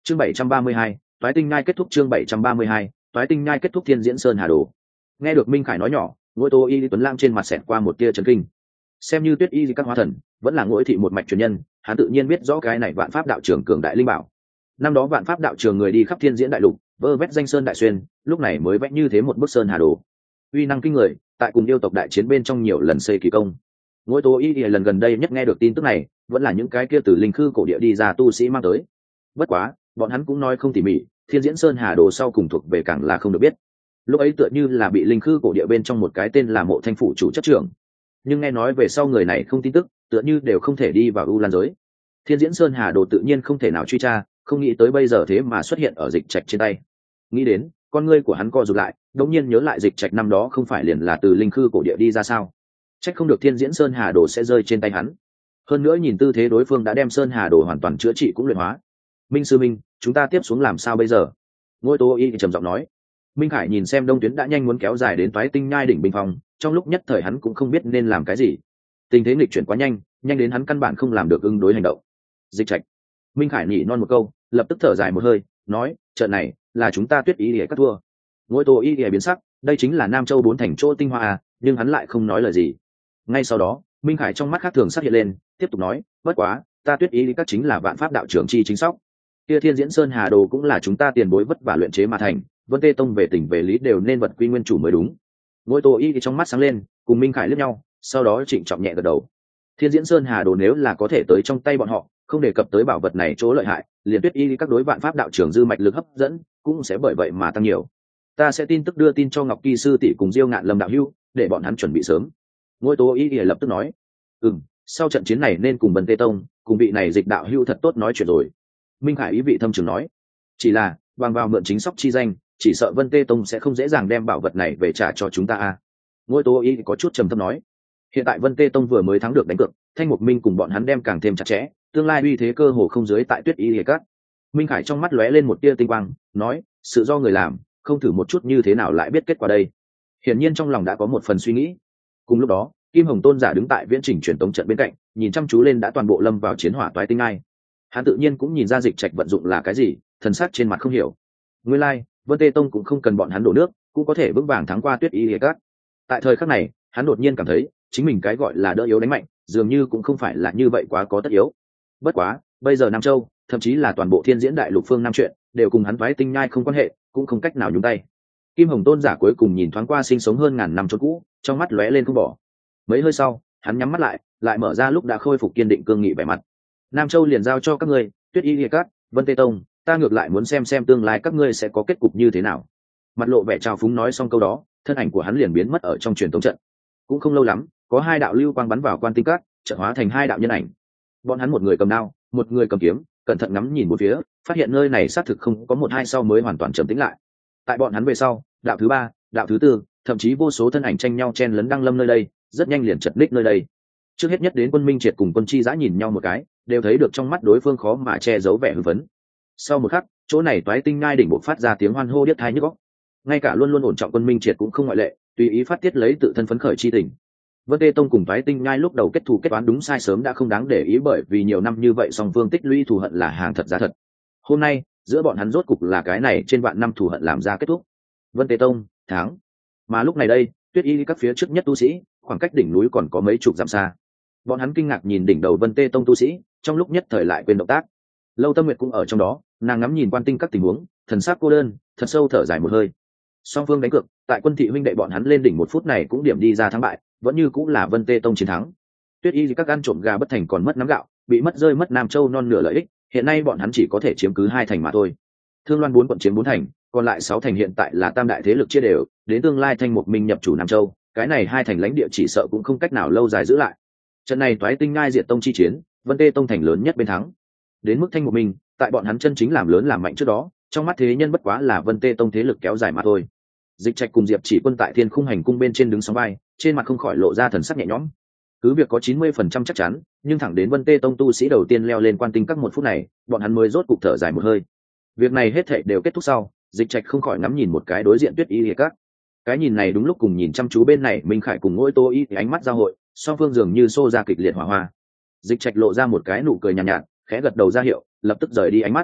Chương 732, toái tinh nhai kết thúc. Chương 732, toái tinh nhai kết thúc. Thiên Diễn Sơn Hà Đồ. Nghe được Minh Khải nói nhỏ, Ngũ Tô Y Tuấn Lam trên mặt xẹt qua một tia chấn kinh. Xem như Tuyết Y các hóa thần, vẫn là Ngũ thị một mạch truyền nhân, hắn tự nhiên biết rõ cái này Vạn Pháp đạo trường cường đại linh bảo. Năm đó Vạn Pháp đạo trường người đi khắp Thiên Diễn đại lục, vơ vét danh sơn đại xuyên, lúc này mới vẽ như thế một bức sơn hà đồ. Uy năng kinh người, tại cùng yêu tộc đại chiến bên trong nhiều lần xây kỳ công. Ngũ Tô Y lần gần đây nhất nghe được tin tức này, vẫn là những cái kia từ linh khư cổ địa đi ra tu sĩ mang tới. Bất quá, bọn hắn cũng nói không tỉ mỉ, Thiên Diễn Sơn Hà Đồ sau cùng thuộc về càng là không được biết. Lúc ấy tựa như là bị linh khư cổ địa bên trong một cái tên là Mộ Thanh phủ chủ chất trưởng, nhưng nghe nói về sau người này không tin tức, tựa như đều không thể đi vào U Lan giới. Thiên Diễn Sơn Hà Đồ tự nhiên không thể nào truy tra, không nghĩ tới bây giờ thế mà xuất hiện ở Dịch Trạch trên tay. Nghĩ đến, con ngươi của hắn co rụt lại, đột nhiên nhớ lại Dịch Trạch năm đó không phải liền là từ linh khư cổ địa đi ra sao? Trách không được Thiên Diễn Sơn Hà Đồ sẽ rơi trên tay hắn. Hơn nữa nhìn tư thế đối phương đã đem Sơn Hà Đồ hoàn toàn chữa trị cũng luyện hóa. Minh sư minh, chúng ta tiếp xuống làm sao bây giờ? Ngôi Tô Y trầm giọng nói. Minh Khải nhìn xem Đông Tuyến đã nhanh muốn kéo dài đến Toái Tinh Nhai đỉnh bình phong, trong lúc nhất thời hắn cũng không biết nên làm cái gì. Tình thế nghịch chuyển quá nhanh, nhanh đến hắn căn bản không làm được ứng đối hành động. Dịch Trạch. Minh Khải nhỉ non một câu, lập tức thở dài một hơi, nói, trận này là chúng ta Tuyết Y để cắt thua. Ngôi Tô Y biến sắc, đây chính là Nam Châu 4 thành chỗ tinh hoa à, nhưng hắn lại không nói lời gì. Ngay sau đó, Minh Khải trong mắt khác thường sắc hiện lên, tiếp tục nói, bất quá, ta Tuyết Y các chính là Vạn Pháp đạo trưởng chi chính sóc. Kia Thiên Diễn Sơn Hà Đồ cũng là chúng ta tiền bối vất vả luyện chế mà thành, Vân Tê Tông về tình về lý đều nên vật quy nguyên chủ mới đúng. Ngôi Tô Y trong mắt sáng lên, cùng Minh Khải liếc nhau, sau đó trịnh trọng nhẹ gật đầu. Thiên Diễn Sơn Hà Đồ nếu là có thể tới trong tay bọn họ, không đề cập tới bảo vật này chỗ lợi hại, liền Tuyết Y các đối Vạn Pháp đạo trưởng dư mạch lực hấp dẫn, cũng sẽ bởi vậy mà tăng nhiều. Ta sẽ tin tức đưa tin cho Ngọc Kỳ sư tỷ cùng Diêu Ngạn Lâm đạo hữu, để bọn hắn chuẩn bị sớm. Ngôi Tô Y lập tức nói, sau trận chiến này nên cùng Vân Tê Tông, cùng vị này Dịch đạo hữu thật tốt nói chuyện rồi. Minh Khải ý vị thâm trường nói, chỉ là bằng vào mượn chính sóc chi danh, chỉ sợ Vân Tê Tông sẽ không dễ dàng đem bảo vật này về trả cho chúng ta a. Ngôi Tô Y có chút trầm thấp nói, hiện tại Vân Tê Tông vừa mới thắng được đánh cược, Thanh Mục Minh cùng bọn hắn đem càng thêm chặt chẽ, tương lai uy thế cơ hồ không dưới tại Tuyết Y các. Minh Khải trong mắt lóe lên một tia tinh quang, nói, sự do người làm, không thử một chút như thế nào lại biết kết quả đây. Hiển nhiên trong lòng đã có một phần suy nghĩ. Cùng lúc đó, Kim Hồng Tôn giả đứng tại viễn trình truyền tống trận bên cạnh, nhìn chăm chú lên đã toàn bộ lâm vào chiến hỏa Toái Tinh Nhai. Hắn tự nhiên cũng nhìn ra Dịch Trạch vận dụng là cái gì, thần sắc trên mặt không hiểu. Nguyên lai, Vân Tê Tông cũng không cần bọn hắn đổ nước, cũng có thể vững vàng thắng qua Tuyết Y các. Tại thời khắc này, hắn đột nhiên cảm thấy, chính mình cái gọi là đỡ yếu đánh mạnh, dường như cũng không phải là như vậy quá có tất yếu. Bất quá, bây giờ Nam Châu, thậm chí là toàn bộ Thiên Diễn đại lục phương Nam chuyện, đều cùng hắn Toái Tinh Nhai không quan hệ, cũng không cách nào nhúng tay. Kim Hồng Tôn giả cuối cùng nhìn thoáng qua sinh sống hơn ngàn năm chốn cũ, trong mắt lóe lên không bỏ. Mấy hơi sau, hắn nhắm mắt lại mở ra lúc đã khôi phục kiên định cương nghị vẻ mặt. Nam Châu liền giao cho các ngươi, Tuyết Y Liệt Cát, Vân Tê Tông, ta ngược lại muốn xem tương lai các ngươi sẽ có kết cục như thế nào. Mặt lộ vẻ trào phúng nói xong câu đó, thân ảnh của hắn liền biến mất ở trong truyền tống trận. Cũng không lâu lắm, có hai đạo lưu quang bắn vào Quan Tinh Các, chợt hóa thành hai đạo nhân ảnh. Bọn hắn một người cầm đao, một người cầm kiếm, cẩn thận ngắm nhìn một phía, phát hiện nơi này xác thực không có một hai sau mới hoàn toàn trầm tĩnh lại. Tại bọn hắn về sau, đạo thứ ba, đạo thứ tư, thậm chí vô số thân ảnh tranh nhau chen lấn đăng lâm nơi đây, rất nhanh liền chật ních nơi đây. Trước hết nhất đến Quân Minh Triệt cùng Quân Chi Giã nhìn nhau một cái, đều thấy được trong mắt đối phương khó mà che giấu vẻ hưng phấn. Sau một khắc, chỗ này Toái Tinh Nhai đỉnh bộc phát ra tiếng hoan hô điếc tai nhức óc. Ngay cả luôn luôn ổn trọng Quân Minh Triệt cũng không ngoại lệ, tùy ý phát tiết lấy tự thân phấn khởi chi tình. Vân Tê Tông cùng Toái Tinh Nhai lúc đầu kết thù kết toán đúng sai sớm đã không đáng để ý, bởi vì nhiều năm như vậy song phương tích lũy thù hận là hàng thật giá thật. Hôm nay, giữa bọn hắn rốt cục là cái này trên vạn năm thù hận làm ra kết thúc. Vân Tê Tông thắng. Mà lúc này đây, Tuyết Y các phía trước nhất tu sĩ, khoảng cách đỉnh núi còn có mấy chục dặm xa. Bọn hắn kinh ngạc nhìn đỉnh đầu Vân Tê Tông tu sĩ, trong lúc nhất thời lại quên động tác. Lâu Tâm Nguyệt cũng ở trong đó, nàng ngắm nhìn Quan Tinh các tình huống, thần sắc cô đơn, thật sâu thở dài một hơi. Song phương đánh cược, tại Quân thị huynh đệ bọn hắn lên đỉnh một phút này cũng điểm đi ra thắng bại, vẫn như cũng là Vân Tê Tông chiến thắng. Tuyết Y các ăn trộm gà bất thành còn mất nắm gạo, bị mất rơi mất Nam Châu non nửa lợi ích, hiện nay bọn hắn chỉ có thể chiếm cứ 2 thành mà thôi. Thương Loan 4 quận chiếm 4 thành, còn lại 6 thành hiện tại là tam đại thế lực chia đều, đến tương lai Thanh Mục Minh nhập chủ Nam Châu, cái này 2 thành lãnh địa chỉ sợ cũng không cách nào lâu dài giữ lại. Trận này Toái Tinh Nhai diệt tông chi chiến, Vân Tê Tông thành lớn nhất bên thắng. Đến mức Thanh Mục Minh, tại bọn hắn chân chính làm lớn làm mạnh trước đó, trong mắt thế nhân bất quá là Vân Tê Tông thế lực kéo dài mà thôi. Dịch Trạch cùng Diệp Chỉ Quân tại Thiên Khung hành cung bên trên đứng sóng vai, trên mặt không khỏi lộ ra thần sắc nhẹ nhõm. Cứ việc có 90% chắc chắn, nhưng thẳng đến Vân Tê Tông tu sĩ đầu tiên leo lên Quan Tinh các một phút này, bọn hắn mới rốt cục thở dài một hơi. Việc này hết thảy đều kết thúc sau, Dịch Trạch không khỏi ngắm nhìn một cái đối diện Tuyết Y các. Cái nhìn này đúng lúc cùng nhìn chăm chú bên này Minh Khải cùng Ngôi Tô Y thì ánh mắt giao hội, song phương dường như xô ra kịch liệt hỏa hoa. Dịch Trạch lộ ra một cái nụ cười nhàn nhạt, khẽ gật đầu ra hiệu, lập tức rời đi ánh mắt.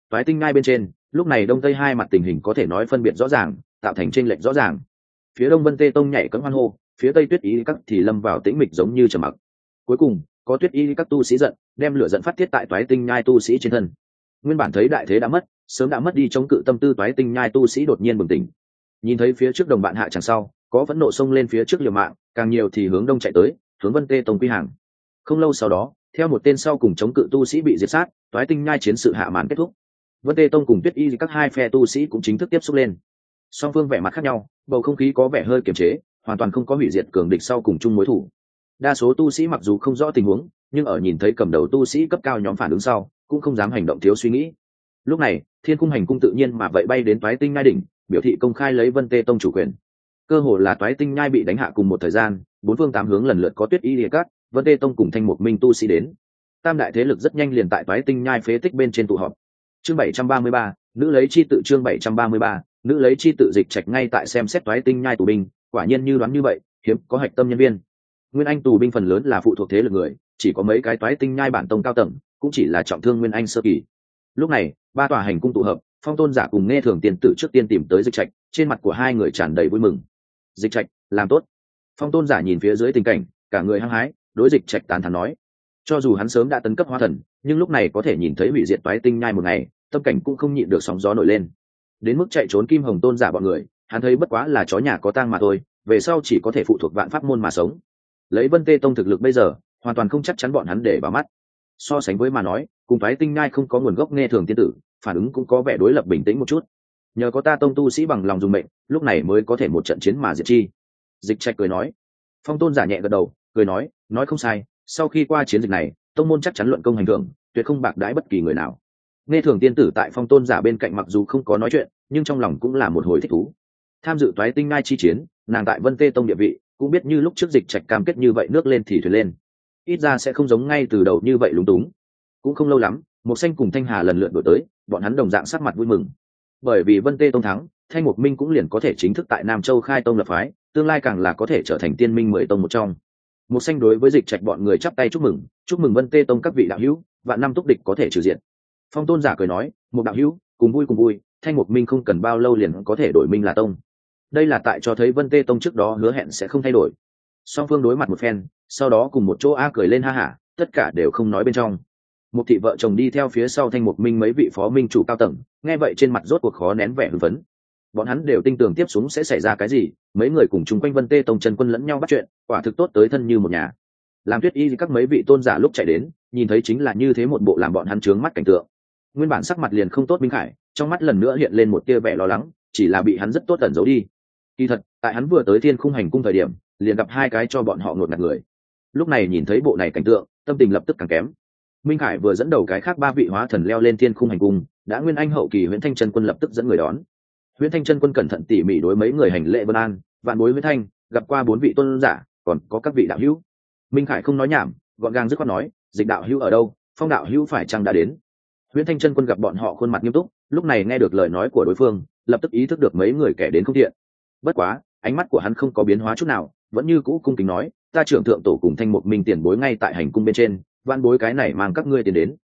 toái tinh ngai bên trên lúc này đông tây hai mặt tình hình có thể nói phân biệt rõ ràng, tạo thành chênh lệch rõ ràng. Phía đông Vân Tê Tông nhảy cẫng hoan hô, phía tây Tuyết Y các thì lâm vào tĩnh mịch giống như trầm mặc. Cuối cùng có Tuyết Y các tu sĩ giận, đem lửa giận phát tiết tại toái tinh nhai tu sĩ trên thân. Nguyên bản thấy đại thế đã mất, sớm đã mất đi chống cự tâm tư toái tinh nhai tu sĩ đột nhiên bừng tỉnh, nhìn thấy phía trước đồng bạn hạ chẳng sau, có phẫn nộ xông lên phía trước liều mạng, càng nhiều thì hướng đông chạy tới, hướng Vân Tê Tông quy hàng. Không lâu sau đó, theo một tên sau cùng chống cự tu sĩ bị diệt sát, toái tinh nhai chiến sự hạ màn kết thúc. Vân Tê Tông cùng Tuyết Y các hai phe tu sĩ cũng chính thức tiếp xúc lên. Song phương vẻ mặt khác nhau, bầu không khí có vẻ hơi kiềm chế, hoàn toàn không có hủy diệt cường địch sau cùng chung mối thù. Đa số tu sĩ mặc dù không rõ tình huống, nhưng ở nhìn thấy cầm đầu tu sĩ cấp cao nhóm phản ứng sau, cũng không dám hành động thiếu suy nghĩ. Lúc này, Thiên Cung hành cung tự nhiên mà vậy bay đến toái tinh nhai đỉnh, biểu thị công khai lấy Vân Tê Tông chủ quyền. Cơ hồ là toái tinh nhai bị đánh hạ cùng một thời gian, bốn phương tám hướng lần lượt có Tuyết Y Lìa Cát, Vân Tê Tông cùng Thanh Mục Minh tu sĩ đến. Tam đại thế lực rất nhanh liền tại toái tinh nhai phế tích bên trên tụ họp. Chương 733, nữ lấy chi tự chương 733, nữ lấy chi tự Dịch Trạch ngay tại xem xét toái tinh nhai tù binh, quả nhiên như đoán như vậy, hiếm có hạch tâm nhân viên. Nguyên Anh tù binh phần lớn là phụ thuộc thế lực người, chỉ có mấy cái toái tinh nhai bản tông cao tầng, cũng chỉ là trọng thương Nguyên Anh sơ kỳ. Lúc này, ba tòa hành cung tụ hợp, Phong Tôn giả cùng Nghe Thường tiền tử trước tiên tìm tới Dịch Trạch, trên mặt của hai người tràn đầy vui mừng. Dịch Trạch, làm tốt. Phong Tôn giả nhìn phía dưới tình cảnh, cả người hăng hái, đối Dịch Trạch tán thán nói: cho dù hắn sớm đã tấn cấp hóa thần, nhưng lúc này có thể nhìn thấy hủy diệt toái tinh nhai một ngày, tâm cảnh cũng không nhịn được sóng gió nổi lên. Đến mức chạy trốn Kim Hồng Tôn giả bọn người, hắn thấy bất quá là chó nhà có tang mà thôi, về sau chỉ có thể phụ thuộc vạn pháp môn mà sống. Lấy Vân Tê Tông thực lực bây giờ, hoàn toàn không chắc chắn bọn hắn để vào mắt. So sánh với mà nói, cùng toái tinh nhai không có nguồn gốc Nghe Thường tiên tử, phản ứng cũng có vẻ đối lập bình tĩnh một chút. Nhờ có ta tông tu sĩ bằng lòng dùng mệnh, lúc này mới có thể một trận chiến mà diệt chi. Dịch Trạch cười nói. Phong Tôn giả nhẹ gật đầu, cười nói không sai, sau khi qua chiến dịch này, tông môn chắc chắn luận công hành thưởng, tuyệt không bạc đãi bất kỳ người nào. Nghe Thường tiên tử tại Phong Tôn giả bên cạnh mặc dù không có nói chuyện, nhưng trong lòng cũng là một hồi thích thú. Tham dự toái tinh nhai chi chiến, nàng tại Vân Tê Tông địa vị, cũng biết như lúc trước Dịch Trạch cam kết như vậy, nước lên thì thuyền lên, ít ra sẽ không giống ngay từ đầu như vậy lúng túng. Cũng không lâu lắm, Mộc Xanh cùng Thanh Hà lần lượt đổi tới, bọn hắn đồng dạng sắc mặt vui mừng, bởi vì Vân Tê Tông thắng, Thanh Mục Minh cũng liền có thể chính thức tại Nam Châu khai tông lập phái, tương lai càng là có thể trở thành tiên minh 10 tông một trong. Mộc Xanh đối với Dịch Trạch bọn người chắp tay chúc mừng Vân Tê Tông các vị đạo hữu, vạn năm túc địch có thể trừ diệt. Phong Tôn giả cười nói, một đạo hữu, cùng vui, Thanh Mục Minh không cần bao lâu liền có thể đổi minh là tông. Đây là tại cho thấy Vân Tê Tông trước đó hứa hẹn sẽ không thay đổi. Song phương đối mặt một phen, sau đó cùng một chỗ cười lên ha hả, tất cả đều không nói bên trong. Một thị vợ chồng đi theo phía sau Thanh Mục Minh mấy vị phó minh chủ cao tầng, nghe vậy trên mặt rốt cuộc khó nén vẻ hưng phấn. Bọn hắn đều tin tưởng tiếp xuống sẽ xảy ra cái gì, mấy người cùng chung quanh Vân Tê Tông chân quân lẫn nhau bắt chuyện, quả thực tốt tới thân như một nhà. Làm Tuyết Y các mấy vị tôn giả lúc chạy đến, nhìn thấy chính là như thế một bộ làm bọn hắn trướng mắt cảnh tượng. Nguyên bản sắc mặt liền không tốt Minh Khải, trong mắt lần nữa hiện lên một tia vẻ lo lắng, chỉ là bị hắn rất tốt ẩn giấu đi. Kỳ thật, tại hắn vừa tới Thiên Khung hành cung thời điểm, liền gặp hai cái cho bọn họ ngột ngạt người. Lúc này nhìn thấy bộ này cảnh tượng, tâm tình lập tức càng kém. Minh Khải vừa dẫn đầu cái khác ba vị hóa thần leo lên Thiên Khung hành cung, đã Nguyên Anh hậu kỳ Huyễn Thanh chân quân lập tức dẫn người đón. Huyễn Thanh chân quân cẩn thận tỉ mỉ đối mấy người hành lễ vân an, vạn bối Huyễn Thanh, gặp qua 4 vị tôn giả, còn có các vị đạo hữu. Minh Khải không nói nhảm, gọn gàng dứt khoát nói, Dịch đạo hữu ở đâu, Phong đạo hữu phải chăng đã đến. Huyễn Thanh chân quân gặp bọn họ khuôn mặt nghiêm túc, lúc này nghe được lời nói của đối phương, lập tức ý thức được mấy người kẻ đến không thiện. Bất quá, ánh mắt của hắn không có biến hóa chút nào, vẫn như cũ cung kính nói, ta trưởng thượng tổ cùng Thanh Mục Minh tiền bối ngay tại hành cung bên trên, vạn bối cái này mang các ngươi tiền đến.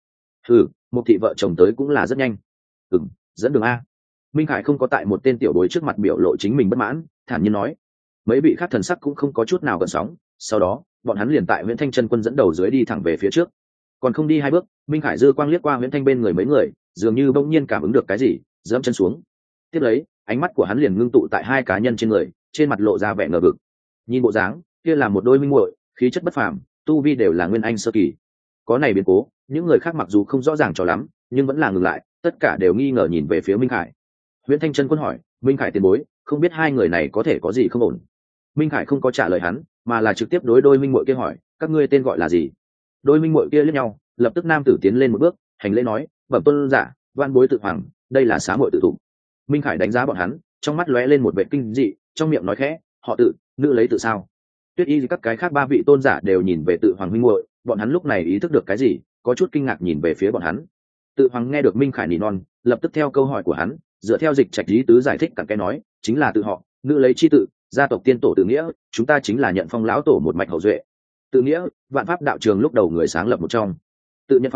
Một thị vợ chồng tới cũng là rất nhanh. Dẫn đường a. Minh Khải không có tại một tên tiểu bối trước mặt biểu lộ chính mình bất mãn, thản nhiên nói. Mấy vị khác thần sắc cũng không có chút nào gợn sóng, sau đó, bọn hắn liền tại Huyễn Thanh chân quân dẫn đầu dưới đi thẳng về phía trước. Còn không đi 2 bước, Minh Khải dư quang liếc qua Huyễn Thanh bên người mấy người, dường như bỗng nhiên cảm ứng được cái gì, giẫm chân xuống. Tiếp lấy, ánh mắt của hắn liền ngưng tụ tại 2 cá nhân trên người, trên mặt lộ ra vẻ ngờ vực. Nhìn bộ dáng, kia là một đôi minh muội, khí chất bất phàm, tu vi đều là Nguyên Anh sơ kỳ. Có này biến cố, những người khác mặc dù không rõ ràng cho lắm, nhưng vẫn là ngừng lại, tất cả đều nghi ngờ nhìn về phía Minh Khải. Huyễn Thanh chân quân hỏi, Minh Khải tiền bối, không biết 2 người này có thể có gì không ổn. Minh Khải không có trả lời hắn, mà là trực tiếp đối đôi minh muội kia hỏi, các ngươi tên gọi là gì. Đôi minh muội kia liếc nhau, lập tức nam tử tiến lên một bước, hành lễ nói, bẩm tôn giả, van bối tự hoàng, đây là xá muội tự thủ. Minh Khải đánh giá bọn hắn, trong mắt lóe lên một vẻ kinh dị, trong miệng nói khẽ, họ tự, nữ lấy tự sao. Tuyết Y các cái khác 3 vị tôn giả đều nhìn về tự hoàng huynh muội, bọn hắn lúc này ý thức được cái gì, có chút kinh ngạc nhìn về phía bọn hắn. Tự hoàng nghe được Minh Khải nỉ non, lập tức theo câu hỏi của hắn, dựa theo Dịch Trạch ý tứ giải thích cặn kẽ nói, chính là tự họ, nữ lấy chi tự, gia tộc tiên tổ tự nghĩa, chúng ta chính là nhận Phong lão tổ một mạch hậu duệ. Tự nghĩa, vạn pháp đạo trường lúc đầu người sáng lập một trong. Tự Nhân Phong,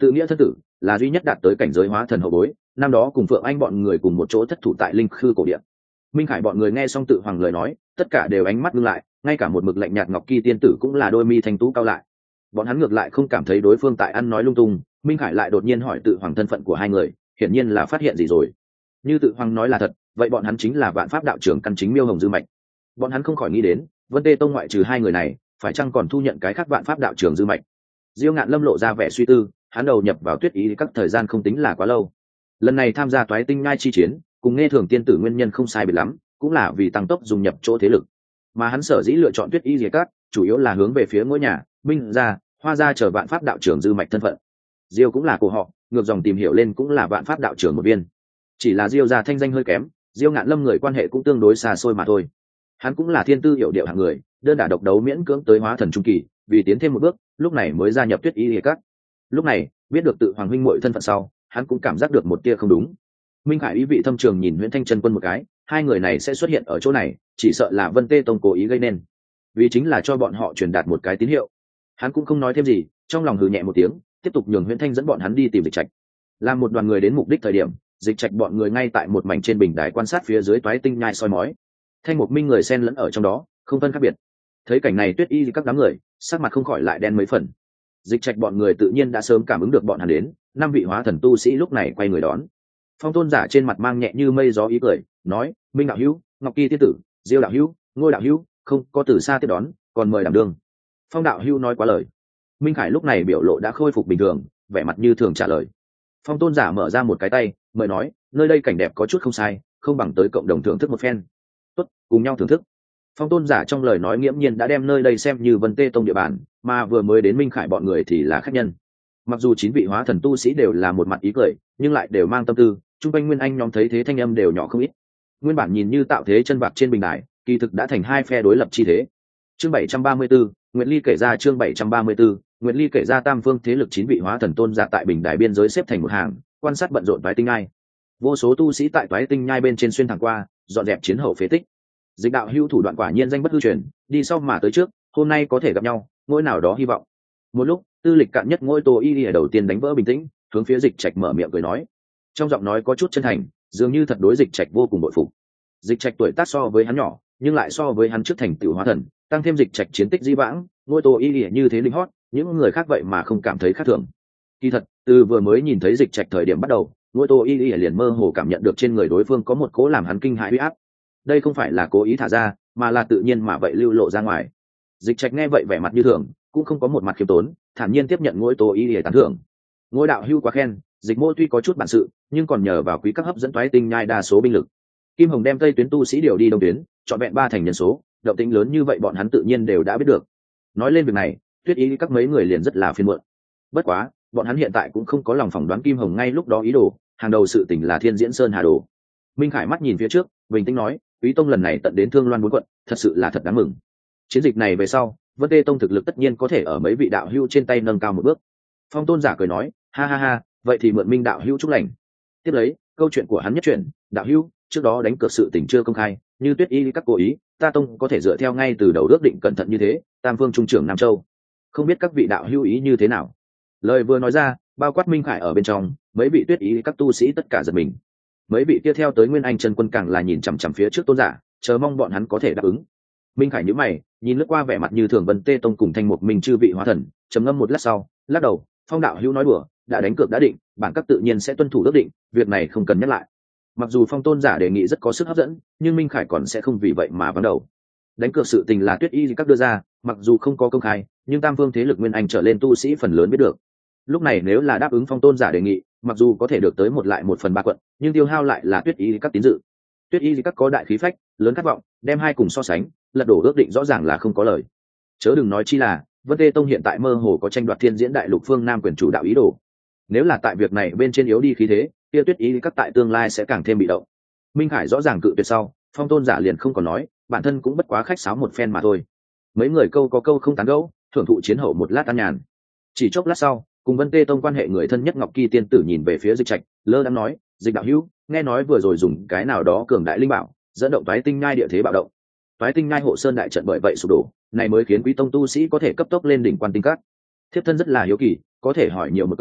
tự nghĩa thân tử là duy nhất đạt tới cảnh giới hóa thần hậu bối, năm đó cùng Phượng Anh bọn người cùng một chỗ thất thủ tại linh khư cổ điện. Minh Khải bọn người nghe xong tự hoàng lời nói, tất cả đều ánh mắt ngưng lại, ngay cả một mực lạnh nhạt Ngọc Kỳ tiên tử cũng là đôi mi thanh tú cao lại. Bọn hắn ngược lại không cảm thấy đối phương tại ăn nói lung tung. Minh Khải lại đột nhiên hỏi tự hoàng thân phận của hai người, hiển nhiên là phát hiện gì rồi. Như tự hoàng nói là thật, vậy bọn hắn chính là Vạn Pháp đạo trưởng căn chính Miêu Hồng Dư Mạch. Bọn hắn không khỏi nghĩ đến, Vân Tê Tông ngoại trừ hai người này, phải chăng còn thu nhận cái khác Vạn Pháp đạo trưởng Dư Mạch. Diêu Ngạn Lâm lộ ra vẻ suy tư, hắn đầu nhập vào Tuyết Ý các thời gian không tính là quá lâu. Lần này tham gia Toái Tinh Nhai chi chiến, cùng Nghe Thường tiên tử nguyên nhân không sai biệt lắm, cũng là vì tăng tốc dùng nhập chỗ thế lực. Mà hắn sở dĩ lựa chọn Tuyết Y Liệt Các, chủ yếu là hướng về phía ngôi nhà, Minh gia, Hoa gia chờ Vạn Pháp đạo trưởng Dư Mạch thân phận. Diêu cũng là của họ, ngược dòng tìm hiểu lên cũng là Vạn Pháp đạo trưởng một viên. Chỉ là Diêu gia thanh danh hơi kém, Diêu Ngạn Lâm người quan hệ cũng tương đối xa xôi mà thôi. Hắn cũng là thiên tư hiểu điệu hạng người, đơn đả độc đấu miễn cưỡng tới hóa thần trung kỳ, vì tiến thêm một bước, lúc này mới gia nhập Tuyết Y Liệt Các. Lúc này, biết được tự hoàng huynh muội thân phận sau, hắn cũng cảm giác được một tia không đúng. Minh Khải ý vị thâm trường nhìn Nguyễn Thanh Chân Quân một cái, hai người này sẽ xuất hiện ở chỗ này, chỉ sợ là Vân Tê Tông cố ý gây nên, vì chính là cho bọn họ truyền đạt một cái tín hiệu. Hắn cũng không nói thêm gì, trong lòng hừ nhẹ một tiếng, tiếp tục nhường Nguyễn Thanh dẫn bọn hắn đi tìm Dịch Trạch. Làm một đoàn người đến mục đích thời điểm, Dịch Trạch bọn người ngay tại một mảnh trên bình đài quan sát phía dưới Toái Tinh Nhai soi mói. Thanh Mục Minh người xen lẫn ở trong đó, không phân khác biệt. Thấy cảnh này Tuyết Y các đám người, sắc mặt không khỏi lại đen mấy phần. Dịch Trạch bọn người tự nhiên đã sớm cảm ứng được bọn hắn đến, năm vị hóa thần tu sĩ lúc này quay người đón. Phong Tôn giả trên mặt mang nhẹ như mây gió ý cười, nói: Minh đạo hữu, Ngọc Kỳ tiên tử, Diêu đạo hữu, Ngôi đạo hữu, không có từ xa tiếp đón, còn mời đảm đương. Phong đạo hữu nói quá lời. Minh Khải lúc này biểu lộ đã khôi phục bình thường, vẻ mặt như thường trả lời. Phong Tôn giả mở ra một cái tay, mời nói: nơi đây cảnh đẹp có chút không sai, không bằng tới cộng đồng thưởng thức một phen. Tốt, cùng nhau thưởng thức. Phong Tôn giả trong lời nói nghiễm nhiên đã đem nơi đây xem như Vân Tê Tông địa bàn, mà vừa mới đến Minh Khải bọn người thì là khách nhân. Mặc dù 9 vị hóa thần tu sĩ đều là một mặt ý cười, nhưng lại đều mang tâm tư. Trung quanh Nguyên Anh nhóm thấy thế thanh âm đều nhỏ không ít. Nguyên bản nhìn như tạo thế chân vạc trên bình đài, kỳ thực đã thành hai phe đối lập chi thế. Chương 734, Nguyệt Ly kể ra chương 734, Nguyệt Ly kể ra tam phương thế lực 9 vị hóa thần tôn giả tại bình đài biên giới xếp thành một hàng, quan sát bận rộn Toái Tinh Nhai. Vô số tu sĩ tại Toái Tinh Nhai bên trên xuyên thẳng qua, dọn dẹp chiến hậu phế tích. Dịch đạo hữu thủ đoạn quả nhiên danh bất hư truyền, đi sau mà tới trước, hôm nay có thể gặp nhau, ngôi nào đó hy vọng. Một lúc, tư lịch cạn nhất ngôi Tô Y ở đầu tiên đánh vỡ bình tĩnh, hướng phía Dịch Trạch mở miệng cười nói. Trong giọng nói có chút chân thành, dường như thật đối Dịch Trạch vô cùng bội phục. Dịch Trạch tuổi tác so với hắn nhỏ, nhưng lại so với hắn trước thành tựu hóa thần, tăng thêm Dịch Trạch chiến tích di vãng, ngôi Tô Y như thế linh hót, những người khác vậy mà không cảm thấy khác thường. Kỳ thật, từ vừa mới nhìn thấy Dịch Trạch thời điểm bắt đầu, ngôi Tô Y liền mơ hồ cảm nhận được trên người đối phương có một cố làm hắn kinh hãi uy áp. Đây không phải là cố ý thả ra, mà là tự nhiên mà vậy lưu lộ ra ngoài. Dịch Trạch nghe vậy vẻ mặt như thường, cũng không có một mặt khiêm tốn, thản nhiên tiếp nhận ngôi Tô Y tán thưởng. Ngôi đạo hưu quá khen, Dịch mô tuy có chút bản sự, nhưng còn nhờ vào quý các hấp dẫn Toái Tinh Nhai đa số binh lực. Kim Hồng đem tây tuyến tu sĩ điều đi đông tuyến, chọn vẹn 3 thành nhân số, động tĩnh lớn như vậy bọn hắn tự nhiên đều đã biết được. Nói lên việc này, Tuyết Y các mấy người liền rất là phiền muộn. Bất quá, bọn hắn hiện tại cũng không có lòng phỏng đoán Kim Hồng ngay lúc đó ý đồ, hàng đầu sự tình là Thiên Diễn Sơn Hà Đồ. Minh Khải mắt nhìn phía trước, bình tĩnh nói: Quý tông lần này tận đến Thương Loan 4 quận, thật sự là thật đáng mừng. Chiến dịch này về sau, Vân Tê Tông thực lực tất nhiên có thể ở mấy vị đạo hữu trên tay nâng cao một bước. Phong Tôn giả cười nói: ha ha ha, vậy thì mượn Minh đạo hữu chúc lành. Tiếp lấy, câu chuyện của hắn nhất chuyển: đạo hữu, trước đó đánh cược sự tình chưa công khai, như Tuyết Y các cố ý, ta tông có thể dựa theo ngay từ đầu ước định cẩn thận như thế, tam phương trung trưởng Nam Châu. Không biết các vị đạo hữu ý như thế nào? Lời vừa nói ra, bao quát Minh Khải ở bên trong, mấy vị Tuyết Y các tu sĩ tất cả giật mình. Mấy vị tiếp theo tới Nguyên Anh chân quân càng là nhìn chằm chằm phía trước tôn giả, chờ mong bọn hắn có thể đáp ứng. Minh Khải nhíu mày, nhìn lướt qua vẻ mặt như thường Vân Tê Tông cùng Thanh Mục Minh chư vị hóa thần, trầm ngâm một lát sau, lắc đầu: Phong đạo hữu nói đùa, đã đánh cược đã định, bản các tự nhiên sẽ tuân thủ ước định, việc này không cần nhắc lại. Mặc dù Phong tôn giả đề nghị rất có sức hấp dẫn, nhưng Minh Khải còn sẽ không vì vậy mà vắng đầu. Đánh cược sự tình là Tuyết Y các đưa ra, mặc dù không có công khai, nhưng tam phương thế lực Nguyên Anh trở lên tu sĩ phần lớn biết được. Lúc này nếu là đáp ứng Phong tôn giả đề nghị, mặc dù có thể được tới 1/3 quận, nhưng tiêu hao lại là Tuyết Y các tín dự. Tuyết Y các có đại khí phách, lớn khát vọng, đem hai cùng so sánh, lật đổ ước định rõ ràng là không có lời. Chớ đừng nói chi là Vân Tê Tông hiện tại mơ hồ có tranh đoạt Thiên Diễn Đại Lục phương Nam quyền chủ đạo ý đồ. Nếu là tại việc này bên trên yếu đi khí thế, kia Tuyết Y các tại tương lai sẽ càng thêm bị động. Minh Khải rõ ràng cự tuyệt sau, Phong tôn giả liền không còn nói, bản thân cũng bất quá khách sáo một phen mà thôi. Mấy người câu có câu không tán gẫu, thưởng thụ chiến hậu một lát an nhàn. Chỉ chốc lát sau, cùng Vân Tê Tông quan hệ người thân nhất Ngọc Kỳ tiên tử nhìn về phía Dịch Trạch, lơ đãng nói: Dịch đạo hữu, nghe nói vừa rồi dùng cái nào đó cường đại linh bảo, dẫn động Toái Tinh Nhai địa thế bạo động. Toái Tinh Nhai hộ sơn đại trận bởi vậy sụp đổ, này mới khiến Quý tông tu sĩ có thể cấp tốc lên đỉnh Quan Tinh Các. Thiếp thân rất là hiếu kỳ, có thể hỏi nhiều một câu,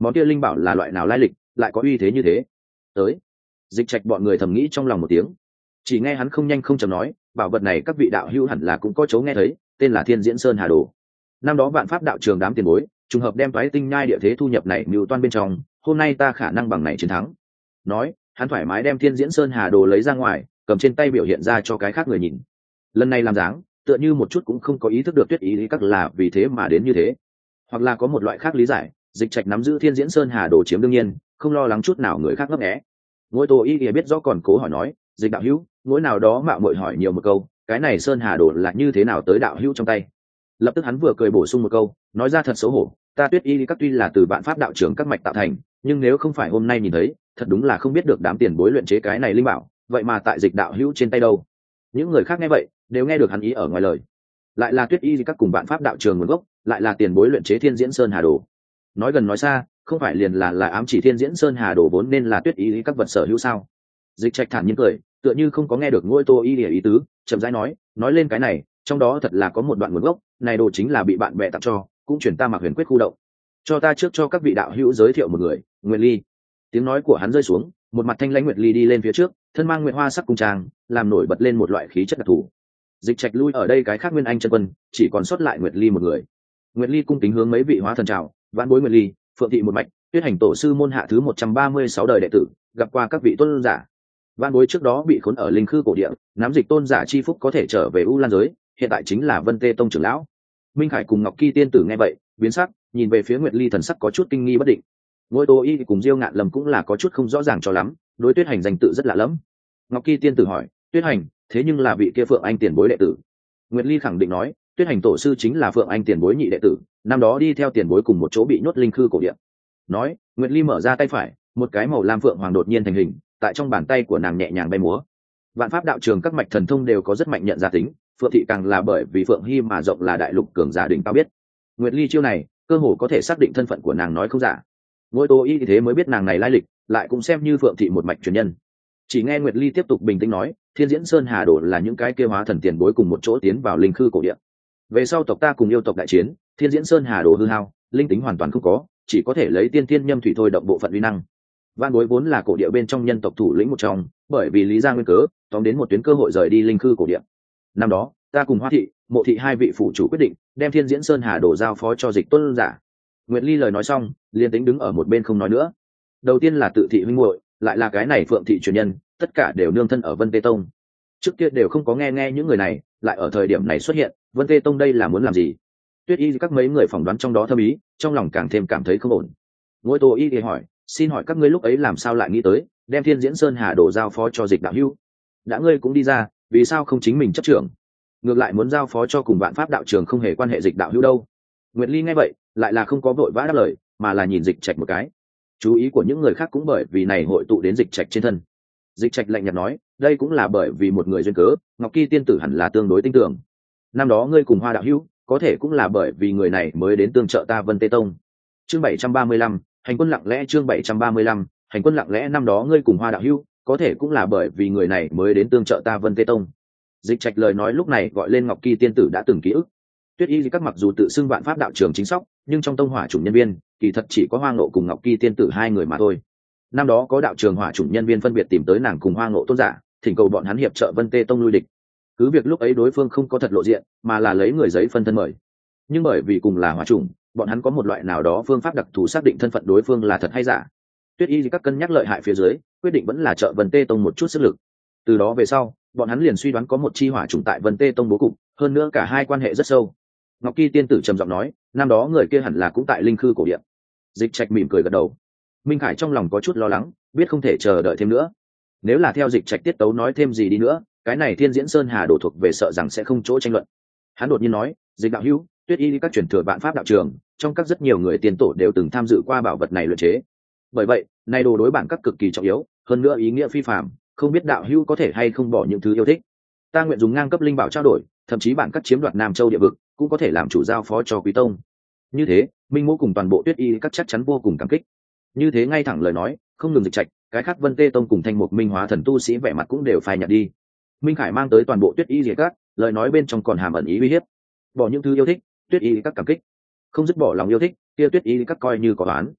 món kia linh bảo là loại nào lai lịch, lại có uy thế như thế? Tới. Dịch Trạch bọn người thầm nghĩ trong lòng một tiếng. Chỉ nghe hắn không nhanh không chậm nói, bảo vật này các vị đạo hữu hẳn là cũng có chỗ nghe thấy, tên là Thiên Diễn Sơn Hà Đồ. Năm đó vạn pháp đạo trường đám tiền bối trùng hợp đem toái tinh nhai địa thế thu nhập này mưu toan bên trong, hôm nay ta khả năng bằng này chiến thắng. Nói, hắn thoải mái đem Thiên Diễn Sơn Hà Đồ lấy ra ngoài, cầm trên tay biểu hiện ra cho cái khác người nhìn. Lần này làm dáng, tựa như một chút cũng không có ý thức được Tuyết Y lý các là vì thế mà đến như thế, hoặc là có một loại khác lý giải. Dịch Trạch nắm giữ Thiên Diễn Sơn Hà Đồ chiếm đương nhiên, không lo lắng chút nào người khác ngấp nghé. Ngôi Tô Y biết rõ còn cố hỏi nói, Dịch đạo hữu, ngôi nào đó mạo muội hỏi nhiều một câu, cái này Sơn Hà Đồ là như thế nào tới đạo hữu trong tay? Lập tức hắn vừa cười bổ sung một câu, nói ra thật xấu hổ, ta Tuyết Y các tuy là từ vạn pháp đạo trưởng các mạch tạo thành, nhưng nếu không phải hôm nay nhìn thấy, thật đúng là không biết được đám tiền bối luyện chế cái này linh bảo, vậy mà tại Dịch đạo hữu trên tay đâu. Những người khác nghe vậy đều nghe được hắn ý ở ngoài lời, lại là Tuyết Y các cùng vạn pháp đạo trường nguồn gốc, lại là tiền bối luyện chế Thiên Diễn Sơn Hà Đồ. Nói gần nói xa, không phải liền là ám chỉ Thiên Diễn Sơn Hà Đồ vốn nên là Tuyết Y các vật sở hữu sao? Dịch Trạch thản nhiên cười, tựa như không có nghe được Ngôi Tô Y ý tứ, chậm rãi nói lên cái này, trong đó thật là có một đoạn nguồn gốc, này đồ chính là bị bạn bè tặng cho, cũng chuyển ta Mạc Huyền Quyết khu động. Cho ta trước cho các vị đạo hữu giới thiệu một người, Nguyệt Ly. Tiếng nói của hắn rơi xuống, một mặt thanh lãnh Nguyệt Ly đi lên phía trước, thân mang nguyệt hoa sắc cung trang, làm nổi bật lên một loại khí chất đặc thù. Dịch Trạch lui ở đây cái khác Nguyên Anh chân quân, chỉ còn sót lại Nguyệt Ly một người. Nguyệt Ly cung kính hướng mấy vị hóa thần chào, vãn bối Nguyệt Ly, Phượng thị một mạch, Tuyết Hành tổ sư môn hạ thứ 136 đời đệ tử, gặp qua các vị tôn giả. Vãn bối trước đó bị khốn ở linh khư cổ địa, nắm dịch tôn giả chi phúc có thể trở về U Lan giới, hiện tại chính là Vân Tê tông trưởng lão. Minh Khải cùng Ngọc Ki tiên tử nghe vậy, biến sắc, nhìn về phía Nguyệt Ly thần sắc có chút kinh nghi bất định. Ngôi Tô Y cùng Diêu Ngạn Lâm cũng là có chút không rõ ràng cho lắm, đối Tuyết Hành danh tự rất lạ lẫm. Ngọc Ki tiên tử hỏi, Tuyết Hành, thế nhưng là vị kia Phượng Anh tiền bối đệ tử? Nguyệt Ly khẳng định nói, Tuyết Hành tổ sư chính là Phượng Anh tiền bối nhị đệ tử, năm đó đi theo tiền bối cùng một chỗ bị nhốt linh khư cổ địa. Nói, Nguyệt Ly mở ra tay phải, một cái màu lam phượng hoàng đột nhiên thành hình, tại trong bàn tay của nàng nhẹ nhàng bay múa. Vạn pháp đạo trường các mạch thần thông đều có rất mạnh nhận ra tính, Phượng thị càng là bởi vì Phượng Hy mà rộng là đại lục cường giả đỉnh cao biết. Nguyệt Ly chiêu này, cơ hồ có thể xác định thân phận của nàng nói không giả. Ngôi Tô Y thế mới biết nàng này lai lịch, lại cũng xem như Phượng thị một mạch truyền nhân. Chỉ nghe Nguyệt Ly tiếp tục bình tĩnh nói, Thiên Diễn Sơn Hà Đồ là những cái kia hóa thần tiền bối cùng một chỗ tiến vào linh khư cổ địa. Về sau tộc ta cùng yêu tộc đại chiến, Thiên Diễn Sơn Hà Đồ hư hao, linh tính hoàn toàn không có, chỉ có thể lấy tiên tiên nhâm thủy thôi động bộ phận uy năng. Van Bối vốn là cổ địa bên trong nhân tộc thủ lĩnh một trong, bởi vì lý gia nguyên cớ, tóm đến một tuyến cơ hội rời đi linh khư cổ địa. Năm đó, ta cùng Hoa thị, Mộ thị hai vị phụ chủ quyết định, đem Thiên Diễn Sơn Hà Đồ giao phó cho Dịch tôn giả. Nguyệt Ly lời nói xong, liền tính đứng ở một bên không nói nữa. Đầu tiên là tự thị huynh muội, lại là cái này Phượng thị truyền nhân, tất cả đều nương thân ở Vân Tê Tông. Trước kia đều không có nghe những người này, lại ở thời điểm này xuất hiện, Vân Tê Tông đây là muốn làm gì? Tuyết Y các mấy người phỏng đoán trong đó thâm ý, trong lòng càng thêm cảm thấy không ổn. Ngôi Tô Y thì hỏi, xin hỏi các ngươi lúc ấy làm sao lại nghĩ tới đem Thiên Diễn Sơn Hà Đồ giao phó cho Dịch đạo hữu? Đã ngươi cũng đi ra, vì sao không chính mình chấp trưởng, ngược lại muốn giao phó cho cùng vạn pháp đạo trường không hề quan hệ Dịch đạo hữu đâu? Nguyệt Ly nghe vậy, lại là không có vội vã đáp lời, mà là nhìn Dịch Trạch một cái. Chú ý của những người khác cũng bởi vì này hội tụ đến Dịch Trạch trên thân. Dịch Trạch lạnh nhạt nói, đây cũng là bởi vì một người duyên cớ, Ngọc Ki tiên tử hẳn là tương đối tin tưởng. Năm đó ngươi cùng Hoa đạo hữu, có thể cũng là bởi vì người này mới đến tương trợ ta Vân Tê Tông. Chương 735, hành quân lặng lẽ. Chương 735, hành quân lặng lẽ. Năm đó ngươi cùng Hoa đạo hữu, có thể cũng là bởi vì người này mới đến tương trợ ta Vân Tê Tông. Dịch Trạch lời nói lúc này gọi lên Ngọc Ki tiên tử đã từng ký ức. Tuyết Y các mặc dù tự xưng vạn pháp đạo trường chính sóc, nhưng trong tông hỏa chủng nhân viên, kỳ thật chỉ có Hoa Ngộ cùng Ngọc Ki tiên tử hai người mà thôi. Năm đó có đạo trường hỏa chủng nhân viên phân biệt tìm tới nàng cùng Hoa Ngộ tôn giả, thỉnh cầu bọn hắn hiệp trợ Vân Tê Tông lui địch. Cứ việc lúc ấy đối phương không có thật lộ diện, mà là lấy người giấy phân thân mời. Nhưng bởi vì cùng là hỏa chủng, bọn hắn có một loại nào đó phương pháp đặc thù xác định thân phận đối phương là thật hay giả. Tuyết Y các cân nhắc lợi hại phía dưới, quyết định vẫn là trợ Vân Tê Tông một chút sức lực. Từ đó về sau, bọn hắn liền suy đoán có một chi hỏa chủng tại Vân Tê Tông bố cục, hơn nữa cả hai quan hệ rất sâu. Ngọc Ki tiên tử trầm giọng nói, năm đó người kia hẳn là cũng tại linh khư cổ điện. Dịch Trạch mỉm cười gật đầu. Minh Khải trong lòng có chút lo lắng, biết không thể chờ đợi thêm nữa. Nếu là theo Dịch Trạch tiết tấu nói thêm gì đi nữa, cái này Thiên Diễn Sơn Hà đổ thuộc về sợ rằng sẽ không chỗ tranh luận. Hắn đột nhiên nói, Dịch đạo hữu, Tuyết Y các truyền thừa vạn pháp đạo trường, trong các rất nhiều người tiền tổ đều từng tham dự qua bảo vật này luyện chế. Bởi vậy, này đồ đối bản các cực kỳ trọng yếu, hơn nữa ý nghĩa phi phàm, không biết đạo hữu có thể hay không bỏ những thứ yêu thích. Ta nguyện dùng ngang cấp linh bảo trao đổi, thậm chí bản các chiếm đoạt Nam Châu địa vực, cũng có thể làm chủ giao phó cho Quý tông. Như thế, Minh Mỗ cùng toàn bộ Tuyết Y các chắc chắn vô cùng cảm kích. Như thế ngay thẳng lời nói, không ngừng Dịch Trạch, cái khác Vân Tê Tông cùng Thanh Mục Minh Hóa thần tu sĩ vẻ mặt cũng đều phai nhạt đi. Minh Khải mang tới toàn bộ Tuyết Y các, lời nói bên trong còn hàm ẩn ý uy hiếp. Bỏ những thứ yêu thích, Tuyết Y các cảm kích, không dứt bỏ lòng yêu thích, kia Tuyết Y các coi như có oán.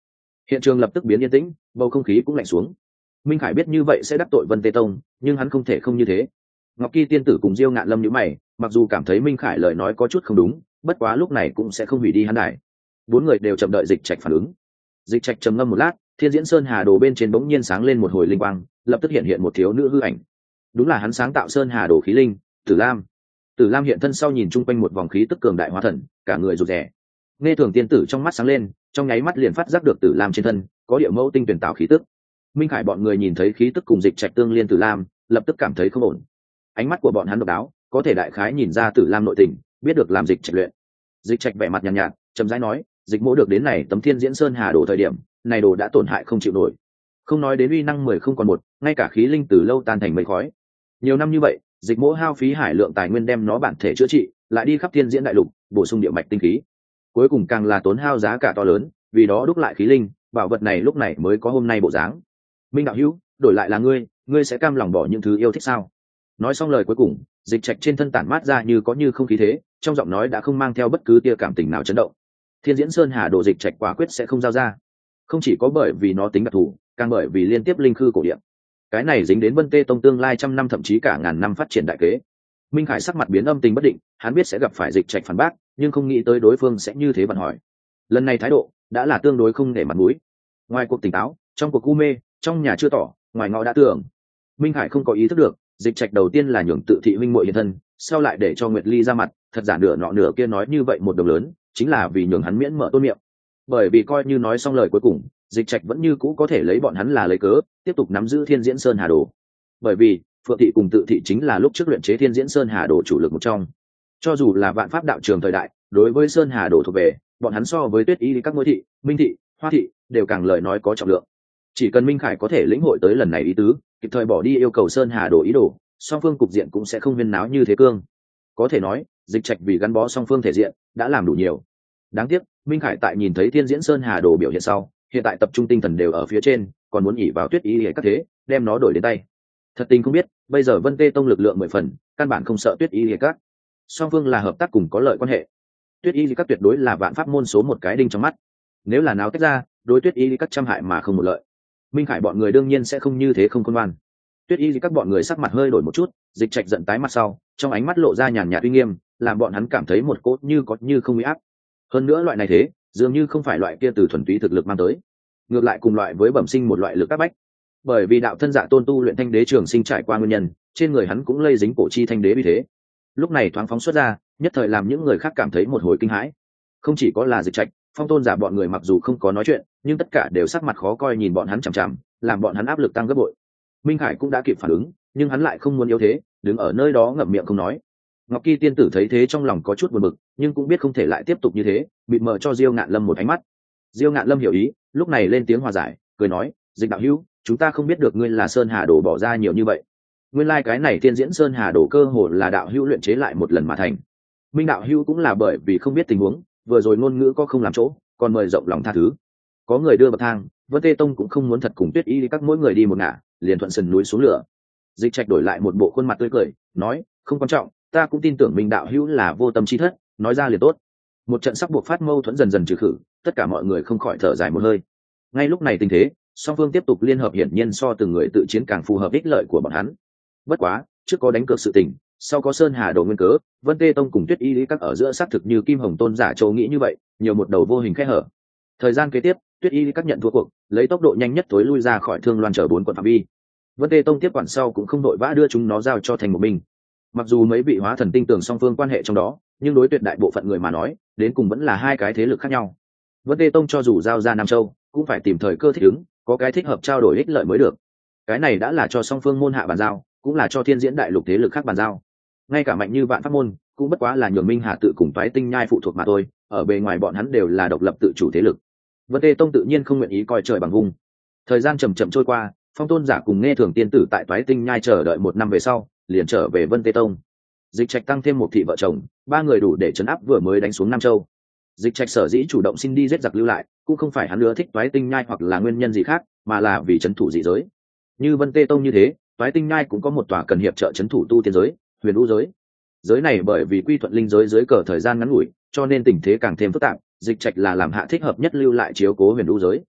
Hiện trường lập tức biến yên tĩnh, bầu không khí cũng lạnh xuống. Minh Khải biết như vậy sẽ đắc tội Vân Tê Tông, nhưng hắn không thể không như thế. Ngọc Kỳ tiên tử cùng Diêu Ngạn Lâm nhíu mày, mặc dù cảm thấy Minh Khải lời nói có chút không đúng, bất quá lúc này cũng sẽ không hủy đi hắn đài. Bốn người đều chậm đợi Dịch Trạch phản ứng. Dịch Trạch trầm ngâm một lát, Thiên Diễn Sơn Hà Đồ bên trên bỗng nhiên sáng lên một hồi linh quang, lập tức hiện hiện một thiếu nữ hư ảnh. Đúng là hắn sáng tạo Sơn Hà Đồ khí linh, Tử Lam. Tử Lam hiện thân sau nhìn chung quanh một vòng khí tức cường đại hóa thần, cả người rụt rè. Nghe Thường tiên tử trong mắt sáng lên, trong nháy mắt liền phát giác được Tử Lam trên thân có địa mẫu tinh tuyển tạo khí tức. Minh Khải bọn người nhìn thấy khí tức cùng Dịch Trạch tương liên Tử Lam, lập tức cảm thấy không ổn. Ánh mắt của bọn hắn độc đáo, có thể đại khái nhìn ra Tử Lam nội tình, biết được làm Dịch Trạch luyện. Dịch Trạch vẻ mặt nhàn nhạt, chậm rãi nói, Dịch Mỗ được đến này tấm Thiên Diễn Sơn Hà Đồ thời điểm, này đồ đã tổn hại không chịu nổi. Không nói đến uy năng 10 không còn một, ngay cả khí linh từ lâu tan thành mây khói. Nhiều năm như vậy, Dịch Mỗ hao phí hải lượng tài nguyên đem nó bản thể chữa trị, lại đi khắp Thiên Diễn đại lục, bổ sung địa mạch tinh khí. Cuối cùng càng là tốn hao giá cả to lớn, vì đó đúc lại khí linh, bảo vật này lúc này mới có hôm nay bộ dáng. Minh đạo hữu, đổi lại là ngươi sẽ cam lòng bỏ những thứ yêu thích sao? Nói xong lời cuối cùng, Dịch Trạch trên thân tản mát ra như có như không khí thế, trong giọng nói đã không mang theo bất cứ tia cảm tình nào chấn động. Thiên Diễn Sơn Hà Đồ Dịch Trạch quả quyết sẽ không giao ra, không chỉ có bởi vì nó tính đặc thù, càng bởi vì liên tiếp linh khư cổ điện. Cái này dính đến Vân Tê Tông tương lai trăm năm thậm chí cả ngàn năm phát triển đại kế. Minh Khải sắc mặt biến âm tình bất định, hắn biết sẽ gặp phải Dịch Trạch phản bác, nhưng không nghĩ tới đối phương sẽ như thế bận hỏi. Lần này thái độ đã là tương đối không để mặt mũi. Ngoài cuộc tỉnh táo, trong cuộc u mê, trong nhà chưa tỏ, ngoài ngõ đã tưởng. Minh Khải không có ý thức được, Dịch Trạch đầu tiên là nhường tự thị huynh muội hiện thân, sau lại để cho Nguyệt Ly ra mặt, thật giả nửa nọ nửa kia nói như vậy một đồng lớn, chính là vì nhường hắn miễn mở tôn miệng. Bởi vì coi như nói xong lời cuối cùng, Dịch Trạch vẫn như cũ có thể lấy bọn hắn là lấy cớ, tiếp tục nắm giữ Thiên Diễn Sơn Hà Đồ. Bởi vì Phượng thị cùng Tự thị chính là lúc trước luyện chế Thiên Diễn Sơn Hà Đồ chủ lực một trong. Cho dù là vạn pháp đạo trường thời đại, đối với Sơn Hà Đồ thuộc về, bọn hắn so với Tuyết Y các ngôi thị, Minh thị, Hoa thị đều càng lời nói có trọng lượng. Chỉ cần Minh Khải có thể lĩnh hội tới lần này ý tứ, kịp thời bỏ đi yêu cầu Sơn Hà Đồ ý đồ, song phương cục diện cũng sẽ không huyên náo như thế cương. Có thể nói, Dịch Trạch vì gắn bó song phương thể diện đã làm đủ nhiều. Đáng tiếc, Minh Khải tại nhìn thấy Thiên Diễn Sơn Hà Đồ biểu hiện sau, hiện tại tập trung tinh thần đều ở phía trên, còn muốn ỉ vào Tuyết Y các thế, đem nó đổi đến tay. Thật tình không biết, bây giờ Vân Tê Tông lực lượng 10 phần, căn bản không sợ Tuyết Y các. Song phương là hợp tác cùng có lợi quan hệ. Tuyết Y các tuyệt đối là vạn pháp môn số một cái đinh trong mắt. Nếu là náo tách ra, đối Tuyết Y các trăm hại mà không một lợi. Minh Khải bọn người đương nhiên sẽ không như thế không khôn ngoan. Tuyết Y các bọn người sắc mặt hơi đổi một chút, Dịch Trạch giận tái mặt sau, trong ánh mắt lộ ra nhàn nhạt uy nghiêm, làm bọn hắn cảm thấy một cốt như có như không uy áp. Hơn nữa loại này thế, dường như không phải loại kia từ thuần túy thực lực mang tới, ngược lại cùng loại với bẩm sinh một loại lực áp bách. Bởi vì đạo thân dạ tôn tu luyện thanh đế trường sinh trải qua nguyên nhân, trên người hắn cũng lây dính cổ chi thanh đế vì thế. Lúc này thoáng phóng xuất ra, nhất thời làm những người khác cảm thấy một hồi kinh hãi. Không chỉ có là Dịch Trạch, Phong Tôn giả bọn người mặc dù không có nói chuyện, nhưng tất cả đều sắc mặt khó coi nhìn bọn hắn chằm chằm, làm bọn hắn áp lực tăng gấp bội. Minh Khải cũng đã kịp phản ứng, nhưng hắn lại không muốn yếu thế, đứng ở nơi đó ngậm miệng không nói. Ngọc Kỳ tiên tử thấy thế trong lòng có chút buồn bực, nhưng cũng biết không thể lại tiếp tục như thế, bịt mờ cho Diêu Ngạn Lâm một ánh mắt. Diêu Ngạn Lâm hiểu ý, lúc này lên tiếng hòa giải, cười nói, Dịch đạo hữu, chúng ta không biết được ngươi là Sơn Hà Đồ bỏ ra nhiều như vậy. Nguyên lai cái này Thiên Diễn Sơn Hà Đồ cơ hồ là đạo hữu luyện chế lại một lần mà thành. Minh đạo hữu cũng là bởi vì không biết tình huống, vừa rồi ngôn ngữ có không làm chỗ, còn mời rộng lòng tha thứ. Có người đưa bậc thang, Vân Tê Tông cũng không muốn thật cùng Tuyết Y các mỗi người đi một ngả, liền thuận sườn núi xuống lửa. Dịch Trạch đổi lại một bộ khuôn mặt tươi cười, nói, không quan trọng, ta cũng tin tưởng Minh đạo hữu là vô tâm chi thất, nói ra liền tốt. Một trận sắc buộc phát mâu thuẫn dần dần trừ khử, tất cả mọi người không khỏi thở dài một hơi. Ngay lúc này tình thế, song phương tiếp tục liên hợp hiển nhiên so từng người tự chiến càng phù hợp ích lợi của bọn hắn. Bất quá, trước có đánh cược sự tình, sau có Sơn Hà Đồ nguyên cớ, Vân Tê Tông cùng Tuyết Y Lý các ở giữa xác thực như Kim Hồng Tôn giả châu nghĩ như vậy, nhiều một đầu vô hình khe hở. Thời gian kế tiếp, Tuyết Y Lý các nhận thua cuộc, lấy tốc độ nhanh nhất tối lui ra khỏi Thương Loan chở 4 quận phạm vi. Vân Tê Tông tiếp quản sau cũng không đội vã đưa chúng nó giao cho thành một mình. Mặc dù mấy vị hóa thần tinh tường song phương quan hệ trong đó, nhưng đối tuyệt đại bộ phận người mà nói, đến cùng vẫn là hai cái thế lực khác nhau. Vân Tê Tông cho dù giao ra Nam Châu, cũng phải tìm thời cơ thích ứng, có cái thích hợp trao đổi ích lợi mới được. Cái này đã là cho song phương môn hạ bàn giao, cũng là cho Thiên Diễn đại lục thế lực khác bàn giao. Ngay cả mạnh như Vạn Pháp môn, cũng bất quá là nhường Minh Hà tự cùng Toái Tinh Nhai phụ thuộc mà thôi, ở bề ngoài bọn hắn đều là độc lập tự chủ thế lực. Vân Tê Tông tự nhiên không nguyện ý coi trời bằng vung. Thời gian chậm chậm trôi qua, Phong Tôn giả cùng Nghe Thường tiên tử tại Toái Tinh Nhai chờ đợi 1 năm về sau, liền trở về Vân Tê Tông. Dịch Trạch tăng thêm một thị vợ chồng, 3 người đủ để trấn áp vừa mới đánh xuống Nam Châu. Dịch Trạch sở dĩ chủ động xin đi giết giặc lưu lại, cũng không phải hắn ưa thích Toái Tinh Nhai hoặc là nguyên nhân gì khác, mà là vì trấn thủ dị giới. Như Vân Tê Tông như thế, Toái Tinh Nhai cũng có một tòa cần hiệp trợ trấn thủ tu tiên giới, Huyền U giới. Giới này bởi vì quy thuận linh giới dưới cờ thời gian ngắn ngủi, cho nên tình thế càng thêm phức tạp, Dịch Trạch là làm hạ thích hợp nhất lưu lại chiếu cố Huyền U giới.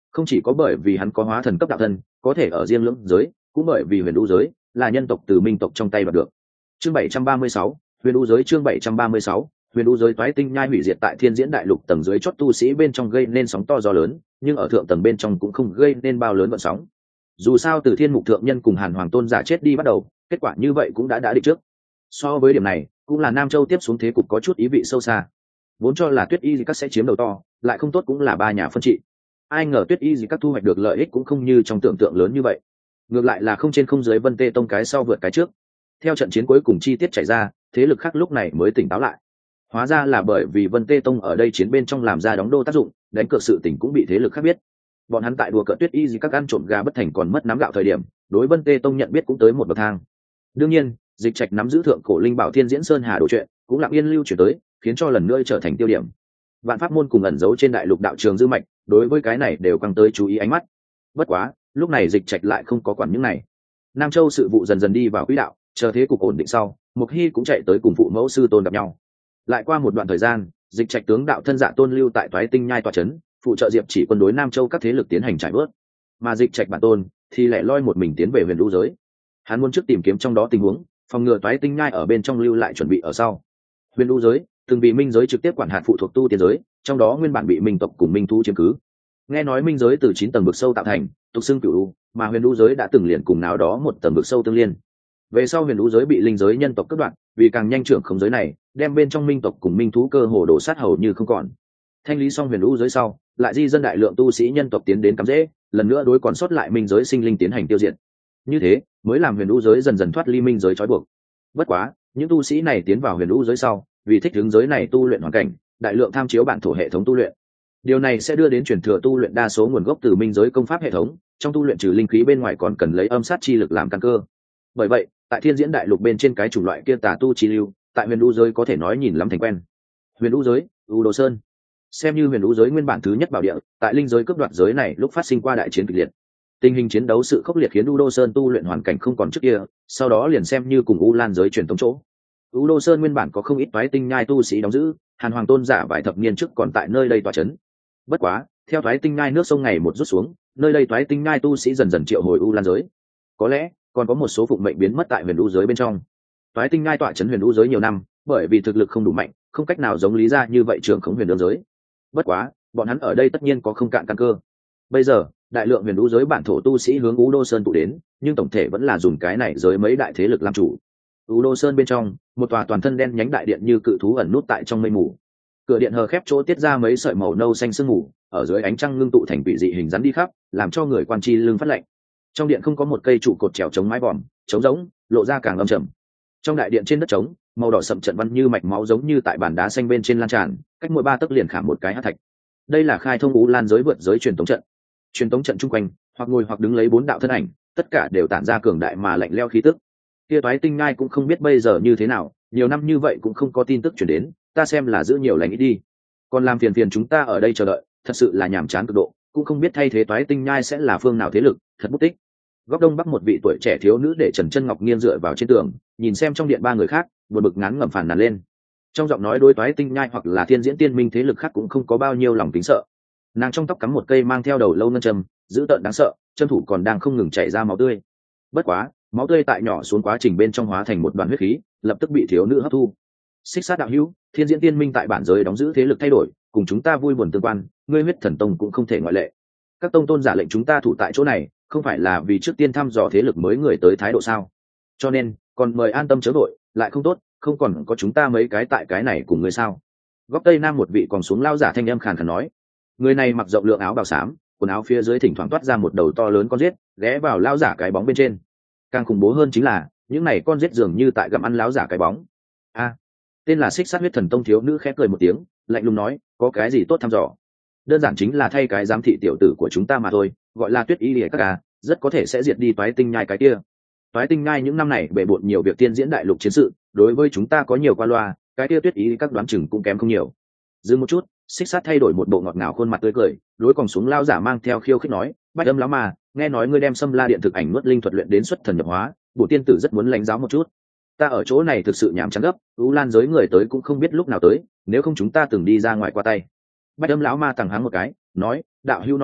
không chỉ có bởi vì hắn có hóa thần cấp đạo thân có thể ở riêng lưỡng giới, cũng bởi vì huyền đũ giới là nhân tộc từ minh tộc trong tay đoạt được. Chương 736, huyền đũ giới. Chương 736, huyền đũ giới. Toái tinh nhai hủy diệt tại thiên diễn đại lục tầng dưới chót tu sĩ bên trong gây nên sóng to gió lớn, nhưng ở thượng tầng bên trong cũng không gây nên bao lớn vận sóng. Dù sao từ thiên mục thượng nhân cùng hàn hoàng tôn giả chết đi bắt đầu, kết quả như vậy cũng đã định trước. So với điểm này, cũng là Nam Châu tiếp xuống thế cục có chút ý vị sâu xa. Vốn cho là Tuyết Y Dị Các sẽ chiếm đầu to, lại không tốt cũng là ba nhà phân trị. Ai ngờ Tuyết Y Dị Các thu hoạch được lợi ích cũng không như trong tưởng tượng lớn như vậy. Ngược lại là không trên không dưới Vân Tê Tông cái sau vượt cái trước. Theo trận chiến cuối cùng chi tiết chảy ra, thế lực khác lúc này mới tỉnh táo lại. Hóa ra là bởi vì Vân Tê Tông ở đây chiến bên trong làm ra đóng đô tác dụng, đánh cược sự tình cũng bị thế lực khác biết. Bọn hắn tại đùa cợt Tuyết Y Dị Các ăn trộm gà bất thành còn mất nắm gạo thời điểm, đối Vân Tê Tông nhận biết cũng tới một bậc thang. Đương nhiên, Dịch Trạch nắm giữ thượng cổ linh bảo Thiên Diễn Sơn Hà đồ chuyện, cũng lặng yên lưu chuyển tới, khiến cho lần nữa trở thành tiêu điểm. Vạn pháp môn cùng ẩn giấu trên đại lục đạo trường dư mạch, đối với cái này đều căng tới chú ý ánh mắt. Bất quá, lúc này Dịch Trạch lại không có quản những này. Nam Châu sự vụ dần dần đi vào quỹ đạo, chờ thế cục ổn định sau, Mục Hy cũng chạy tới cùng phụ mẫu sư tôn gặp nhau. Lại qua một đoạn thời gian, Dịch Trạch tướng đạo thân dạ tôn lưu tại Toái Tinh Nhai tọa trấn, phụ trợ Diệp Chỉ quân đối Nam Châu các thế lực tiến hành trải bớt. Mà Dịch Trạch bản tôn thì lẻ loi một mình tiến về huyền đũ giới. Hắn muốn trước tìm kiếm trong đó tình huống, phòng ngừa Toái Tinh Nhai ở bên trong lưu lại chuẩn bị ở sau. Huyền đũ giới từng bị minh giới trực tiếp quản hạt phụ thuộc tu tiên giới, trong đó nguyên bản bị minh tộc cùng minh thú chiếm cứ. Nghe nói minh giới từ 9 tầng vực sâu tạo thành, tục xưng cửu u, mà huyền đũ giới đã từng liền cùng nào đó một tầng vực sâu tương liên. Về sau huyền đũ giới bị linh giới nhân tộc cắt đoạn, vì càng nhanh trưởng khống giới này, đem bên trong minh tộc cùng minh thú cơ hồ đổ sát hầu như không còn. Thanh lý xong huyền đũ giới sau, lại di dân đại lượng tu sĩ nhân tộc tiến đến cắm rễ, lần nữa đối còn sót lại minh giới sinh linh tiến hành tiêu diệt. Như thế mới làm huyền đũ giới dần dần thoát ly minh giới trói buộc. Bất quá, những tu sĩ này tiến vào huyền đũ giới sau, vì thích ứng giới này tu luyện hoàn cảnh, đại lượng tham chiếu bản thổ hệ thống tu luyện. Điều này sẽ đưa đến truyền thừa tu luyện đa số nguồn gốc từ minh giới công pháp hệ thống, trong tu luyện trừ linh khí bên ngoài còn cần lấy âm sát chi lực làm căn cơ. Bởi vậy, tại thiên diễn đại lục bên trên cái chủng loại kia tà tu chi lưu, tại huyền đũ giới có thể nói nhìn lắm thành quen. Huyền đũ giới, U Đồ Sơn, xem như huyền đũ giới nguyên bản thứ nhất bảo địa, tại linh giới cướp đoạt giới này lúc phát sinh qua đại chiến kịch liệt. Tình hình chiến đấu sự khốc liệt khiến U Đô Sơn tu luyện hoàn cảnh không còn trước kia, sau đó liền xem như cùng U Lan giới truyền thống chỗ. U Đô Sơn nguyên bản có không ít Toái Tinh Nhai tu sĩ đóng giữ, Hàn Hoàng tôn giả vài thập niên trước còn tại nơi đây tọa trấn. Bất quá, theo Toái Tinh Nhai nước sông ngày một rút xuống, nơi đây Toái Tinh Nhai tu sĩ dần dần triệu hồi U Lan giới. Có lẽ còn có một số phụng mệnh biến mất tại huyền đũ giới bên trong. Toái Tinh Nhai tọa trấn huyền đũ giới nhiều năm, bởi vì thực lực không đủ mạnh, không cách nào giống lý ra như vậy trưởng khống huyền đương giới. Bất quá, bọn hắn ở đây tất nhiên có không cạn căn cơ. Bây giờ, đại lượng huyền đũ giới bản thổ tu sĩ hướng U Đô Sơn tụ đến, nhưng tổng thể vẫn là dùng cái này giới mấy đại thế lực làm chủ. U Đô Sơn bên trong, một tòa toàn thân đen nhánh đại điện như cự thú ẩn nút tại trong mây mù. Cửa điện hờ khép chỗ tiết ra mấy sợi màu nâu xanh sương mù, ở dưới ánh trăng ngưng tụ thành vị dị hình rắn đi khắp, làm cho người quan chi lưng phát lạnh. Trong điện không có một cây trụ cột trèo chống mái vòm, trống rỗng, lộ ra càng âm trầm. Trong đại điện trên đất trống, màu đỏ sậm trận văn như mạch máu giống như tại bàn đá xanh bên trên lan tràn, cách mỗi 3 tấc liền khảm một cái hắc thạch. Đây là khai thông U Lan giới vượt giới truyền tống trận. Truyền tống trận chung quanh, hoặc ngồi hoặc đứng lấy 4 đạo thân ảnh, tất cả đều tản ra cường đại mà lạnh lẽo khí tức. Kia Toái Tinh Nhai cũng không biết bây giờ như thế nào, nhiều năm như vậy cũng không có tin tức truyền đến, ta xem là giữ nhiều lành ít đi. Còn làm phiền chúng ta ở đây chờ đợi, thật sự là nhàm chán cực độ, cũng không biết thay thế Toái Tinh Nhai sẽ là phương nào thế lực, thật bút tích. Góc đông bắc một vị tuổi trẻ thiếu nữ để Trần Chân Ngọc nghiêng dựa vào trên tường, nhìn xem trong điện 3 người khác, buồn bực ngán ngẩm phàn nàn lên. Trong giọng nói đối Toái Tinh Nhai hoặc là Thiên Diễn Tiên Minh thế lực khác cũng không có bao nhiêu lòng kính sợ. Nàng trong tóc cắm một cây mang theo đầu lâu ngân châm, dữ tợn đáng sợ, chân thủ còn đang không ngừng chảy ra máu tươi. Bất quá, máu tươi tại nhỏ xuống quá trình bên trong hóa thành một đoàn huyết khí, lập tức bị thiếu nữ hấp thu. Xích Sát đạo hữu, Thiên Diễn Tiên Minh tại bản giới đóng giữ thế lực thay đổi, cùng chúng ta vui buồn tương quan, ngươi Huyết Thần Tông cũng không thể ngoại lệ. Các tông tôn giả lệnh chúng ta thủ tại chỗ này, không phải là vì trước tiên thăm dò thế lực mới người tới thái độ sao? Cho nên, còn mời an tâm chớ vội, lại không tốt, không còn có chúng ta mấy cái tại cái này cùng ngươi sao? Góc tây nam một vị còn xuống lao giả thanh âm khàn khàn nói. Người này mặc rộng lượng áo bào xám, quần áo phía dưới thỉnh thoảng toát ra một đầu to lớn con rết, ghé vào lao giả cái bóng bên trên. Càng khủng bố hơn chính là, những này con rết dường như tại gặm ăn lão giả cái bóng. A, tên là Xích Sát Huyết Thần Tông thiếu nữ khẽ cười một tiếng, lạnh lùng nói, có cái gì tốt thăm dò? Đơn giản chính là thay cái giám thị tiểu tử của chúng ta mà thôi, gọi là Tuyết Y Lìa các ca, rất có thể sẽ diệt đi Toái Tinh Nhai cái kia. Toái Tinh Nhai những năm này bề bộn nhiều việc tiên diễn đại lục chiến sự, đối với chúng ta có nhiều qua loa, cái kia Tuyết Y các đoán chừng cũng kém không nhiều. Dừng một chút, Xích Sát thay đổi một bộ ngọt ngào khuôn mặt tươi cười, đối còn xuống lao giả mang theo khiêu khích nói, Bách Âm lão mà, nghe nói ngươi đem Sâm La Điện thực ảnh nuốt linh thuật luyện đến xuất thần nhập hóa, bổ tiên tử rất muốn lãnh giáo một chút. Ta ở chỗ này thực sự nhàm chán gấp, U Lan giới người tới cũng không biết lúc nào tới, nếu không chúng ta từng đi ra ngoài qua tay. Bách Âm lão ma tằng háng một cái, nói, đạo hữu nói đùa,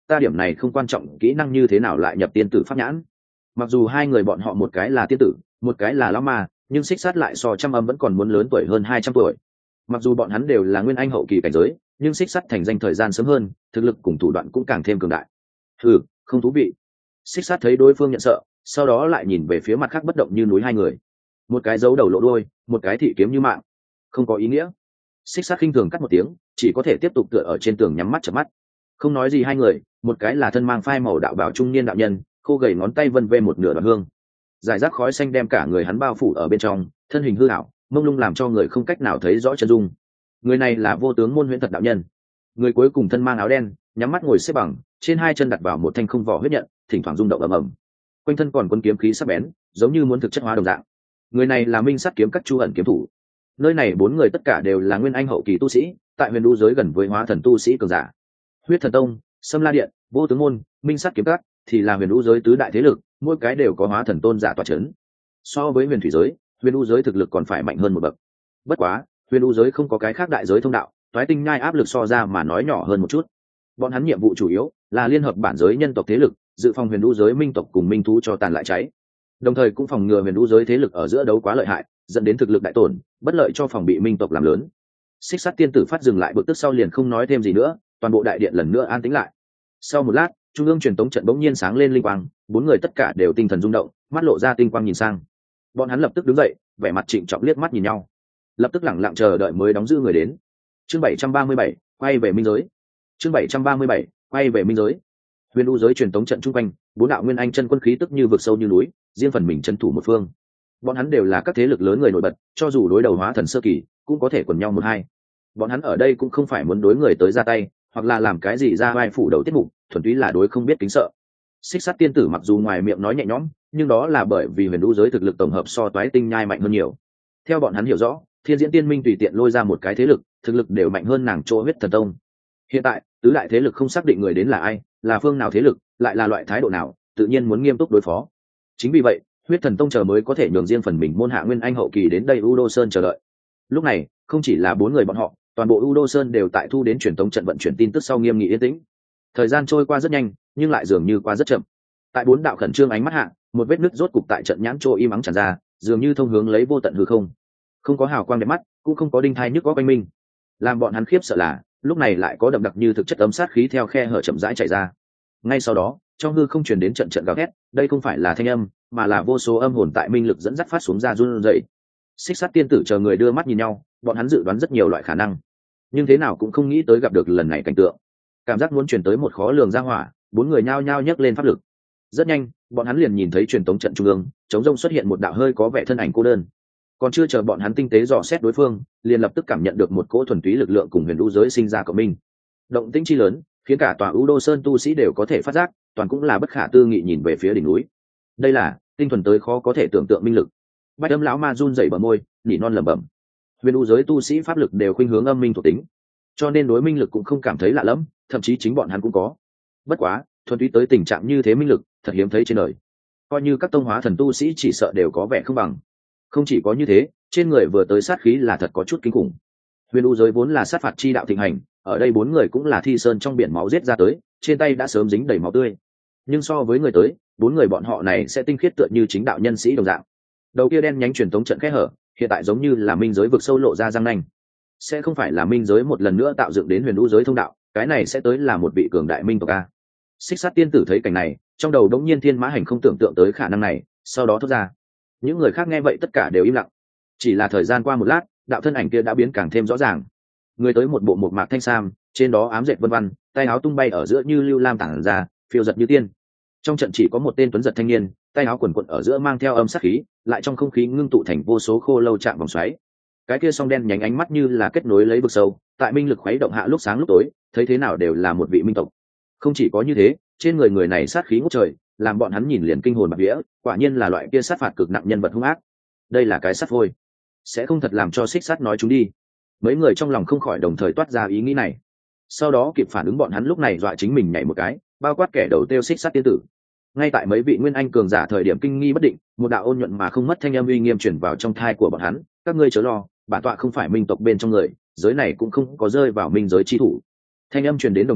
ta điểm này không quan trọng kỹ năng như thế nào lại nhập tiên tử pháp nhãn. Mặc dù hai người bọn họ một cái là tiên tử một cái là lão ma, nhưng xích sát lại so trăm âm vẫn còn muốn lớn tuổi hơn 200 tuổi. Mặc dù bọn hắn đều là nguyên anh hậu kỳ cảnh giới, nhưng xích sát thành danh thời gian sớm hơn, thực lực cùng thủ đoạn cũng càng thêm cường đại. Không thú vị. Xích sát thấy đối phương nhận sợ, sau đó lại nhìn về phía mặt khác bất động như núi hai người, một cái giấu đầu lộ đuôi, một cái thị kiếm như mạng, không có ý nghĩa. Xích sát khinh thường cắt một tiếng, chỉ có thể tiếp tục tựa ở trên tường nhắm mắt chợp mắt. Không nói gì hai người, một cái là thân mang phai màu đạo bào trung niên đạo nhân, khô gầy ngón tay vân vê một nửa đoạn hương, giải rác khói xanh đem cả người hắn bao phủ ở bên trong, thân hình hư ảo, mông lung làm cho người không cách nào thấy rõ chân dung. Người này là vô tướng môn huyễn thật đạo nhân. Người cuối cùng thân mang áo đen, nhắm mắt ngồi xếp bằng, trên hai chân đặt vào một thanh không vỏ huyết nhận, thỉnh thoảng rung động ầm ầm. Quanh thân còn quân kiếm khí sắc bén, giống như muốn thực chất hóa đồng dạng. Người này là Minh Sắt kiếm các Chu ẩn kiếm thủ. Nơi này bốn người tất cả đều là nguyên anh hậu kỳ tu sĩ, tại huyền đu giới gần với hóa thần tu sĩ cường giả. Huyết Thần Tông, Sâm La Điện, Vô Tướng môn, Minh Sắt kiếm các thì là huyền đu giới tứ đại thế lực, mỗi cái đều có hóa thần tôn giả tọa chấn. So với huyền thủy giới, huyền đu giới thực lực còn phải mạnh hơn một bậc. Bất quá, huyền đu giới không có cái khác đại giới thông đạo, toái tinh nhai áp lực so ra mà nói nhỏ hơn một chút. Bọn hắn nhiệm vụ chủ yếu là liên hợp bản giới nhân tộc thế lực, dự phòng huyền đu giới minh tộc cùng minh thú cho tàn lại cháy, đồng thời cũng phòng ngừa huyền đu giới thế lực ở giữa đấu quá lợi hại, dẫn đến thực lực đại tổn, bất lợi cho phòng bị minh tộc làm lớn. Xích Sắt tiên tử phát dừng lại bực tức sau liền không nói thêm gì nữa, toàn bộ đại điện lần nữa an tĩnh lại. Sau một lát, trung ương truyền tống trận bỗng nhiên sáng lên linh quang, bốn người tất cả đều tinh thần rung động, mắt lộ ra tinh quang nhìn sang. Bọn hắn lập tức đứng dậy, vẻ mặt trịnh trọng liếc mắt nhìn nhau, lập tức lẳng lặng chờ đợi mới đóng giữ người đến. Chương 737, quay về minh giới. Chương 737, quay về minh giới. Huyền u giới truyền tống trận trung quanh, bốn đạo nguyên anh chân quân khí tức như vực sâu như núi, riêng phần mình trấn thủ một phương. Bọn hắn đều là các thế lực lớn người nổi bật, cho dù đối đầu hóa thần sơ kỳ, cũng có thể quần nhau một hai. Bọn hắn ở đây cũng không phải muốn đối người tới ra tay, hoặc là làm cái gì ra vai phủ đầu tiết mục, thuần túy là đối không biết kính sợ. Xích Sắt tiên tử mặc dù ngoài miệng nói nhẹ nhõm, nhưng đó là bởi vì huyền u giới thực lực tổng hợp so toái tinh nhai mạnh hơn nhiều. Theo bọn hắn hiểu rõ, Thiên Diễn Tiên Minh tùy tiện lôi ra một cái thế lực, thực lực đều mạnh hơn nàng chỗ Huyết Thần Tông. Hiện tại, tứ đại thế lực không xác định người đến là ai, là phương nào thế lực, lại là loại thái độ nào, tự nhiên muốn nghiêm túc đối phó. Chính vì vậy, Huyết Thần Tông chờ mới có thể nhường riêng phần mình môn hạ nguyên anh hậu kỳ đến đây U Đô Sơn chờ đợi. Lúc này, không chỉ là bốn người bọn họ, toàn bộ U Đô Sơn đều tại thu đến truyền tống trận vận chuyển tin tức sau nghiêm nghị yên tĩnh. Thời gian trôi qua rất nhanh, nhưng lại dường như qua rất chậm. Tại bốn đạo khẩn trương ánh mắt hạ, một vết nứt rốt cục tại trận nhãn trô im ắng tràn ra, dường như thông hướng lấy vô tận hư không. Không có hào quang đẹp mắt, cũng không có đinh thai nhức óc quanh minh. Làm bọn hắn khiếp sợ là, lúc này lại có đậm đặc như thực chất ấm sát khí theo khe hở chậm rãi chảy ra. Ngay sau đó, trong hư không truyền đến trận trận gào thét, đây không phải là thanh âm, mà là vô số âm hồn tại minh lực dẫn dắt phát xuống ra run rẩy. Xích Sắt tiên tử chờ người đưa mắt nhìn nhau, bọn hắn dự đoán rất nhiều loại khả năng, nhưng thế nào cũng không nghĩ tới gặp được lần này cảnh tượng. Cảm giác muốn truyền tới một khó lường ra hỏa, bốn người nhao nhao nhấc lên pháp lực. Rất nhanh, bọn hắn liền nhìn thấy truyền tống trận trung ương, chống rông xuất hiện một đạo hơi có vẻ thân ảnh cô đơn. Còn chưa chờ bọn hắn tinh tế dò xét đối phương, liền lập tức cảm nhận được một cỗ thuần túy lực lượng cùng huyền u giới sinh ra cộng minh. Động tĩnh chi lớn, khiến cả tòa U Đô Sơn tu sĩ đều có thể phát giác, toàn cũng là bất khả tư nghị nhìn về phía đỉnh núi. Đây là tinh thuần tới khó có thể tưởng tượng minh lực. Bạch Âm lão ma run rẩy bờ môi, nỉ non lẩm bẩm. Huyền u giới tu sĩ pháp lực đều khuynh hướng âm minh thuộc tính, cho nên đối minh lực cũng không cảm thấy lạ lẫm, thậm chí chính bọn hắn cũng có. Bất quá, thuần túy tới tình trạng như thế minh lực, thật hiếm thấy trên đời. Coi như các tông hóa thần tu sĩ chỉ sợ đều có vẻ không bằng. Không chỉ có như thế, trên người vừa tới sát khí là thật có chút kinh khủng. Huyền u giới vốn là sát phạt chi đạo thịnh hành, ở đây bốn người cũng là thi sơn trong biển máu giết ra tới, trên tay đã sớm dính đầy máu tươi. Nhưng so với người tới, bốn người bọn họ này sẽ tinh khiết tựa như chính đạo nhân sĩ đồng dạng. Đầu kia đen nhánh truyền tống trận kẽ hở, hiện tại giống như là minh giới vực sâu lộ ra răng nanh. Sẽ không phải là minh giới một lần nữa tạo dựng đến huyền u giới thông đạo, cái này sẽ tới là một vị cường đại minh tộc a. Xích Sắt tiên tử thấy cảnh này, trong đầu đống nhiên thiên mã hành không tưởng tượng tới khả năng này, sau đó thốt ra. Những người khác nghe vậy tất cả đều im lặng. Chỉ là thời gian qua một lát, đạo thân ảnh kia đã biến càng thêm rõ ràng. Người tới một bộ một mạc thanh sam, trên đó ám dệt vân vân, tay áo tung bay ở giữa như lưu lam tản ra, phiêu giật như tiên. Trong trận chỉ có một tên tuấn giật thanh niên, tay áo quần quật ở giữa mang theo âm sát khí, lại trong không khí ngưng tụ thành vô số khô lâu chạm vòng xoáy. Cái kia song đen nhánh ánh mắt như là kết nối lấy vực sâu, tại minh lực khuấy động hạ lúc sáng lúc tối, thấy thế nào đều là một vị minh tộc. Không chỉ có như thế, trên người người này sát khí ngút trời, làm bọn hắn nhìn liền kinh hồn bạt vía, quả nhiên là loại kia sát phạt cực nặng nhân vật hung ác. Đây là cái sát phôi, sẽ không thật làm cho Xích Sắt nói chúng đi. Mấy người trong lòng không khỏi đồng thời toát ra ý nghĩ này. Sau đó kịp phản ứng bọn hắn lúc này dọa chính mình nhảy một cái, bao quát kẻ đầu tiêu Xích Sắt tiên tử. Ngay tại mấy vị nguyên anh cường giả thời điểm kinh nghi bất định, một đạo ôn nhuận mà không mất thanh âm uy nghiêm truyền vào trong thai của bọn hắn, các ngươi chớ lo, bản tọa không phải minh tộc bên trong người, giới này cũng không có rơi vào minh giới chi thủ. Thanh âm truyền đến đồng thời,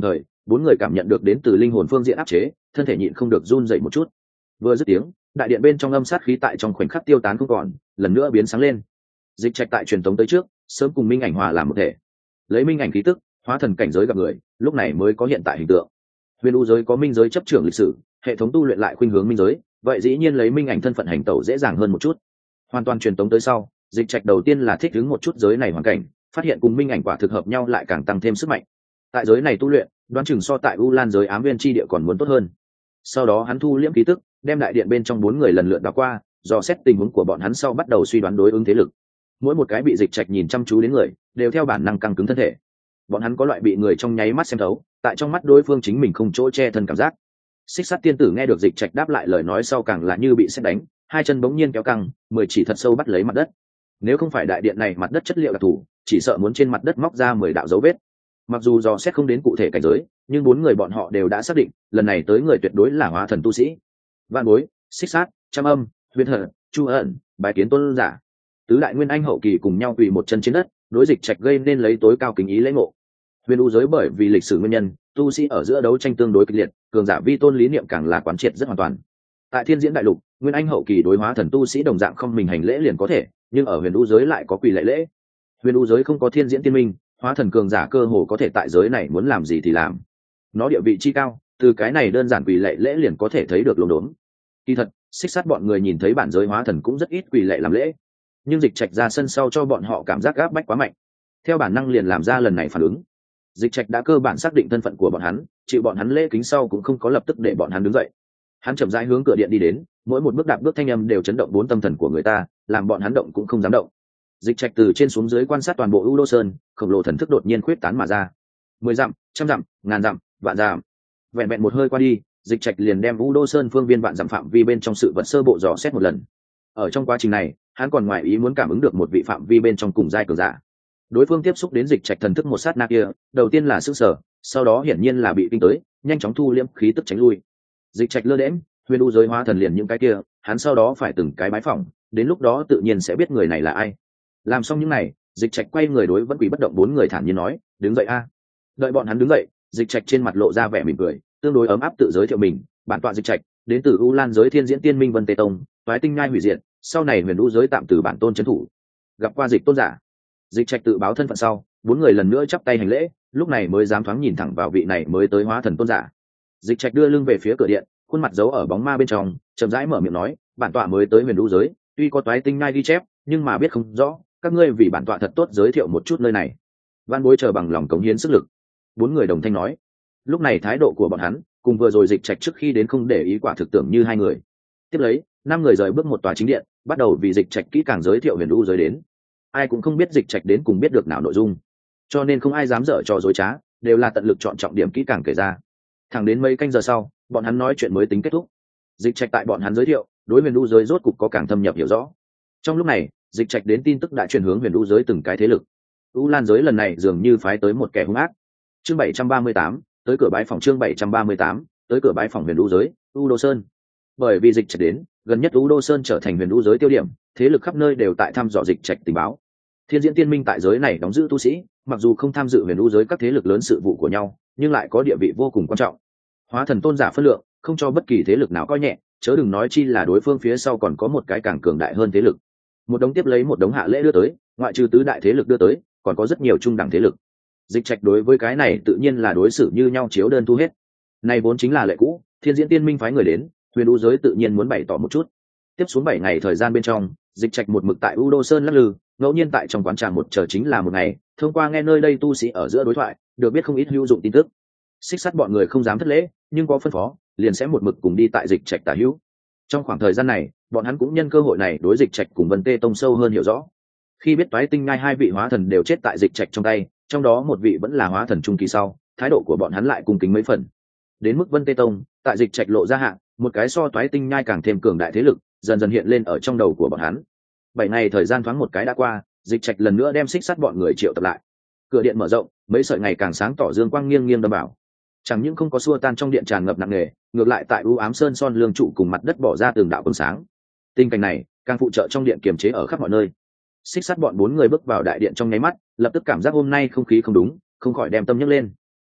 bốn người cảm nhận được đến từ linh hồn phương diện áp chế, thân thể nhịn không được run dậy một chút. Vừa dứt tiếng, đại điện bên trong âm sát khí tại trong khoảnh khắc tiêu tán không còn, lần nữa biến sáng lên. Dịch trạch tại truyền thống tới trước, sớm cùng minh ảnh hòa làm một thể, lấy minh ảnh khí tức hóa thần cảnh giới gặp người, lúc này mới có hiện tại hình tượng. Huyền u giới có minh giới chấp trưởng lịch sử, hệ thống tu luyện lại khuynh hướng minh giới, vậy dĩ nhiên lấy minh ảnh thân phận hành tẩu dễ dàng hơn một chút. Hoàn toàn truyền tống tới sau, dịch trạch đầu tiên là thích ứng một chút giới này hoàn cảnh, phát hiện cùng minh ảnh quả thực hợp nhau lại càng tăng thêm sức mạnh. Tại giới này tu luyện, đoán chừng so tại u lan giới ám viên chi địa còn muốn tốt hơn. Sau đó hắn thu liễm khí tức, đem đại điện bên trong bốn người lần lượt đảo qua, dò xét tình huống của bọn hắn sau bắt đầu suy đoán đối ứng thế lực. Mỗi một cái bị dịch trạch nhìn chăm chú đến người, đều theo bản năng căng cứng thân thể. Bọn hắn có loại bị người trong nháy mắt xem thấu, tại trong mắt đối phương chính mình không chỗ che thân cảm giác. Xích Sắt tiên tử nghe được dịch trạch đáp lại lời nói sau càng là như bị sét đánh, hai chân bỗng nhiên kéo căng, mười chỉ thật sâu bắt lấy mặt đất. Nếu không phải đại điện này mặt đất chất liệu đặc thù, chỉ sợ muốn trên mặt đất móc ra 10 đạo dấu vết. Mặc dù dò xét không đến cụ thể cảnh giới, nhưng bốn người bọn họ đều đã xác định, lần này tới người tuyệt đối là hóa thần tu sĩ. Vạn Bối, Xích Sát, Trăm Âm, Huyền Hận, Chu Ẩn, Bái Kiến Tôn giả, tứ đại nguyên anh hậu kỳ cùng nhau quỳ một chân trên đất, đối dịch trạch gây nên lấy tối cao kính ý lễ ngộ. Huyền u giới bởi vì lịch sử nguyên nhân, tu sĩ ở giữa đấu tranh tương đối kịch liệt, cường giả vi tôn lý niệm càng là quán triệt rất hoàn toàn. Tại Thiên Diễn đại lục, nguyên anh hậu kỳ đối hóa thần tu sĩ đồng dạng không mình hành lễ liền có thể, nhưng ở huyền u giới lại có quỳ lễ lễ. Huyền u giới không có thiên diễn tiên minh, hóa thần cường giả cơ hồ có thể tại giới này muốn làm gì thì làm. Nó địa vị chi cao, từ cái này đơn giản quỳ lễ lễ liền có thể thấy được lồn đốn. Kỳ thật, Xích Sắt bọn người nhìn thấy bản giới hóa thần cũng rất ít quỳ lễ làm lễ, nhưng dịch trạch ra sân sau cho bọn họ cảm giác áp bách quá mạnh, theo bản năng liền làm ra lần này phản ứng. Dịch trạch đã cơ bản xác định thân phận của bọn hắn, chịu bọn hắn lễ kính sau cũng không có lập tức để bọn hắn đứng dậy. Hắn chậm rãi hướng cửa điện đi đến, mỗi một bước đạp bước thanh âm đều chấn động bốn tâm thần của người ta, làm bọn hắn động cũng không dám động. Dịch trạch từ trên xuống dưới quan sát toàn bộ U Đô Sơn, khổng lồ thần thức đột nhiên khuyết tán mà ra. 10 dặm, trăm dặm, ngàn dặm, vạn dặm. Vẹn vẹn một hơi qua đi, dịch trạch liền đem U Đô Sơn phương viên vạn dặm phạm vi bên trong sự vật sơ bộ dò xét một lần. Ở trong quá trình này, hắn còn ngoài ý muốn cảm ứng được một vị phạm vi bên trong cùng giai cường giả. Đối phương tiếp xúc đến dịch trạch thần thức một sát na kia, đầu tiên là sửng sở, sau đó hiển nhiên là bị kinh tới, nhanh chóng thu liễm khí tức tránh lui. Dịch trạch lơ đễnh, huyền u giới hóa thần liền những cái kia, hắn sau đó phải từng cái bái phỏng, đến lúc đó tự nhiên sẽ biết người này là ai. Làm xong những này, dịch trạch quay người đối vẫn quỷ bất động bốn người thản nhiên nói, đứng dậy a. Đợi bọn hắn đứng dậy, dịch trạch trên mặt lộ ra vẻ mỉm cười, tương đối ấm áp tự giới thiệu mình, bản tọa dịch trạch, đến từ U Lan giới Thiên Diễn Tiên Minh Vân Tê Tông, toái tinh nhai hủy diệt, sau này huyền u giới tạm từ bản tôn trấn thủ. Gặp qua dịch tôn giả. Dịch trạch tự báo thân phận sau, bốn người lần nữa chắp tay hành lễ, lúc này mới dám thoáng nhìn thẳng vào vị này mới tới hóa thần tôn giả. Dịch trạch đưa lưng về phía cửa điện, khuôn mặt giấu ở bóng ma bên trong, chậm rãi mở miệng nói, bản tọa mới tới huyền u giới, tuy có toái tinh nhai ghi chép, nhưng mà biết không rõ, các ngươi vì bản tọa thật tốt giới thiệu một chút nơi này. Van Bối chờ bằng lòng cống hiến sức lực. Bốn người đồng thanh nói. Lúc này thái độ của bọn hắn cùng vừa rồi dịch trạch trước khi đến không để ý quả thực tưởng như hai người. Tiếp lấy, năm người rời bước một tòa chính điện, bắt đầu vì dịch trạch kỹ càng giới thiệu huyền u giới đến. Ai cũng không biết dịch trạch đến cùng biết được nào nội dung, cho nên không ai dám dở trò dối trá, đều là tận lực chọn trọng điểm kỹ càng kể ra. Thẳng đến mấy canh giờ sau, bọn hắn nói chuyện mới tính kết thúc. Dịch trạch tại bọn hắn giới thiệu, đối huyền u giới rốt cục có càng thâm nhập hiểu rõ. Trong lúc này, dịch trạch đến tin tức đã chuyển hướng huyền u giới từng cái thế lực. U Lan giới lần này dường như phái tới một kẻ hung ác. Chương 738, tới cửa bái phòng. Chương 738, tới cửa bái phòng huyền u giới, U Đô Sơn. Bởi vì dịch trạch đến, gần nhất U Đô Sơn trở thành huyền u giới tiêu điểm, thế lực khắp nơi đều tại thăm dò dịch trạch tình báo. Thiên Diễn Tiên Minh tại giới này đóng giữ tu sĩ, mặc dù không tham dự huyền u giới các thế lực lớn sự vụ của nhau, nhưng lại có địa vị vô cùng quan trọng. Hóa thần tôn giả phân lượng, không cho bất kỳ thế lực nào coi nhẹ, chớ đừng nói chi là đối phương phía sau còn có một cái càng cường đại hơn thế lực. Một đống tiếp lấy một đống hạ lễ đưa tới, ngoại trừ tứ đại thế lực đưa tới, còn có rất nhiều trung đẳng thế lực. Dịch trạch đối với cái này tự nhiên là đối xử như nhau chiếu đơn thu hết. Này vốn chính là lệ cũ, Thiên Diễn Tiên Minh phái người đến, huyền u giới tự nhiên muốn bày tỏ một chút. Tiếp xuống 7 ngày thời gian bên trong, dịch trạch một mực tại U Đô Sơn lắc lư, ngẫu nhiên tại trong quán trà một chờ chính là một ngày, thông qua nghe nơi đây tu sĩ ở giữa đối thoại, được biết không ít hữu dụng tin tức. Xích Sắt bọn người không dám thất lễ, nhưng có phân phó, liền sẽ một mực cùng đi tại dịch trạch tả hữu. Trong khoảng thời gian này, bọn hắn cũng nhân cơ hội này đối dịch trạch cùng Vân Tê Tông sâu hơn hiểu rõ. Khi biết toái tinh nhai hai vị hóa thần đều chết tại dịch trạch trong tay, trong đó một vị vẫn là hóa thần trung kỳ sau, thái độ của bọn hắn lại cung kính mấy phần. Đến mức Vân Tê Tông, tại dịch trạch lộ ra hạng, một cái so toái tinh nhai càng thêm cường đại thế lực, dần dần hiện lên ở trong đầu của bọn hắn. 7 ngày thời gian thoáng một cái đã qua, dịch trạch lần nữa đem Xích Sắt bọn người triệu tập lại. Cửa điện mở rộng, mấy sợi ngày càng sáng tỏ dương quang nghiêng nghiêng đâm vào. Chẳng những không có xua tan trong điện tràn ngập nặng nề, ngược lại tại u ám sơn son lương trụ cùng mặt đất bỏ ra từng đạo quang sáng. Tình cảnh này càng phụ trợ trong điện kiềm chế ở khắp mọi nơi. Xích Sắt bọn 4 người bước vào đại điện trong nháy mắt, lập tức cảm giác hôm nay không khí không đúng, không khỏi đem tâm nhấc lên.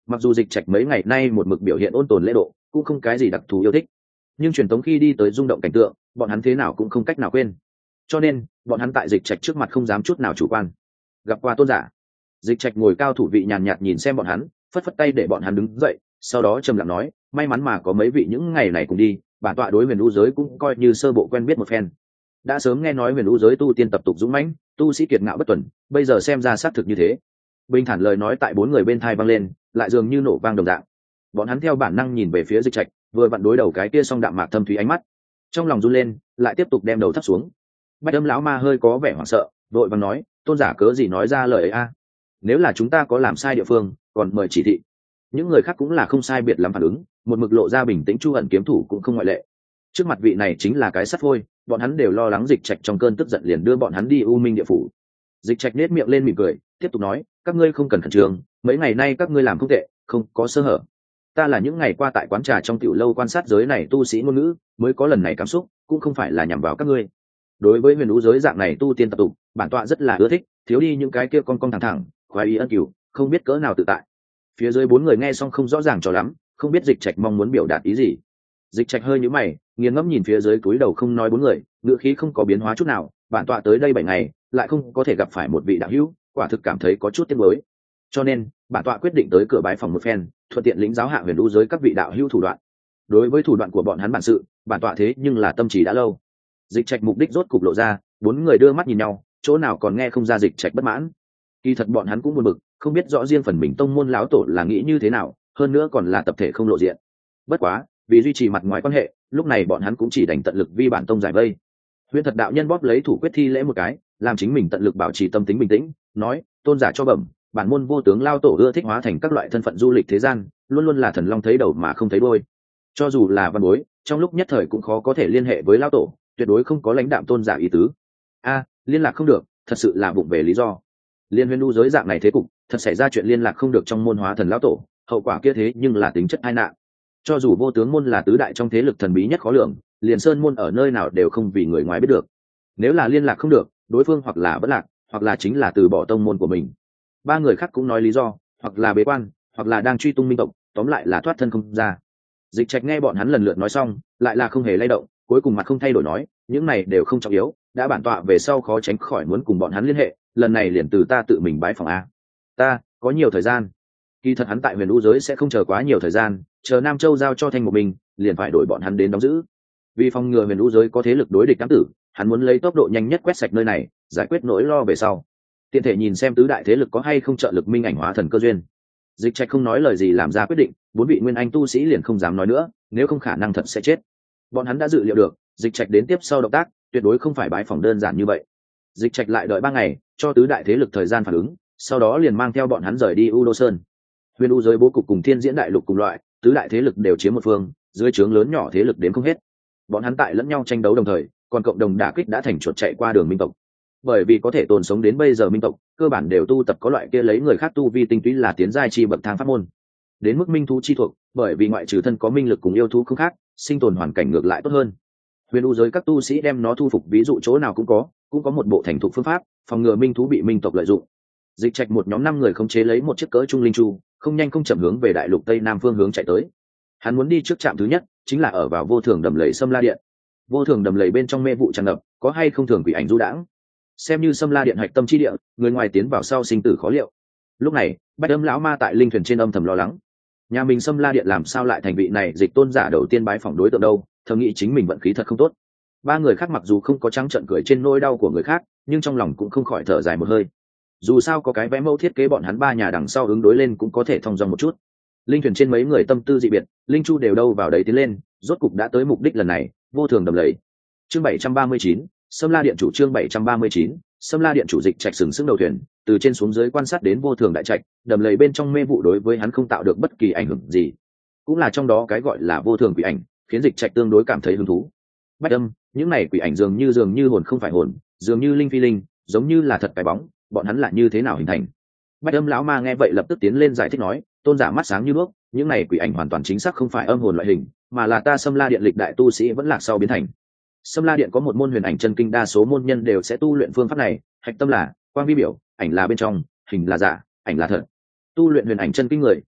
Mặc dù Dịch Trạch mấy ngày nay một mực biểu hiện ôn tồn lễ độ, cũng không cái gì đặc thù yêu thích, nhưng truyền tống khi đi tới rung động cảnh tượng, bọn hắn thế nào cũng không cách nào quên. Cho nên bọn hắn tại Dịch Trạch trước mặt không dám chút nào chủ quan. Gặp qua tôn giả, Dịch Trạch ngồi cao thủ vị nhàn nhạt nhìn xem bọn hắn, phất phất tay để bọn hắn đứng dậy, sau đó trầm lặng nói, may mắn mà có mấy vị những ngày này cùng đi, bản tọa đối huyền u giới cũng coi như sơ bộ quen biết một phen. Đã sớm nghe nói huyền u giới tu tiên tập tục dũng mãnh, tu sĩ kiệt ngạo bất tuần, bây giờ xem ra xác thực như thế. Bình thản lời nói tại bốn người bên thai vang lên, lại dường như nổ vang đồng dạng. Bọn hắn theo bản năng nhìn về phía Dịch Trạch, vừa vặn đối đầu cái kia song đạm mạc thâm thúy ánh mắt, trong lòng run lên, lại tiếp tục đem đầu thấp xuống. Bạch Âm lão ma hơi có vẻ hoảng sợ, đội vàng nói, tôn giả cớ gì nói ra lời ấy a? Nếu là chúng ta có làm sai địa phương, còn mời chỉ thị. Những người khác cũng là không sai biệt lắm phản ứng, một mực lộ ra bình tĩnh. Chu Ẩn kiếm thủ cũng không ngoại lệ. Trước mặt vị này chính là cái sắt phôi, bọn hắn đều lo lắng Dịch Trạch trong cơn tức giận liền đưa bọn hắn đi U Minh địa phủ. Dịch Trạch nét miệng lên mỉm cười, tiếp tục nói, các ngươi không cần khẩn trương, mấy ngày nay các ngươi làm không tệ, không có sơ hở. Ta là những ngày qua tại quán trà trong tiểu lâu quan sát giới này tu sĩ ngôn ngữ, mới có lần này cảm xúc, cũng không phải là nhằm vào các ngươi. Đối với huyền u giới dạng này tu tiên tập tục, bản tọa rất là ưa thích, thiếu đi những cái kia con thẳng thẳng, khoái ý ân cửu, không biết cỡ nào tự tại. Phía dưới bốn người nghe xong không rõ ràng cho lắm, không biết Dịch Trạch mong muốn biểu đạt ý gì. Dịch Trạch hơi nhíu mày, nghiêng ngẫm nhìn phía dưới cúi đầu không nói bốn người, ngữ khí không có biến hóa chút nào. Bản tọa tới đây 7 ngày, lại không có thể gặp phải một vị đạo hữu, quả thực cảm thấy có chút tiếc nuối. Cho nên, bản tọa quyết định tới cửa bái phòng một phen, thuận tiện lĩnh giáo hạ huyền u giới các vị đạo hữu thủ đoạn. Đối với thủ đoạn của bọn hắn bản sự, bản tọa thế nhưng là tâm trí đã lâu. Dịch Trạch mục đích rốt cục lộ ra, bốn người đưa mắt nhìn nhau, chỗ nào còn nghe không ra Dịch Trạch bất mãn. Kỳ thật bọn hắn cũng buồn bực, không biết rõ riêng phần mình tông môn lão tổ là nghĩ như thế nào, hơn nữa còn là tập thể không lộ diện. Bất quá, vì duy trì mặt ngoài quan hệ, lúc này bọn hắn cũng chỉ đành tận lực vi bản tông giải vây. Huyền Thật đạo nhân bóp lấy thủ quyết thi lễ một cái, làm chính mình tận lực bảo trì tâm tính bình tĩnh, nói, tôn giả cho bẩm, bản môn vô tướng lao tổ ưa thích hóa thành các loại thân phận du lịch thế gian, luôn luôn là thần long thấy đầu mà không thấy đuôi. Cho dù là văn bối, trong lúc nhất thời cũng khó có thể liên hệ với lao tổ, tuyệt đối không có lãnh đạm tôn giả ý tứ. A, liên lạc không được, thật sự là vụng về lý do. Liên huyền u giới dạng này thế cục, thật xảy ra chuyện liên lạc không được trong môn hóa thần lão tổ, hậu quả kia thế nhưng là tính chất tai nạn. Cho dù vô tướng môn là tứ đại trong thế lực thần bí nhất khó lường, liền sơn môn ở nơi nào đều không vì người ngoài biết được. Nếu là liên lạc không được, đối phương hoặc là bất lạc, hoặc là chính là từ bỏ tông môn của mình. Ba người khác cũng nói lý do, hoặc là bế quan, hoặc là đang truy tung minh tộc, tóm lại là thoát thân không ra. Dịch Trạch nghe bọn hắn lần lượt nói xong, lại là không hề lay động, cuối cùng mặt không thay đổi nói, những này đều không trọng yếu, đã bản tọa về sau khó tránh khỏi muốn cùng bọn hắn liên hệ, lần này liền từ ta tự mình bái phòng a. Ta có nhiều thời gian. Kỳ thật hắn tại huyền u giới sẽ không chờ quá nhiều thời gian, chờ Nam Châu giao cho Thanh một mình, liền phải đổi bọn hắn đến đóng giữ. Vì phòng ngừa huyền u giới có thế lực đối địch ám tử, hắn muốn lấy tốc độ nhanh nhất quét sạch nơi này, giải quyết nỗi lo về sau. Tiện thể nhìn xem tứ đại thế lực có hay không trợ lực minh ảnh hóa thần cơ duyên. Dịch Trạch không nói lời gì làm ra quyết định, bốn vị nguyên anh tu sĩ liền không dám nói nữa, nếu không khả năng thật sẽ chết. Bọn hắn đã dự liệu được, Dịch Trạch đến tiếp sau động tác, tuyệt đối không phải bái phỏng đơn giản như vậy. Dịch Trạch lại đợi 3 ngày, cho tứ đại thế lực thời gian phản ứng, sau đó liền mang theo bọn hắn rời đi U Đô Sơn. Huyền u giới bố cục cùng Thiên Diễn đại lục cùng loại, tứ đại thế lực đều chiếm một phương, dưới trướng lớn nhỏ thế lực đến không hết. Bọn hắn tại lẫn nhau tranh đấu đồng thời, còn cộng đồng đả kích đã thành chuột chạy qua đường minh tộc. Bởi vì có thể tồn sống đến bây giờ minh tộc, cơ bản đều tu tập có loại kia lấy người khác tu vi tinh túy là tiến giai chi bậc thang pháp môn. Đến mức minh thú chi thuộc, bởi vì ngoại trừ thân có minh lực cùng yêu thú không khác, sinh tồn hoàn cảnh ngược lại tốt hơn. Huyền u giới các tu sĩ đem nó thu phục, ví dụ chỗ nào cũng có một bộ thành thục phương pháp, phòng ngừa minh thú bị minh tộc lợi dụng. Dịch Trạch một nhóm 5 người khống chế lấy một chiếc cỡ trung linh chu, không nhanh không chậm hướng về đại lục tây nam phương hướng chạy tới. Hắn muốn đi trước trạm thứ nhất, chính là ở vào vô thường đầm lầy Sâm La Điện. Vô thường đầm lầy bên trong mê vụ tràn ngập, có hay không thường quỷ ảnh du đãng. Xem như Sâm La Điện hạch tâm chi địa, người ngoài tiến vào sau sinh tử khó liệu. Lúc này, Bạch Âm lão ma tại linh thuyền trên âm thầm lo lắng. Nhà mình Sâm La Điện làm sao lại thành vị này dịch tôn giả đầu tiên bái phỏng đối tượng đâu, thầm nghĩ chính mình vận khí thật không tốt. Ba người khác mặc dù không có trắng trợn cười trên nỗi đau của người khác, nhưng trong lòng cũng không khỏi thở dài một hơi. Dù sao có cái vẽ mẫu thiết kế bọn hắn ba nhà đằng sau ứng đối lên cũng có thể thông dong một chút. Linh thuyền trên mấy người tâm tư dị biệt, linh chu đều đâu vào đấy tiến lên, rốt cục đã tới mục đích lần này, vô thường đầm lầy. Chương 739, Sâm La Điện chủ. Chương 739, Sâm La Điện chủ. Dịch Trạch sừng sững đầu thuyền, từ trên xuống dưới quan sát đến vô thường đại trạch, đầm lầy bên trong mê vụ đối với hắn không tạo được bất kỳ ảnh hưởng gì. Cũng là trong đó cái gọi là vô thường quỷ ảnh, khiến Dịch Trạch tương đối cảm thấy hứng thú. Bạch Âm, những này quỷ ảnh dường như hồn không phải hồn, dường như linh phi linh, giống như là thật cái bóng, bọn hắn là như thế nào hình thành? Bạch Âm lão ma nghe vậy lập tức tiến lên giải thích nói, tôn giả mắt sáng như đuốc, những này quỷ ảnh hoàn toàn chính xác không phải âm hồn loại hình, mà là ta Sâm La Điện lịch đại tu sĩ vẫn lạc sau biến thành. Sâm La Điện có một môn huyền ảnh chân kinh, đa số môn nhân đều sẽ tu luyện phương pháp này, hạch tâm là quang vi biểu, ảnh là bên trong, hình là giả, ảnh là thật. Tu luyện huyền ảnh chân kinh người,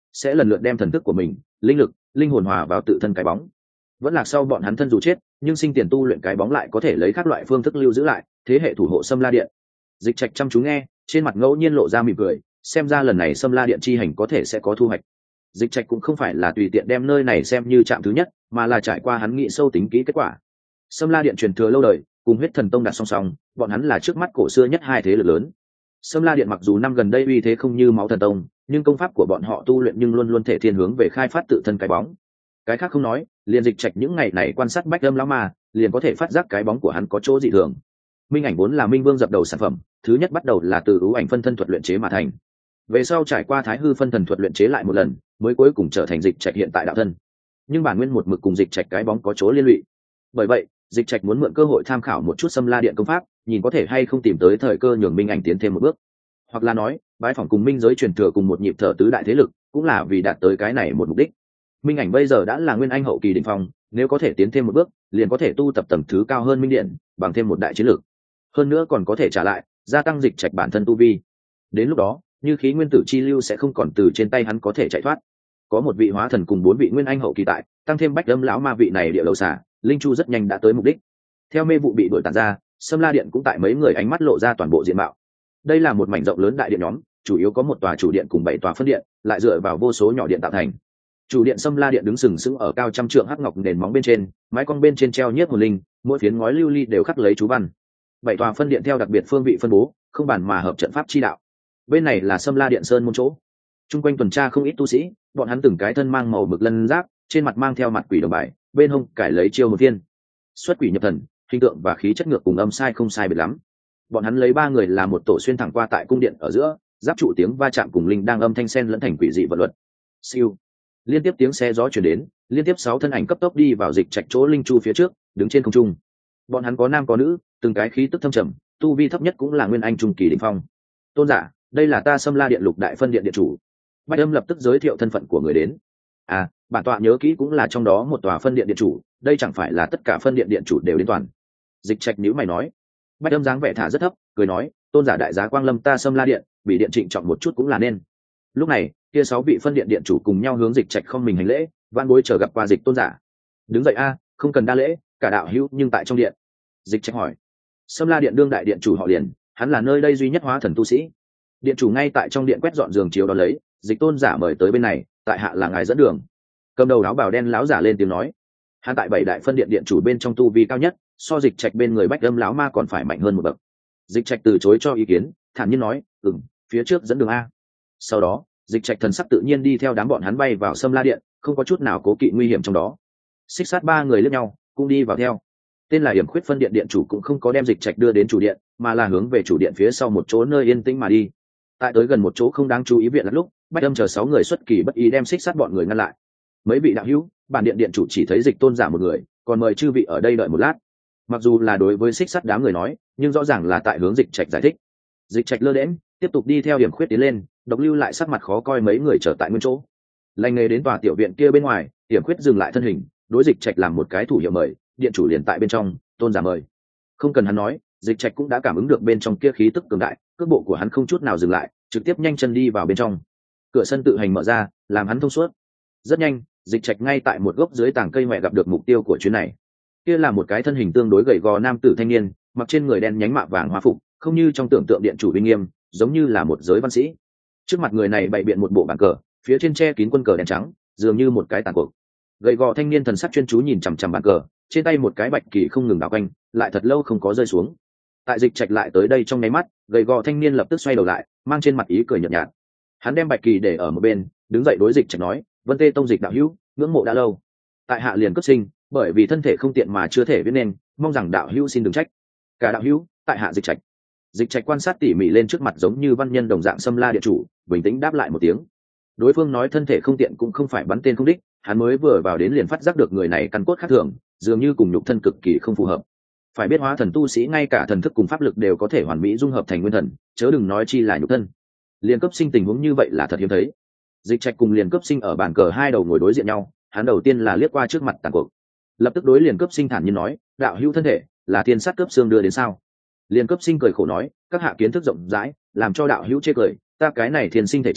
sẽ lần lượt đem thần thức của mình, linh lực, linh hồn hòa vào tự thân cái bóng. Vẫn lạc sau bọn hắn thân dù chết, nhưng sinh tiền tu luyện cái bóng lại có thể lấy các loại phương thức lưu giữ lại, thế hệ thủ hộ Sâm La Điện. Dịch Trạch chăm chú nghe, trên mặt ngẫu nhiên lộ ra mỉm cười, xem ra lần này Sâm La Điện chi hành có thể sẽ có thu hoạch. Dịch Trạch cũng không phải là tùy tiện đem nơi này xem như trạm thứ nhất, mà là trải qua hắn nghĩ sâu tính kỹ kết quả. Sâm La Điện truyền thừa lâu đời, cùng Huyết Thần Tông đặt song song, bọn hắn là trước mắt cổ xưa nhất hai thế lực lớn. Sâm La Điện mặc dù năm gần đây uy thế không như Máu Thần Tông, nhưng công pháp của bọn họ tu luyện nhưng luôn luôn thể thiên hướng về khai phát tự thân cái bóng. Cái khác không nói, liền Dịch Trạch những ngày này quan sát Bách Âm lão ma, liền có thể phát giác cái bóng của hắn có chỗ dị thường. Minh ảnh vốn là Minh Vương dập đầu sản phẩm, thứ nhất bắt đầu là từ ưu ảnh phân thân thuật luyện chế mà thành. Về sau trải qua Thái Hư phân thần thuật luyện chế lại một lần, mới cuối cùng trở thành Dịch Trạch hiện tại đạo thân. Nhưng bản nguyên một mực cùng Dịch Trạch cái bóng có chỗ liên lụy. Bởi vậy, Dịch Trạch muốn mượn cơ hội tham khảo một chút Sâm La Điện công pháp, nhìn có thể hay không tìm tới thời cơ nhường Minh ảnh tiến thêm một bước. Hoặc là nói, bái phỏng cùng Minh giới truyền thừa cùng một nhịp thở tứ đại thế lực, cũng là vì đạt tới cái này một mục đích. Minh ảnh bây giờ đã là nguyên anh hậu kỳ đỉnh phong, nếu có thể tiến thêm một bước, liền có thể tu tập tầng thứ cao hơn Minh Điện, bằng thêm một đại chiến lược. Hơn nữa còn có thể trả lại, gia tăng Dịch Trạch bản thân tu vi. Đến lúc đó, như khí nguyên tử chi lưu sẽ không còn từ trên tay hắn có thể chạy thoát. Có một vị hóa thần cùng 4 vị nguyên anh hậu kỳ tại, tăng thêm Bách Âm lão ma vị này địa đầu xả, linh chu rất nhanh đã tới mục đích. Theo mê vụ bị đuổi tàn ra, Sâm La Điện cũng tại mấy người ánh mắt lộ ra toàn bộ diện mạo. Đây là một mảnh rộng lớn đại điện nhóm, chủ yếu có một tòa chủ điện cùng 7 tòa phân điện, lại dựa vào vô số nhỏ điện tạo thành. Chủ điện Sâm La Điện đứng sừng sững ở cao trăm trượng hắc ngọc nền móng bên trên, mái cong bên trên treo nhiếp hồn linh, mỗi phiến ngói lưu ly đều khắc lấy chú văn. 7 tòa phân điện theo đặc biệt phương vị phân bố, không bàn mà hợp trận pháp chi đạo. Bên này là Sâm La Điện sơn môn chỗ. Trung quanh tuần tra không ít tu sĩ, bọn hắn từng cái thân mang màu mực lân giáp, trên mặt mang theo mặt quỷ đồng bài, bên hông cải lấy chiêu một viên. Xuất quỷ nhập thần, hình tượng và khí chất ngược cùng âm sai không sai biệt lắm. Bọn hắn lấy 3 người là một tổ xuyên thẳng qua tại cung điện ở giữa, giáp trụ tiếng va chạm cùng linh đang âm thanh sen lẫn thành quỷ dị vật luật. Siêu. Liên tiếp tiếng xe gió truyền đến, liên tiếp 6 thân ảnh cấp tốc đi vào Dịch Trạch chỗ linh chu phía trước, đứng trên không trung. Bọn hắn có nam có nữ, từng cái khí tức thâm trầm, tu vi thấp nhất cũng là nguyên anh trung kỳ đỉnh phong. Tôn giả, đây là ta Sâm La Điện lục đại phân điện điện chủ. Bách Âm lập tức giới thiệu thân phận của người đến. À, bản tọa nhớ kỹ cũng là trong đó một tòa phân điện điện chủ, đây chẳng phải là tất cả phân điện điện chủ đều đến toàn. Dịch Trạch nhíu mày nói. Bách Âm dáng vẻ thả rất thấp, cười nói, tôn giả đại giá quang lâm ta Sâm La Điện, bị điện trịnh trọng một chút cũng là nên. Lúc này, kia 6 vị phân điện điện chủ cùng nhau hướng Dịch Trạch không mình hành lễ, van bối chờ gặp qua Dịch tôn giả. Đứng dậy a, không cần đa lễ, cả đạo hữu nhưng tại trong điện. Dịch Trạch hỏi. Sâm La Điện đương đại điện chủ họ Liền, hắn là nơi đây duy nhất hóa thần tu sĩ. Điện chủ ngay tại trong điện quét dọn giường chiếu đó lấy, Dịch tôn giả mời tới bên này, tại hạ là ngài dẫn đường. Cầm đầu áo bào đen láo giả lên tiếng nói. Hắn tại 7 đại phân điện điện chủ bên trong tu vi cao nhất, so Dịch Trạch bên người Bách Âm láo ma còn phải mạnh hơn một bậc. Dịch Trạch từ chối cho ý kiến, thản nhiên nói, phía trước dẫn đường a. Sau đó, Dịch Trạch thần sắc tự nhiên đi theo đám bọn hắn bay vào Sâm La Điện, không có chút nào cố kỵ nguy hiểm trong đó. Xích sát 3 người lướt nhau, cũng đi vào theo. Tên là Hiểm Khuyết phân điện điện chủ cũng không có đem Dịch Trạch đưa đến chủ điện, mà là hướng về chủ điện phía sau một chỗ nơi yên tĩnh mà đi. Tại tới gần một chỗ không đáng chú ý viện lẫn lúc, Bách Âm chờ 6 người xuất kỳ bất ý đem xích sát bọn người ngăn lại. Mấy vị đạo hữu, bản điện điện chủ chỉ thấy Dịch tôn giả một người, còn mời chư vị ở đây đợi một lát. Mặc dù là đối với xích sát đám người nói, nhưng rõ ràng là tại hướng Dịch Trạch giải thích. Dịch Trạch lơ đễnh, tiếp tục đi theo Hiểm Khuyết tiến lên, độc lưu lại sắc mặt khó coi mấy người trở tại nguyên chỗ. Lành nghề đến tòa tiểu viện kia bên ngoài, Hiểm Khuyết dừng lại thân hình, đối Dịch Trạch làm một cái thủ hiệu mời, điện chủ liền tại bên trong, tôn giả mời. Không cần hắn nói, Dịch Trạch cũng đã cảm ứng được bên trong kia khí tức cường đại, cước bộ của hắn không chút nào dừng lại, trực tiếp nhanh chân đi vào bên trong. Cửa sân tự hành mở ra, làm hắn thông suốt. Rất nhanh, Dịch Trạch ngay tại một gốc dưới tàng cây mẹ gặp được mục tiêu của chuyến này. Kia là một cái thân hình tương đối gầy gò nam tử thanh niên, mặc trên người đen nhánh mạ vàng hoa phục, không như trong tưởng tượng điện chủ uy nghiêm, giống như là một giới văn sĩ. Trước mặt người này bày biện một bộ bàn cờ, phía trên che kín quân cờ đen trắng, dường như một cái tàn cuộc. Gầy gò thanh niên thần sắc chuyên chú nhìn chằm chằm bàn cờ, trên tay một cái bạch kỳ không ngừng đảo quanh, lại thật lâu không có rơi xuống. Tại Dịch Trạch lại tới đây trong nháy mắt, gầy gò thanh niên lập tức xoay đầu lại, mang trên mặt ý cười nhợt nhạt. Hắn đem bạch kỳ để ở một bên, đứng dậy đối Dịch Trạch nói, Vân Tê Tông Dịch đạo hữu, ngưỡng mộ đã lâu. Tại hạ liền cấp sinh, bởi vì thân thể không tiện mà chưa thể viết nên, mong rằng đạo hữu xin đừng trách. Cả đạo hữu, tại hạ Dịch Trạch. Dịch Trạch quan sát tỉ mỉ lên trước mặt giống như văn nhân đồng dạng Sâm La điện chủ, bình tĩnh đáp lại một tiếng. Đối phương nói thân thể không tiện cũng không phải bắn tên không đích, hắn mới vừa vào đến liền phát giác được người này căn cốt khác thường, dường như cùng nhục thân cực kỳ không phù hợp. Phải biết hóa thần tu sĩ ngay cả thần thức cùng pháp lực đều có thể hoàn mỹ dung hợp thành nguyên thần, chớ đừng nói chi là nhục thân. Liên cấp sinh tình huống như vậy là thật hiếm thấy. Dịch Trạch cùng Liên cấp sinh ở bàn cờ hai đầu ngồi đối diện nhau, hắn đầu tiên là liếc qua trước mặt tàn cuộc, lập tức đối Liên cấp sinh thản nhiên nói, đạo hữu thân thể là thiên sát cấp xương đưa đến sao? Liên cấp sinh cười khổ nói, các hạ kiến thức rộng rãi, làm cho đạo hữu chê cười, ta cái này thiên sinh thể chất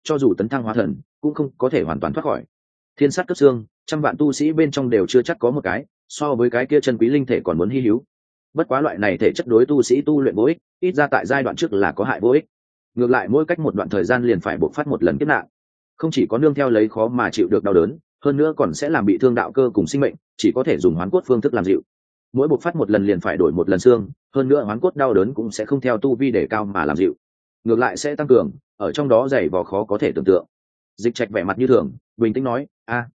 cho dù tấn thăng hóa thần cũng không có thể hoàn toàn thoát khỏi. Thiên sát cấp xương, trăm vạn tu sĩ bên trong đều chưa chắc có một cái, so với cái kia chân quý linh thể còn muốn hy hữu. Bất quá loại này thể chất đối tu sĩ tu luyện vô ích, ít ra tại giai đoạn trước là có hại vô ích. Ngược lại mỗi cách một đoạn thời gian liền phải bộc phát một lần kiếp nạn, không chỉ có nương theo lấy khó mà chịu được đau đớn, hơn nữa còn sẽ làm bị thương đạo cơ cùng sinh mệnh, chỉ có thể dùng hoán cốt phương thức làm dịu. Mỗi bộc phát một lần liền phải đổi một lần xương, hơn nữa hoán cốt đau đớn cũng sẽ không theo tu vi để cao mà làm dịu, ngược lại sẽ tăng cường, ở trong đó dày vò khó có thể tưởng tượng. Dịch Trạch vẻ mặt như thường, bình tĩnh nói: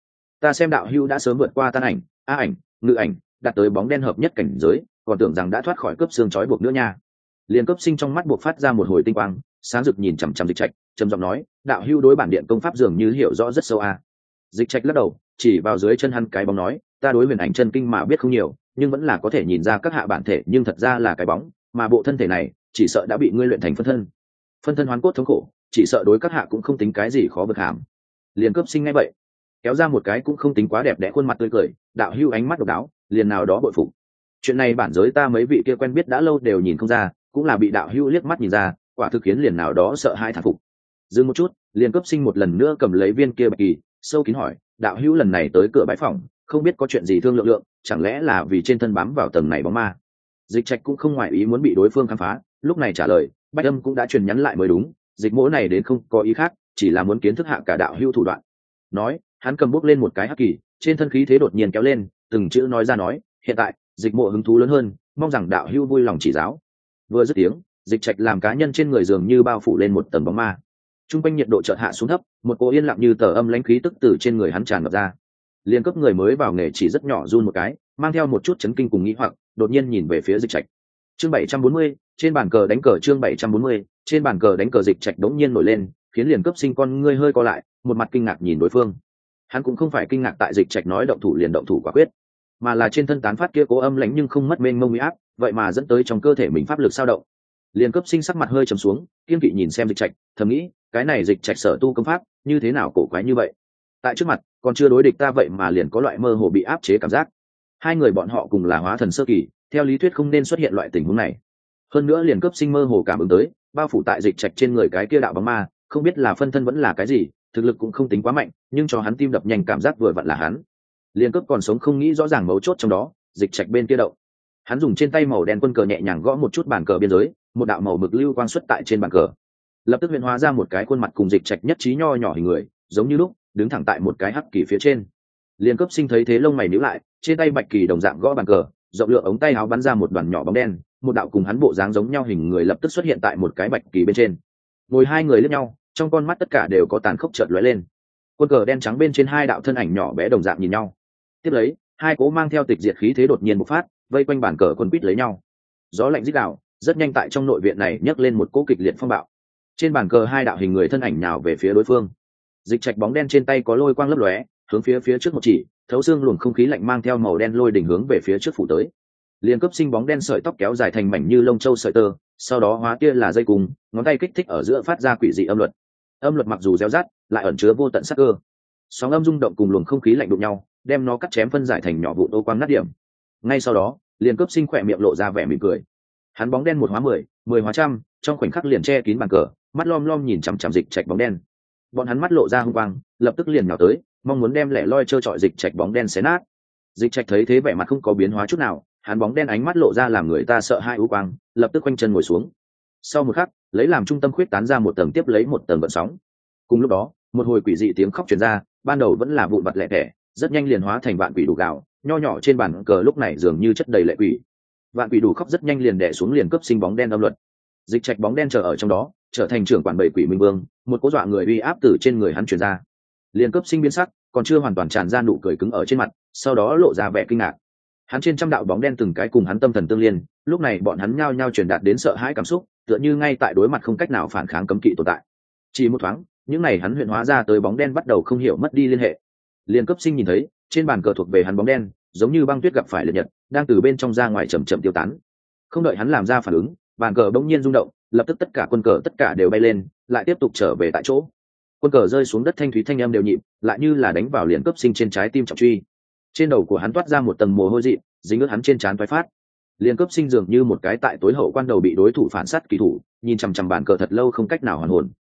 ta xem đạo hữu đã sớm vượt qua tan ảnh, a ảnh, ngự ảnh, đạt tới bóng đen hợp nhất cảnh giới, còn tưởng rằng đã thoát khỏi cướp xương trói buộc nữa nha. Liền cấp sinh trong mắt buộc phát ra một hồi tinh quang, sáng rực nhìn chằm chằm Dịch Trạch, trầm giọng nói: đạo hữu đối bản điện công pháp dường như hiểu rõ rất sâu a. Dịch Trạch lắc đầu, chỉ vào dưới chân hắn cái bóng nói: ta đối huyền ảnh chân kinh mà biết không nhiều, nhưng vẫn là có thể nhìn ra các hạ bản thể, nhưng thật ra là cái bóng, mà bộ thân thể này chỉ sợ đã bị ngươi luyện thành phân thân hoán cốt thống khổ, chỉ sợ đối các hạ cũng không tính cái gì khó bực hàm. Liền cấp sinh ngay vậy, kéo ra một cái cũng không tính quá đẹp đẽ khuôn mặt tươi cười: đạo hữu ánh mắt độc đáo, liền nào đó bội phục. Chuyện này bản giới ta mấy vị kia quen biết đã lâu đều nhìn không ra, cũng là bị đạo hữu liếc mắt nhìn ra, quả thực khiến liền nào đó sợ hai thán phục. Dừng một chút, liền cấp sinh một lần nữa cầm lấy viên kia bạch kỳ, sâu kín hỏi: đạo hữu lần này tới cửa bãi phòng, không biết có chuyện gì thương lượng, chẳng lẽ là vì trên thân bám vào tầng này bóng ma? Dịch Trạch cũng không ngoại ý muốn bị đối phương khám phá, lúc này trả lời: bách âm cũng đã truyền nhắn lại mới đúng, dịch mỗ này đến không có ý khác, chỉ là muốn kiến thức hạ cả đạo hữu thủ đoạn. Nói, hắn cầm bút lên một cái hắc kỳ, trên thân khí thế đột nhiên kéo lên, từng chữ nói ra nói: hiện tại dịch mộ hứng thú lớn hơn, mong rằng đạo hữu vui lòng chỉ giáo. Vừa dứt tiếng, Dịch Trạch làm cá nhân trên người dường như bao phủ lên một tầng bóng ma, trung quanh nhiệt độ chợt hạ xuống thấp, một cỗ yên lặng như tờ âm lãnh khí tức từ trên người hắn tràn ngập ra. Liên cấp người mới vào nghề chỉ rất nhỏ run một cái, mang theo một chút chấn kinh cùng nghĩ hoặc, đột nhiên nhìn về phía Dịch Trạch. Chương 740, trên bàn cờ đánh cờ. Chương 740, trên bàn cờ đánh cờ. Dịch Trạch đống nhiên nổi lên, khiến liền cấp sinh con ngươi hơi co lại, một mặt kinh ngạc nhìn đối phương. Hắn cũng không phải kinh ngạc tại Dịch Trạch nói động thủ liền động thủ quả quyết, mà là trên thân tán phát kia cố âm lãnh nhưng không mất mênh mông uy áp, vậy mà dẫn tới trong cơ thể mình pháp lực sao động. Liên cấp sinh sắc mặt hơi trầm xuống, kiên kỵ nhìn xem Dịch Trạch, thầm nghĩ, cái này Dịch Trạch sở tu công pháp như thế nào cổ quái như vậy, tại trước mặt còn chưa đối địch ta vậy mà liền có loại mơ hồ bị áp chế cảm giác. Hai người bọn họ cùng là hóa thần sơ kỳ, theo lý thuyết không nên xuất hiện loại tình huống này. Hơn nữa liền cấp sinh mơ hồ cảm ứng tới, bao phủ tại Dịch Trạch trên người cái kia đạo bóng ma, không biết là phân thân vẫn là cái gì, thực lực cũng không tính quá mạnh, nhưng cho hắn tim đập nhanh cảm giác vừa vặn là hắn. Liên cấp còn sống không nghĩ rõ ràng mấu chốt trong đó. Dịch Trạch bên kia động, hắn dùng trên tay màu đen quân cờ nhẹ nhàng gõ một chút bàn cờ biên giới, một đạo màu mực lưu quang xuất tại trên bàn cờ, lập tức hiện hóa ra một cái khuôn mặt cùng Dịch Trạch nhất trí nho nhỏ hình người, giống như lúc đứng thẳng tại một cái hắc kỳ phía trên. Liên cấp sinh thấy thế lông mày nhíu lại, trên tay bạch kỳ đồng dạng gõ bàn cờ, rộng lượng ống tay áo bắn ra một đoàn nhỏ bóng đen, một đạo cùng hắn bộ dáng giống nhau hình người lập tức xuất hiện tại một cái bạch kỳ bên trên. Ngồi hai người liếc nhau, trong con mắt tất cả đều có tàn khốc chợt lóe lên. Quân cờ đen trắng bên trên hai đạo thân ảnh nhỏ bé đồng dạng nhìn nhau. Tiếp lấy, hai cố mang theo tịch diệt khí thế đột nhiên bộc phát, vây quanh bàn cờ quân quýt lấy nhau. Gió lạnh rít gào, rất nhanh tại trong nội viện này nhấc lên một cỗ kịch liệt phong bạo. Trên bàn cờ hai đạo hình người thân ảnh nhào về phía đối phương. Dịch Trạch bóng đen trên tay có lôi quang lấp lóe, hướng phía trước một chỉ, thấu xương luồng không khí lạnh mang theo màu đen lôi đỉnh hướng về phía trước phủ tới. Liên cấp sinh bóng đen sợi tóc kéo dài thành mảnh như lông châu sợi tơ, sau đó hóa tia là dây cùng, ngón tay kích thích ở giữa phát ra quỷ dị âm luật. Âm luật mặc dù réo rát, lại ẩn chứa vô tận sắc cơ. Sóng âm rung động cùng luồng không khí lạnh đụng nhau, đem nó cắt chém phân giải thành nhỏ vụn ô quang nát điểm. Ngay sau đó, Liên cấp sinh khỏe miệng lộ ra vẻ mỉm cười. Hắn bóng đen một hóa 10, 10 hóa trăm, trong khoảnh khắc liền che kín bàn cờ, mắt lom lom nhìn chằm chằm Dịch Trạch bóng đen. Bọn hắn mắt lộ ra hung quang, lập tức liền nhào tới, mong muốn đem lẻ loi trơ trọi Dịch Trạch bóng đen xé nát. Dịch Trạch thấy thế vẻ mặt không có biến hóa chút nào, hắn bóng đen ánh mắt lộ ra làm người ta sợ hai u quang, lập tức quanh chân ngồi xuống. Sau một khắc, lấy làm trung tâm khuyết tán ra một tầng tiếp lấy một tầng gợn sóng. Cùng lúc đó, một hồi quỷ dị tiếng khóc truyền ra, ban đầu vẫn là vụn vặt lẻ tẻ, rất nhanh liền hóa thành vạn quỷ đủ gạo, nho nhỏ trên bàn cờ lúc này dường như chất đầy lệ quỷ. Vạn quỷ đủ khóc rất nhanh liền đè xuống liền cấp sinh bóng đen âm luật. Dịch Trạch bóng đen chờ ở trong đó, trở thành trưởng quản bảy quỷ minh vương, một cỗ dọa người uy áp từ trên người hắn truyền ra. Liên cấp sinh biến sắc, còn chưa hoàn toàn tràn ra nụ cười cứng ở trên mặt, sau đó lộ ra vẻ kinh ngạc. Hắn trên trăm đạo bóng đen từng cái cùng hắn tâm thần tương liên, lúc này bọn hắn nhao nhao truyền đạt đến sợ hãi cảm xúc, tựa như ngay tại đối mặt không cách nào phản kháng cấm kỵ tồn tại. Chỉ một thoáng, những này hắn luyện hóa ra tới bóng đen bắt đầu không hiểu mất đi liên hệ. Liên cấp sinh nhìn thấy, trên bàn cờ thuộc về hắn bóng đen, giống như băng tuyết gặp phải liệt nhật, đang từ bên trong ra ngoài chậm chậm tiêu tán. Không đợi hắn làm ra phản ứng, bàn cờ bỗng nhiên rung động, lập tức tất cả quân cờ tất cả đều bay lên, lại tiếp tục trở về tại chỗ. Quân cờ rơi xuống đất thanh thúy thanh âm đều nhịp, lại như là đánh vào liền cấp sinh trên trái tim trọng truy. Trên đầu của hắn toát ra một tầng mồ hôi dị, dính ướt hắn trên trán thoái phát. Liên cấp sinh dường như một cái tại tối hậu quan đầu bị đối thủ phản sát kỳ thủ, nhìn chằm chằm bàn cờ thật lâu không cách nào hoàn hồn.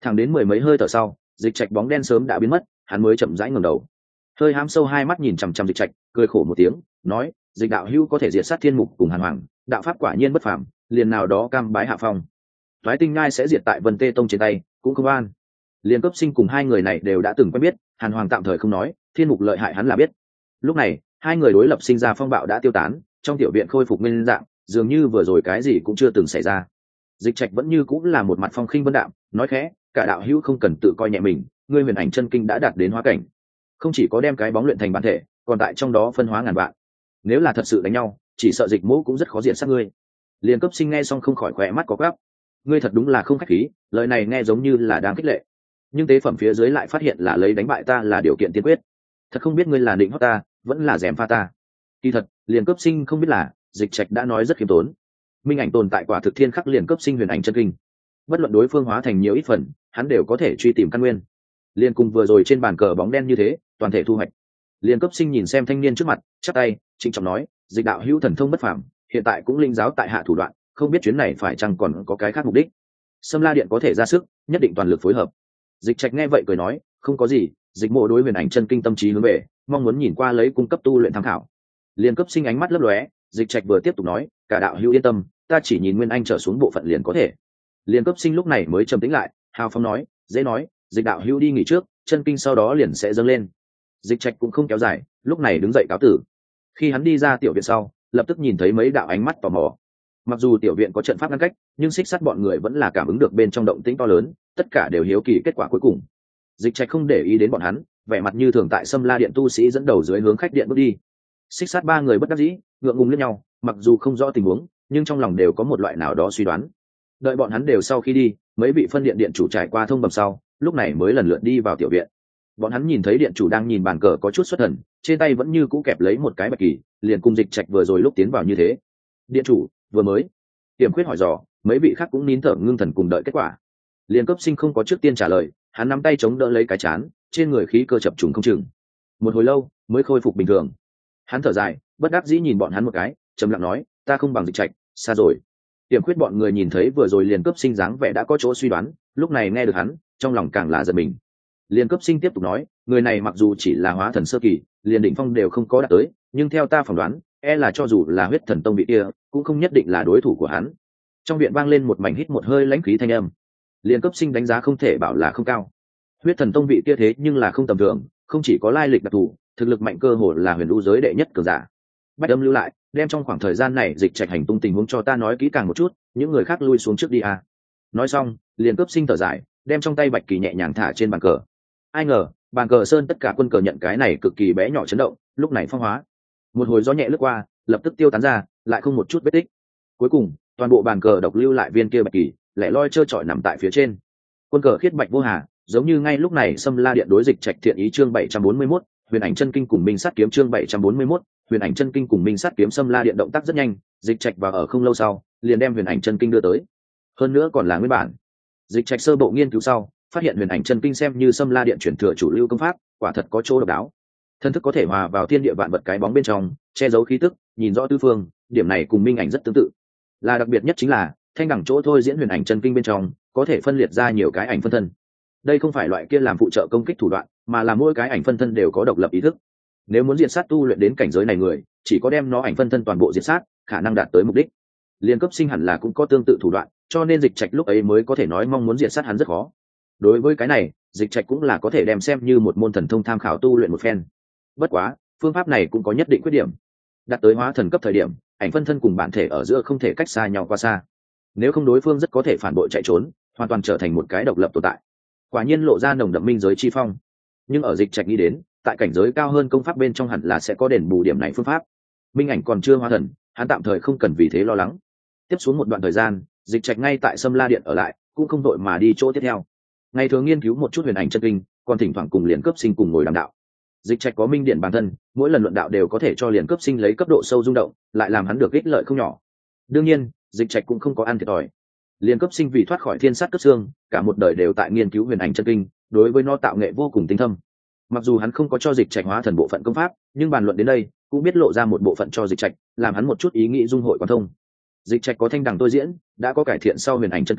Thẳng đến mười mấy hơi thở sau, dịch trạch bóng đen sớm đã biến mất, hắn mới chậm rãi ngẩng đầu, hơi hám sâu hai mắt nhìn chằm chằm dịch trạch, cười khổ một tiếng, nói: dịch đạo hữu có thể diệt sát thiên mục cùng hàn hoàng, đạo pháp quả nhiên bất phàm, liền nào đó cam bái hạ phong. Toái tinh ngai sẽ diệt tại Vân Tê Tông trên tay, cũng không an. Liên cấp sinh cùng hai người này đều đã từng quen biết, hàn hoàng tạm thời không nói, thiên mục lợi hại hắn là biết. Lúc này hai người đối lập sinh ra phong bạo đã tiêu tán, trong tiểu viện khôi phục nguyên dạng, dường như vừa rồi cái gì cũng chưa từng xảy ra. Dịch trạch vẫn như cũng là một mặt phong khinh vân đạm, nói khẽ: cả đạo hữu không cần tự coi nhẹ mình, ngươi huyền ảnh chân kinh đã đạt đến hóa cảnh, không chỉ có đem cái bóng luyện thành bản thể, còn tại trong đó phân hóa ngàn vạn. Nếu là thật sự đánh nhau, chỉ sợ dịch mỗ cũng rất khó diện sát ngươi. Liên cấp sinh nghe xong không khỏi khỏe mắt có gắp. Ngươi thật đúng là không khách khí, lời này nghe giống như là đang khích lệ, nhưng tế phẩm phía dưới lại phát hiện là lấy đánh bại ta là điều kiện tiên quyết. Thật không biết ngươi là định hót ta, vẫn là dèm pha ta. Kỳ thật, Liên cấp sinh không biết là dịch trạch đã nói rất khiêm tốn. Minh ảnh tồn tại quả thực thiên khắc Liên cấp sinh huyền ảnh chân kinh, bất luận đối phương hóa thành nhiều ít phần, hắn đều có thể truy tìm căn nguyên. Liên cùng vừa rồi trên bàn cờ bóng đen như thế, toàn thể thu hoạch. Liên cấp sinh nhìn xem thanh niên trước mặt, chắp tay trịnh trọng nói: dịch đạo hữu thần thông bất phàm, hiện tại cũng linh giáo tại hạ thủ đoạn, không biết chuyến này phải chăng còn có cái khác mục đích. Sâm La Điện có thể ra sức, nhất định toàn lực phối hợp. Dịch trạch nghe vậy cười nói: không có gì, dịch mộ đối huyền ảnh chân kinh tâm trí hướng về, mong muốn nhìn qua lấy cung cấp tu luyện tham khảo. Liên cấp sinh ánh mắt lấp lóe, dịch trạch vừa tiếp tục nói: cả đạo hữu yên tâm, ta chỉ nhìn nguyên anh trở xuống bộ phận liền có thể. Liên cấp sinh lúc này mới trầm tĩnh lại, hào phóng nói: dễ nói, dịch đạo hữu đi nghỉ trước, chân kinh sau đó liền sẽ dâng lên. Dịch trạch cũng không kéo dài, lúc này đứng dậy cáo tử. Khi hắn đi ra tiểu viện sau, lập tức nhìn thấy mấy đạo ánh mắt tò mò. Mặc dù tiểu viện có trận pháp ngăn cách, nhưng xích sắt bọn người vẫn là cảm ứng được bên trong động tĩnh to lớn, tất cả đều hiếu kỳ kết quả cuối cùng. Dịch trạch không để ý đến bọn hắn, vẻ mặt như thường tại Sâm La Điện tu sĩ dẫn đầu dưới hướng khách điện bước đi. Xích sắt ba người bất đắc dĩ, ngượng ngùng liếc nhau, mặc dù không rõ tình huống, nhưng trong lòng đều có một loại nào đó suy đoán. Đợi bọn hắn đều sau khi đi, mấy vị phân điện điện chủ trải qua thông bẩm sau, lúc này mới lần lượt đi vào tiểu viện. Bọn hắn nhìn thấy điện chủ đang nhìn bàn cờ có chút xuất thần, trên tay vẫn như cũ kẹp lấy một cái bạch kỳ, liền cùng dịch trạch vừa rồi lúc tiến vào như thế. Điện chủ vừa mới Tiềm Khuyết hỏi dò, mấy vị khác cũng nín thở ngưng thần cùng đợi kết quả. Liên cấp sinh không có trước tiên trả lời, hắn nắm tay chống đỡ lấy cái chán, trên người khí cơ chập trùng không chừng. Một hồi lâu mới khôi phục bình thường. Hắn thở dài, bất đắc dĩ nhìn bọn hắn một cái, trầm lặng nói: ta không bằng dịch trạch, xa rồi. Tiềm Khuyết bọn người nhìn thấy vừa rồi Liên cấp sinh dáng vẻ đã có chỗ suy đoán, lúc này nghe được hắn, trong lòng càng là giật mình. Liên cấp sinh tiếp tục nói: người này mặc dù chỉ là hóa thần sơ kỳ, liền đỉnh phong đều không có đạt tới, nhưng theo ta phỏng đoán, là cho dù là huyết thần tông vị kia, cũng không nhất định là đối thủ của hắn. Trong viện vang lên một mảnh hít một hơi lãnh khí thanh âm. Liên cấp sinh đánh giá không thể bảo là không cao. Huyết thần tông vị kia thế nhưng là không tầm thường, không chỉ có lai lịch đặc thù, thực lực mạnh cơ hồ là huyền u giới đệ nhất cường giả. Bách Âm lưu lại, đem trong khoảng thời gian này dịch trạch hành tung tình huống cho ta nói kỹ càng một chút, những người khác lui xuống trước đi a. Nói xong, Liên cấp sinh thở dài, đem trong tay bạch kỳ nhẹ nhàng thả trên bàn cờ. Ai ngờ, bàn cờ sơn tất cả quân cờ nhận cái này cực kỳ bé nhỏ chấn động, lúc này phong hóa. Một hồi gió nhẹ lướt qua, lập tức tiêu tán ra, lại không một chút vết tích. Cuối cùng, toàn bộ bàn cờ độc lưu lại viên kia bạch kỳ, lẻ loi trơ trọi nằm tại phía trên. Quân cờ khiết bạch vô hà, giống như ngay lúc này Sâm La Điện đối dịch trạch thiện ý chương 741, huyền ảnh chân kinh cùng minh sát kiếm chương 741, huyền ảnh chân kinh cùng minh sát kiếm. Sâm La Điện động tác rất nhanh, dịch trạch vào ở không lâu sau, liền đem huyền ảnh chân kinh đưa tới. Hơn nữa còn là nguyên bản. Dịch trạch sơ bộ nghiên cứu sau, phát hiện huyền ảnh chân kinh xem như Sâm La Điện chuyển thừa chủ lưu công pháp, quả thật có chỗ độc đáo. Thân thức có thể hòa vào thiên địa vạn vật cái bóng bên trong, che giấu khí tức, nhìn rõ tứ phương, điểm này cùng minh ảnh rất tương tự. Là đặc biệt nhất chính là thanh đẳng chỗ thôi diễn huyền ảnh chân kinh bên trong có thể phân liệt ra nhiều cái ảnh phân thân. Đây không phải loại kia làm phụ trợ công kích thủ đoạn, mà là mỗi cái ảnh phân thân đều có độc lập ý thức. Nếu muốn diệt sát tu luyện đến cảnh giới này người, chỉ có đem nó ảnh phân thân toàn bộ diệt sát, khả năng đạt tới mục đích. Liên cấp sinh hẳn là cũng có tương tự thủ đoạn, cho nên dịch trạch lúc ấy mới có thể nói mong muốn diệt sát hắn rất khó. Đối với cái này, dịch trạch cũng là có thể đem xem như một môn thần thông tham khảo tu luyện một phen. Bất quá, phương pháp này cũng có nhất định khuyết điểm. Đạt tới hóa thần cấp thời điểm, ảnh phân thân cùng bản thể ở giữa không thể cách xa nhau quá xa. Nếu không đối phương rất có thể phản bội chạy trốn, hoàn toàn trở thành một cái độc lập tồn tại. Quả nhiên lộ ra nồng đậm minh giới chi phong. Nhưng ở dịch trạch nghĩ đến, tại cảnh giới cao hơn công pháp bên trong hẳn là sẽ có đền bù điểm này phương pháp. Minh ảnh còn chưa hóa thần, hắn tạm thời không cần vì thế lo lắng. Tiếp xuống một đoạn thời gian, dịch trạch ngay tại Sâm La Điện ở lại, cũng không đội mà đi chỗ tiếp theo. Ngày thường nghiên cứu một chút huyền ảnh chân kinh, còn thỉnh thoảng cùng Liên cấp sinh cùng ngồi đàm đạo. Dịch trạch có minh điện bản thân, mỗi lần luận đạo đều có thể cho Liên cấp sinh lấy cấp độ sâu rung động, lại làm hắn được ích lợi không nhỏ. Đương nhiên, dịch trạch cũng không có ăn thiệt thòi. Liên cấp sinh vì thoát khỏi thiên sát cấp xương, cả một đời đều tại nghiên cứu huyền ảnh chân kinh, đối với nó tạo nghệ vô cùng tinh thâm. Mặc dù hắn không có cho dịch trạch hóa thần bộ phận công pháp, nhưng bàn luận đến đây cũng biết lộ ra một bộ phận cho dịch trạch, làm hắn một chút ý nghĩ dung hội quan thông. Dịch trạch có thanh đằng tôi diễn, đã có cải thiện sau huyền ảnh chân kinh,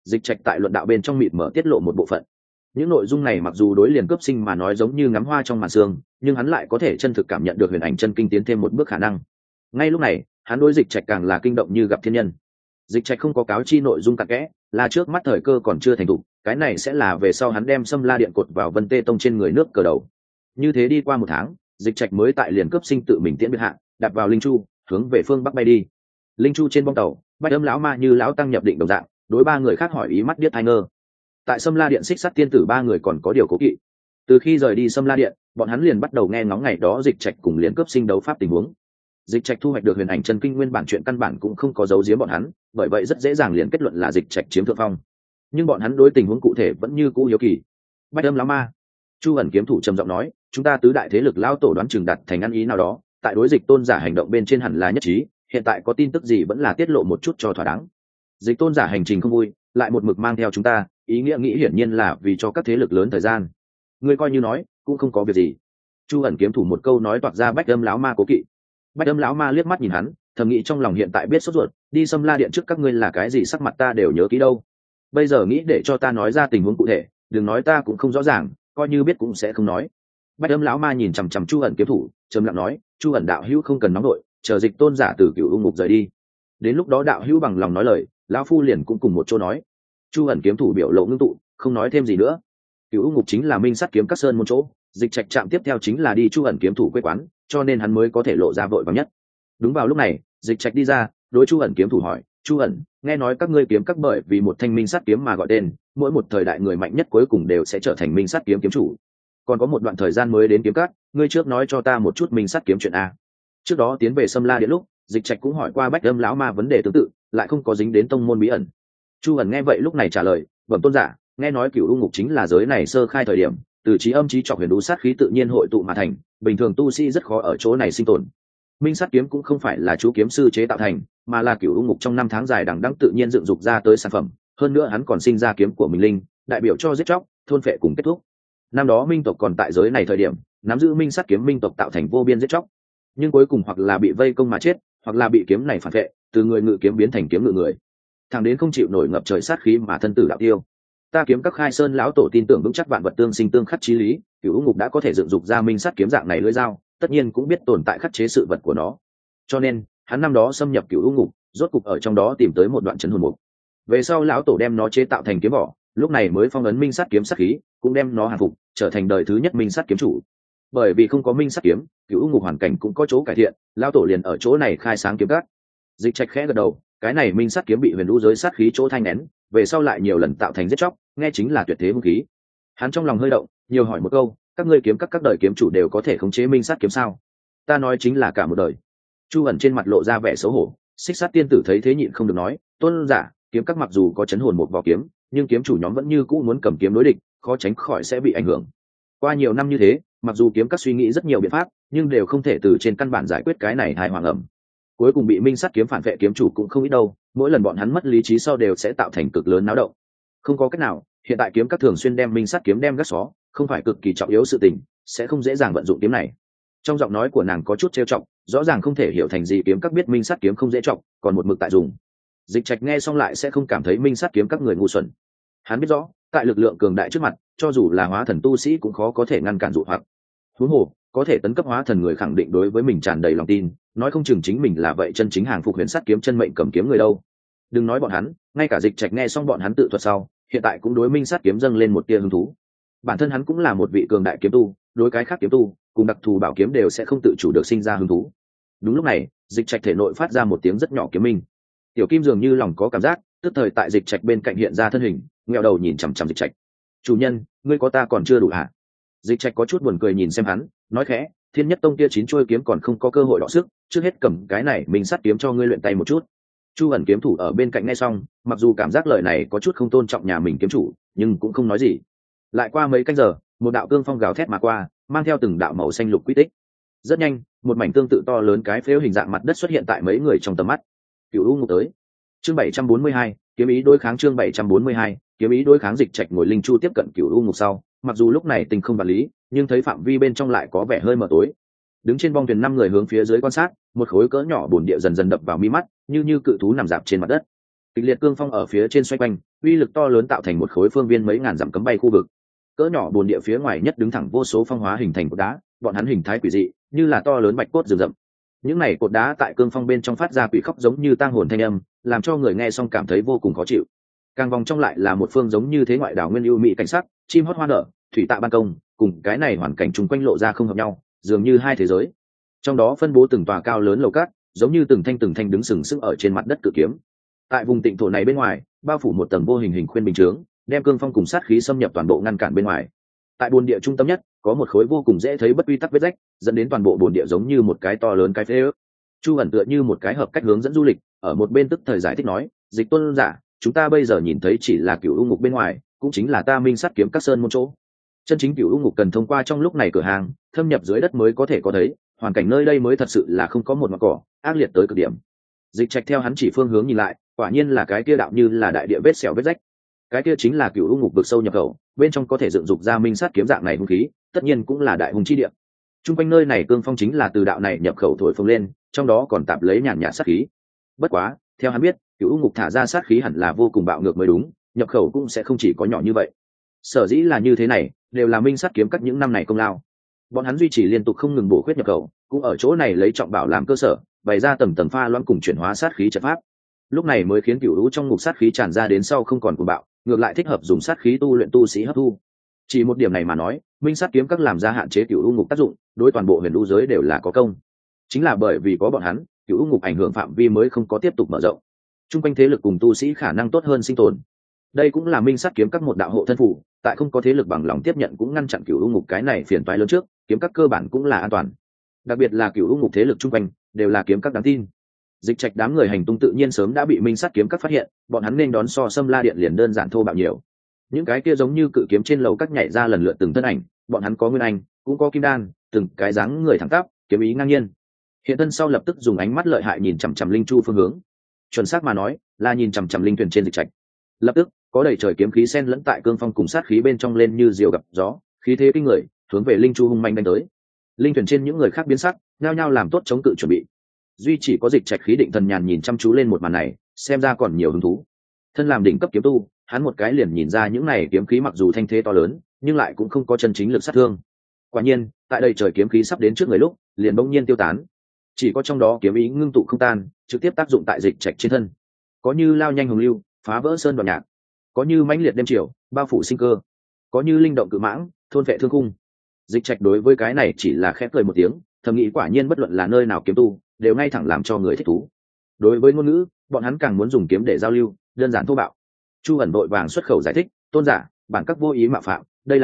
Dịch Trạch tại luận đạo bên trong mịt mở tiết lộ một bộ phận. Những nội dung này mặc dù đối liền cướp sinh mà nói giống như ngắm hoa trong màn sương, nhưng hắn lại có thể chân thực cảm nhận được huyền ảnh chân kinh tiến thêm một bước khả năng. Ngay lúc này, hắn đối Dịch Trạch càng là kinh động như gặp thiên nhân. Dịch Trạch không có cáo chi nội dung cặn kẽ, là trước mắt thời cơ còn chưa thành thục, cái này sẽ là về sau hắn đem Sâm La Điện cột vào Vân Tê Tông trên người nước cờ đầu. Như thế đi qua một tháng, Dịch Trạch mới tại liền cướp sinh tự mình tiễn biệt hạ, đặt vào linh chu, hướng về phương bắc bay đi. Linh chu trên bong tàu, Bách Âm lão ma như lão tăng nhập định đồng dạng, đối ba người khác hỏi ý mắt điếc tai ngơ. Tại Sâm La Điện Xích Sắt tiên tử ba người còn có điều cố kỵ. Từ khi rời đi Sâm La Điện, bọn hắn liền bắt đầu nghe ngóng ngày đó Dịch Trạch cùng liền cướp sinh đấu pháp tình huống. Dịch Trạch thu hoạch được huyền ảnh chân kinh nguyên bản chuyện căn bản cũng không có giấu giếm bọn hắn, bởi vậy rất dễ dàng liền kết luận là Dịch Trạch chiếm thượng phong. Nhưng bọn hắn đối tình huống cụ thể vẫn như cũ hiếu kỳ. Bách Âm lão ma, Chu ẩn kiếm thủ trầm giọng nói, chúng ta tứ đại thế lực lao tổ đoán chừng đặt thành ăn ý nào đó, tại đối Dịch tôn giả hành động bên trên hẳn là nhất trí, hiện tại có tin tức gì vẫn là tiết lộ một chút cho thỏa đáng. Dịch tôn giả hành trình không vui, lại một mực mang theo chúng ta, ý nghĩa nghĩ hiển nhiên là vì cho các thế lực lớn thời gian. Ngươi coi như nói, cũng không có việc gì. Chu ẩn kiếm thủ một câu nói toạc ra Bách Âm lão ma cố kỵ. Bách Âm lão ma liếc mắt nhìn hắn, thầm nghĩ trong lòng hiện tại biết sốt ruột, đi Sâm La Điện trước các ngươi là cái gì sắc mặt ta đều nhớ kỹ đâu. Bây giờ nghĩ để cho ta nói ra tình huống cụ thể, đừng nói ta cũng không rõ ràng, coi như biết cũng sẽ không nói. Bách Âm lão ma nhìn chằm chằm Chu ẩn kiếm thủ, trầm lặng nói, Chu ẩn đạo hữu không cần nóng đội, chờ Dịch tôn giả từ Cửu U ngục rời đi. Đến lúc đó đạo hữu bằng lòng nói lời, lão phu liền cũng cùng một chỗ nói. Chu ẩn kiếm thủ biểu lộ ngưng tụ, không nói thêm gì nữa. Cửu U ngục chính là Minh Sắt kiếm các sơn môn chỗ, Dịch Trạch chạm tiếp theo chính là đi Chu ẩn kiếm thủ quê quán, cho nên hắn mới có thể lộ ra vội vàng nhất. Đúng vào lúc này, Dịch Trạch đi ra, đối Chu ẩn kiếm thủ hỏi, Chu ẩn, nghe nói các ngươi kiếm các bởi vì một thanh minh sắt kiếm mà gọi tên, mỗi một thời đại người mạnh nhất cuối cùng đều sẽ trở thành minh sắt kiếm kiếm chủ. Còn có một đoạn thời gian mới đến kiếm các, ngươi trước nói cho ta một chút minh sắt kiếm chuyện a. Trước đó tiến về Sâm La Điện lúc, Dịch Trạch cũng hỏi qua Bách Âm lão ma vấn đề tương tự, lại không có dính đến tông môn bí ẩn. Chu ẩn nghe vậy lúc này trả lời, bẩm tôn giả, nghe nói Cửu U ngục chính là giới này sơ khai thời điểm, từ trí âm trí trọc huyền đú sát khí tự nhiên hội tụ mà thành, bình thường tu sĩ rất khó ở chỗ này sinh tồn. Minh sắt kiếm cũng không phải là chú kiếm sư chế tạo thành, mà là Cửu U ngục trong năm tháng dài đằng đẵng tự nhiên dựng dục ra tới sản phẩm, hơn nữa hắn còn sinh ra kiếm của mình linh, đại biểu cho giết chóc, thôn phệ cùng kết thúc. Năm đó minh tộc còn tại giới này thời điểm, nắm giữ minh sắt kiếm minh tộc tạo thành vô biên giết chóc, nhưng cuối cùng hoặc là bị vây công mà chết, hoặc là bị kiếm này phản vệ, từ người ngự kiếm biến thành kiếm ngự người, thẳng đến không chịu nổi ngập trời sát khí mà thân tử đạo tiêu. Ta kiếm các khai sơn lão tổ tin tưởng vững chắc vạn vật tương sinh tương khắc chí lý, Cửu U ngục đã có thể dựng dục ra minh sắt kiếm dạng này lưỡi dao, tất nhiên cũng biết tồn tại khắc chế sự vật của nó. Cho nên, hắn năm đó xâm nhập Cửu U ngục, rốt cục ở trong đó tìm tới một đoạn chấn hồn mục. Về sau lão tổ đem nó chế tạo thành kiếm vỏ, lúc này mới phong ấn minh sắt kiếm sát khí, cũng đem nó hàng phục, trở thành đời thứ nhất minh sắt kiếm chủ. Bởi vì không có minh sắt kiếm, Cửu U ngục hoàn cảnh cũng có chỗ cải thiện, lão tổ liền ở chỗ này khai sáng kiếm các. Dịch Trạch khẽ gật đầu, cái này minh sắt kiếm bị huyền lũ giới sát khí chỗ thanh nén, về sau lại nhiều lần tạo thành giết chóc, nghe chính là tuyệt thế vũ khí. Hắn trong lòng hơi động, nhiều hỏi một câu, các ngươi kiếm các đời kiếm chủ đều có thể khống chế minh sắt kiếm sao? Ta nói chính là cả một đời. Chu ẩn trên mặt lộ ra vẻ xấu hổ, Xích Sắt tiên tử thấy thế nhịn không được nói, tôn giả, kiếm các mặc dù có chấn hồn một vỏ kiếm, nhưng kiếm chủ nhóm vẫn như cũ muốn cầm kiếm đối địch, khó tránh khỏi sẽ bị ảnh hưởng. Qua nhiều năm như thế, mặc dù kiếm các suy nghĩ rất nhiều biện pháp, nhưng đều không thể từ trên căn bản giải quyết cái này hài hoàng ẩm. Cuối cùng bị minh sắt kiếm phản vệ kiếm chủ cũng không ít đâu, mỗi lần bọn hắn mất lý trí sau đều sẽ tạo thành cực lớn náo động. Không có cách nào, hiện tại kiếm các thường xuyên đem minh sắt kiếm đem gác xó, không phải cực kỳ trọng yếu sự tình, sẽ không dễ dàng vận dụng kiếm này. Trong giọng nói của nàng có chút trêu chọc, rõ ràng không thể hiểu thành gì kiếm các biết minh sắt kiếm không dễ trọng, còn một mực tại dùng. Dịch Trạch nghe xong lại sẽ không cảm thấy minh sắt kiếm các người ngu xuẩn. Hắn biết rõ, tại lực lượng cường đại trước mặt, cho dù là hóa thần tu sĩ cũng khó có thể ngăn cản dụ hoặc. Huống hồ, có thể tấn cấp hóa thần người khẳng định đối với mình tràn đầy lòng tin, nói không chừng chính mình là vậy chân chính hàng phục huyền sắt kiếm chân mệnh cầm kiếm người đâu. Đừng nói bọn hắn, ngay cả Dịch Trạch nghe xong bọn hắn tự thuật sau, hiện tại cũng đối minh sắt kiếm dâng lên một tia hứng thú. Bản thân hắn cũng là một vị cường đại kiếm tu, đối cái khác kiếm tu cùng đặc thù bảo kiếm đều sẽ không tự chủ được sinh ra hứng thú. Đúng lúc này, Dịch Trạch thể nội phát ra một tiếng rất nhỏ kiếm minh. Tiểu Kim dường như lòng có cảm giác, tức thời tại Dịch Trạch bên cạnh hiện ra thân hình, ngẹo đầu nhìn chằm chằm Dịch Trạch. Chủ nhân, ngươi có ta còn chưa đủ hả? Dịch Trạch có chút buồn cười nhìn xem hắn, nói khẽ, Thiên Nhất Tông kia 9 chuôi kiếm còn không có cơ hội đọ sức, trước hết cầm cái này mình sắt kiếm cho ngươi luyện tay một chút. Chu ẩn kiếm thủ ở bên cạnh nghe xong, mặc dù cảm giác lời này có chút không tôn trọng nhà mình kiếm chủ, nhưng cũng không nói gì. Lại qua mấy canh giờ, một đạo cương phong gào thét mà qua, mang theo từng đạo màu xanh lục quy tích. Rất nhanh, một mảnh tương tự to lớn cái phếu hình dạng mặt đất xuất hiện tại mấy người trong tầm mắt. Cửu U ngục tới. Chương 742, kiếm ý đối kháng chương 742, kiếm ý đối kháng. Dịch Trạch ngồi linh chu tiếp cận Cửu U ngục sau, mặc dù lúc này tình không vật lý, nhưng thấy phạm vi bên trong lại có vẻ hơi mờ tối. Đứng trên bong thuyền 5 người hướng phía dưới quan sát, một khối cỡ nhỏ bùn địa dần dần đập vào mi mắt, như cự thú nằm dạp trên mặt đất. kịch liệt cương phong ở phía trên xoay quanh, uy lực to lớn tạo thành một khối phương viên mấy ngàn dặm cấm bay khu vực. Cỡ nhỏ bồn địa phía ngoài nhất đứng thẳng vô số phong hóa hình thành cột đá, bọn hắn hình thái quỷ dị, như là to lớn bạch cốt rừng rậm. Những này cột đá tại cương phong bên trong phát ra quỷ khóc giống như tang hồn thanh âm, làm cho người nghe xong cảm thấy vô cùng khó chịu. Càng vòng trong lại là một phương giống như thế ngoại đảo nguyên ưu mỹ cảnh sắc, chim hót hoa nở, thủy tạ ban công, cùng cái này hoàn cảnh chung quanh lộ ra không hợp nhau, dường như hai thế giới. Trong đó phân bố từng tòa cao lớn lầu cát, giống như từng thanh đứng sừng sững ở trên mặt đất cự kiếm. Tại vùng tịnh thổ này bên ngoài, bao phủ một tầng vô hình hình khuyên bình chướng, đem cương phong cùng sát khí xâm nhập toàn bộ ngăn cản bên ngoài. Tại bồn địa trung tâm nhất, có một khối vô cùng dễ thấy bất quy tắc vết rách, dẫn đến toàn bộ bồn địa giống như một cái to lớn cái phế ước. Chu ẩn tựa như một cái hợp cách hướng dẫn du lịch, ở một bên tức thời giải thích nói, dịch tôn giả, chúng ta bây giờ nhìn thấy chỉ là cửu u ngục bên ngoài, cũng chính là ta minh sắt kiếm các sơn môn chỗ. Chân chính cửu u ngục cần thông qua trong lúc này cửa hàng, thâm nhập dưới đất mới có thể có thấy, hoàn cảnh nơi đây mới thật sự là không có một mảng cỏ, ác liệt tới cực điểm. Dịch Trạch theo hắn chỉ phương hướng nhìn lại, quả nhiên là cái kia đạo như là đại địa vết sẹo vết rách. Cái kia chính là cửu u ngục vực sâu nhập khẩu, bên trong có thể dựng dục ra minh sát kiếm dạng này hung khí, tất nhiên cũng là đại hùng chi địa. Trung quanh nơi này cương phong chính là từ đạo này nhập khẩu thổi phồng lên, trong đó còn tạp lấy nhàn nhạt sát khí. Bất quá, theo hắn biết, cửu u ngục thả ra sát khí hẳn là vô cùng bạo ngược mới đúng, nhập khẩu cũng sẽ không chỉ có nhỏ như vậy. Sở dĩ là như thế này, đều là minh sát kiếm các những năm này công lao. Bọn hắn duy trì liên tục không ngừng bổ khuyết nhập khẩu, cũng ở chỗ này lấy trọng bảo làm cơ sở, bày ra tầng tầng pha loãng cùng chuyển hóa sát khí trận pháp. Lúc này mới khiến cửu u trong ngục sát khí tràn ra đến sau không còn cuồng bạo, ngược lại thích hợp dùng sát khí tu luyện tu sĩ hấp thu. Chỉ một điểm này mà nói, minh sát kiếm các làm ra hạn chế cửu u ngục tác dụng, đối toàn bộ huyền u giới đều là có công. Chính là bởi vì có bọn hắn, cửu u ngục ảnh hưởng phạm vi mới không có tiếp tục mở rộng. Trung quanh thế lực cùng tu sĩ khả năng tốt hơn sinh tồn. Đây cũng là minh sát kiếm các một đạo hộ thân phủ, tại không có thế lực bằng lòng tiếp nhận cũng ngăn chặn cửu u ngục cái này phiền toái lớn trước, kiếm các cơ bản cũng là an toàn. Đặc biệt là cửu u ngục thế lực trung quanh đều là kiếm các đáng tin. Dịch Trạch đám người hành tung tự nhiên sớm đã bị minh sát kiếm các phát hiện, bọn hắn nên đón so Sâm La Điện liền đơn giản thô bạo nhiều. Những cái kia giống như cự kiếm trên lầu các nhảy ra lần lượt từng thân ảnh, bọn hắn có nguyên anh, cũng có kim đan, từng cái dáng người thẳng tắp, kiếm ý ngang nhiên. Hiện thân sau lập tức dùng ánh mắt lợi hại nhìn chằm chằm linh chu phương hướng. Chuẩn xác mà nói, là nhìn chằm chằm linh thuyền trên Dịch Trạch. Lập tức, có đầy trời kiếm khí xen lẫn tại cương phong cùng sát khí bên trong lên như diều gặp gió, khí thế kinh người, hướng về linh chu hung manh đánh tới. Linh thuyền trên những người khác biến sắc, nhao nhao làm tốt chống cự chuẩn bị. Duy chỉ có Dịch Trạch khí định thần nhàn nhìn chăm chú lên một màn này, xem ra còn nhiều hứng thú. Thân làm đỉnh cấp kiếm tu, hắn một cái liền nhìn ra những này kiếm khí mặc dù thanh thế to lớn, nhưng lại cũng không có chân chính lực sát thương. Quả nhiên, tại đây trời kiếm khí sắp đến trước người lúc, liền bỗng nhiên tiêu tán. Chỉ có trong đó kiếm ý ngưng tụ không tan, trực tiếp tác dụng tại Dịch Trạch trên thân. Có như lao nhanh hồng lưu, phá vỡ sơn đoạn nhạc, có như mãnh liệt đêm chiều, bao phủ sinh cơ, có như linh động cự mãng, thôn vệ thương khung. Dịch Trạch đối với cái này chỉ là khẽ cười một tiếng, thầm nghĩ quả nhiên bất luận là nơi nào kiếm tu, đều ngay thẳng làm cho người thích thú. Đối với ngôn ngữ, bọn hắn càng muốn dùng kiếm để giao lưu, đơn giản thô bạo. Chu ẩn vội vàng xuất khẩu giải thích, tôn giả, bản các vô ý mạo phạm,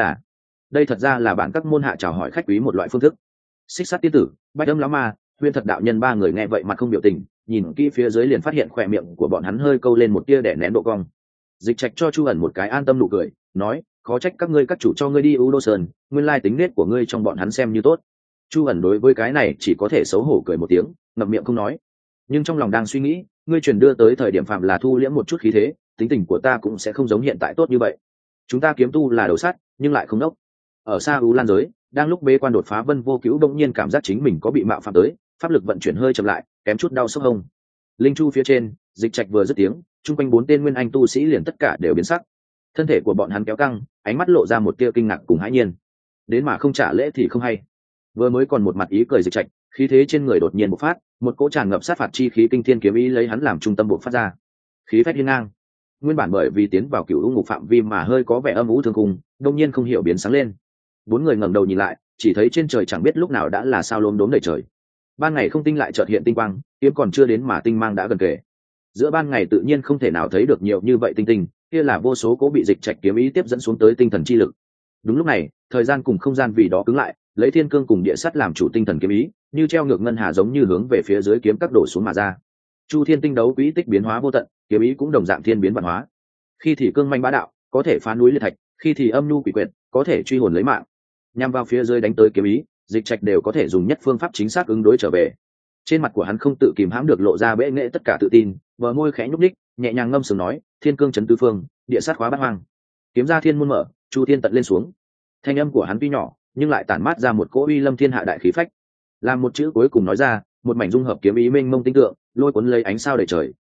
đây thật ra là bản các môn hạ chào hỏi khách quý một loại phương thức. Xích Sát tiên tử, Bách Âm lão ma, Huyên Thật đạo nhân ba người nghe vậy mặt không biểu tình, nhìn kỹ phía dưới liền phát hiện khỏe miệng của bọn hắn hơi câu lên một tia đẻ nén độ cong. Dịch Trạch cho Chu ẩn một cái an tâm nụ cười, nói, khó trách các ngươi các chủ cho ngươi đi U Đô Sơn, nguyên lai tính nết của ngươi trong bọn hắn xem như tốt. Chu ẩn đối với cái này chỉ có thể xấu hổ cười một tiếng, ngậm miệng không nói. Nhưng trong lòng đang suy nghĩ, ngươi truyền đưa tới thời điểm phạm là thu liễm một chút khí thế, tính tình của ta cũng sẽ không giống hiện tại tốt như vậy. Chúng ta kiếm tu là đầu sắt, nhưng lại không đốc. Ở xa U Lan giới, đang lúc bế quan đột phá Vân Vô Cứu đông nhiên cảm giác chính mình có bị mạo phạm tới, pháp lực vận chuyển hơi chậm lại, kém chút đau sốc hông. Linh chu phía trên, Dịch Trạch vừa dứt tiếng, chung quanh 4 tên nguyên anh tu sĩ liền tất cả đều biến sắc. Thân thể của bọn hắn kéo căng, ánh mắt lộ ra một tia kinh ngạc cùng hãi nhiên. Đến mà không trả lễ thì không hay. Vừa mới còn một mặt ý cười Dịch Trạch, khí thế trên người đột nhiên bộc phát, một cỗ tràn ngập sát phạt chi khí kinh thiên kiếm ý lấy hắn làm trung tâm bộc phát ra. Khí phách hiên ngang. Nguyên bản bởi vì tiến vào cửu u ngục phạm vi mà hơi có vẻ âm u thương khung, đột nhiên không hiểu biến sáng lên. 4 người ngẩng đầu nhìn lại, chỉ thấy trên trời chẳng biết lúc nào đã là sao lốm đốm đầy trời. Ban ngày không tinh lại chợt hiện tinh quang, kiếm còn chưa đến mà tinh mang đã gần kề. Giữa ban ngày tự nhiên không thể nào thấy được nhiều như vậy tinh tinh, kia là vô số cố bị Dịch Trạch kiếm ý tiếp dẫn xuống tới tinh thần chi lực. Đúng lúc này, thời gian cùng không gian vì đó cứng lại, lấy thiên cương cùng địa sắt làm chủ tinh thần kiếm ý, như treo ngược ngân hà giống như hướng về phía dưới kiếm các đổ xuống mà ra. Chu thiên tinh đấu quỹ tích biến hóa vô tận, kiếm ý cũng đồng dạng thiên biến vạn hóa. Khi thì cương manh bá đạo, có thể phá núi liệt thạch, khi thì âm nhu quỷ quyệt, có thể truy hồn lấy mạng. Nhằm vào phía dưới đánh tới kiếm ý, Dịch Trạch đều có thể dùng nhất phương pháp chính xác ứng đối trở về. Trên mặt của hắn không tự kìm hãm được lộ ra bệ nghệ tất cả tự tin, bờ môi khẽ nhúc nhích, nhẹ nhàng ngâm sướng nói, thiên cương chấn tứ phương, địa sát khóa bát hoang. Kiếm ra thiên môn mở, chu thiên tận lên xuống. Thanh âm của hắn tuy nhỏ, nhưng lại tản mát ra một cỗ uy lâm thiên hạ đại khí phách. Làm một chữ cuối cùng nói ra, một mảnh dung hợp kiếm ý mênh mông tinh tượng, lôi cuốn lấy ánh sao đầy trời,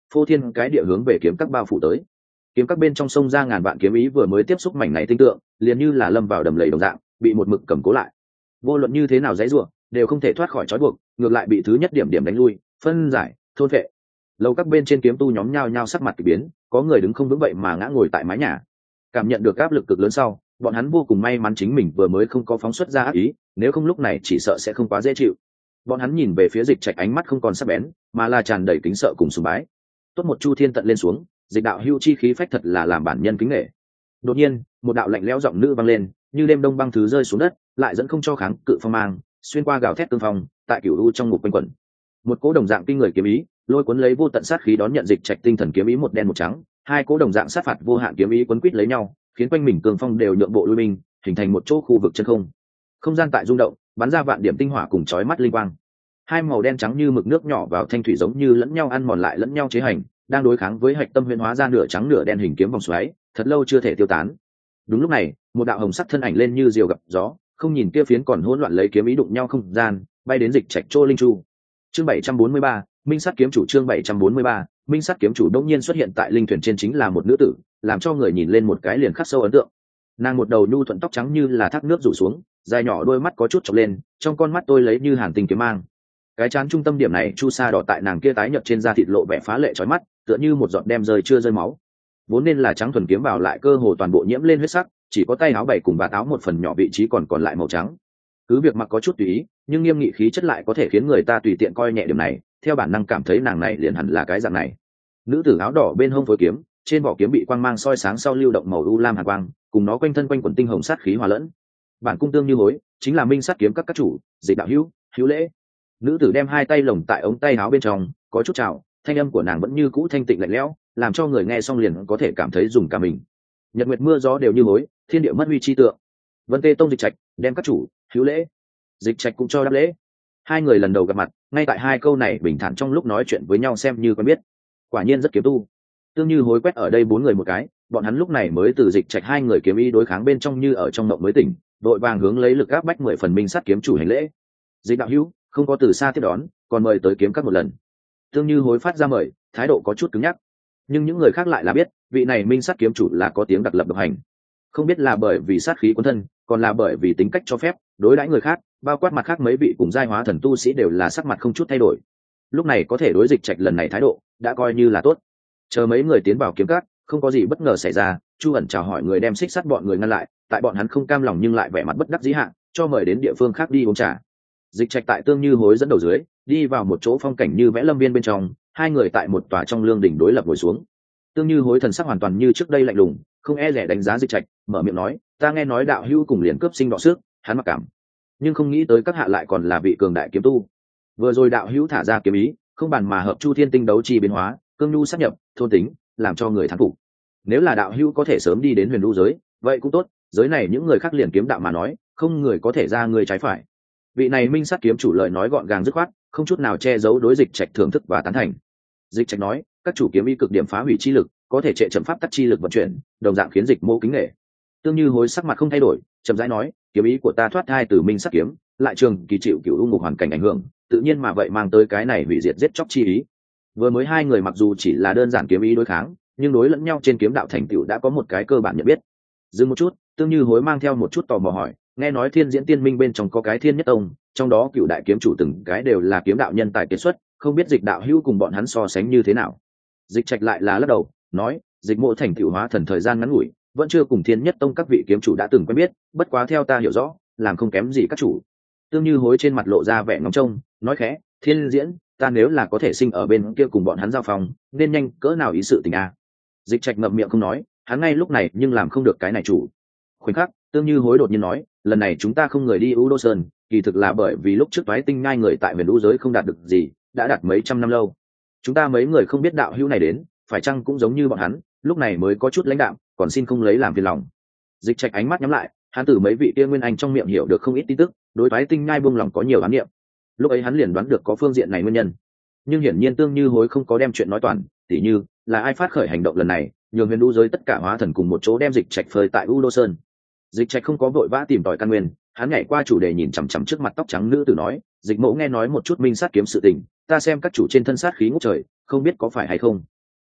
phô thiên cái địa hướng về kiếm các bao phủ tới. Kiếm các bên trong sông ra ngàn vạn kiếm ý vừa mới tiếp xúc mảnh này tinh tượng, liền như là lâm vào đầm lầy đồng dạng, bị một mực cầm cố lại. Vô luận như thế nào dãy rủa, đều không thể thoát khỏi trói buộc, ngược lại bị thứ nhất điểm điểm đánh lui, phân giải, thôn phệ. Lâu các bên trên kiếm tu nhóm nhao nhao sắc mặt kỳ biến, có người đứng không vững vậy mà ngã ngồi tại mái nhà. Cảm nhận được áp lực cực lớn sau, bọn hắn vô cùng may mắn chính mình vừa mới không có phóng xuất ra ác ý, nếu không lúc này chỉ sợ sẽ không quá dễ chịu. Bọn hắn nhìn về phía Dịch Trạch ánh mắt không còn sắc bén, mà là tràn đầy kính sợ cùng sùng bái. Tốt một Chu Thiên tận lên xuống, Dịch đạo hưu chi khí phách thật là làm bản nhân kính nể. Đột nhiên, một đạo lạnh lẽo giọng nữ vang lên, như đêm đông băng thứ rơi xuống đất, lại dẫn không cho kháng cự phong mang, xuyên qua gào thét tương phong, tại cửu u trong ngục quanh quẩn. Một cỗ đồng dạng kinh người kiếm ý, lôi cuốn lấy vô tận sát khí đón nhận Dịch Trạch tinh thần kiếm ý một đen một trắng, hai cỗ đồng dạng sát phạt vô hạn kiếm ý quấn quýt lấy nhau, khiến quanh mình cường phong đều nhượng bộ lui binh, hình thành một chỗ khu vực chân không. Không gian tại rung động, bắn ra vạn điểm tinh hỏa cùng chói mắt linh quang. Hai màu đen trắng như mực nước nhỏ vào thanh thủy giống như lẫn nhau ăn mòn lại lẫn nhau chế hành, đang đối kháng với hạch tâm huyễn hóa ra nửa trắng nửa đen hình kiếm vòng xoáy, thật lâu chưa thể tiêu tán. Đúng lúc này, một đạo hồng sắc thân ảnh lên như diều gặp gió, không nhìn kia phiến còn hỗn loạn lấy kiếm ý đụng nhau không gian, bay đến Dịch Trạch Trô Linh Chu. Chương 743, Minh Sát kiếm chủ. Chương 743, Minh Sát kiếm chủ đột nhiên xuất hiện tại linh thuyền trên, chính là một nữ tử, làm cho người nhìn lên một cái liền khắc sâu ấn tượng. Nàng một đầu nhu thuận tóc trắng như là thác nước rủ xuống, dài nhỏ đôi mắt có chút chọc lên, trong con mắt tôi lấy như hàn tinh kiếm mang. Cái chán trung tâm điểm này chu sa đỏ tại nàng kia tái nhợt trên da thịt lộ vẻ phá lệ chói mắt, tựa như một giọt đem rơi chưa rơi máu. Vốn nên là trắng thuần kiếm vào lại cơ hồ toàn bộ nhiễm lên huyết sắc, chỉ có tay áo bảy cùng vạt áo một phần nhỏ vị trí còn lại màu trắng. Cứ việc mặc có chút tùy ý, nhưng nghiêm nghị khí chất lại có thể khiến người ta tùy tiện coi nhẹ điểm này, theo bản năng cảm thấy nàng này liền hẳn là cái dạng này. Nữ tử áo đỏ bên hông phối kiếm, trên vỏ kiếm bị quang mang soi sáng sau lưu động màu u lam hàn quang, cùng nó quanh thân quanh quần tinh hồng sát khí hòa lẫn. Bản cung tương như hối, chính là Minh Sát kiếm các chủ, Dịch đạo hữu, hữu lễ. Nữ tử đem hai tay lồng tại ống tay áo bên trong, có chút chào, thanh âm của nàng vẫn như cũ thanh tịnh lạnh lẽo, làm cho người nghe xong liền có thể cảm thấy dùng cả mình. Nhật nguyệt mưa gió đều như hối, thiên địa mất huy chi tượng. Vân Tê Tông Dịch Trạch đem các chủ, hữu lễ. Dịch Trạch cũng cho đáp lễ. Hai người lần đầu gặp mặt, ngay tại hai câu này bình thản trong lúc nói chuyện với nhau xem như quen biết. Quả nhiên rất kiếm tu. Tương như hối quét ở đây bốn người một cái, bọn hắn lúc này mới từ Dịch Trạch hai người kiếm ý đối kháng bên trong như ở trong mộng mới tỉnh, đội vàng hướng lấy lực áp bách 10 phần Minh Sát kiếm chủ hành lễ. Dịch đạo hữu không có từ xa tiếp đón, còn mời tới kiếm các một lần. Tương như hối phát ra mời, thái độ có chút cứng nhắc, nhưng những người khác lại là biết vị này Minh Sát kiếm chủ là có tiếng đặc lập độc hành. Không biết là bởi vì sát khí cuốn thân, còn là bởi vì tính cách cho phép đối đãi người khác, bao quát mặt khác mấy vị cùng giai hóa thần tu sĩ đều là sắc mặt không chút thay đổi. Lúc này có thể đối Dịch Trạch lần này thái độ đã coi như là tốt. Chờ mấy người tiến vào kiếm các, không có gì bất ngờ xảy ra, Chu ẩn chào hỏi người đem xích sắt bọn người ngăn lại, tại bọn hắn không cam lòng nhưng lại vẻ mặt bất đắc dĩ hạ, cho mời đến địa phương khác đi uống trà. Dịch Trạch tại Tương Như hối dẫn đầu dưới, đi vào một chỗ phong cảnh như vẽ lâm viên bên trong, hai người tại một tòa trong lương đỉnh đối lập ngồi xuống. Tương Như hối thần sắc hoàn toàn như trước đây lạnh lùng, không e rẻ đánh giá Dịch Trạch, mở miệng nói, ta nghe nói đạo hữu cùng liền cướp sinh đọ sức, hắn mặc cảm, nhưng không nghĩ tới các hạ lại còn là vị cường đại kiếm tu. Vừa rồi đạo hữu thả ra kiếm ý, không bàn mà hợp Chu Thiên tinh đấu chi biến hóa, cương nhu sát nhập, thôn tính, làm cho người thán phục. Nếu là đạo hữu có thể sớm đi đến huyền đu giới, vậy cũng tốt, giới này những người khác liền kiếm đạo mà nói, không người có thể ra người trái phải. Vị này Minh Sát kiếm chủ lời nói gọn gàng dứt khoát, không chút nào che giấu đối Dịch Trạch thưởng thức và tán thành. Dịch Trạch nói, các chủ kiếm ý cực điểm phá hủy chi lực, có thể trệ chậm pháp tắc chi lực vận chuyển, đồng dạng khiến Dịch mô kính nghệ. Tương Như hối sắc mặt không thay đổi, chậm rãi nói, kiếm ý của ta thoát thai từ Minh Sát kiếm, lại trường kỳ chịu cửu u ngục hoàn cảnh ảnh hưởng, tự nhiên mà vậy mang tới cái này hủy diệt giết chóc chi ý. Vừa mới hai người mặc dù chỉ là đơn giản kiếm ý đối kháng, nhưng đối lẫn nhau trên kiếm đạo thành tựu đã có một cái cơ bản nhận biết. Dừng một chút, Tương Như hối mang theo một chút tò mò hỏi, nghe nói Thiên Diễn Tiên Minh bên trong có cái Thiên Nhất Tông, trong đó cựu đại kiếm chủ từng cái đều là kiếm đạo nhân tài kiệt xuất, không biết Dịch đạo hữu cùng bọn hắn so sánh như thế nào. Dịch Trạch lại là lắc đầu, nói, Dịch mộ thành tựu hóa thần thời gian ngắn ngủi, vẫn chưa cùng Thiên Nhất Tông các vị kiếm chủ đã từng quen biết, bất quá theo ta hiểu rõ, làm không kém gì các chủ. Tương Như hối trên mặt lộ ra vẻ ngóng trông, nói khẽ, Thiên Diễn, ta nếu là có thể sinh ở bên kia cùng bọn hắn giao phòng, nên nhanh cỡ nào ý sự tình a. Dịch Trạch ngậm miệng không nói, hắn ngay lúc này nhưng làm không được cái này chủ. Khoảnh khắc, Tương Như hối đột nhiên nói, lần này chúng ta không người đi U Đô Sơn, kỳ thực là bởi vì lúc trước Toái Tinh Nhai người tại huyền đũ giới không đạt được gì, đã đạt mấy trăm năm lâu. Chúng ta mấy người không biết đạo hữu này đến, phải chăng cũng giống như bọn hắn, lúc này mới có chút lãnh đạm, còn xin không lấy làm phiền lòng. Dịch Trạch ánh mắt nhắm lại, hắn từ mấy vị kia nguyên anh trong miệng hiểu được không ít tin tức, đối Toái Tinh Nhai buông lòng có nhiều ám niệm. Lúc ấy hắn liền đoán được có phương diện này nguyên nhân, nhưng hiển nhiên Tương Như hối không có đem chuyện nói toàn, tỉ như là ai phát khởi hành động lần này, nhường huyền đũ giới tất cả hóa thần cùng một chỗ đem Dịch Trạch phơi tại U Đô Sơn. Dịch Trạch không có vội vã tìm tòi căn nguyên, hắn nhảy qua chủ đề nhìn chằm chằm trước mặt tóc trắng nữ tử nói, Dịch mẫu nghe nói một chút Minh Sát kiếm sự tình, ta xem các chủ trên thân sát khí ngút trời, không biết có phải hay không.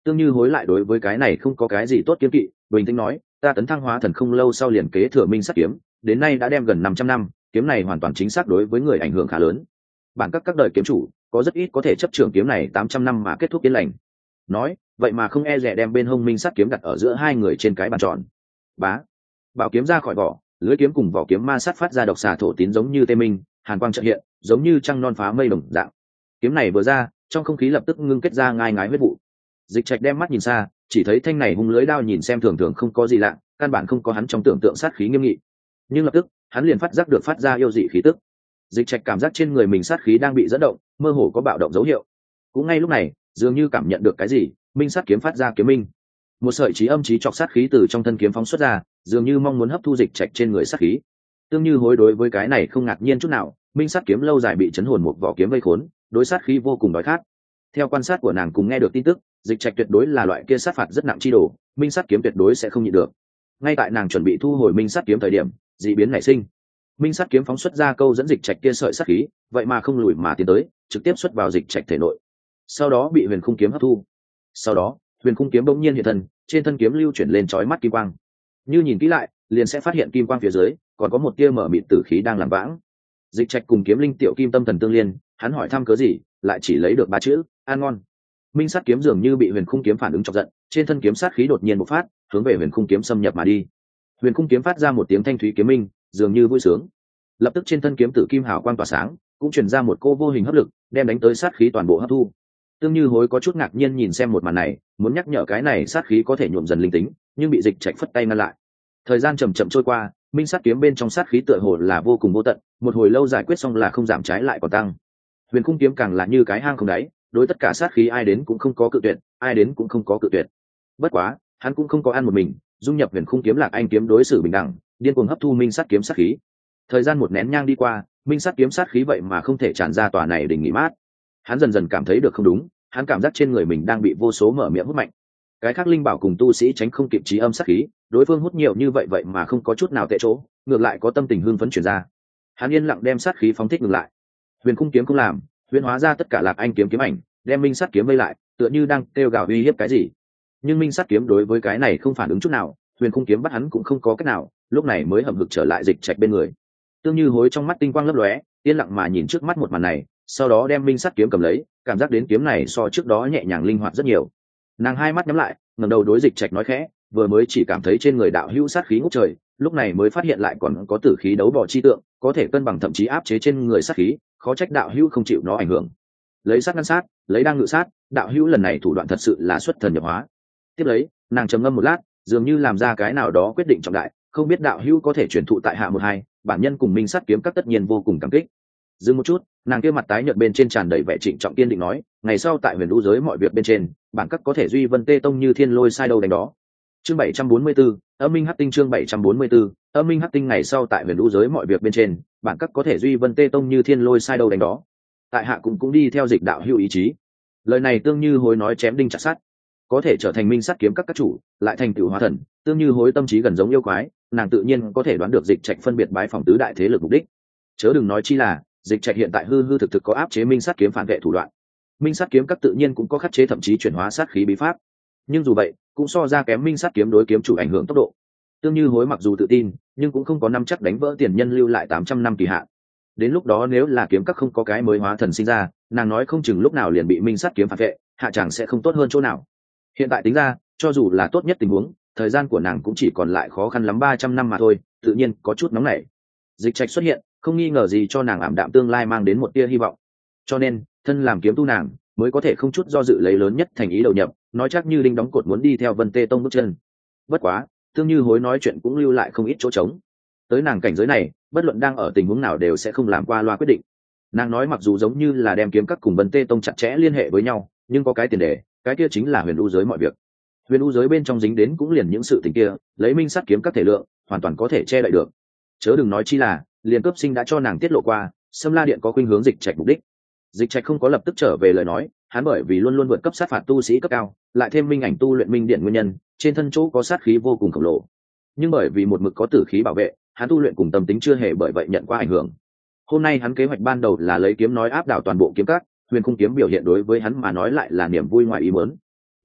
Tương Như Hối lại đối với cái này không có cái gì tốt kiếm kỵ, bình tĩnh nói, ta tấn thăng hóa thần không lâu sau liền kế thừa minh sắt kiếm, đến nay đã đem gần 500 năm, kiếm này hoàn toàn chính xác đối với người ảnh hưởng khá lớn. Bản các đời kiếm chủ có rất ít có thể chấp trường kiếm này 800 năm mà kết thúc yên lành. Nói, vậy mà không e dè đem bên hông minh sắt kiếm đặt ở giữa hai người trên cái bàn tròn. Bá, bảo kiếm ra khỏi vỏ, lưỡi kiếm cùng vỏ kiếm ma sát phát ra độc xà thổ tín giống như tê minh, hàn quang chợt hiện, giống như trăng non phá mây đồng dạng. Kiếm này vừa ra, trong không khí lập tức ngưng kết ra ngai ngái huyết vụ. Dịch Trạch đem mắt nhìn xa, chỉ thấy thanh này hung lưỡi đao nhìn xem thường thường không có gì lạ, căn bản không có hắn trong tưởng tượng sát khí nghiêm nghị. Nhưng lập tức, hắn liền phát giác được phát ra yêu dị khí tức. Dịch Trạch cảm giác trên người mình sát khí đang bị dẫn động, mơ hồ có bạo động dấu hiệu. Cũng ngay lúc này, dường như cảm nhận được cái gì, minh sát kiếm phát ra kiếm minh. Một sợi chí âm chí chọc sát khí từ trong thân kiếm phóng xuất ra, dường như mong muốn hấp thu Dịch Trạch trên người sát khí. Tương Như Hối đối với cái này không ngạc nhiên chút nào, minh sát kiếm lâu dài bị chấn hồn một vỏ kiếm vây khốn, đối sát khí vô cùng đói khát. Theo quan sát của nàng cùng nghe được tin tức, Dịch Trạch tuyệt đối là loại kia sát phạt rất nặng chi đồ, minh sát kiếm tuyệt đối sẽ không nhịn được. Ngay tại nàng chuẩn bị thu hồi minh sát kiếm thời điểm, dị biến nảy sinh. Minh sát kiếm phóng xuất ra câu dẫn Dịch Trạch kia sợi sát khí, vậy mà không lùi mà tiến tới, trực tiếp xuất vào Dịch Trạch thể nội. Sau đó bị Huyền Khung kiếm hấp thu. Sau đó, Huyền Khung kiếm bỗng nhiên hiện thân, trên thân kiếm lưu chuyển lên chói mắt kim quang. Như nhìn kỹ lại, liền sẽ phát hiện kim quang phía dưới còn có một tia mở mịt tử khí đang làm vãng. Dịch Trạch cùng kiếm linh tiểu kim tâm thần tương liên, hắn hỏi thăm cớ gì, lại chỉ lấy được ba chữ: ăn ngon. Minh sát kiếm dường như bị Huyền Khung kiếm phản ứng chọc giận, trên thân kiếm sát khí đột nhiên bộc phát, hướng về Huyền Khung kiếm xâm nhập mà đi. Huyền Khung kiếm phát ra một tiếng thanh thúy kiếm minh, dường như vui sướng. Lập tức trên thân kiếm tử kim hào quang tỏa sáng, cũng truyền ra một cô vô hình hấp lực, đem đánh tới sát khí toàn bộ hấp thu. Tương Như Hối có chút ngạc nhiên nhìn xem một màn này, muốn nhắc nhở cái này sát khí có thể nhuộm dần linh tính, nhưng bị Dịch Trạch phất tay ngăn lại. Thời gian chậm chậm trôi qua, minh sát kiếm bên trong sát khí tựa hồ là vô cùng vô tận, một hồi lâu giải quyết xong là không giảm trái lại còn tăng. Huyền Khung kiếm càng là như cái hang không đáy, đối tất cả sát khí ai đến cũng không có cự tuyệt, ai đến cũng không có cự tuyệt. Bất quá, hắn cũng không có ăn một mình, dung nhập Huyền Khung kiếm Lạc Anh kiếm đối xử bình đẳng, điên cuồng hấp thu minh sát kiếm sát khí. Thời gian một nén nhang đi qua, minh sát kiếm sát khí vậy mà không thể tràn ra tòa này đình nghỉ mát. Hắn dần dần cảm thấy được không đúng, hắn cảm giác trên người mình đang bị vô số mở miệng hút mạnh. Cái khác linh bảo cùng tu sĩ tránh không kịp trí âm sát khí, đối phương hút nhiều như vậy mà không có chút nào tệ chỗ, ngược lại có tâm tình hưng phấn chuyển ra. Hắn yên lặng đem sát khí phóng thích ngừng lại. Huyền Khung kiếm không làm, huyền hóa ra tất cả Lạc Anh kiếm kiếm ảnh, đem minh sát kiếm vây lại, tựa như đang kêu gào uy hiếp cái gì. Nhưng minh sát kiếm đối với cái này không phản ứng chút nào, Huyền Khung kiếm bắt hắn cũng không có cách nào, lúc này mới hậm hực trở lại Dịch Trạch bên người. Tương Như Hối trong mắt tinh quang lấp lóe, yên lặng mà nhìn trước mắt một màn này, sau đó đem minh sát kiếm cầm lấy, cảm giác đến kiếm này so trước đó nhẹ nhàng linh hoạt rất nhiều. Nàng hai mắt nhắm lại, ngẩng đầu đối Dịch Trạch nói khẽ, vừa mới chỉ cảm thấy trên người đạo hữu sát khí ngút trời, lúc này mới phát hiện lại còn có tử khí đấu bò chi tượng, có thể cân bằng thậm chí áp chế trên người sát khí, khó trách đạo hữu không chịu nó ảnh hưởng. Lấy sát ngăn sát, lấy đang ngự sát, đạo hữu lần này thủ đoạn thật sự là xuất thần nhập hóa. Tiếp lấy, nàng trầm ngâm một lát, dường như làm ra cái nào đó quyết định trọng đại, không biết đạo hữu có thể truyền thụ tại hạ một hai, bản nhân cùng minh sát kiếm các tất nhiên vô cùng cảm kích. Dừng một chút, nàng kia mặt tái nhợt bên trên tràn đầy vẻ trịnh trọng kiên định nói, ngày sau tại huyền lũ giới mọi việc bên trên, bản các có thể duy vân tê tông như thiên lôi sai đâu đánh đó. Chương 744, âm minh hắc tinh. Chương 744, âm minh hắc tinh. Ngày sau tại huyền lũ giới mọi việc bên trên, bản các có thể duy vân tê tông như thiên lôi sai đâu đánh đó. Tại hạ cũng đi theo Dịch đạo hữu ý chí. Lời này Tương Như Hối nói chém đinh chặt sắt, có thể trở thành minh sát kiếm các chủ, lại thành tựu hóa thần. Tương Như Hối tâm trí gần giống yêu quái, nàng tự nhiên có thể đoán được Dịch Trạch phân biệt bái phòng tứ đại thế lực mục đích. Chớ đừng nói chi là Dịch Trạch hiện tại hư hư thực thực có áp chế minh sát kiếm phản vệ thủ đoạn. Minh sát kiếm các tự nhiên cũng có khắc chế thậm chí chuyển hóa sát khí bí pháp, nhưng dù vậy cũng so ra kém minh sát kiếm đối kiếm chủ ảnh hưởng tốc độ. Tương Như Hối mặc dù tự tin, nhưng cũng không có năm chắc đánh vỡ tiền nhân lưu lại 800 năm kỳ hạn. Đến lúc đó nếu là kiếm các không có cái mới hóa thần sinh ra, nàng nói không chừng lúc nào liền bị minh sát kiếm phản vệ, hạ chẳng sẽ không tốt hơn chỗ nào. Hiện tại tính ra, cho dù là tốt nhất tình huống, thời gian của nàng cũng chỉ còn lại khó khăn lắm 300 năm mà thôi, tự nhiên có chút nóng nảy. Dịch Trạch xuất hiện, không nghi ngờ gì cho nàng ảm đạm tương lai mang đến một tia hy vọng. Cho nên, thân làm kiếm tu nàng mới có thể không chút do dự lấy lớn nhất thành ý đầu nhập, nói chắc như đinh đóng cột muốn đi theo Vân Tê Tông bước chân. Bất quá, Tương Như Hối nói chuyện cũng lưu lại không ít chỗ trống. Tới nàng cảnh giới này, bất luận đang ở tình huống nào đều sẽ không làm qua loa quyết định. Nàng nói mặc dù giống như là đem kiếm các cùng Vân Tê Tông chặt chẽ liên hệ với nhau, nhưng có cái tiền đề, cái kia chính là huyền u giới mọi việc. Huyền u giới bên trong dính đến cũng liền những sự tình kia, lấy minh sát kiếm các thể lượng, hoàn toàn có thể che đậy được. Chớ đừng nói chi là, liền cấp sinh đã cho nàng tiết lộ qua, Sâm La Điện có khuynh hướng Dịch Trạch mục đích. Dịch Trạch không có lập tức trở về lời nói, hắn bởi vì luôn luôn vượt cấp sát phạt tu sĩ cấp cao, lại thêm minh ảnh tu luyện minh điện nguyên nhân, trên thân chỗ có sát khí vô cùng khổng lồ. Nhưng bởi vì một mực có tử khí bảo vệ, hắn tu luyện cùng tâm tính chưa hề bởi vậy nhận qua ảnh hưởng. Hôm nay hắn kế hoạch ban đầu là lấy kiếm nói áp đảo toàn bộ kiếm các, Huyền Khung kiếm biểu hiện đối với hắn mà nói lại là niềm vui ngoài ý muốn.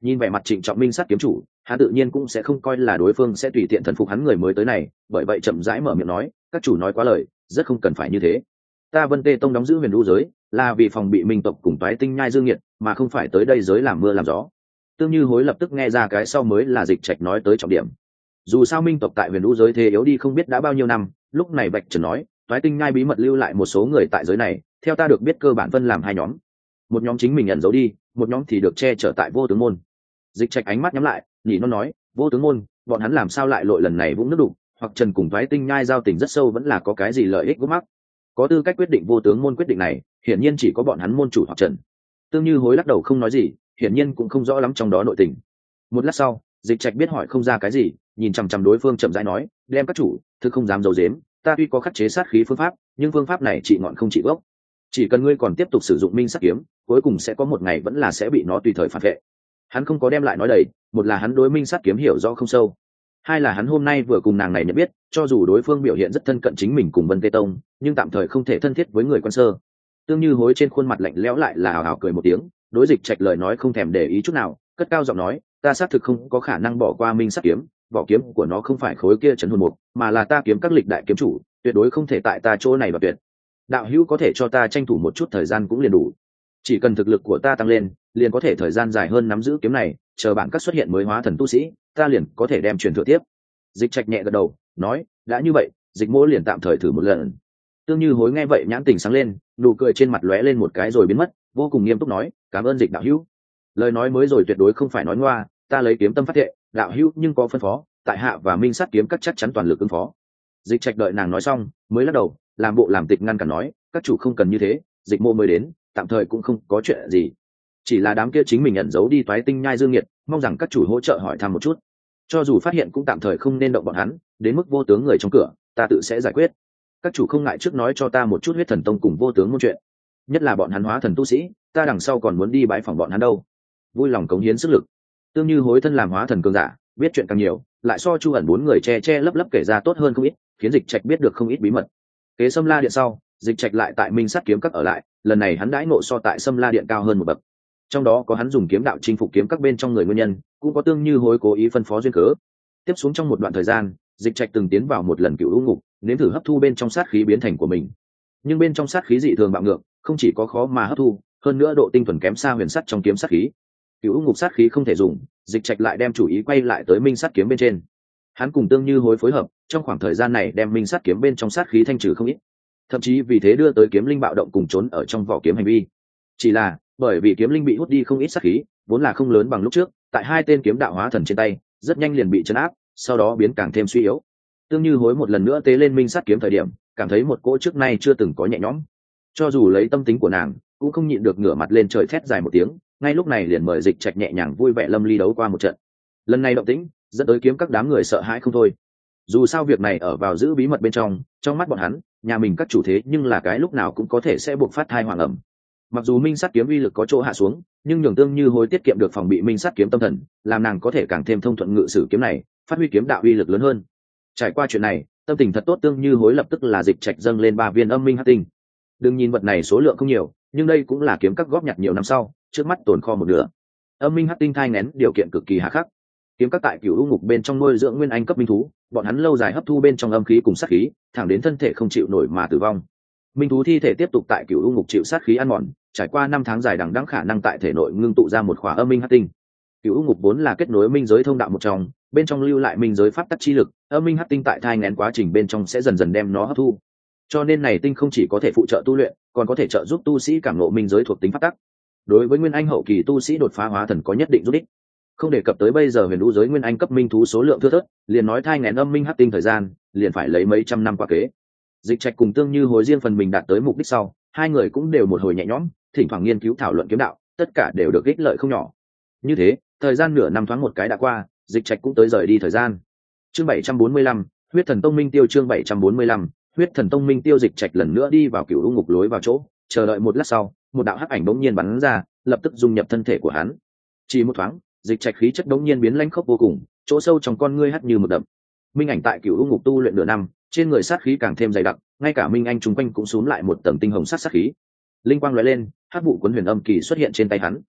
Nhìn vẻ mặt trịnh trọng minh sát kiếm chủ, hắn tự nhiên cũng sẽ không coi là đối phương sẽ tùy tiện thần phục hắn người mới tới này, bởi vậy chậm rãi mở miệng nói, các chủ nói quá lời, rất không cần phải như thế. Ta Vân Tê Tông đóng giữ huyền lũ giới là vì phòng bị minh tộc cùng toái tinh nhai dương nhiệt, mà không phải tới đây giới làm mưa làm gió. Tương Như Hối lập tức nghe ra cái sau mới là Dịch Trạch nói tới trọng điểm. Dù sao minh tộc tại huyền lũ giới thế yếu đi không biết đã bao nhiêu năm, lúc này Bạch Trần nói, toái tinh nhai bí mật lưu lại một số người tại giới này, theo ta được biết cơ bản phân làm hai nhóm. Một nhóm chính mình ẩn giấu đi, một nhóm thì được che chở tại Vô Tướng môn. Dịch Trạch ánh mắt nhắm lại, nhỉ nó nói, Vô Tướng môn, bọn hắn làm sao lại lội lần này vũng nước đục, hoặc Trần cùng toái tinh nhai giao tình rất sâu, vẫn là có cái gì lợi ích gút mắc. Có tư cách quyết định Vô Tướng môn quyết định này, hiển nhiên chỉ có bọn hắn môn chủ hoặc Trần. Tương Như Hối lắc đầu không nói gì, hiển nhiên cũng không rõ lắm trong đó nội tình. Một lát sau, Dịch Trạch biết hỏi không ra cái gì, nhìn chằm chằm đối phương chậm rãi nói, đem các chủ, thực không dám giấu giếm, ta tuy có khắc chế sát khí phương pháp, nhưng phương pháp này trị ngọn không trị gốc. Chỉ cần ngươi còn tiếp tục sử dụng minh sát kiếm, cuối cùng sẽ có một ngày vẫn là sẽ bị nó tùy thời phản vệ. Hắn không có đem lại nói đầy, một là hắn đối minh sát kiếm hiểu rõ không sâu, hai là hắn hôm nay vừa cùng nàng này nhận biết, cho dù đối phương biểu hiện rất thân cận chính mình cùng Vân Tê Tông, nhưng tạm thời không thể thân thiết với người quan sơ. Tương Như Hối trên khuôn mặt lạnh lẽo lại là hào hào cười một tiếng, đối Dịch Trạch lời nói không thèm để ý chút nào, cất cao giọng nói, ta xác thực không có khả năng bỏ qua minh sát kiếm, vỏ kiếm của nó không phải khối kia trấn hồn mục, mà là ta kiếm các lịch đại kiếm chủ, tuyệt đối không thể tại ta chỗ này và tuyệt. Đạo hữu có thể cho ta tranh thủ một chút thời gian cũng liền đủ, chỉ cần thực lực của ta tăng lên, liền có thể thời gian dài hơn nắm giữ kiếm này, chờ bạn các xuất hiện mới hóa thần tu sĩ, ta liền có thể đem truyền thừa tiếp. Dịch Trạch nhẹ gật đầu, nói, đã như vậy, Dịch mỗ liền tạm thời thử một lần. Tương Như Hối nghe vậy nhãn tình sáng lên, nụ cười trên mặt lóe lên một cái rồi biến mất, vô cùng nghiêm túc nói, cảm ơn Dịch đạo hữu. Lời nói mới rồi tuyệt đối không phải nói ngoa, ta lấy kiếm tâm phát thệ, đạo hữu nhưng có phân phó, tại hạ và minh sát kiếm các chắc chắn toàn lực ứng phó. Dịch Trạch đợi nàng nói xong, mới lắc đầu, làm bộ làm tịch ngăn cản nói, các chủ không cần như thế, Dịch mộ mới đến, tạm thời cũng không có chuyện gì, chỉ là đám kia chính mình nhận giấu đi toái tinh nhai dương nhiệt, mong rằng các chủ hỗ trợ hỏi thăm một chút. Cho dù phát hiện cũng tạm thời không nên động bọn hắn, đến mức Vô Tướng người trong cửa, ta tự sẽ giải quyết. Các chủ không ngại trước nói cho ta một chút Huyết Thần Tông cùng Vô Tướng môn chuyện, nhất là bọn hắn hóa thần tu sĩ, ta đằng sau còn muốn đi bái phỏng bọn hắn đâu. Vui lòng cống hiến sức lực. Tương Như Hối thân làm hóa thần cường giả, biết chuyện càng nhiều, lại so Chu ẩn bốn người che che lấp lấp kể ra tốt hơn không ít, khiến Dịch Trạch biết được không ít bí mật. Kế Sâm La Điện sau, Dịch Trạch lại tại Minh Sát kiếm các ở lại, lần này hắn đãi ngộ so tại Sâm La Điện cao hơn một bậc. Trong đó có hắn dùng kiếm đạo chinh phục kiếm các bên trong người nguyên nhân, cũng có Tương Như Hối cố ý phân phó duyên cớ. Tiếp xuống trong một đoạn thời gian, Dịch Trạch từng tiến vào một lần Cựu U ngục, nếm thử hấp thu bên trong sát khí biến thành của mình. Nhưng bên trong sát khí dị thường bạo ngược, không chỉ có khó mà hấp thu, hơn nữa độ tinh thuần kém xa huyền sắt trong kiếm sát khí. Cựu U ngục sát khí không thể dùng, Dịch Trạch lại đem chủ ý quay lại tới Minh Sát kiếm bên trên. Hắn cùng Tương Như Hối phối hợp, trong khoảng thời gian này đem Minh Sát kiếm bên trong sát khí thanh trừ không ít, thậm chí vì thế đưa tới kiếm linh bạo động cùng trốn ở trong vỏ kiếm hành vi. Chỉ là bởi vì kiếm linh bị hút đi không ít sát khí, vốn là không lớn bằng lúc trước, tại hai tên kiếm đạo hóa thần trên tay, rất nhanh liền bị chấn áp, sau đó biến càng thêm suy yếu. Tương Như Hối một lần nữa tế lên Minh Sát kiếm thời điểm, cảm thấy một cỗ trước nay chưa từng có nhẹ nhõm. Cho dù lấy tâm tính của nàng, cũng không nhịn được ngửa mặt lên trời thét dài một tiếng, ngay lúc này liền mời Dịch Trạch nhẹ nhàng vui vẻ lâm ly đấu qua một trận. Lần này động tĩnh dẫn tới kiếm các đám người sợ hãi không thôi. Dù sao việc này ở vào giữ bí mật bên trong mắt bọn hắn, nhà mình các chủ thế nhưng là cái lúc nào cũng có thể sẽ buộc phát thai hoàng ẩm. Mặc dù Minh Sát kiếm uy lực có chỗ hạ xuống, nhưng nhường Tương Như Hối tiết kiệm được phòng bị Minh Sát kiếm tâm thần, làm nàng có thể càng thêm thông thuận ngự sử kiếm này, phát huy kiếm đạo uy lực lớn hơn. Trải qua chuyện này, tâm tình thật tốt, Tương Như Hối lập tức là Dịch Trạch dâng lên 3 viên âm minh hắc tinh. Đừng nhìn vật này số lượng không nhiều, nhưng đây cũng là kiếm các góp nhặt nhiều năm sau, trước mắt tồn kho một nửa. Âm minh hắc tinh thai nghén điều kiện cực kỳ hà khắc. Kiếm các tại Cửu U ngục bên trong nuôi dưỡng nguyên anh cấp minh thú, bọn hắn lâu dài hấp thu bên trong âm khí cùng sát khí, thẳng đến thân thể không chịu nổi mà tử vong. Minh thú thi thể tiếp tục tại Cửu U ngục chịu sát khí ăn mòn, trải qua 5 tháng dài đằng đẵng khả năng tại thể nội ngưng tụ ra một khỏa âm minh hắc tinh. Cửu U ngục vốn là kết nối minh giới thông đạo một trong, bên trong lưu lại minh giới pháp tắc chi lực, âm minh hắc tinh tại thai nghén quá trình bên trong sẽ dần dần đem nó hấp thu. Cho nên này tinh không chỉ có thể phụ trợ tu luyện, còn có thể trợ giúp tu sĩ cảm ngộ minh giới thuộc tính pháp tắc. Đối với nguyên anh hậu kỳ tu sĩ đột phá hóa thần có nhất định giúp ích. Không đề cập tới bây giờ huyền vũ giới nguyên anh cấp minh thú số lượng thưa thớt, liền nói thai nghén âm minh hắc tinh thời gian, liền phải lấy mấy trăm năm qua kế. Dịch Trạch cùng Tương Như Hối riêng phần mình đạt tới mục đích sau, hai người cũng đều một hồi nhẹ nhõm, thỉnh thoảng nghiên cứu thảo luận kiếm đạo, tất cả đều được ích lợi không nhỏ. Như thế, thời gian nửa năm thoáng một cái đã qua, Dịch Trạch cũng tới rời đi thời gian. Chương 745, Huyết Thần Tông Minh Tiêu. Chương 745, Huyết Thần Tông Minh Tiêu. Dịch Trạch lần nữa đi vào Cửu U ngục lối vào chỗ, chờ đợi một lát sau, một đạo hắc ảnh bỗng nhiên bắn ra, lập tức dung nhập thân thể của hắn. Chỉ một thoáng, Dịch Trạch khí chất bỗng nhiên biến lãnh khốc vô cùng, chỗ sâu trong con ngươi hắt như mực đậm. Minh ảnh tại Cửu U ngục tu luyện nửa năm, trên người sát khí càng thêm dày đặc, ngay cả Minh anh chung quanh cũng xúm lại một tầng tinh hồng sát khí. Linh quang lóe lên, hắc vụ cuốn huyền âm kỳ xuất hiện trên tay hắn.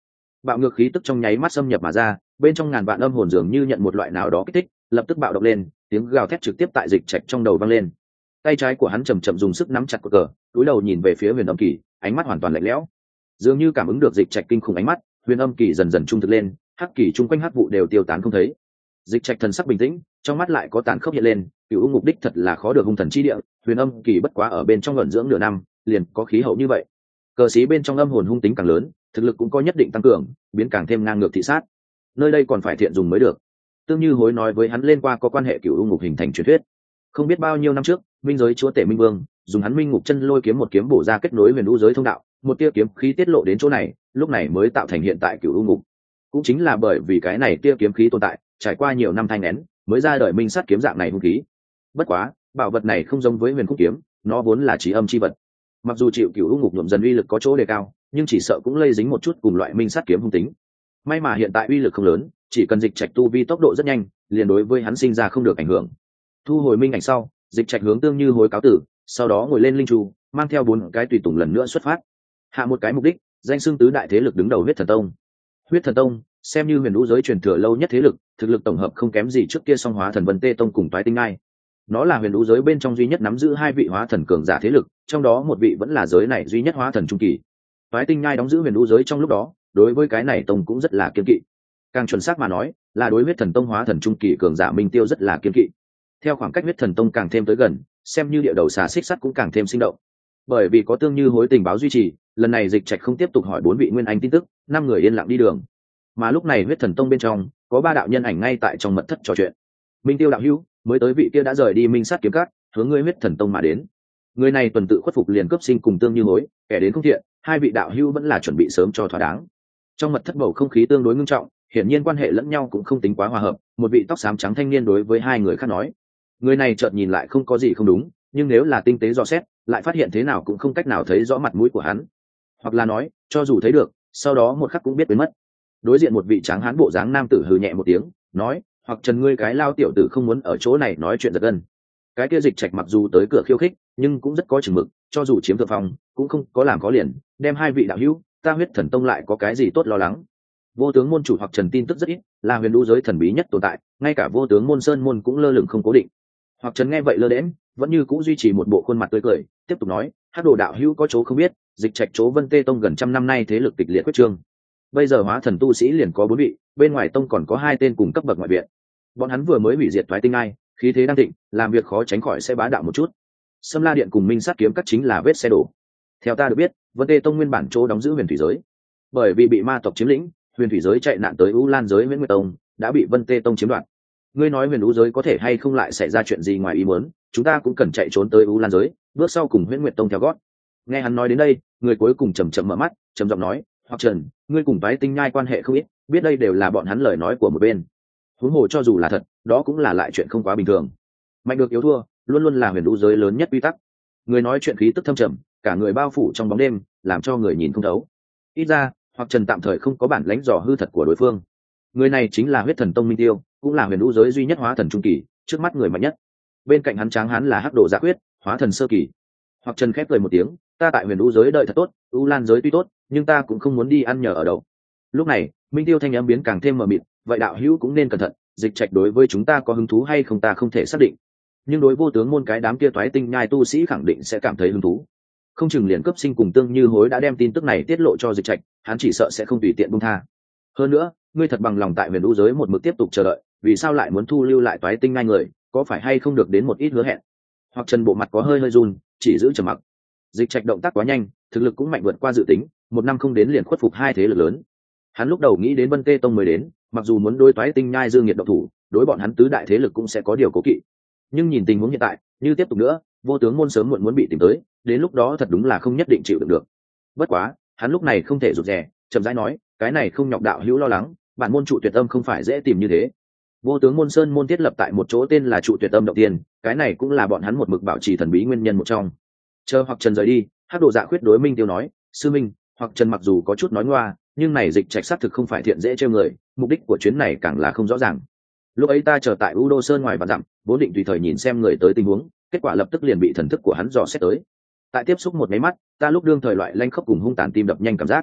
Bạo ngược khí tức trong nháy mắt xâm nhập mà ra, bên trong ngàn vạn âm hồn dường như nhận một loại nào đó kích thích, lập tức bạo động lên, tiếng gào thét trực tiếp tại dịch trạch trong đầu vang lên. Tay trái của hắn chầm chậm dùng sức nắm chặt cờ, cúi đầu nhìn về phía Huyền Âm Kỳ, ánh mắt hoàn toàn lạnh lẽo. Dường như cảm ứng được dịch trạch kinh khủng ánh mắt, Huyền Âm Kỳ dần dần trung thực lên, hắc kỳ chung quanh hắc vụ đều tiêu tán không thấy. Dịch trạch thần sắc bình tĩnh, trong mắt lại có tàn khốc hiện lên, cửu mục đích thật là khó được hung thần chi địa, Huyền Âm Kỳ bất quá ở bên trong ẩn dưỡng nửa năm, liền có khí hậu như vậy. Cờ sĩ bên trong âm hồn hung tính càng lớn, thực lực cũng có nhất định tăng cường, biến càng thêm ngang ngược thị sát. Nơi đây còn phải thiện dùng mới được. Tương Như Hối nói với hắn lên qua có quan hệ cửu ngục hình thành truyền thuyết. Không biết bao nhiêu năm trước, minh giới chúa tể Minh Vương dùng hắn Minh Ngục chân lôi kiếm một kiếm bổ ra kết nối huyền u giới thông đạo, một tia kiếm khí tiết lộ đến chỗ này, lúc này mới tạo thành hiện tại cửu ngục. Cũng chính là bởi vì cái này tia kiếm khí tồn tại, trải qua nhiều năm thanh nén, mới ra đời minh sát kiếm dạng này hung khí. Bất quá, bảo vật này không giống với huyền khúc kiếm, nó vốn là chí âm chi vật. Mặc dù chịu cửu ngục nhuộm dần uy lực có chỗ đề cao, nhưng chỉ sợ cũng lây dính một chút cùng loại minh sát kiếm hung tính. May mà hiện tại uy lực không lớn, chỉ cần dịch trạch tu vi tốc độ rất nhanh, liền đối với hắn sinh ra không được ảnh hưởng. Thu hồi minh ảnh sau, dịch trạch hướng Tương Như Hối cáo tử, sau đó ngồi lên linh chu, mang theo 4 cái tùy tùng lần nữa xuất phát. Hạ một cái mục đích, danh xưng tứ đại thế lực đứng đầu Huyết Thần Tông. Huyết Thần Tông xem như huyền vũ giới truyền thừa lâu nhất thế lực, thực lực tổng hợp không kém gì trước kia Song Hóa Thần Vân Tê Tông cùng Toái Tinh Ngai. Nó là huyền vũ giới bên trong duy nhất nắm giữ 2 vị hóa thần cường giả thế lực, trong đó một vị vẫn là giới này duy nhất hóa thần trung kỳ. Toái Tinh Ngai đóng giữ huyền vũ giới trong lúc đó, đối với cái này tông cũng rất là kiên kỵ. Càng chuẩn xác mà nói, là đối Huyết Thần Tông hóa thần trung kỳ cường giả Minh Tiêu rất là kiên kỵ. Theo khoảng cách Huyết Thần Tông càng thêm tới gần, xem như địa đầu xà xích sắt cũng càng thêm sinh động. Bởi vì có Tương Như Hối tình báo duy trì, lần này dịch trạch không tiếp tục hỏi 4 vị nguyên anh tin tức, 5 người yên lặng đi đường. Mà lúc này Huyết Thần Tông bên trong có 3 đạo nhân ảnh ngay tại trong mật thất trò chuyện. Minh Tiêu đạo hữu, mới tới vị kia đã rời đi Minh Sát kiếm cát, hướng ngươi Huyết Thần Tông mà đến. Người này tuần tự khuất phục liền cấp sinh cùng Tương Như Hối, kẻ đến không thiện, 2 vị đạo hữu vẫn là chuẩn bị sớm cho thỏa đáng. Trong mật thất bầu không khí tương đối ngưng trọng, hiển nhiên quan hệ lẫn nhau cũng không tính quá hòa hợp. Một vị tóc xám trắng thanh niên đối với 2 người khác nói, người này chợt nhìn lại không có gì không đúng, nhưng nếu là tinh tế dò xét, lại phát hiện thế nào cũng không cách nào thấy rõ mặt mũi của hắn, hoặc là nói, cho dù thấy được, sau đó một khắc cũng biết biến mất. Đối diện một vị tráng hán bộ dáng nam tử hừ nhẹ một tiếng, nói, hoặc Trần ngươi cái lao tiểu tử không muốn ở chỗ này nói chuyện giật gân. Cái kia dịch trạch mặc dù tới cửa khiêu khích, nhưng cũng rất có chừng mực, cho dù chiếm thượng phong, cũng không có làm có liền, đem 2 vị đạo hữu, ta Huyết Thần Tông lại có cái gì tốt lo lắng. Vô tướng môn chủ hoặc Trần tin tức rất ít, là huyền vũ giới thần bí nhất tồn tại, ngay cả vô tướng môn sơn môn cũng lơ lửng không cố định. Hoặc Trần nghe vậy lơ đễnh, vẫn như cũ duy trì một bộ khuôn mặt tươi cười, tiếp tục nói, Hắc Đồ đạo hữu có chỗ không biết, dịch trạch chỗ Vân Tê Tông gần 100 năm nay thế lực kịch liệt quyết trương. Bây giờ hóa thần tu sĩ liền có 4 vị, bên ngoài tông còn có 2 tên cùng cấp bậc ngoại viện. Bọn hắn vừa mới hủy diệt Toái Tinh Ai, khí thế đang thịnh, làm việc khó tránh khỏi sẽ bá đạo một chút. Sâm La Điện cùng Minh Sát kiếm cắt chính là vết xe đổ. Theo ta được biết, Vân Tê Tông nguyên bản chỗ đóng giữ Huyền Thủy giới, bởi vì bị ma tộc chiếm lĩnh, Huyền Thủy giới chạy nạn tới U Lan giới Huyền Nguyệt Tông, đã bị Vân Tê Tông chiếm đoạt. Ngươi nói Huyền Vũ giới có thể hay không lại xảy ra chuyện gì ngoài ý muốn, chúng ta cũng cần chạy trốn tới U Lan giới, bước sau cùng Huyền Nguyệt Tông theo gót. Nghe hắn nói đến đây, người cuối cùng chậm chậm mở mắt, trầm giọng nói, hoặc Trần, ngươi cùng Toái Tinh Nhai quan hệ không ít, biết đây đều là bọn hắn lời nói của một bên. Huống hồ cho dù là thật, đó cũng là lại chuyện không quá bình thường. Mạnh được yếu thua, luôn luôn là huyền vũ giới lớn nhất quy tắc. Người nói chuyện khí tức thâm trầm, cả người bao phủ trong bóng đêm, làm cho người nhìn không thấu. Ít ra, hoặc Trần tạm thời không có bản lãnh dò hư thật của đối phương. Người này chính là Huyết Thần Tông Minh Tiêu, cũng là huyền vũ giới duy nhất hóa thần trung kỳ, trước mắt người mạnh nhất. Bên cạnh hắn tráng hắn là Hắc Đồ Dạ Quyết, hóa thần sơ kỳ. Hoặc Trần khép cười một tiếng, ta tại huyền vũ giới đợi thật tốt, U Lan giới tuy tốt, nhưng ta cũng không muốn đi ăn nhờ ở đậu. Lúc này, Minh Tiêu thanh âm biến càng thêm mờ mịt, vậy đạo hữu cũng nên cẩn thận, dịch trạch đối với chúng ta có hứng thú hay không ta không thể xác định, nhưng đối vô tướng môn cái đám kia Toái Tinh Nhai tu sĩ khẳng định sẽ cảm thấy hứng thú. Không chừng liền cấp sinh cùng Tương Như Hối đã đem tin tức này tiết lộ cho dịch trạch, hắn chỉ sợ sẽ không tùy tiện buông tha. Hơn nữa, ngươi thật bằng lòng tại huyền vũ giới một mực tiếp tục chờ đợi, vì sao lại muốn thu lưu lại Toái Tinh Nhai người, có phải hay không được đến một ít hứa hẹn? Hoặc Trần bộ mặt có hơi hơi run, chỉ giữ trầm mặc. Dịch trạch động tác quá nhanh, thực lực cũng mạnh vượt qua dự tính, 1 năm không đến liền khuất phục 2 thế lực lớn. Hắn lúc đầu nghĩ đến Vân Tê Tông mới đến, mặc dù muốn đối Toái Tinh Nhai Dương Nghiệt độc thủ, đối bọn hắn tứ đại thế lực cũng sẽ có điều cố kỵ. Nhưng nhìn tình huống hiện tại, như tiếp tục nữa, vô tướng môn sớm muộn muốn bị tìm tới, đến lúc đó thật đúng là không nhất định chịu đựng được. Bất quá, hắn lúc này không thể rụt rè, chậm rãi nói, cái này không nhọc đạo hữu lo lắng, bản môn trụ tuyệt âm không phải dễ tìm như thế. Vô tướng môn sơn môn thiết lập tại một chỗ tên là trụ tuyệt âm động tiên, cái này cũng là bọn hắn một mực bảo trì thần bí nguyên nhân một trong. Chờ hoặc Trần rời đi, Hắc Đồ Dạ Khuyết đối Minh Tiêu nói, sư minh, hoặc Trần mặc dù có chút nói ngoa, nhưng này dịch trạch xác thực không phải thiện dễ trêu người, mục đích của chuyến này càng là không rõ ràng. Lúc ấy ta chờ tại U Đô Sơn ngoài và dặm, vốn định tùy thời nhìn xem người tới tình huống, kết quả lập tức liền bị thần thức của hắn dò xét tới. Tại tiếp xúc một máy mắt, ta lúc đương thời loại lanh khốc cùng hung tàn tim đập nhanh cảm giác.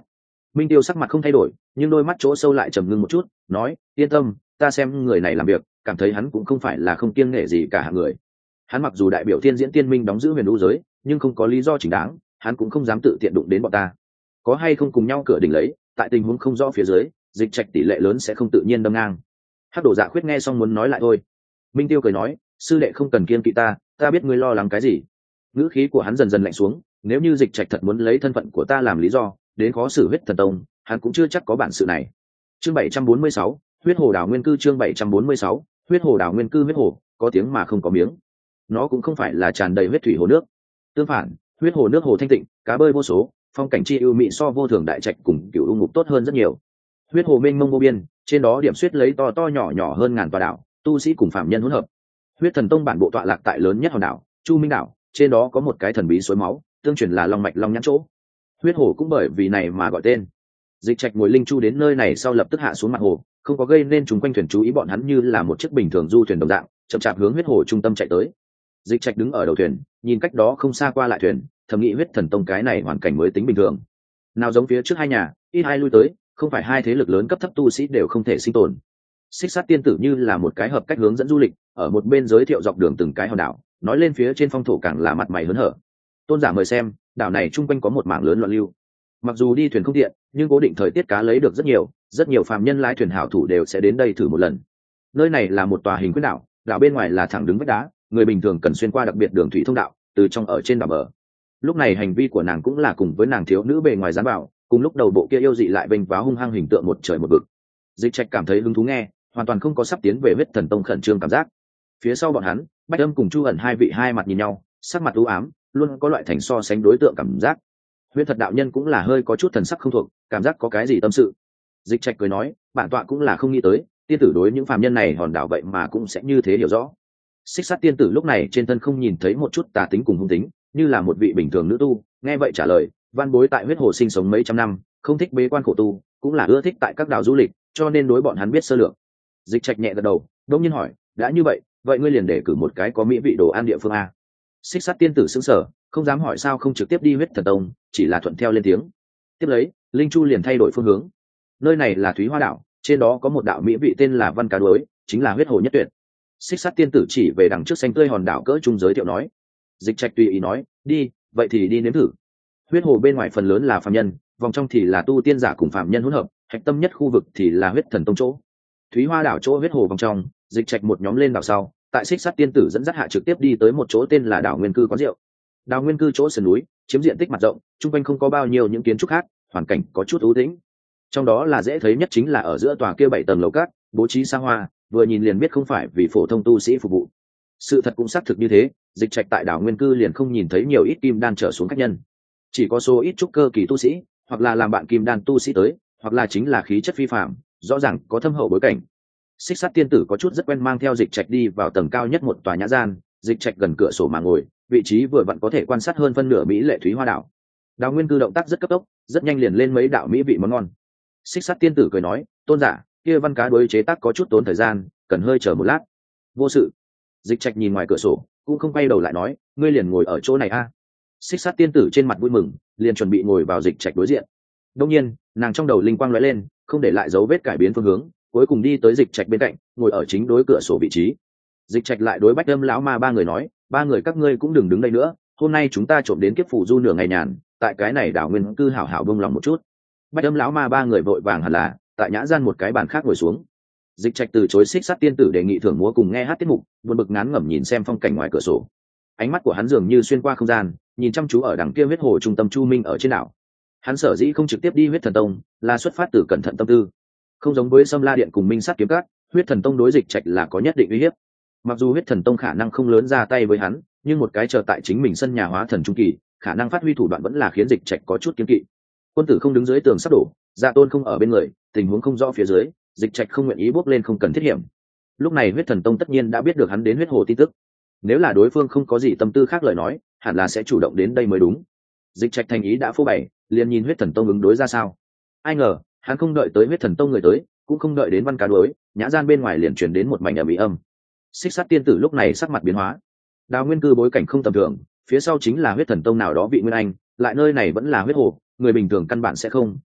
Minh Tiêu sắc mặt không thay đổi, nhưng đôi mắt chỗ sâu lại trầm ngưng một chút, nói: yên tâm, ta xem người này làm việc, cảm thấy hắn cũng không phải là không kiêng nể gì cả hạng người. Hắn mặc dù đại biểu Thiên Diễn Tiên Minh đóng giữ huyền vũ giới, nhưng không có lý do chính đáng, hắn cũng không dám tự tiện đụng đến bọn ta. Có hay không cùng nhau cửa đỉnh lấy, tại tình huống không rõ phía dưới, Dịch Trạch tỷ lệ lớn sẽ không tự nhiên đâm ngang. Hắc Đồ Dạ Khuyết nghe xong muốn nói lại thôi. Minh Tiêu cười nói: sư đệ không cần kiêng kỵ ta biết ngươi lo lắng cái gì. Ngữ khí của hắn dần dần lạnh xuống, nếu như Dịch Trạch thật muốn lấy thân phận của ta làm lý do đến khó xử Huyết Thần Tông, hắn cũng chưa chắc có bản sự này. Chương 746, Huyết Hồ Đảo Nguyên Cư. Chương 746, Huyết Hồ Đảo Nguyên Cư. Huyết hồ có tiếng mà không có miếng, nó cũng không phải là tràn đầy huyết thủy hồ nước. Tương phản, huyết hồ nước hồ thanh tịnh, cá bơi vô số, phong cảnh chi ưu mỹ so vô thường đại trạch cùng Cửu U Ngục tốt hơn rất nhiều. Huyết hồ mênh mông vô biên, trên đó điểm xuyết lấy to to nhỏ nhỏ hơn ngàn tòa đảo, tu sĩ cùng phạm nhân hỗn hợp. Huyết Thần Tông bản bộ tọa lạc tại lớn nhất hòn đảo Chu Minh đảo, trên đó có một cái thần bí suối máu, tương truyền là long mạch long nhãn chỗ. Huyết hồ cũng bởi vì này mà gọi tên. Dịch Trạch ngồi linh chu đến nơi này sau lập tức hạ xuống mặt hồ, không có gây nên chúng quanh thuyền chú ý bọn hắn, như là một chiếc bình thường du thuyền đồng dạng chậm chạp hướng huyết hồ trung tâm chạy tới. Dịch Trạch đứng ở đầu thuyền, nhìn cách đó không xa qua lại thuyền, thầm nghĩ Huyết Thần Tông cái này hoàn cảnh mới tính bình thường. Nào giống phía trước hai nhà, ít hai lui tới, không phải hai thế lực lớn cấp thấp tu sĩ đều không thể sinh tồn. Xích Sát Tiên Tử như là một cái hợp cách hướng dẫn du lịch, ở một bên giới thiệu dọc đường từng cái hòn đảo, nói lên phía trên phong thổ càng là mặt mày hớn hở. Tôn giả mời xem, đảo này trung quanh có một mảng lớn loạn lưu. Mặc dù đi thuyền không tiện, nhưng cố định thời tiết cá lấy được rất nhiều phàm nhân lái thuyền hảo thủ đều sẽ đến đây thử một lần. Nơi này là một tòa hình quyết đảo, đảo bên ngoài là thẳng đứng vách đá, người bình thường cần xuyên qua đặc biệt đường thủy thông đạo, từ trong ở trên đảo bờ. Lúc này hành vi của nàng cũng là cùng với nàng thiếu nữ bề ngoài dán vào, cùng lúc đầu bộ kia yêu dị lại bênh váo hung hăng hình tượng một trời một vực. Dịch Trạch cảm thấy hứng thú nghe, hoàn toàn không có sắp tiến về Huyết Thần Tông khẩn trương cảm giác. Phía sau bọn hắn, Bách Âm cùng Chu ẩn hai vị hai mặt nhìn nhau, sắc mặt u ám, luôn có loại thành so sánh đối tượng cảm giác. Huyết Thật đạo nhân cũng là hơi có chút thần sắc không thuộc, cảm giác có cái gì tâm sự. Dịch Trạch cười nói, bản tọa cũng là không nghĩ tới, tiên tử đối những phàm nhân này hòn đảo vậy mà cũng sẽ như thế hiểu rõ. Xích Sát Tiên Tử lúc này trên thân không nhìn thấy một chút tà tính cùng hung tính, như là một vị bình thường nữ tu, nghe vậy trả lời, văn bối tại huyết hồ sinh sống mấy trăm năm, không thích bế quan khổ tu, cũng là ưa thích tại các đảo du lịch, cho nên đối bọn hắn biết sơ lược. Dịch Trạch nhẹ gật đầu, đột nhiên hỏi, đã như vậy, vậy ngươi liền để cử một cái có mỹ vị đồ ăn địa phương a. Xích Sát Tiên Tử sững sờ, không dám hỏi sao không trực tiếp đi Huyết Thần Tông, chỉ là thuận theo lên tiếng. Tiếp lấy, linh chu liền thay đổi phương hướng. Nơi này là Thúy Hoa đảo, trên đó có một đạo mỹ vị tên là Văn Cá Đuối, chính là huyết hồ nhất tuyệt. Xích Sát Tiên Tử chỉ về đằng trước xanh tươi hòn đảo cỡ trung giới thiệu nói. Dịch Trạch tùy ý nói, đi, vậy thì đi nếm thử. Huyết hồ bên ngoài phần lớn là phàm nhân, vòng trong thì là tu tiên giả cùng phàm nhân hỗn hợp, hạch tâm nhất khu vực thì là Huyết Thần Tông chỗ. Thúy Hoa đảo chỗ huyết hồ vòng trong, Dịch Trạch một nhóm lên đảo sau, tại Xích Sát Tiên Tử dẫn dắt hạ trực tiếp đi tới một chỗ tên là đảo Nguyên Cư quán rượu. Đảo Nguyên Cư chỗ sườn núi, chiếm diện tích mặt rộng, trung quanh không có bao nhiêu những kiến trúc khác, hoàn cảnh có chút u tĩnh. Trong đó là dễ thấy nhất chính là ở giữa tòa kia 7 tầng lầu cát, bố trí xa hoa, vừa nhìn liền biết không phải vì phổ thông tu sĩ phục vụ. Sự thật cũng xác thực như thế, Dịch Trạch tại đảo Nguyên Cư liền không nhìn thấy nhiều ít kim đan trở xuống khách nhân, chỉ có số ít trúc cơ kỳ tu sĩ, hoặc là làm bạn kim đan tu sĩ tới, hoặc là chính là khí chất phi phàm, rõ ràng có thâm hậu bối cảnh. Xích Sát Tiên Tử có chút rất quen mang theo Dịch Trạch đi vào tầng cao nhất một tòa nhã gian, Dịch Trạch gần cửa sổ mà ngồi, vị trí vừa vặn có thể quan sát hơn phân nửa mỹ lệ Thúy Hoa đảo. Đào Nguyên Cư động tác rất cấp tốc, rất nhanh liền lên mấy đạo mỹ vị món ngon. Xích Sát Tiên Tử cười nói, tôn giả, kia Văn Cá Đuối chế tác có chút tốn thời gian, cần hơi chờ một lát. Vô sự. Dịch Trạch nhìn ngoài cửa sổ, cũng không quay đầu lại nói, ngươi liền ngồi ở chỗ này a. Xích Sát Tiên Tử trên mặt vui mừng, liền chuẩn bị ngồi vào Dịch Trạch đối diện. Đương nhiên, nàng trong đầu linh quang lóe lên, không để lại dấu vết cải biến phương hướng, cuối cùng đi tới Dịch Trạch bên cạnh, ngồi ở chính đối cửa sổ vị trí. Dịch Trạch lại đối Bách Âm lão ma ba người nói, ba người các ngươi cũng đừng đứng đây nữa, hôm nay chúng ta trộm đến kiếp phủ du nửa ngày nhàn, tại cái này đảo Nguyên Cư hảo hảo bông lòng một chút. Bách Âm lão ma ba người vội vàng hẳn là tại nhã gian một cái bàn khác ngồi xuống. Dịch Trạch từ chối Xích Sát Tiên Tử đề nghị thưởng múa cùng nghe hát tiết mục, buồn bực ngán ngẩm nhìn xem phong cảnh ngoài cửa sổ. Ánh mắt của hắn dường như xuyên qua không gian, nhìn chăm chú ở đằng kia huyết hồ trung tâm Chu Minh ở trên đảo. Hắn sở dĩ không trực tiếp đi Huyết Thần Tông, là xuất phát từ cẩn thận tâm tư. Không giống với Sâm La Điện cùng Minh Sát Kiếm Các, Huyết Thần Tông đối Dịch Trạch là có nhất định uy hiếp. Mặc dù Huyết Thần Tông khả năng không lớn ra tay với hắn, nhưng một cái chờ tại chính mình sân nhà hóa thần trung kỳ, khả năng phát huy thủ đoạn vẫn là khiến Dịch Trạch có chút kiêng kỵ. Quân tử không đứng dưới tường sắp đổ, Dạ Tôn không ở bên người, tình huống không rõ phía dưới, Dịch Trạch không nguyện ý bước lên không cần thiết hiểm. Lúc này Huyết Thần Tông tất nhiên đã biết được hắn đến huyết hồ tin tức. Nếu là đối phương không có gì tâm tư khác lời nói, hẳn là sẽ chủ động đến đây mới đúng. Dịch Trạch thành ý đã phô bày, liền nhìn Huyết Thần Tông ứng đối ra sao. Ai ngờ, hắn không đợi tới Huyết Thần Tông người tới, cũng không đợi đến Văn Cá Đuối, nhã gian bên ngoài liền truyền đến một mảnh ầm ĩ âm. Xích Sát Tiên Tử lúc này sắc mặt biến hóa. Đào Nguyên Cư bối cảnh không tầm thường, phía sau chính là Huyết Thần Tông nào đó vị nguyên anh, lại nơi này vẫn là huyết hồ, người bình thường căn bản sẽ không,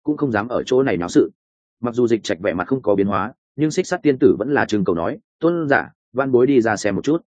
cũng không dám ở chỗ này náo sự. Mặc dù Dịch Trạch vẻ mặt không có biến hóa, nhưng Xích Sắt tiên tử vẫn là trưng cầu nói, tôn giả, van bối đi ra xem một chút.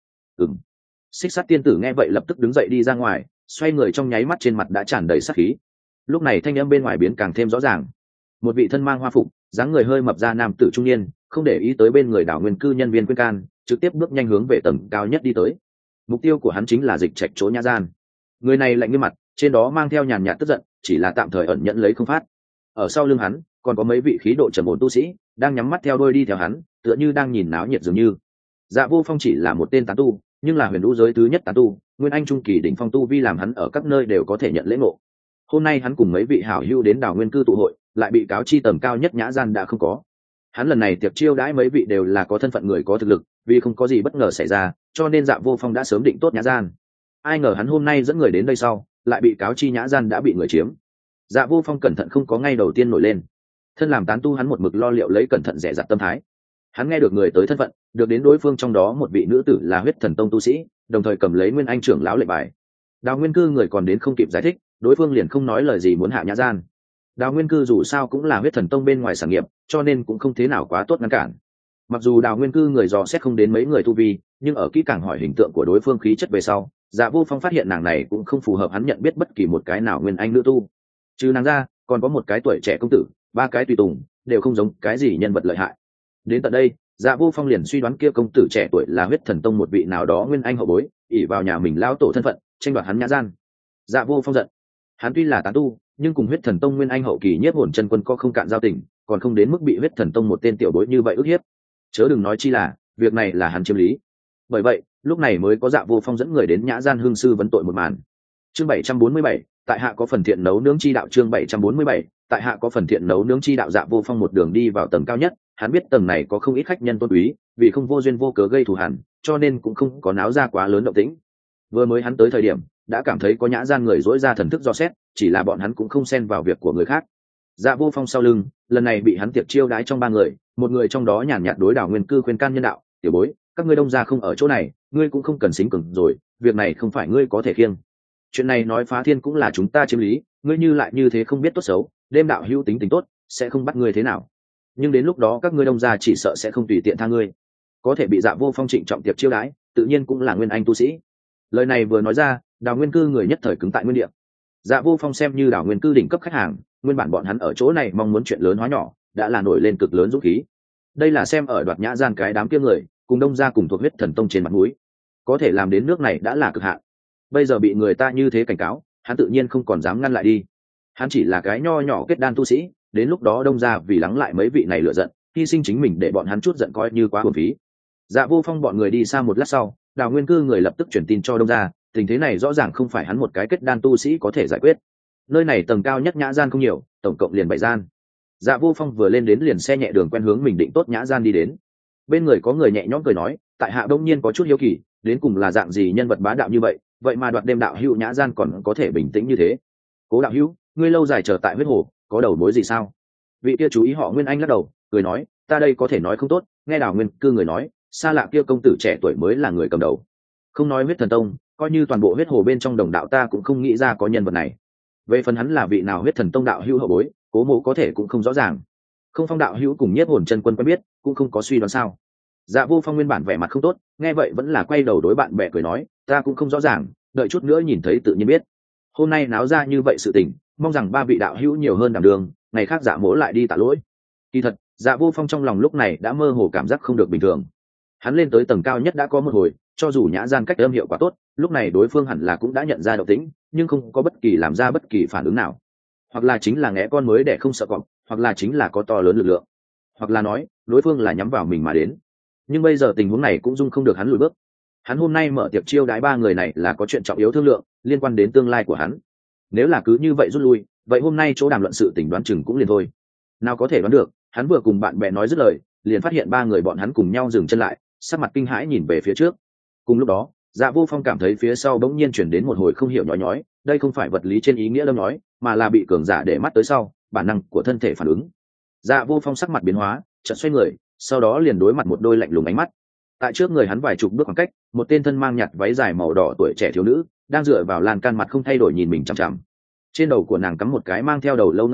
Xích Sắt tiên tử nghe vậy lập tức đứng dậy đi ra ngoài, xoay người trong nháy mắt trên mặt đã tràn đầy sát khí. Lúc này thanh âm bên ngoài biến càng thêm rõ ràng. Một vị thân mang hoa phục, dáng người hơi mập ra nam tử trung niên, không để ý tới bên người Đảo Nguyên cư nhân viên khuyên can, trực tiếp bước nhanh hướng về tầng cao nhất đi tới. Mục tiêu của hắn chính là Dịch Trạch chỗ nhã gian. Người này lạnh như mặt, trên đó mang theo nhàn nhạt tức giận, chỉ là tạm thời ẩn nhẫn lấy không phát. Ở sau lưng hắn còn có mấy vị khí độ trầm ổn tu sĩ đang nhắm mắt theo đôi đi theo hắn, tựa như đang nhìn náo nhiệt dường như. Dạ Vô Phong chỉ là một tên tán tu, nhưng là huyền vũ giới thứ nhất tán tu, nguyên anh trung kỳ đỉnh phong tu vi làm hắn ở các nơi đều có thể nhận lễ ngộ. Hôm nay hắn cùng mấy vị hảo hữu đến Đảo Nguyên cư tụ hội, lại bị cáo chi tầm cao nhất nhã gian đã không có. Hắn lần này tiệc chiêu đãi mấy vị đều là có thân phận người có thực lực, vì không có gì bất ngờ xảy ra, cho nên Dạ Vô Phong đã sớm định tốt nhã gian. Ai ngờ hắn hôm nay dẫn người đến đây sau, lại bị cáo chi nhã gian đã bị người chiếm. Dạ Vô Phong cẩn thận không có ngay đầu tiên nổi lên. Thân làm tán tu hắn một mực lo liệu lấy cẩn thận dè dặt tâm thái. Hắn nghe được người tới thân phận, được đến đối phương trong đó một vị nữ tử là Huyết Thần Tông tu sĩ, đồng thời cầm lấy Nguyên Anh trưởng lão lệnh bài. Đào Nguyên cư người còn đến không kịp giải thích, đối phương liền không nói lời gì muốn hạ nhã gian. Đào Nguyên cư dù sao cũng là Huyết Thần Tông bên ngoài sản nghiệp, cho nên cũng không thế nào quá tốt ngăn cản. Mặc dù Đào Nguyên cư người dò xét không đến mấy người tu vi, nhưng ở kỹ càng hỏi hình tượng của đối phương khí chất về sau, Dạ Vô Phong phát hiện nàng này cũng không phù hợp hắn nhận biết bất kỳ một cái nào Nguyên Anh nữ tu. Trừ nàng ra, còn có một cái tuổi trẻ công tử, ba cái tùy tùng, đều không giống cái gì nhân vật lợi hại. Đến tận đây, Dạ Vô Phong liền suy đoán kia công tử trẻ tuổi là Huyết Thần Tông một vị nào đó Nguyên Anh hậu bối, ỷ vào nhà mình lão tổ thân phận, tranh đoạt hắn nhã gian. Dạ Vô Phong giận. Hắn tuy là tán tu, nhưng cùng Huyết Thần Tông Nguyên Anh hậu kỳ Nhiếp Hồn Chân Quân có không cạn giao tình, còn không đến mức bị Huyết Thần Tông một tên tiểu bối như vậy ức hiếp. Chớ đừng nói chi là, việc này là hắn chiếm lý. Bởi vậy, lúc này mới có Dạ Vô Phong dẫn người đến nhã gian hương sư vấn tội một màn. Chương 747, tại hạ có phần thiện nấu nướng chi đạo. Chương 747, tại hạ có phần thiện nấu nướng chi đạo. Dạ Vô Phong một đường đi vào tầng cao nhất, hắn biết tầng này có không ít khách nhân tôn quý, vì không vô duyên vô cớ gây thù hằn, cho nên cũng không có náo ra quá lớn động tĩnh. Vừa mới hắn tới thời điểm, đã cảm thấy có nhã gian người dỗi ra thần thức dò xét, chỉ là bọn hắn cũng không xen vào việc của người khác. Dạ Vô Phong sau lưng, lần này bị hắn tiệc chiêu đái trong ba người, một người trong đó nhàn nhạt đối Đảo Nguyên cư khuyên can nhân đạo, tiểu bối, các ngươi đông gia không ở chỗ này, ngươi cũng không cần xính cứng rồi, việc này không phải ngươi có thể khiêng. Chuyện này nói phá thiên cũng là chúng ta chiếm lý, ngươi như lại như thế không biết tốt xấu, đêm đạo hữu tính tốt, sẽ không bắt ngươi thế nào. Nhưng đến lúc đó các ngươi đông gia chỉ sợ sẽ không tùy tiện tha ngươi. Có thể bị Dạ Vô Phong trịnh trọng tiệc chiêu đái, tự nhiên cũng là Nguyên Anh tu sĩ. Lời này vừa nói ra, Đào Nguyên cư người nhất thời cứng tại nguyên địa. Dạ Vô Phong xem như Đào Nguyên cư đỉnh cấp khách hàng, nguyên bản bọn hắn ở chỗ này mong muốn chuyện lớn hóa nhỏ, đã là nổi lên cực lớn dũng khí. Đây là xem ở đoạt nhã gian cái đám kia người, cùng đông gia cùng thuộc Huyết Thần Tông trên mặt mũi, có thể làm đến nước này đã là cực hạn. Bây giờ bị người ta như thế cảnh cáo, hắn tự nhiên không còn dám ngăn lại đi. Hắn chỉ là cái nho nhỏ kết đan tu sĩ, đến lúc đó đông gia vì lắng lại mấy vị này lựa giận, hy sinh chính mình để bọn hắn chút giận coi như quá uổng phí. Dạ Vô Phong bọn người đi xa một lát sau, Đào Nguyên cư người lập tức truyền tin cho đông gia, tình thế này rõ ràng không phải hắn một cái kết đan tu sĩ có thể giải quyết. Nơi này tầng cao nhất nhã gian không nhiều, tổng cộng liền 7 gian. Dạ Vô Phong vừa lên đến liền xe nhẹ đường quen hướng mình định tốt nhã gian đi đến. Bên người có người nhẹ nhõm cười nói, tại hạ đông nhiên có chút hiếu kỳ, đến cùng là dạng gì nhân vật bá đạo như vậy, vậy mà đoạt đêm đạo hữu nhã gian còn có thể bình tĩnh như thế. Cố đạo hữu, ngươi lâu dài chờ tại huyết hồ, có đầu mối gì sao? Vị kia chú ý họ Nguyên Anh lắc đầu, cười nói, ta đây có thể nói không tốt, nghe Đào Nguyên cư người nói, xa lạ kia công tử trẻ tuổi mới là người cầm đầu. Không nói Huyết Thần Tông, coi như toàn bộ huyết hồ bên trong đồng đạo ta cũng không nghĩ ra có nhân vật này. Về phần hắn là vị nào Huyết Thần Tông đạo hữu hậu bối, Cố mộ có thể cũng không rõ ràng. Không Phong đạo hữu cùng Nhiếp Hồn Chân Quân quen biết, cũng không có suy đoán sao? Dạ Vô Phong nguyên bản vẻ mặt không tốt, nghe vậy vẫn là quay đầu đối bạn bè cười nói, ta cũng không rõ ràng, đợi chút nữa nhìn thấy tự nhiên biết. Hôm nay náo ra như vậy sự tình, mong rằng ba vị đạo hữu nhiều hơn đảm đường, ngày khác Dạ mỗ lại đi tạ lỗi. Kỳ thật, Dạ Vô Phong trong lòng lúc này đã mơ hồ cảm giác không được bình thường. Hắn lên tới tầng cao nhất đã có một hồi, cho dù nhã gian cách âm hiệu quả tốt, lúc này đối phương hẳn là cũng đã nhận ra động tĩnh, nhưng không có bất kỳ làm ra bất kỳ phản ứng nào. Hoặc là chính là ngẽ con mới để không sợ cọp, hoặc là chính là có to lớn lực lượng, hoặc là nói đối phương là nhắm vào mình mà đến. Nhưng bây giờ tình huống này cũng dung không được hắn lùi bước. Hắn hôm nay mở tiệc chiêu đái ba người này là có chuyện trọng yếu thương lượng, liên quan đến tương lai của hắn. Nếu là cứ như vậy rút lui, vậy hôm nay chỗ đàm luận sự tình đoán chừng cũng liền thôi. Nào có thể đoán được, hắn vừa cùng bạn bè nói dứt lời, liền phát hiện ba người bọn hắn cùng nhau dừng chân lại, sắc mặt kinh hãi nhìn về phía trước. Cùng lúc đó, Dạ Vô Phong cảm thấy phía sau bỗng nhiên chuyển đến một hồi không hiểu nhói nhói, đây không phải vật lý trên ý nghĩa đâm nói, mà là bị cường giả để mắt tới sau, bản năng của thân thể phản ứng. Dạ Vô Phong sắc mặt biến hóa, chợt xoay người, sau đó liền đối mặt một đôi lạnh lùng ánh mắt. Tại trước người hắn vài chục bước khoảng cách, một tên thân mang nhạt váy dài màu đỏ tuổi trẻ thiếu nữ, đang dựa vào lan can mặt không thay đổi nhìn mình chằm chằm. Trên đầu của nàng cắm một cái mang theo đầu lâu ngân châm,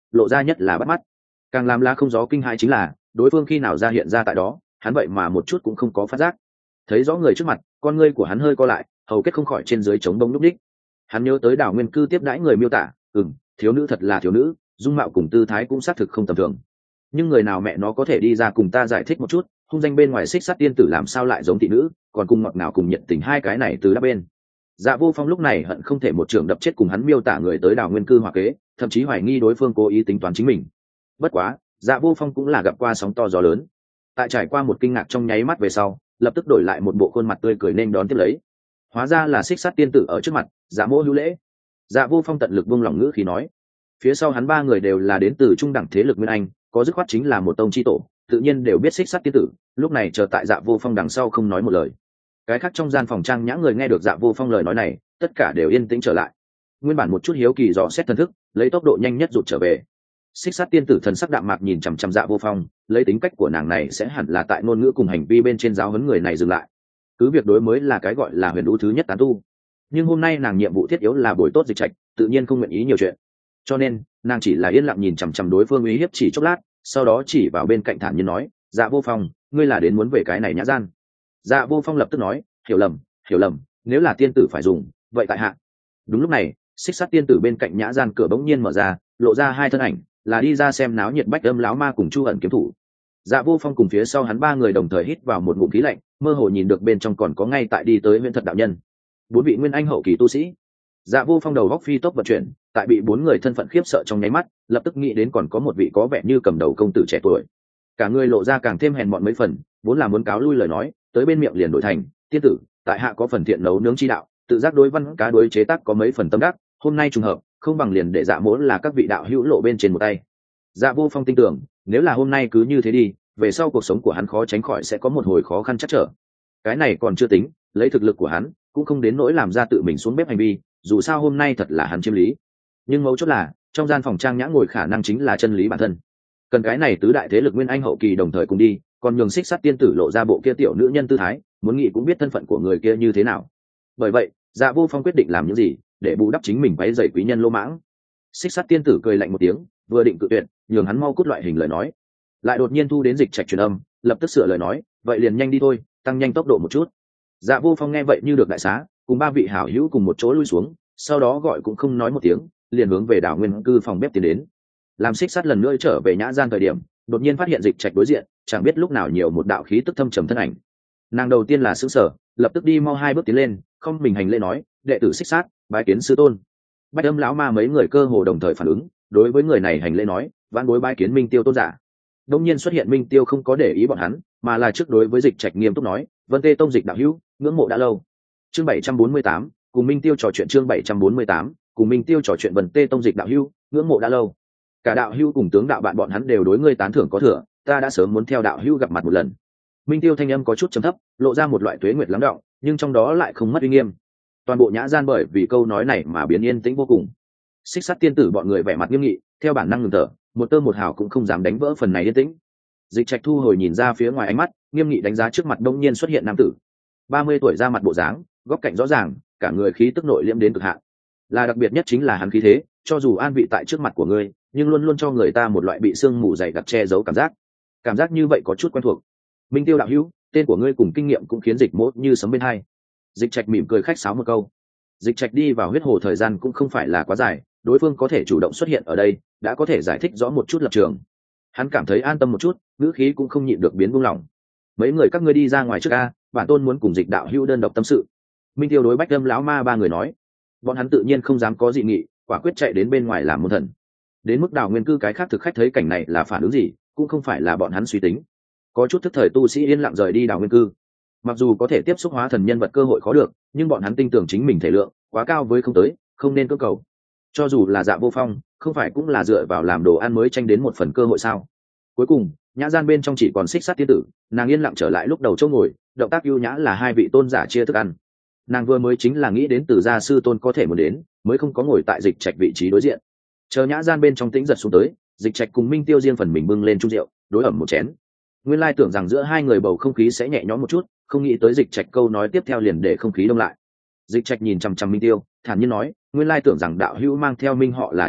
lộ ra nhất là bắt mắt. Càng làm La không gió kinh hãi chính là đối phương khi nào ra hiện ra tại đó, hắn vậy mà một chút cũng không có phát giác. Thấy rõ người trước mặt, con ngươi của hắn hơi co lại, hầu kết không khỏi trên dưới chống bông lúc đích. Hắn nhớ tới Đào Nguyên Cư tiếp đãi người miêu tả, thiếu nữ thật là thiếu nữ, dung mạo cùng tư thái cũng xác thực không tầm thường. Nhưng người nào mẹ nó có thể đi ra cùng ta giải thích một chút, hung danh bên ngoài xích sắt tiên tử làm sao lại giống thị nữ, còn cùng ngọt ngào cùng nhiệt tình hai cái này từ đáp bên. Dạ Vô Phong lúc này hận không thể một trường đập chết cùng hắn miêu tả người tới Đào Nguyên Cư hòa kế, thậm chí hoài nghi đối phương cố ý tính toán chính mình. Bất quá, Dạ Vô Phong cũng là gặp qua sóng to gió lớn. Tại trải qua một kinh ngạc trong nháy mắt về sau, lập tức đổi lại một bộ khuôn mặt tươi cười nên đón tiếp lấy. Hóa ra là xích sắt tiên tử ở trước mặt, Dạ Mỗ hữu lễ. Dạ Vô Phong tận lực buông lòng ngữ khí nói. Phía sau hắn ba người đều là đến từ trung đẳng thế lực Nguyên Anh, có dứt khoát chính là một tông chi tổ, tự nhiên đều biết xích sắt tiên tử, lúc này chờ tại Dạ Vô Phong đằng sau không nói một lời. Cái khác trong gian phòng trang nhã người nghe được Dạ Vô Phong lời nói này, tất cả đều yên tĩnh trở lại. Nguyên bản một chút hiếu kỳ dò xét thần thức, lấy tốc độ nhanh nhất rụt trở về. Xích sắt tiên tử thần sắc đạm mạc nhìn chằm chằm Dạ Vô Phong, lấy tính cách của nàng này sẽ hẳn là tại ngôn ngữ cùng hành vi bên trên giáo huấn người này dừng lại. Cứ việc đối mới là cái gọi là huyền đũ thứ nhất tán tu, nhưng hôm nay nàng nhiệm vụ thiết yếu là bồi tốt Dịch Trạch, tự nhiên không nguyện ý nhiều chuyện, cho nên nàng chỉ là yên lặng nhìn chằm chằm đối phương uy hiếp chỉ chốc lát, sau đó chỉ vào bên cạnh thản nhiên nói, Dạ Vô Phong, ngươi là đến muốn về cái này nhã gian. Dạ Vô Phong lập tức nói, hiểu lầm, nếu là tiên tử phải dùng, vậy tại hạ. Đúng lúc này, xích sắt tiên tử bên cạnh nhã gian cửa bỗng nhiên mở ra, lộ ra hai thân ảnh, là đi ra xem náo nhiệt Bách Âm lão ma cùng Chu Ẩn kiếm thủ. Dạ Vô Phong cùng phía sau hắn ba người đồng thời hít vào một ngụm khí lạnh, mơ hồ nhìn được bên trong còn có ngay tại đi tới Huyễn Thật đạo nhân, bốn vị nguyên anh hậu kỳ tu sĩ. Dạ Vô Phong đầu góc phi tốc vận chuyển, tại bị bốn người thân phận khiếp sợ trong nháy mắt, lập tức nghĩ đến còn có một vị có vẻ như cầm đầu công tử trẻ tuổi. Cả người lộ ra càng thêm hèn mọn mấy phần, vốn là muốn cáo lui lời nói, tới bên miệng liền đổi thành, tiên tử, tại hạ có phần thiện nấu nướng chi đạo, tự giác đối văn cá đối chế tác có mấy phần tâm đắc, hôm nay trùng hợp, không bằng liền để Dạ Mỗ là các vị đạo hữu lộ bên trên một tay. Dạ Vô Phong tin tưởng, nếu là hôm nay cứ như thế đi, về sau cuộc sống của hắn khó tránh khỏi sẽ có một hồi khó khăn chắc trở. Cái này còn chưa tính, lấy thực lực của hắn, cũng không đến nỗi làm ra tự mình xuống bếp hành vi, dù sao hôm nay thật là hắn chiếm lý. Nhưng mấu chốt là, trong gian phòng trang nhã ngồi khả năng chính là chân lý bản thân. Cần cái này tứ đại thế lực nguyên anh hậu kỳ đồng thời cùng đi, còn nhường xích sắt tiên tử lộ ra bộ kia tiểu nữ nhân tư thái, muốn nghĩ cũng biết thân phận của người kia như thế nào. Bởi vậy, Dạ Vô Phong quyết định làm những gì để bù đắp chính mình váy giày quý nhân lô mãng. Xích sắt tiên tử cười lạnh một tiếng, vừa định cự tuyệt, nhường hắn mau cút loại hình lời nói, lại đột nhiên thu đến Dịch Trạch truyền âm, lập tức sửa lời nói, vậy liền nhanh đi thôi, tăng nhanh tốc độ một chút. Dạ Vô Phong nghe vậy như được đại xá, cùng ba vị hảo hữu cùng một chỗ lui xuống, sau đó gọi cũng không nói một tiếng, liền hướng về Đào Nguyên Cư phòng bếp tiến đến. Làm xích sắt lần nữa trở về nhã gian thời điểm, đột nhiên phát hiện Dịch Trạch đối diện, chẳng biết lúc nào nhiều một đạo khí tức thâm trầm thân ảnh. Nàng đầu tiên là sững sờ, lập tức đi mau hai bước tiến lên, không mình hành lễ nói, đệ tử xích sát, bái kiến sư tôn. Bách Âm lão ma mấy người cơ hồ đồng thời phản ứng, đối với người này hành lễ nói, vãn bối bái kiến Minh Tiêu tôn giả. Đông nhiên xuất hiện Minh Tiêu không có để ý bọn hắn, mà là trước đối với Dịch Trạch nghiêm túc nói, Vân Tê tông Dịch đạo hữu, ngưỡng mộ đã lâu. Chương 748, cùng Minh Tiêu trò chuyện chương 748, cùng Minh Tiêu trò chuyện Vân Tê tông Dịch đạo hữu, ngưỡng mộ đã lâu. Cả đạo hữu cùng tướng đạo bạn bọn hắn đều đối ngươi tán thưởng có thừa, ta đã sớm muốn theo đạo hữu gặp mặt một lần. Minh Tiêu thanh âm có chút trầm thấp, lộ ra một loại tuế nguyệt lắng đọng, nhưng trong đó lại không mất uy nghiêm. Toàn bộ nhã gian bởi vì câu nói này mà biến yên tĩnh vô cùng. Xích sắt tiên tử bọn người vẻ mặt nghiêm nghị, theo bản năng ngừng thở, một tơ một hào cũng không dám đánh vỡ phần này yên tĩnh. Dịch Trạch thu hồi nhìn ra phía ngoài ánh mắt, nghiêm nghị đánh giá trước mặt đông nhiên xuất hiện nam tử. 30 tuổi ra mặt bộ dáng, góc cạnh rõ ràng, cả người khí tức nội liễm đến cực hạn. Là đặc biệt nhất chính là hắn khí thế, cho dù an vị tại trước mặt của ngươi, nhưng luôn luôn cho người ta một loại bị sương mù dày đặc che giấu cảm giác. Cảm giác như vậy có chút quen thuộc. Minh Tiêu đạo hữu, tên của ngươi cùng kinh nghiệm cũng khiến Dịch Mỗ như sấm bên hai. Dịch Trạch mỉm cười khách sáo một câu. Dịch Trạch đi vào huyết hồ thời gian cũng không phải là quá dài, đối phương có thể chủ động xuất hiện ở đây, đã có thể giải thích rõ một chút lập trường. Hắn cảm thấy an tâm một chút, ngữ khí cũng không nhịn được biến buông lỏng. Mấy người các ngươi đi ra ngoài trước a, bản tôn muốn cùng Dịch đạo hữu đơn độc tâm sự. Minh Tiêu đối Bách Âm lão ma ba người nói. Bọn hắn tự nhiên không dám có dị nghị, quả quyết chạy đến bên ngoài làm môn thần. Đến mức Đào Nguyên Cư cái khác thực khách thấy cảnh này là phản ứng gì, cũng không phải là bọn hắn suy tính. Có chút thức thời tu sĩ yên lặng rời đi Đào Nguyên Cư. Mặc dù có thể tiếp xúc hóa thần nhân vật cơ hội khó được, nhưng bọn hắn tin tưởng chính mình thể lượng quá cao với không tới, không nên cưỡng cầu. Cho dù là Dạ Vô Phong, không phải cũng là dựa vào làm đồ ăn mới tranh đến một phần cơ hội sao? Cuối cùng, nhã gian bên trong chỉ còn xích sát tiên tử, nàng yên lặng trở lại lúc đầu chỗ ngồi, động tác ưu nhã là hai vị tôn giả chia thức ăn. Nàng vừa mới chính là nghĩ đến từ gia sư tôn có thể muốn đến, mới không có ngồi tại Dịch Trạch vị trí đối diện. Chờ nhã gian bên trong tĩnh giật xuống tới, Dịch Trạch cùng Minh Tiêu riêng phần mình bưng lên chung rượu, đối ẩm một chén. Nguyên lai tưởng rằng giữa hai người bầu không khí sẽ nhẹ nhõm một chút, không nghĩ tới Dịch Trạch câu nói tiếp theo liền để không khí đông lại. Dịch Trạch nhìn chằm chằm Minh Tiêu, thản nhiên nói, nguyên lai tưởng rằng đạo hữu mang theo Minh họ là trùng hợp,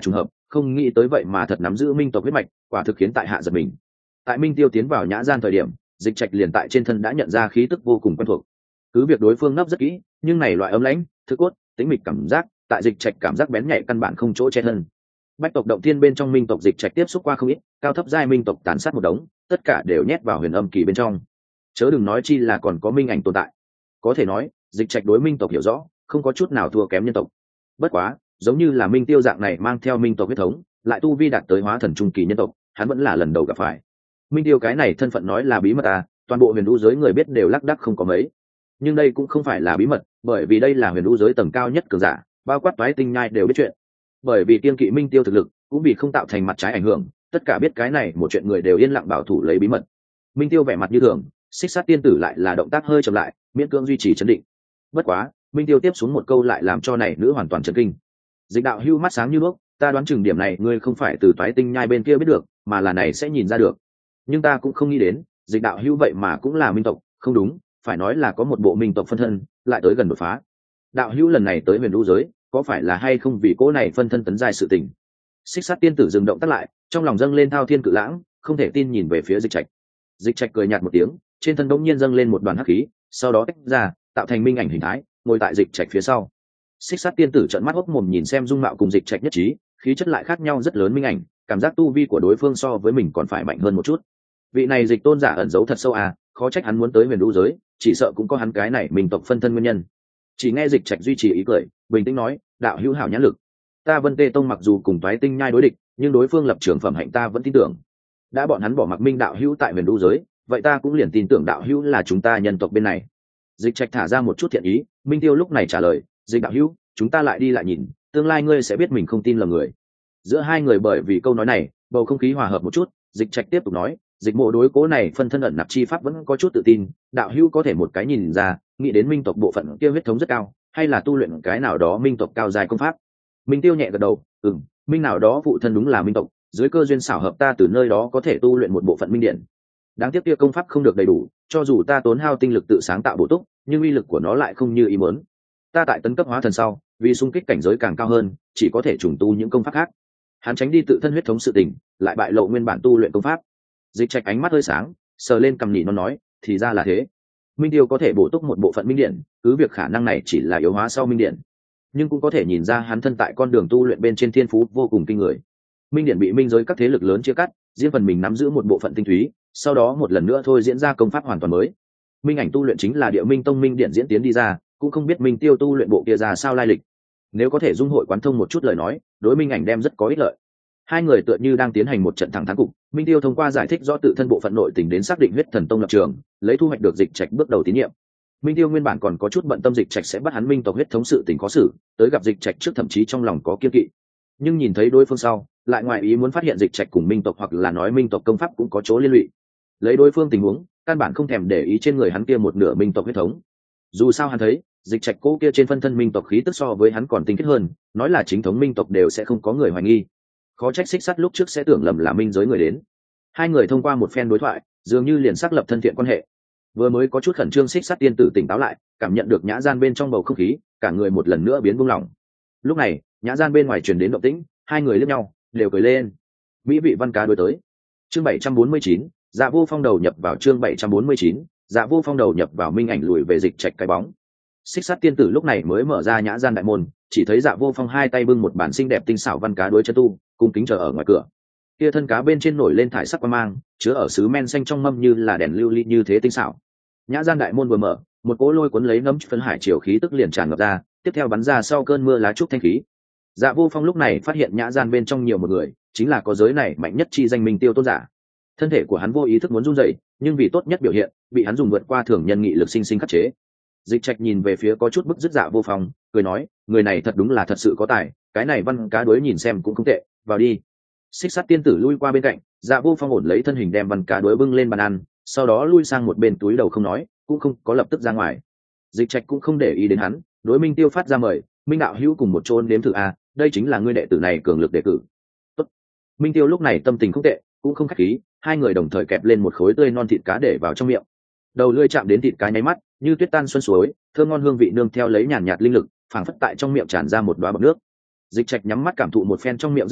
không nghĩ tới vậy mà thật nắm giữ minh tộc huyết mạch, quả thực khiến tại hạ giật mình. Tại Minh Tiêu tiến vào nhã gian thời điểm, Dịch Trạch liền tại trên thân đã nhận ra khí tức vô cùng quen thuộc. Cứ việc đối phương nấp rất kỹ, nhưng này loại ấm lãnh, thức cốt, tĩnh mịch cảm giác, tại Dịch Trạch cảm giác bén nhạy căn bản không chỗ che thân. Bách tộc động thiên bên trong minh tộc Dịch Trạch tiếp xúc qua không ít, cao thấp giai minh tộc tàn sát một đống, tất cả đều nhét vào huyền âm kỳ bên trong. Chớ đừng nói chi là còn có minh ảnh tồn tại. Có thể nói, Dịch Trạch đối minh tộc hiểu rõ, không có chút nào thua kém nhân tộc. Bất quá, giống như là Minh Tiêu dạng này mang theo minh tộc huyết thống, lại tu vi đạt tới hóa thần trung kỳ nhân tộc, hắn vẫn là lần đầu gặp phải. Minh Tiêu cái này thân phận nói là bí mật à, toàn bộ huyền vũ giới người biết đều lác đác không có mấy. Nhưng đây cũng không phải là bí mật, bởi vì đây là huyền vũ giới tầng cao nhất cường giả, bao quát toái tinh nhai đều biết chuyện. Bởi vì kiên kỵ Minh Tiêu thực lực, cũng vì không tạo thành mặt trái ảnh hưởng, tất cả biết cái này một chuyện người đều yên lặng bảo thủ lấy bí mật. Minh Tiêu vẻ mặt như thường, Xích Sát tiên tử lại là động tác hơi chậm lại, miễn cưỡng duy trì trấn định. Bất quá, Minh Tiêu tiếp xuống một câu lại làm cho này nữ hoàn toàn chấn kinh. Dịch đạo hưu mắt sáng như đuốc, ta đoán chừng điểm này ngươi không phải từ toái tinh nhai bên kia biết được, mà là này sẽ nhìn ra được. Nhưng ta cũng không nghĩ đến, dịch đạo hưu vậy mà cũng là minh tộc, không đúng, phải nói là có một bộ minh tộc phân thân, lại tới gần đột phá. Đạo hưu lần này tới huyền vũ giới, có phải là hay không vì cô này phân thân tấn giai sự tình? Xích Sát tiên tử dừng động tác lại, trong lòng dâng lên thao thiên cự lãng, không thể tin nhìn về phía Dịch Trạch. Dịch Trạch cười nhạt một tiếng, trên thân đống nhiên dâng lên một đoàn hắc khí, sau đó tách ra, tạo thành minh ảnh hình thái, ngồi tại Dịch Trạch phía sau. Xích Sát tiên tử trợn mắt hốc mồm nhìn xem dung mạo cùng Dịch Trạch nhất trí, khí chất lại khác nhau rất lớn minh ảnh, cảm giác tu vi của đối phương so với mình còn phải mạnh hơn một chút. Vị này Dịch tôn giả ẩn giấu thật sâu à, khó trách hắn muốn tới huyền vũ giới, chỉ sợ cũng có hắn cái này mình tộc phân thân nguyên nhân. Chỉ nghe Dịch Trạch duy trì ý cười, bình tĩnh nói, đạo hữu hảo nhãn lực. Ta Vân Tê Tông mặc dù cùng Toái Tinh Nhai đối địch, nhưng đối phương lập trường phẩm hạnh ta vẫn tin tưởng. Đã bọn hắn bỏ mặc Minh đạo hữu tại huyền vũ giới, vậy ta cũng liền tin tưởng đạo hữu là chúng ta nhân tộc bên này. Dịch Trạch thả ra một chút thiện ý, Minh Tiêu lúc này trả lời, Dịch đạo hữu, chúng ta lại đi lại nhìn, tương lai ngươi sẽ biết mình không tin lầm người. Giữa hai người bởi vì câu nói này, bầu không khí hòa hợp một chút. Dịch Trạch tiếp tục nói, Dịch Mộ đối cố này phân thân ẩn nặc chi pháp vẫn có chút tự tin, đạo hữu có thể một cái nhìn ra, nghĩ đến minh tộc bộ phận kia huyết thống rất cao, hay là tu luyện cái nào đó minh tộc cao dài công pháp. Minh Tiêu nhẹ gật đầu, minh nào đó phụ thân đúng là minh tộc, dưới cơ duyên xảo hợp ta từ nơi đó có thể tu luyện một bộ phận minh điện. Đáng tiếc kia công pháp không được đầy đủ, cho dù ta tốn hao tinh lực tự sáng tạo bổ túc, nhưng uy lực của nó lại không như ý muốn. Ta tại tấn cấp hóa thần sau, vì xung kích cảnh giới càng cao hơn, chỉ có thể trùng tu những công pháp khác. Hắn tránh đi tự thân huyết thống sự tình, lại bại lộ nguyên bản tu luyện công pháp. Dịch Trạch ánh mắt hơi sáng, sờ lên cằm nhỉ nó nói, thì ra là thế. Minh Tiêu có thể bổ túc một bộ phận minh điện, cứ việc khả năng này chỉ là yếu hóa sau minh điện, nhưng cũng có thể nhìn ra hắn thân tại con đường tu luyện bên trên thiên phú vô cùng kinh người. Minh điện bị minh giới các thế lực lớn chia cắt, riêng phần mình nắm giữ một bộ phận tinh túy, sau đó một lần nữa thôi diễn ra công pháp hoàn toàn mới. Minh ảnh tu luyện chính là Địa Minh Tông minh điện diễn tiến đi ra, cũng không biết Minh Tiêu tu luyện bộ kia ra sao lai lịch. Nếu có thể dung hội quán thông một chút lời nói, đối Minh ảnh đem rất có ích lợi. Hai người tựa như đang tiến hành một trận thẳng thắn cục. Minh Tiêu thông qua giải thích rõ tự thân bộ phận nội tình đến xác định huyết thần tông lập trường, lấy thu hoạch được Dịch Trạch bước đầu tín nhiệm. Minh Tiêu nguyên bản còn có chút bận tâm Dịch Trạch sẽ bắt hắn minh tộc huyết thống sự tình khó xử, tới gặp Dịch Trạch trước thậm chí trong lòng có kiêng kỵ. Nhưng nhìn thấy đối phương sau, lại ngoại ý muốn phát hiện Dịch Trạch cùng minh tộc hoặc là nói minh tộc công pháp cũng có chỗ liên lụy. Lấy đối phương tình huống, căn bản không thèm để ý trên người hắn kia một nửa minh tộc huyết thống. Dù sao hắn thấy, Dịch Trạch cố kia trên phân thân minh tộc khí tức so với hắn còn tinh khiết hơn, nói là chính thống minh tộc đều sẽ không có người hoài nghi. Khó trách Xích Sắt lúc trước sẽ tưởng lầm là minh giới người đến. Hai người thông qua một phen đối thoại, dường như liền xác lập thân thiện quan hệ. Vừa mới có chút khẩn trương Xích Sắt tiên tử tỉnh táo lại, cảm nhận được nhã gian bên trong bầu không khí, cả người một lần nữa biến buông lỏng. Lúc này, nhã gian bên ngoài truyền đến động tĩnh, hai người liếc nhau, đều cười lên. Mỹ vị văn cá đối tới. Chương 749, Dạ Vô Phong đầu nhập vào chương 749, Dạ Vô Phong đầu nhập vào minh ảnh lùi về Dịch Trạch cái bóng. Xích Sắt tiên tử lúc này mới mở ra nhã gian đại môn, chỉ thấy Dạ Vô Phong hai tay bưng một bản xinh đẹp tinh xảo văn cá đối chân tu, cung kính chờ ở ngoài cửa. Kia thân cá bên trên nổi lên thải sắc quang mang, chứa ở sứ men xanh trong mâm như là đèn lưu ly như thế tinh xảo. Nhã gian đại môn vừa mở, một cỗ lôi cuốn lấy nấm phân hải chiều khí tức liền tràn ngập ra, tiếp theo bắn ra sau cơn mưa lá trúc thanh khí. Dạ Vô Phong lúc này phát hiện nhã gian bên trong nhiều một người, chính là có giới này mạnh nhất chi danh Minh Tiêu tôn giả. Thân thể của hắn vô ý thức muốn run rẩy, nhưng vì tốt nhất biểu hiện, bị hắn dùng vượt qua thường nhân nghị lực sinh sinh khắc chế. Dịch Trạch nhìn về phía có chút bức dứt Dạ Vô Phong, cười nói, người này thật đúng là thật sự có tài, cái này văn cá đối nhìn xem cũng không tệ, vào đi. Xích Sắt tiên tử lui qua bên cạnh, Dạ Vô Phong ổn lấy thân hình đem văn cá đối bưng lên bàn ăn, sau đó lui sang một bên túi đầu không nói, cũng không có lập tức ra ngoài. Dịch Trạch cũng không để ý đến hắn, đối Minh Tiêu phát ra mời, Minh đạo hữu cùng một chôn đếm thử a, đây chính là ngươi đệ tử này cường lực đề cử. Tốt. Minh Tiêu lúc này tâm tình không tệ, cũng không khách khí, hai người đồng thời kẹp lên một khối tươi non thịt cá để vào trong miệng. Đầu lưỡi chạm đến thịt cá nháy mắt, như tuyết tan xuân suối, thơm ngon hương vị nương theo lấy nhàn nhạt linh lực, phảng phất tại trong miệng tràn ra một đóa bọt nước. Dịch Trạch nhắm mắt cảm thụ một phen trong miệng dư vị,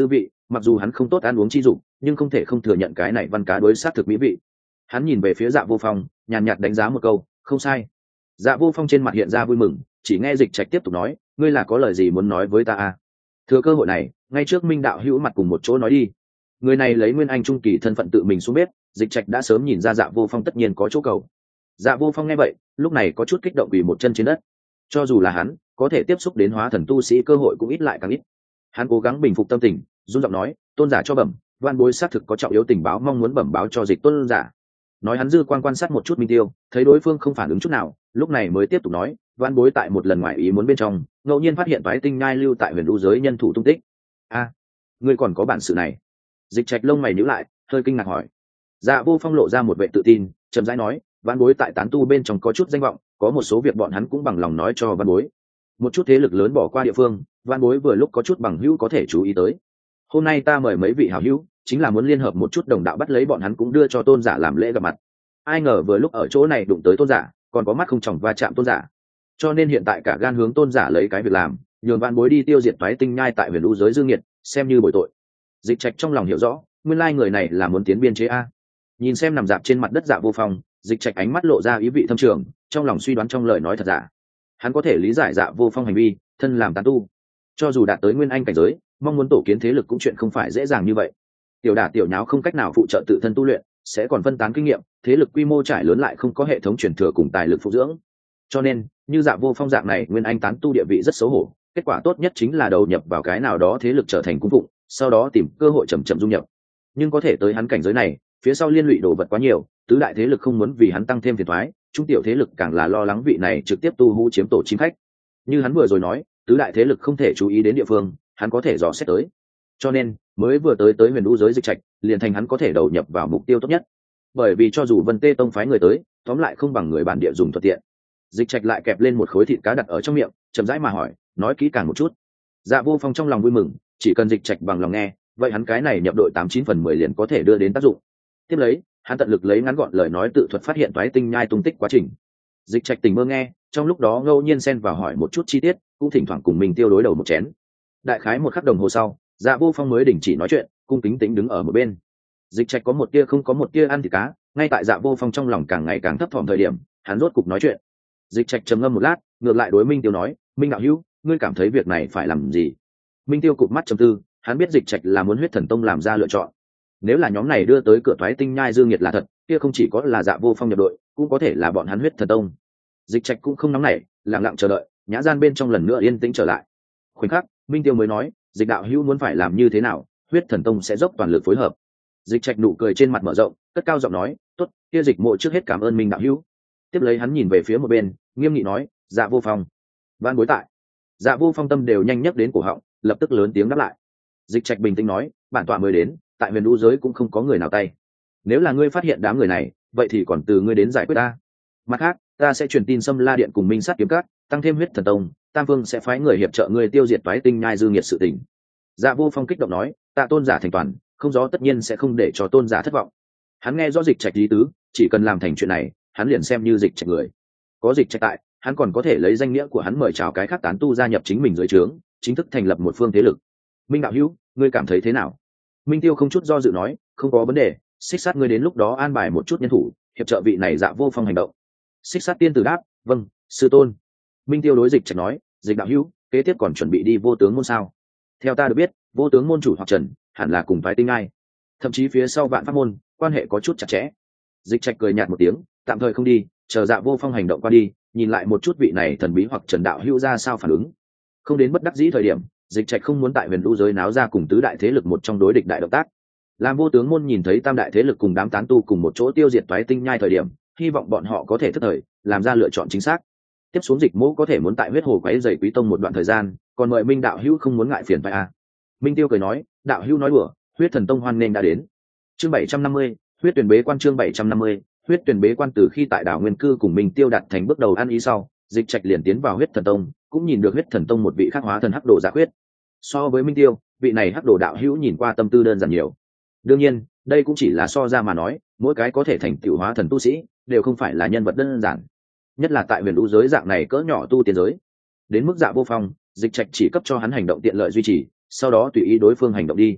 mặc dù hắn không tốt ăn uống chi dụng, nhưng không thể không thừa nhận cái này văn cá đối sát thực mỹ vị. Hắn nhìn về phía Dạ Vô Phong, nhàn nhạt đánh giá một câu, không sai. Dạ Vô Phong trên mặt hiện ra vui mừng, chỉ nghe Dịch Trạch tiếp tục nói, ngươi là có lời gì muốn nói với ta à? Thừa cơ hội này, ngay trước Minh đạo hữu mặt cùng một chỗ nói đi. Người này lấy nguyên anh trung kỳ thân phận tự mình xuống bếp, Dịch Trạch đã sớm nhìn ra Dạ Vô Phong tất nhiên có chỗ cầu. Dạ Vô Phong nghe vậy, lúc này có chút kích động vì một chân trên đất. Cho dù là hắn, có thể tiếp xúc đến hóa thần tu sĩ cơ hội cũng ít lại càng ít. Hắn cố gắng bình phục tâm tình, run giọng nói, tôn giả cho bẩm, van bối xác thực có trọng yếu tình báo mong muốn bẩm báo cho Dịch tôn giả. Nói hắn dư quan sát một chút Minh Tiêu, thấy đối phương không phản ứng chút nào, lúc này mới tiếp tục nói, van bối tại một lần ngoại ý muốn bên trong, ngẫu nhiên phát hiện toái tinh nhai lưu tại huyền u giới nhân thủ tung tích. A, ngươi còn có bản sự này? Dịch Trạch lông mày nhíu lại, hơi kinh ngạc hỏi. Dạ Vô Phong lộ ra một vẻ tự tin, chậm rãi nói, van bối tại tán tu bên trong có chút danh vọng, có một số việc bọn hắn cũng bằng lòng nói cho van bối. Một chút thế lực lớn bỏ qua địa phương, van bối vừa lúc có chút bằng hữu có thể chú ý tới. Hôm nay ta mời mấy vị hảo hữu, chính là muốn liên hợp một chút đồng đạo bắt lấy bọn hắn cũng đưa cho tôn giả làm lễ gặp mặt. Ai ngờ vừa lúc ở chỗ này đụng tới tôn giả, còn có mắt không tròng va chạm tôn giả, cho nên hiện tại cả gan hướng tôn giả lấy cái việc làm, nhường van bối đi tiêu diệt toái tinh nhai tại huyền u giới dương nghiệt, xem như bồi tội. Dịch Trạch trong lòng hiểu rõ, nguyên lai người này là muốn tiến biên chế a. Nhìn xem nằm dạp trên mặt đất Dạ Vô Phong, Dịch Trạch ánh mắt lộ ra ý vị thâm trường, trong lòng suy đoán trong lời nói thật giả. Hắn có thể lý giải Dạ Vô Phong hành vi, thân làm tán tu, cho dù đạt tới nguyên anh cảnh giới, mong muốn tổ kiến thế lực cũng chuyện không phải dễ dàng như vậy. Tiểu đả tiểu nháo không cách nào phụ trợ tự thân tu luyện, sẽ còn phân tán kinh nghiệm, thế lực quy mô trải lớn lại không có hệ thống truyền thừa cùng tài lực phụ dưỡng. Cho nên, như Dạ Vô Phong dạng này nguyên anh tán tu địa vị rất xấu hổ, kết quả tốt nhất chính là đầu nhập vào cái nào đó thế lực trở thành cung phụng, sau đó tìm cơ hội chậm chậm dung nhập. Nhưng có thể tới hắn cảnh giới này, phía sau liên lụy đồ vật quá nhiều, tứ đại thế lực không muốn vì hắn tăng thêm phiền toái, trung tiểu thế lực càng là lo lắng vị này trực tiếp tu hú chiếm tổ chim khách. Như hắn vừa rồi nói, tứ đại thế lực không thể chú ý đến địa phương, hắn có thể dò xét tới. Cho nên, mới vừa tới huyền u giới Dịch Trạch, liền thành hắn có thể đầu nhập vào mục tiêu tốt nhất. Bởi vì cho dù Vân Tê Tông phái người tới, tóm lại không bằng người bản địa dùng thuận tiện. Dịch Trạch lại kẹp lên một khối thịt cá đặt ở trong miệng, chậm rãi mà hỏi, nói kỹ càng một chút. Dạ Vô Phong trong lòng vui mừng, chỉ cần Dịch Trạch bằng lòng nghe, vậy hắn cái này nhập đội 89/10 liền có thể đưa đến tác dụng. Tiếp lấy, hắn tận lực lấy ngắn gọn lời nói tự thuật phát hiện toái tinh nhai tung tích quá trình. Dịch Trạch tình mơ nghe, trong lúc đó ngẫu nhiên xen vào hỏi một chút chi tiết, cũng thỉnh thoảng cùng mình tiêu đối đầu một chén. Đại khái một khắc đồng hồ sau, Dạ Vô Phong mới đình chỉ nói chuyện, cung kính tĩnh đứng ở một bên. Dịch Trạch có một tia không có một tia ăn thịt cá, ngay tại Dạ Vô Phong trong lòng càng ngày càng thấp thỏm thời điểm, hắn rốt cục nói chuyện. Dịch Trạch trầm ngâm một lát, ngược lại đối Minh Tiêu nói, Minh đạo hữu, ngươi cảm thấy việc này phải làm gì? Minh Tiêu cụp mắt trầm tư, hắn biết Dịch Trạch là muốn Huyết Thần Tông làm ra lựa chọn. Nếu là nhóm này đưa tới cửa toái tinh nhai dương nhiệt là thật, kia không chỉ có là Dạ Vô Phong nhập đội, cũng có thể là bọn hắn Huyết Thần Tông. Dịch Trạch cũng không nóng nảy, lặng lặng chờ đợi, nhã gian bên trong lần nữa yên tĩnh trở lại. Khoảnh khắc, Minh Tiêu mới nói, Dịch đạo hữu muốn phải làm như thế nào, Huyết Thần Tông sẽ dốc toàn lực phối hợp. Dịch Trạch nụ cười trên mặt mở rộng, cất cao giọng nói, tốt, kia Dịch mộ trước hết cảm ơn Minh đạo hữu. Tiếp lấy hắn nhìn về phía một bên, nghiêm nghị nói, Dạ Vô Phong, van bối tại. Dạ Vô Phong tâm đều nhanh nhấc đến cổ họng, lập tức lớn tiếng đáp lại. Dịch Trạch bình tĩnh nói, bản tọa mới đến, tại huyền u giới cũng không có người nào tay. Nếu là ngươi phát hiện đám người này, vậy thì còn từ ngươi đến giải quyết ta. Mặt khác, ta sẽ truyền tin Sâm La Điện cùng Minh Sát Kiếm Các, tăng thêm Huyết Thần Tông, Tam Vương sẽ phái người hiệp trợ ngươi tiêu diệt toái tinh nhai dư nghiệt sự tình. Dạ Vô Phong kích động nói, tạ tôn giả thành toàn, không gió tất nhiên sẽ không để cho tôn giả thất vọng. Hắn nghe rõ Dịch Trạch ý tứ, chỉ cần làm thành chuyện này, hắn liền xem như Dịch Trạch người. Có Dịch Trạch tại, hắn còn có thể lấy danh nghĩa của hắn mời chào cái khác tán tu gia nhập chính mình dưới trướng, chính thức thành lập một phương thế lực. Minh đạo hữu, ngươi cảm thấy thế nào? Minh Tiêu không chút do dự nói, không có vấn đề, Xích Sát ngươi đến lúc đó an bài một chút nhân thủ, hiệp trợ vị này Dạ Vô Phong hành động. Xích Sát tiên tử đáp, vâng, sư tôn. Minh Tiêu đối Dịch Trạch nói, Dịch đạo hữu, kế tiếp còn chuẩn bị đi Vô Tướng môn sao? Theo ta được biết, Vô Tướng môn chủ hoặc Trần hẳn là cùng phái tinh ai, thậm chí phía sau Vạn Pháp môn quan hệ có chút chặt chẽ. Dịch Trạch cười nhạt một tiếng, tạm thời không đi, chờ Dạ Vô Phong hành động qua đi, nhìn lại một chút vị này thần bí hoặc Trần đạo hữu ra sao phản ứng. Không đến bất đắc dĩ thời điểm, Dịch Trạch không muốn tại huyền u giới náo ra cùng tứ đại thế lực một trong đối địch đại động tác. Làm Vô Tướng môn nhìn thấy tam đại thế lực cùng đám tán tu cùng một chỗ tiêu diệt toái tinh nhai thời điểm, hy vọng bọn họ có thể thất thời, làm ra lựa chọn chính xác. Tiếp xuống Dịch mỗ có thể muốn tại huyết hồ quấy rầy quý tông một đoạn thời gian, còn mời Minh đạo hữu không muốn ngại phiền phải à? Minh Tiêu cười nói, đạo hữu nói đùa, Huyết Thần Tông hoan nghênh đã đến. Chương 750, Huyết Tuyển Bế Quan chương 750, Huyết Tuyển Bế Quan. Từ khi tại đảo Nguyên Cư cùng Minh Tiêu đặt thành bước đầu ăn ý sau, Dịch Trạch liền tiến vào Huyết Thần Tông, cũng nhìn được Huyết Thần Tông một vị khắc hóa thần hắc đồ Dạ Huyết. So với Minh Tiêu, vị này hắc đồ đạo hữu nhìn qua tâm tư đơn giản nhiều. Đương nhiên, đây cũng chỉ là so ra mà nói, mỗi cái có thể thành tựu hóa thần tu sĩ, đều không phải là nhân vật đơn giản. Nhất là tại huyền u giới dạng này cỡ nhỏ tu tiên giới. Đến mức Dạ Vô Phong, Dịch Trạch chỉ cấp cho hắn hành động tiện lợi duy trì, sau đó tùy ý đối phương hành động đi.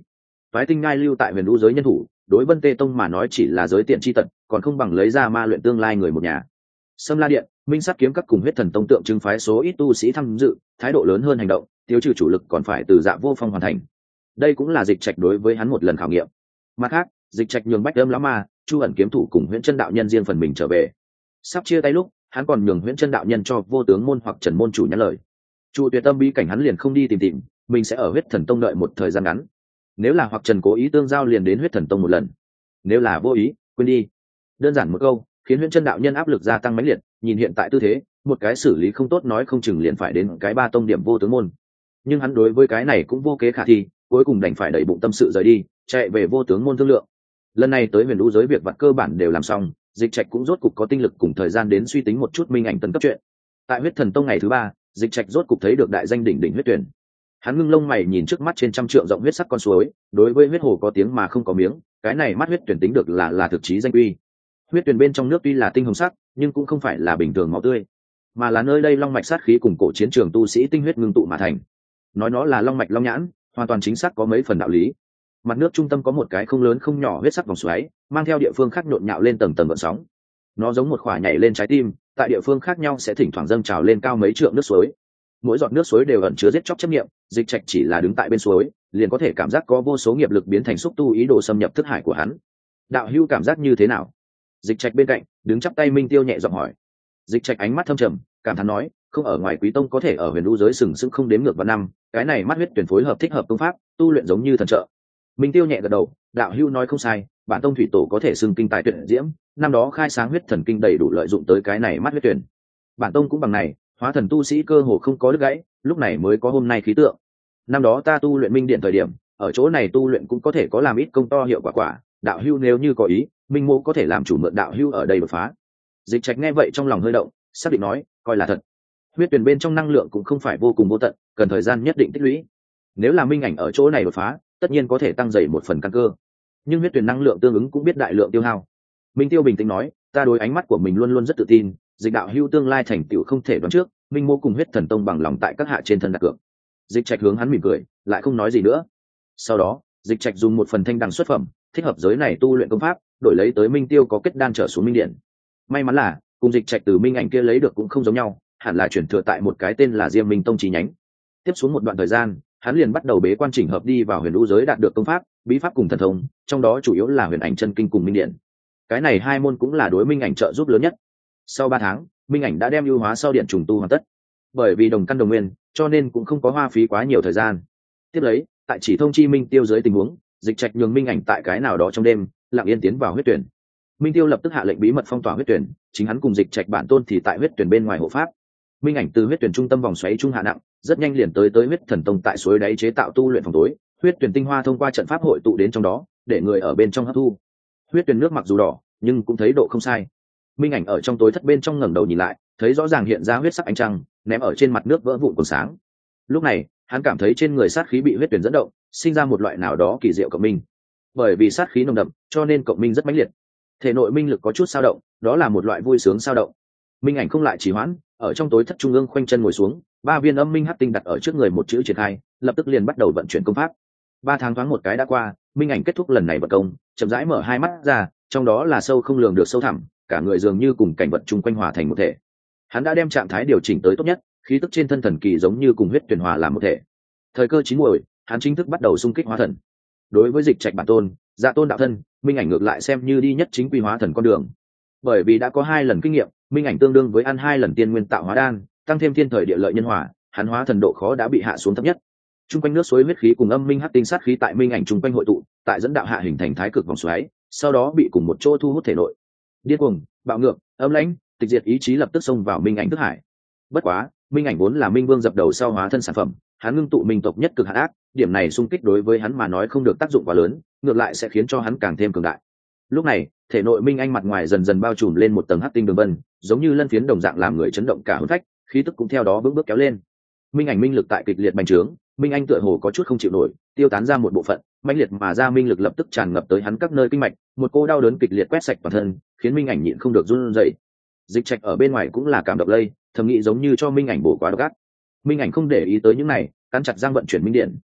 Toái tinh nhai lưu tại huyền lũ giới nhân thủ đối Vân Tê Tông mà nói chỉ là giới tiện chi tật, còn không bằng lấy ra ma luyện tương lai người một nhà. Sâm La Điện, Minh Sát Kiếm Các cùng Huyết Thần Tông tượng trưng phái số ít tu sĩ tham dự, thái độ lớn hơn hành động, tiêu trừ chủ lực còn phải từ Dạ Vô Phong hoàn thành. Đây cũng là Dịch Trạch đối với hắn một lần khảo nghiệm. Mặt khác, Dịch Trạch nhường Bách Âm lão ma, Chu ẩn kiếm thủ cùng Huyễn Chân đạo nhân riêng phần mình trở về. Sắp chia tay lúc, hắn còn nhường Huyễn Chân đạo nhân cho Vô Tướng môn hoặc Trần môn chủ nhắn lời. Chu Tuyệt Tâm bí cảnh hắn liền không đi tìm, mình sẽ ở Huyết Thần Tông đợi một thời gian ngắn. Nếu là hoặc Trần cố ý tương giao liền đến Huyết Thần Tông một lần, nếu là vô ý, quên đi. Đơn giản một câu, khiến Huyễn Chân đạo nhân áp lực gia tăng mãnh liệt, nhìn hiện tại tư thế, một cái xử lý không tốt nói không chừng liền phải đến cái 3 tông điểm Vô Tướng môn. Nhưng hắn đối với cái này cũng vô kế khả thi, cuối cùng đành phải đẩy bụng tâm sự rời đi, chạy về Vô Tướng môn thương lượng. Lần này tới huyền lũ giới việc vặt cơ bản đều làm xong, Dịch Trạch cũng rốt cục có tinh lực cùng thời gian đến suy tính một chút minh ảnh tân cấp chuyện. Tại Huyết Thần Tông ngày thứ 3, Dịch Trạch rốt cục thấy được đại danh đỉnh đỉnh huyết tuyển. Hắn ngưng lông mày nhìn trước mắt trên trăm trượng rộng huyết sắc con suối, đối với huyết hồ có tiếng mà không có miếng, cái này mắt huyết tuyển tính được là thực chí danh uy. Huyết tuyển bên trong nước tuy là tinh hồng sắc, nhưng cũng không phải là bình thường máu tươi, mà là nơi đây long mạch sát khí cùng cổ chiến trường tu sĩ tinh huyết ngưng tụ mà thành. Nói nó là long mạch long nhãn, hoàn toàn chính xác có mấy phần đạo lý. Mặt nước trung tâm có một cái không lớn không nhỏ huyết sắc vòng xoáy, mang theo địa phương khác nhộn nhạo lên tầng tầng gợn sóng. Nó giống một khỏa nhảy lên trái tim, tại địa phương khác nhau sẽ thỉnh thoảng dâng trào lên cao mấy trượng nước suối. Mỗi giọt nước suối đều ẩn chứa giết chóc chấp niệm, Dịch Trạch chỉ là đứng tại bên suối, liền có thể cảm giác có vô số nghiệp lực biến thành xúc tu ý đồ xâm nhập thức hải của hắn. Đạo hữu cảm giác như thế nào? Dịch Trạch bên cạnh, đứng chắp tay Minh Tiêu nhẹ giọng hỏi. Dịch Trạch ánh mắt thâm trầm, cảm thán nói, không ở ngoài Quý Tông có thể ở huyền lũ giới sừng sững không đếm ngược vào năm, cái này mắt huyết tuyển phối hợp thích hợp công pháp, tu luyện giống như thần trợ. Minh Tiêu nhẹ gật đầu, đạo hữu nói không sai, bản tông thủy tổ có thể xưng kinh tài tuyệt diễm, năm đó khai sáng huyết thần kinh đầy đủ lợi dụng tới cái này mắt huyết tuyển. Bản tông cũng bằng này, hóa thần tu sĩ cơ hồ không có đứt gãy, lúc này mới có hôm nay khí tượng. Năm đó ta tu luyện minh điện thời điểm, ở chỗ này tu luyện cũng có thể có làm ít công to hiệu quả, đạo hữu nếu như có ý, minh mô có thể làm chủ mượn đạo hữu ở đây đột phá. Dịch Trạch nghe vậy trong lòng hơi động, xác định nói, coi là thật. Huyết tuyển bên trong năng lượng cũng không phải vô cùng vô tận, cần thời gian nhất định tích lũy. Nếu là minh ảnh ở chỗ này đột phá, tất nhiên có thể tăng dày một phần căn cơ, nhưng huyết tuyển năng lượng tương ứng cũng biết đại lượng tiêu hao. Minh Tiêu bình tĩnh nói, ta đối ánh mắt của mình luôn luôn rất tự tin, Dịch đạo hữu tương lai thành tựu không thể đoán trước, minh mô cùng huyết thần tông bằng lòng tại các hạ trên thân đặt cược. Dịch Trạch hướng hắn mỉm cười, lại không nói gì nữa. Sau đó, Dịch Trạch dùng một phần thanh đằng xuất phẩm, thích hợp giới này tu luyện công pháp, đổi lấy tới Minh Tiêu có kết đan trở xuống minh điện. May mắn là, cùng Dịch Trạch từ minh ảnh kia lấy được cũng không giống nhau, hẳn là chuyển thừa tại một cái tên là Diêm Minh Tông chi nhánh. Tiếp xuống một đoạn thời gian, hắn liền bắt đầu bế quan chỉnh hợp đi vào huyền lũ giới đạt được công pháp, bí pháp cùng thần thông, trong đó chủ yếu là huyền ảnh chân kinh cùng minh điện. Cái này hai môn cũng là đối minh ảnh trợ giúp lớn nhất. Sau 3 tháng, minh ảnh đã đem ưu hóa sau điện trùng tu hoàn tất. Bởi vì đồng căn đồng nguyên, cho nên cũng không có hoa phí quá nhiều thời gian. Tiếp lấy, tại chỉ thông chi Minh Tiêu dưới tình huống, Dịch Trạch nhường minh ảnh tại cái nào đó trong đêm, lặng yên tiến vào huyết tuyển. Minh Tiêu lập tức hạ lệnh bí mật phong tỏa huyết tuyển, chính hắn cùng Dịch Trạch bản tôn thì tại huyết tuyển bên ngoài hộ pháp. Minh ảnh từ huyết tuyển trung tâm vòng xoáy trung hạ nặng, rất nhanh liền tới huyết thần tông tại suối đáy chế tạo tu luyện phòng tối, huyết tuyển tinh hoa thông qua trận pháp hội tụ đến trong đó, để người ở bên trong hấp thu. Huyết tuyển nước mặc dù đỏ, nhưng cũng thấy độ không sai. Minh ảnh ở trong tối thất bên trong ngẩng đầu nhìn lại, thấy rõ ràng hiện ra huyết sắc ánh trăng, ném ở trên mặt nước vỡ vụn còn sáng. Lúc này, hắn cảm thấy trên người sát khí bị huyết tuyển dẫn động, sinh ra một loại nào đó kỳ diệu cộng minh. Bởi vì sát khí nồng đậm, cho nên cộng minh rất mãnh liệt. Thể nội minh lực có chút dao động, đó là một loại vui sướng dao động. Minh ảnh không lại trì hoãn, ở trong tối thất trung ương khoanh chân ngồi xuống, 3 viên âm minh hắc tinh đặt ở trước người một chữ triển khai, lập tức liền bắt đầu vận chuyển công pháp. 3 tháng thoáng một cái đã qua, minh ảnh kết thúc lần này vận công, chậm rãi mở hai mắt ra, trong đó là sâu không lường được sâu thẳm, cả người dường như cùng cảnh vật chung quanh hòa thành một thể. Hắn đã đem trạng thái điều chỉnh tới tốt nhất, khí tức trên thân thần kỳ giống như cùng huyết tuyển hòa làm một thể. Thời cơ chín muồi, hắn chính thức bắt đầu xung kích hóa thần. Đối với Dịch Trạch bản tôn, Dạ Tôn đạo thân, minh ảnh ngược lại xem như đi nhất chính quy hóa thần con đường. Bởi vì đã có 2 lần kinh nghiệm, minh ảnh tương đương với ăn 2 lần tiên nguyên tạo hóa đan, tăng thêm thiên thời địa lợi nhân hòa, hắn hóa thần độ khó đã bị hạ xuống thấp nhất. Trung quanh nước suối huyết khí cùng âm minh hắc tinh sát khí tại minh ảnh trung quanh hội tụ, tại dẫn đạo hạ hình thành thái cực vòng xoáy, sau đó bị cùng một chỗ thu hút thể nội. Điên cuồng, bạo ngược, âm lãnh, tịch diệt ý chí lập tức xông vào minh ảnh thức hải. Bất quá, minh ảnh vốn là minh vương dập đầu sau hóa thân sản phẩm, hắn ngưng tụ minh tộc nhất cực hạn ác, điểm này xung kích đối với hắn mà nói không được tác dụng quá lớn, ngược lại sẽ khiến cho hắn càng thêm cường đại. Lúc này, thể nội minh anh mặt ngoài dần dần bao trùm lên một tầng hắc tinh đường vân, giống như lân phiến đồng dạng làm người chấn động cả hồn phách, khí tức cũng theo đó bước bước kéo lên. Minh ảnh minh lực tại kịch liệt bành trướng, minh anh tựa hồ có chút không chịu nổi, tiêu tán ra một bộ phận, mãnh liệt mà ra minh lực lập tức tràn ngập tới hắn các nơi kinh mạch, một cô đau đớn kịch liệt quét sạch toàn thân, khiến minh ảnh nhịn không được run rẩy. Dịch Trạch ở bên ngoài cũng là cảm động lây, thầm nghĩ giống như cho minh ảnh bổ quá độc ác. Minh ảnh không để ý tới những này, cắn chặt răng vận chuyển minh điện,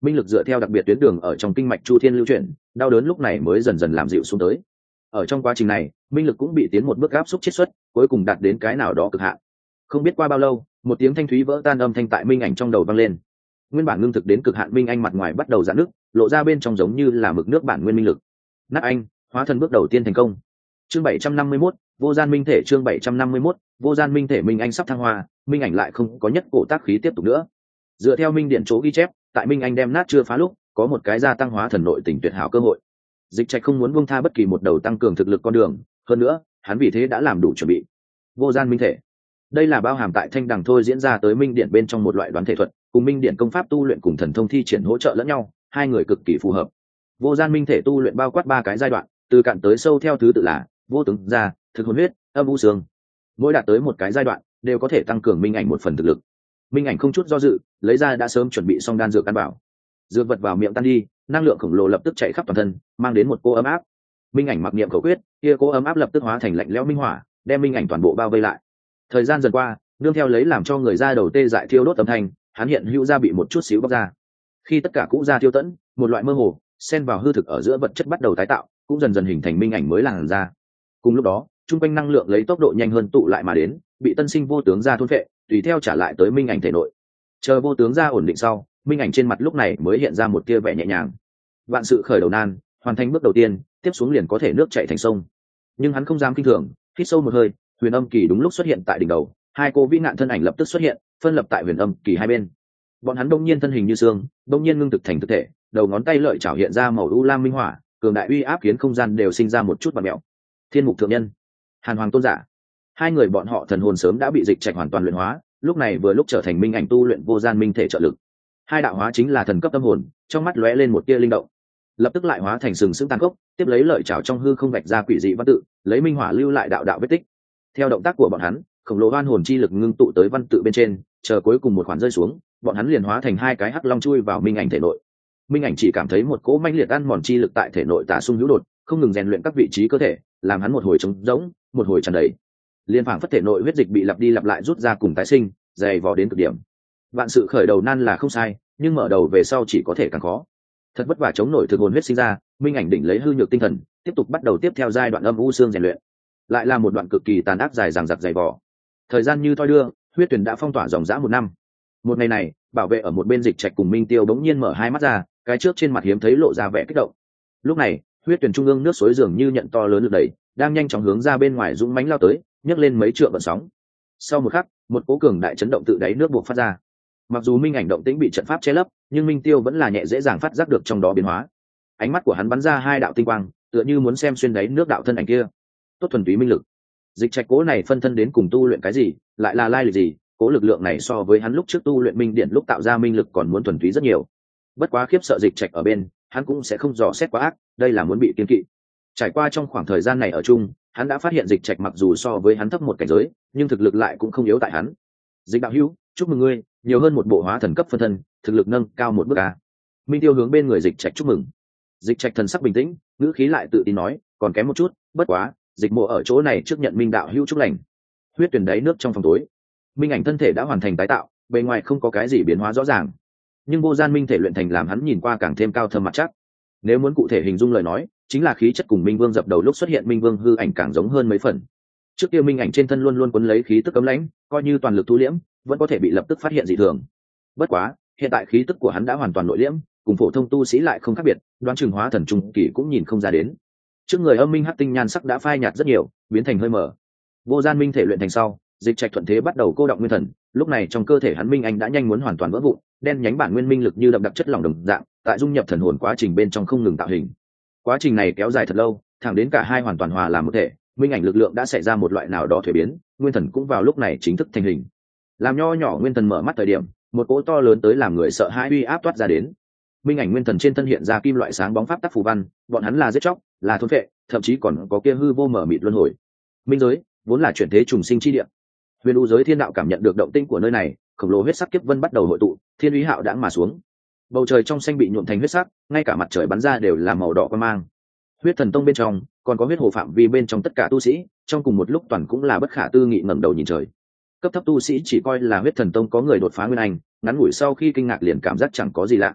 minh lực dựa theo đặc biệt tuyến đường ở trong kinh mạch chu thiên lưu chuyển, đau đớn lúc này mới dần dần làm dịu xuống tới. Ở trong quá trình này, minh lực cũng bị tiến một bước áp xúc chiết xuất, cuối cùng đạt đến cái nào đó cực hạn. Không biết qua bao lâu, một tiếng thanh thúy vỡ tan âm thanh tại minh ảnh trong đầu vang lên. Nguyên bản ngưng thực đến cực hạn minh anh mặt ngoài bắt đầu giãn nước, lộ ra bên trong giống như là mực nước bản nguyên minh lực. Nát anh, hóa thân bước đầu tiên thành công. Chương 751, vô gian minh thể. Chương 751, vô gian minh thể. Minh anh sắp thăng hoa, minh ảnh lại không có nhất cổ tác khí tiếp tục nữa. Dựa theo minh điện chỗ ghi chép, tại minh anh đem nát chưa phá lúc, có một cái gia tăng hóa thần nội tình tuyệt hảo cơ hội. Dịch Trạch không muốn buông tha bất kỳ một đầu tăng cường thực lực con đường, hơn nữa, hắn vì thế đã làm đủ chuẩn bị. Vô gian minh thể, đây là bao hàm tại thanh đằng thôi diễn ra tới minh điện bên trong một loại đoán thể thuật, cùng minh điện công pháp tu luyện cùng thần thông thi triển hỗ trợ lẫn nhau, hai người cực kỳ phù hợp. Vô gian minh thể tu luyện bao quát 3 cái giai đoạn, từ cạn tới sâu theo thứ tự là vô tướng gia, thực hồn huyết, âm u xương. Mỗi đạt tới một cái giai đoạn, đều có thể tăng cường minh ảnh một phần thực lực. Minh ảnh không chút do dự, lấy ra đã sớm chuẩn bị xong đan dược ăn bảo. Dược vật vào miệng tan đi, năng lượng khổng lồ lập tức chạy khắp toàn thân, mang đến một cô ấm áp. Minh ảnh mặc niệm khẩu quyết, kia cô ấm áp lập tức hóa thành lạnh lẽo minh hỏa, đem minh ảnh toàn bộ bao vây lại. Thời gian dần qua, nương theo lấy làm cho người da đầu tê dại thiêu đốt âm thanh, hắn hiện hữu ra bị một chút xíu bóc ra. Khi tất cả cũ da tiêu tẫn, một loại mơ hồ xen vào hư thực ở giữa vật chất bắt đầu tái tạo, cũng dần dần hình thành minh ảnh mới làn da. Cùng lúc đó, trung quanh năng lượng lấy tốc độ nhanh hơn tụ lại mà đến, bị tân sinh vô tướng da thôn phệ, tùy theo trả lại tới minh ảnh thể nội. Chờ vô tướng da ổn định sau, minh ảnh trên mặt lúc này mới hiện ra một tia vẻ nhẹ nhàng. Vạn sự khởi đầu nan, hoàn thành bước đầu tiên, tiếp xuống liền có thể nước chảy thành sông. Nhưng hắn không dám kinh thường, hít sâu một hơi, huyền âm kỳ đúng lúc xuất hiện tại đỉnh đầu, hai cô vĩ nạn thân ảnh lập tức xuất hiện, phân lập tại huyền âm kỳ hai bên. Bọn hắn đông nhiên thân hình như xương, đông nhiên ngưng thực thành thực thể, đầu ngón tay lợi chảo hiện ra màu u lam minh hỏa, cường đại uy áp khiến không gian đều sinh ra một chút bạt mèo. Thiên mục thượng nhân, Hàn Hoàng tôn giả, hai người bọn họ thần hồn sớm đã bị Dịch Trạch hoàn toàn luyện hóa, lúc này vừa lúc trở thành minh ảnh tu luyện vô gian minh thể trợ lực. Hai đạo hóa chính là thần cấp tâm hồn, trong mắt lóe lên một tia linh động, lập tức lại hóa thành sừng sững tàn khốc, tiếp lấy lợi chảo trong hư không vạch ra quỷ dị văn tự, lấy minh hỏa lưu lại đạo đạo vết tích. Theo động tác của bọn hắn, khổng lồ oan hồn chi lực ngưng tụ tới văn tự bên trên, chờ cuối cùng một khoản rơi xuống, bọn hắn liền hóa thành hai cái hắc long chui vào minh ảnh thể nội. Minh ảnh chỉ cảm thấy một cỗ manh liệt ăn mòn chi lực tại thể nội tả sung hữu đột, không ngừng rèn luyện các vị trí cơ thể, làm hắn một hồi trống rỗng, một hồi tràn đầy. Liên phảng phất thể nội huyết dịch bị lặp đi lặp lại rút ra cùng tái sinh, dày vò đến cực điểm. Vạn sự khởi đầu nan là không sai, nhưng mở đầu về sau chỉ có thể càng khó. Thật vất vả chống nổi thực hồn huyết sinh ra, minh ảnh đỉnh lấy hư nhược tinh thần, tiếp tục bắt đầu tiếp theo giai đoạn âm u xương rèn luyện. Lại là một đoạn cực kỳ tàn ác dài dằng dặc dày vò. Thời gian như thoi đưa, huyết tuyển đã phong tỏa dòng dã 1 năm. Một ngày này, bảo vệ ở một bên Dịch Trạch cùng Minh Tiêu bỗng nhiên mở hai mắt ra, cái trước trên mặt hiếm thấy lộ ra vẻ kích động. Lúc này, huyết tuyển trung ương nước suối dường như nhận to lớn lực đẩy, đang nhanh chóng hướng ra bên ngoài dũng mãnh lao tới, nhấc lên mấy trượng vận sóng. Sau một khắc, một cỗ cường đại chấn động tự đáy nước buộc phát ra. Mặc dù minh ảnh động tĩnh bị trận pháp che lấp, nhưng Minh Tiêu vẫn là nhẹ dễ dàng phát giác được trong đó biến hóa. Ánh mắt của hắn bắn ra hai đạo tinh quang, tựa như muốn xem xuyên đáy nước đạo thân ảnh kia. Tốt thuần túy minh lực. Dịch Trạch cố này phân thân đến cùng tu luyện cái gì, lại là lai lịch gì? Cố lực lượng này so với hắn lúc trước tu luyện minh điện lúc tạo ra minh lực còn muốn thuần túy rất nhiều. Bất quá khiếp sợ Dịch Trạch ở bên, hắn cũng sẽ không dò xét quá ác, đây là muốn bị kiêng kỵ. Trải qua trong khoảng thời gian này ở chung, hắn đã phát hiện Dịch Trạch mặc dù so với hắn thấp một cảnh giới, nhưng thực lực lại cũng không yếu tại hắn. Dịch đạo hữu, chúc mừng ngươi, nhiều hơn một bộ hóa thần cấp phân thân, thực lực nâng cao một bước a. Minh Tiêu hướng bên người Dịch Trạch chúc mừng. Dịch Trạch thần sắc bình tĩnh, ngữ khí lại tự tin nói, còn kém một chút, bất quá, Dịch Mộ ở chỗ này trước nhận Minh đạo hữu chúc lành. Huyết tuyển đáy nước trong phòng tối, minh ảnh thân thể đã hoàn thành tái tạo, bề ngoài không có cái gì biến hóa rõ ràng, nhưng vô gian minh thể luyện thành làm hắn nhìn qua càng thêm cao thâm mặt chắc. Nếu muốn cụ thể hình dung lời nói, chính là khí chất cùng Minh Vương dập đầu lúc xuất hiện Minh Vương hư ảnh càng giống hơn mấy phần. Trước kia minh ảnh trên thân luôn luôn quấn lấy khí tức cấm lãnh, coi như toàn lực thu liễm, vẫn có thể bị lập tức phát hiện dị thường. Bất quá, hiện tại khí tức của hắn đã hoàn toàn nội liễm, cùng phổ thông tu sĩ lại không khác biệt, đoán chừng hóa thần trung kỳ cũng nhìn không ra đến. Trước người âm minh hắc tinh nhan sắc đã phai nhạt rất nhiều, biến thành hơi mờ. Vô gian minh thể luyện thành sau, Dịch Trạch thuận thế bắt đầu cô động nguyên thần, lúc này trong cơ thể hắn minh anh đã nhanh muốn hoàn toàn vỡ vụn, đen nhánh bản nguyên minh lực như đậm đặc chất lỏng đồng dạng, tại dung nhập thần hồn quá trình bên trong không ngừng tạo hình. Quá trình này kéo dài thật lâu, thẳng đến cả hai hoàn toàn hòa làm một thể, minh ảnh lực lượng đã xảy ra một loại nào đó thuế biến, nguyên thần cũng vào lúc này chính thức thành hình. Làm nho nhỏ nguyên thần mở mắt thời điểm, một cỗ to lớn tới làm người sợ hãi uy áp toát ra đến. Minh ảnh nguyên thần trên thân hiện ra kim loại sáng bóng pháp tắc phù văn, bọn hắn là giết chóc, là thôn phệ, thậm chí còn có kia hư vô mở mịt luân hồi. Minh giới vốn là chuyển thế trùng sinh chi địa. Huyền U giới thiên đạo cảm nhận được động tĩnh của nơi này, khổng lồ huyết sắc kiếp vân bắt đầu hội tụ, thiên uy hạo đãng mà xuống. Bầu trời trong xanh bị nhuộm thành huyết sắc, ngay cả mặt trời bắn ra đều là màu đỏ quan mang. Huyết thần tông bên trong, còn có huyết hồ phạm vi bên trong tất cả tu sĩ, trong cùng một lúc toàn cũng là bất khả tư nghị ngẩng đầu nhìn trời. Cấp thấp tu sĩ chỉ coi là huyết thần tông có người đột phá nguyên anh, ngắn ngủi sau khi kinh ngạc liền cảm giác chẳng có gì lạ.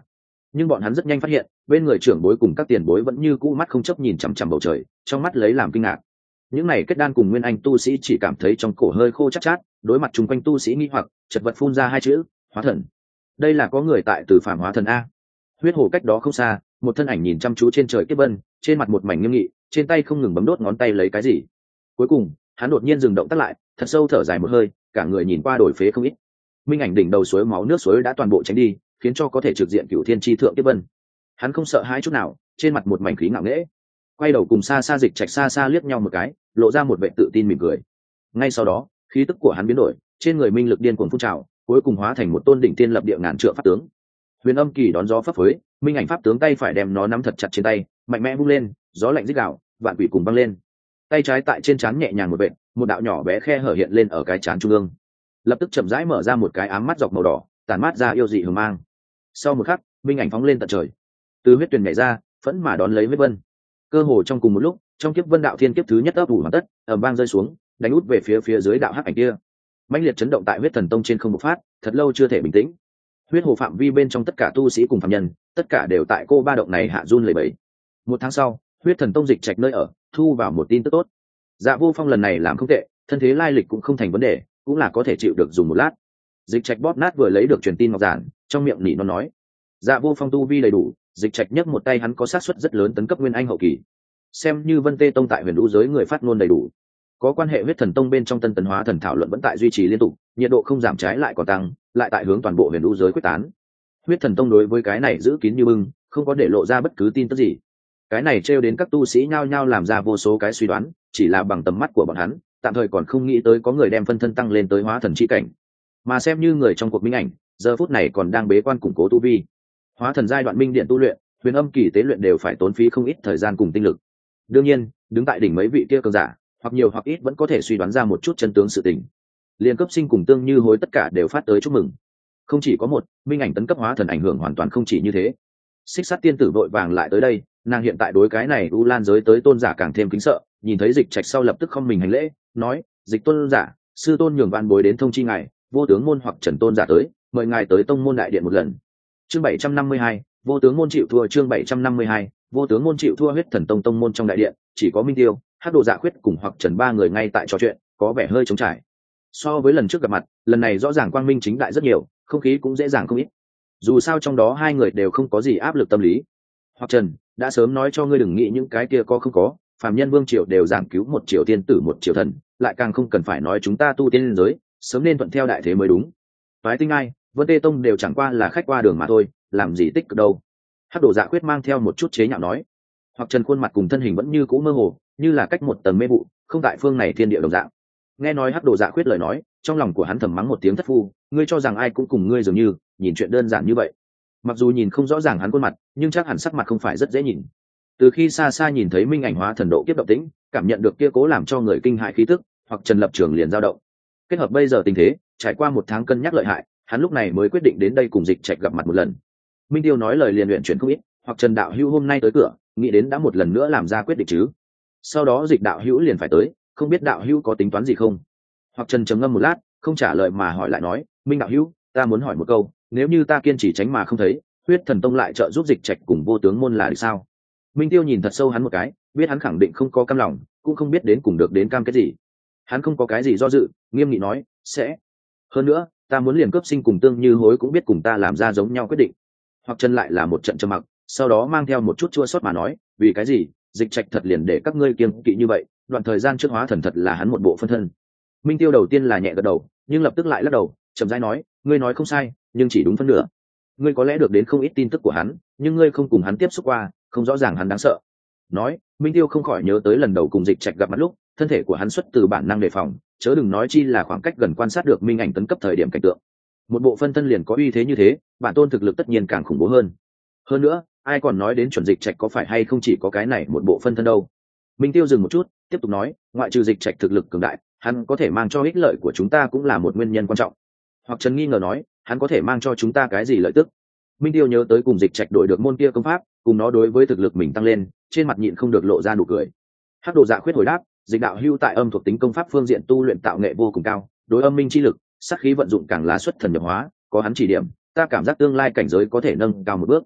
nhưng bọn hắn rất nhanh phát hiện bên người trưởng bối cùng các tiền bối vẫn như cũ mắt không chấp nhìn chằm chằm bầu trời, trong mắt lấy làm kinh ngạc. Những này kết đan cùng nguyên anh tu sĩ chỉ cảm thấy trong cổ hơi khô chát chát, đối mặt chung quanh tu sĩ nghi hoặc chật vật phun ra hai chữ: hóa thần. Đây là có người tại từ phàm hóa thần a. Huyết hồ cách đó không xa, một thân ảnh nhìn chăm chú trên trời kiếp vân, trên mặt một mảnh nghiêm nghị, trên tay không ngừng bấm đốt ngón tay lấy cái gì. Cuối cùng hắn đột nhiên dừng động tác lại, thật sâu thở dài một hơi, cả người nhìn qua đổi phế không ít. Minh ảnh đỉnh đầu suối máu nước suối đã toàn bộ tránh đi, khiến cho có thể trực diện cửu thiên chi thượng kiếp vân. Hắn không sợ hãi chút nào, trên mặt một mảnh khí ngạo nghễ, quay đầu cùng xa xa Dịch Trạch xa xa liếc nhau một cái, lộ ra một vẻ tự tin mỉm cười. Ngay sau đó khí tức của hắn biến đổi, trên người minh lực điên cuồng phun trào, cuối cùng hóa thành một tôn đỉnh tiên lập địa ngàn trượng pháp tướng. Huyền Âm Kỳ đón gió phấp phới, minh ảnh pháp tướng tay phải đem nó nắm thật chặt trên tay, mạnh mẽ vung lên, gió lạnh rít gào, vạn quỷ cùng văng lên. Tay trái tại trên trán nhẹ nhàng một vệt, một đạo nhỏ bé khe hở hiện lên ở cái trán trung ương, lập tức chậm rãi mở ra một cái ám mắt dọc màu đỏ, tàn mát ra yêu dị hường mang. Sau một khắc, minh ảnh phóng lên tận trời, từ huyết tuyền nhảy ra, phẫn mà đón lấy huyết vân. Cơ hồ trong cùng một lúc, trong kiếp vân đạo thiên kiếp thứ nhất ấp ủ hoàn tất, ầm vang rơi xuống, đánh út về phía dưới đạo hắc ảnh kia. Mãnh liệt chấn động tại huyết thần tông trên không bộc phát, thật lâu chưa thể bình tĩnh. Huyết hồ phạm vi bên trong tất cả tu sĩ cùng phạm nhân, tất cả đều tại cô ba động này hạ run lẩy bẩy. Một tháng sau, huyết thần tông Dịch Trạch nơi ở thu vào một tin tức tốt. Dạ Vô Phong lần này làm không tệ, thân thế lai lịch cũng không thành vấn đề, cũng là có thể chịu được dùng một lát. Dịch Trạch bóp nát vừa lấy được truyền tin ngọc giản, trong miệng nỉ non nói: Dạ Vô Phong tu vi đầy đủ, Dịch Trạch nhấc một tay hắn có xác suất rất lớn tấn cấp nguyên anh hậu kỳ. Xem như Vân Tê Tông tại huyền vũ giới người phát ngôn đầy đủ. Có quan hệ huyết thần tông bên trong tân tấn hóa thần thảo luận vẫn tại duy trì liên tục, nhiệt độ không giảm trái lại còn tăng, lại tại hướng toàn bộ huyền vũ giới quyết tán. Huyết thần tông đối với cái này giữ kín như bưng, không có để lộ ra bất cứ tin tức gì. Cái này trêu đến các tu sĩ nhao nhao làm ra vô số cái suy đoán, chỉ là bằng tầm mắt của bọn hắn, tạm thời còn không nghĩ tới có người đem phân thân tăng lên tới hóa thần chi cảnh. Mà xem như người trong cuộc minh ảnh, giờ phút này còn đang bế quan củng cố tu vi. Hóa thần giai đoạn minh điện tu luyện, huyền âm kỳ tế luyện đều phải tốn phí không ít thời gian cùng tinh lực. Đương nhiên, đứng tại đỉnh mấy vị kia cường giả, hoặc nhiều hoặc ít vẫn có thể suy đoán ra một chút chân tướng sự tình. Liên cấp sinh cùng tương như hối tất cả đều phát tới chúc mừng. Không chỉ có một, minh ảnh tấn cấp hóa thần ảnh hưởng hoàn toàn không chỉ như thế. Xích Sắt tiên tử vội vàng lại tới đây, nàng hiện tại đối cái này u lan giới tới tôn giả càng thêm kính sợ, nhìn thấy Dịch Trạch sau lập tức không mình hành lễ, nói: Dịch tôn giả, sư tôn nhường van bối đến thông chi ngài, vô tướng môn hoặc trần tôn giả tới, mời ngài tới tông môn đại điện một lần. Chương 752, vô tướng môn chịu thua. Chương 752, vô tướng môn chịu thua. Huyết thần tông tông môn trong đại điện chỉ có Minh Tiêu, Hắc Đồ Dạ Khuyết cùng hoặc Trần ba người ngay tại trò chuyện, có vẻ hơi trống trải. So với lần trước gặp mặt, lần này rõ ràng quang minh chính đại rất nhiều, không khí cũng dễ dàng không ít. Dù sao trong đó hai người đều không có gì áp lực tâm lý. Hoặc Trần đã sớm nói cho ngươi đừng nghĩ những cái kia có không có, phàm nhân vương triều đều giảng cứu một triều tiên tử một triều thần, lại càng không cần phải nói chúng ta tu tiên giới sớm nên thuận theo đại thế mới đúng. Phái Tinh Ai, Vân Tê Tông đều chẳng qua là khách qua đường mà thôi, làm gì tích cực đâu. Hắc Đồ Dạ Khuyết mang theo một chút chế nhạo nói. Hoặc Trần khuôn mặt cùng thân hình vẫn như cũ mơ hồ, như là cách một tầng mê vụ, không tại phương này thiên địa đồng dạng. Nghe nói Hắc Đồ Dạ Khuyết lời nói, trong lòng của hắn thầm mắng một tiếng thất phu, ngươi cho rằng ai cũng cùng ngươi dường như, nhìn chuyện đơn giản như vậy. Mặc dù nhìn không rõ ràng hắn khuôn mặt, nhưng chắc hẳn sắc mặt không phải rất dễ nhìn. Từ khi xa xa nhìn thấy minh ảnh hóa thần độ kiếp động tĩnh, cảm nhận được kia cố làm cho người kinh hại khí tức, hoặc Trần lập trường liền dao động. Kết hợp bây giờ tình thế, trải qua một tháng cân nhắc lợi hại, hắn lúc này mới quyết định đến đây cùng Dịch Trạch gặp mặt một lần. Minh Tiêu nói lời liền luyện chuyển không ít, hoặc Trần đạo hữu hôm nay tới cửa, nghĩ đến đã một lần nữa làm ra quyết định chứ. Sau đó Dịch đạo hữu liền phải tới, không biết đạo hữu có tính toán gì không? Hoặc Trần trầm ngâm một lát, không trả lời mà hỏi lại nói: Minh đạo hữu, ta muốn hỏi một câu, nếu như ta kiên trì tránh mà không thấy, Huyết thần tông lại trợ giúp Dịch Trạch cùng vô tướng môn là được sao? Minh Tiêu nhìn thật sâu hắn một cái, biết hắn khẳng định không có cam lòng, cũng không biết đến cùng được đến cam kết gì. Hắn không có cái gì do dự, nghiêm nghị nói: sẽ. Hơn nữa, ta muốn liền cấp sinh cùng tương như hối cũng biết cùng ta làm ra giống nhau quyết định. Hoặc Trần lại là một trận trầm mặc, sau đó mang theo một chút chua xót mà nói: vì cái gì Dịch Trạch thật liền để các ngươi kiêng kỵ như vậy, đoạn thời gian trước hóa thần thật là hắn một bộ phân thân. Minh Tiêu đầu tiên là nhẹ gật đầu, nhưng lập tức lại lắc đầu, chậm rãi nói: ngươi nói không sai, nhưng chỉ đúng phân nửa. Ngươi có lẽ được đến không ít tin tức của hắn, nhưng ngươi không cùng hắn tiếp xúc qua, không rõ ràng hắn đáng sợ. Nói, Minh Tiêu không khỏi nhớ tới lần đầu cùng Dịch Trạch gặp mặt lúc, thân thể của hắn xuất từ bản năng đề phòng, chớ đừng nói chi là khoảng cách gần quan sát được minh ảnh tấn cấp thời điểm cảnh tượng. Một bộ phân thân liền có uy thế như thế, bản tôn thực lực tất nhiên càng khủng bố hơn. Hơn nữa, ai còn nói đến chuẩn Dịch Trạch có phải hay không chỉ có cái này một bộ phân thân đâu. Minh Tiêu dừng một chút, tiếp tục nói: ngoại trừ Dịch Trạch thực lực cường đại, hắn có thể mang cho ích lợi của chúng ta cũng là một nguyên nhân quan trọng. Hoặc Trần nghi ngờ nói: hắn có thể mang cho chúng ta cái gì lợi tức? Minh Tiêu nhớ tới cùng Dịch Trạch đổi được môn kia công pháp, cùng nó đối với thực lực mình tăng lên, trên mặt nhịn không được lộ ra nụ cười. Hắc Đồ Dạ Khuyết hồi đáp: Dịch đạo hưu tại âm thuộc tính công pháp phương diện tu luyện tạo nghệ vô cùng cao, đối âm minh chi lực, sát khí vận dụng càng là xuất thần nhập hóa, có hắn chỉ điểm, ta cảm giác tương lai cảnh giới có thể nâng cao một bước.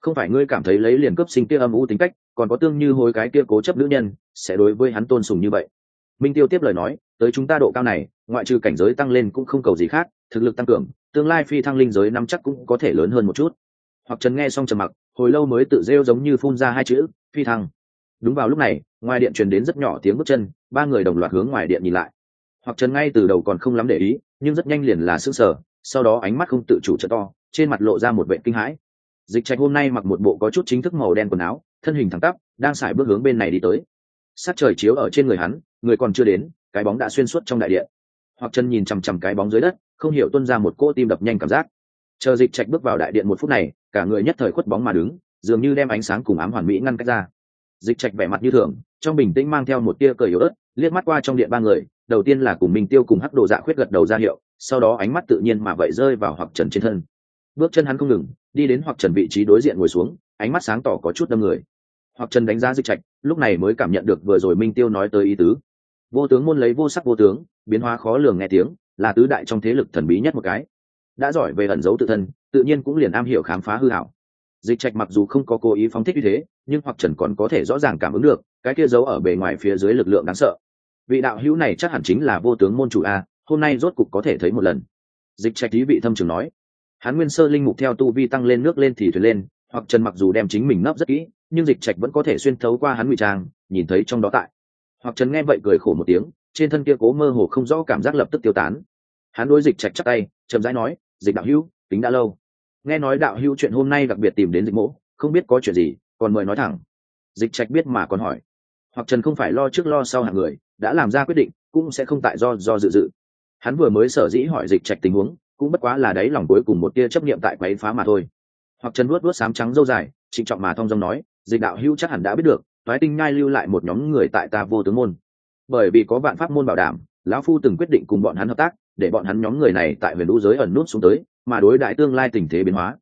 Không phải ngươi cảm thấy lấy liền cấp sinh kia âm u tính cách, còn có tương như hối cái kia cố chấp nữ nhân sẽ đối với hắn tôn sùng như vậy. Minh Tiêu tiếp lời nói, tới chúng ta độ cao này, ngoại trừ cảnh giới tăng lên cũng không cầu gì khác, thực lực tăng cường, tương lai phi thăng linh giới năm chắc cũng có thể lớn hơn một chút. Hoặc Trần nghe xong trầm mặc, hồi lâu mới tự rêu giống như phun ra hai chữ, phi thăng. Đúng vào lúc này, ngoài điện truyền đến rất nhỏ tiếng bước chân, ba người đồng loạt hướng ngoài điện nhìn lại. Hoặc Trần ngay từ đầu còn không lắm để ý, nhưng rất nhanh liền là sững sờ, sau đó ánh mắt không tự chủ trợ to, trên mặt lộ ra một vẻ kinh hãi. Dịch Trạch hôm nay mặc một bộ có chút chính thức màu đen quần áo, thân hình thẳng tắp, đang sải bước hướng bên này đi tới. Sát trời chiếu ở trên người hắn, người còn chưa đến, cái bóng đã xuyên suốt trong đại điện. Hoặc Trần nhìn chằm chằm cái bóng dưới đất, không hiểu tuôn ra một cỗ tim đập nhanh cảm giác. Chờ Dịch Trạch bước vào đại điện một phút này, cả người nhất thời khuất bóng mà đứng, dường như đem ánh sáng cùng ám hoàn mỹ ngăn cách ra. Dịch Trạch vẻ mặt như thường, trong bình tĩnh mang theo một tia cười yếu ớt, liếc mắt qua trong điện ba người, đầu tiên là cùng Minh Tiêu cùng Hắc Đồ Dạ Khuyết gật đầu ra hiệu, sau đó ánh mắt tự nhiên mà vậy rơi vào Hoặc Trần trên thân. Bước chân hắn không ngừng, đi đến Hoặc Trần vị trí đối diện ngồi xuống, ánh mắt sáng tỏ có chút đâm người. Hoặc Trần đánh giá Dịch Trạch, lúc này mới cảm nhận được vừa rồi Minh Tiêu nói tới ý tứ. Vô tướng môn lấy vô sắc vô tướng, biến hóa khó lường nghe tiếng, là tứ đại trong thế lực thần bí nhất một cái. Đã giỏi về ẩn giấu tự thân, tự nhiên cũng liền am hiểu khám phá hư ảo. Dịch Trạch mặc dù không có cố ý phóng thích như thế, nhưng Hoặc Trần còn có thể rõ ràng cảm ứng được cái kia giấu ở bề ngoài phía dưới lực lượng đáng sợ. Vị đạo hữu này chắc hẳn chính là vô tướng môn chủ a, hôm nay rốt cục có thể thấy một lần. Dịch Trạch ý vị thâm trường nói. Hắn nguyên sơ linh mục theo tu vi tăng lên nước lên thì thuyền lên, Hoặc Trần mặc dù đem chính mình nấp rất kỹ, nhưng Dịch Trạch vẫn có thể xuyên thấu qua hắn ngụy trang, nhìn thấy trong đó tại. Hoặc Trần nghe vậy cười khổ một tiếng, trên thân kia cố mơ hồ không rõ cảm giác lập tức tiêu tán. Hắn đối Dịch Trạch chắp tay, chậm rãi nói, Dịch đạo hữu, tính đã lâu. Nghe nói đạo hữu chuyện hôm nay đặc biệt tìm đến Dịch mỗ, không biết có chuyện gì, còn mời nói thẳng. Dịch Trạch biết mà còn hỏi. Hoặc Trần không phải lo trước lo sau hạng người, đã làm ra quyết định, cũng sẽ không tại do dự. Hắn vừa mới sở dĩ hỏi Dịch Trạch tình huống, cũng bất quá là đáy lòng cuối cùng một tia chấp niệm tại quấy phá mà thôi. Hoặc Trần vuốt xám trắng râu dài, trịnh trọng mà thong dong nói, Dịch đạo hữu chắc hẳn đã biết được, Toái Tinh Nhai lưu lại một nhóm người tại ta vô tướng môn. Bởi vì có vạn pháp môn bảo đảm, lão phu từng quyết định cùng bọn hắn hợp tác, để bọn hắn nhóm người này tại huyền đũ giới ẩn nút xuống tới, mà đối đại tương lai tình thế biến hóa.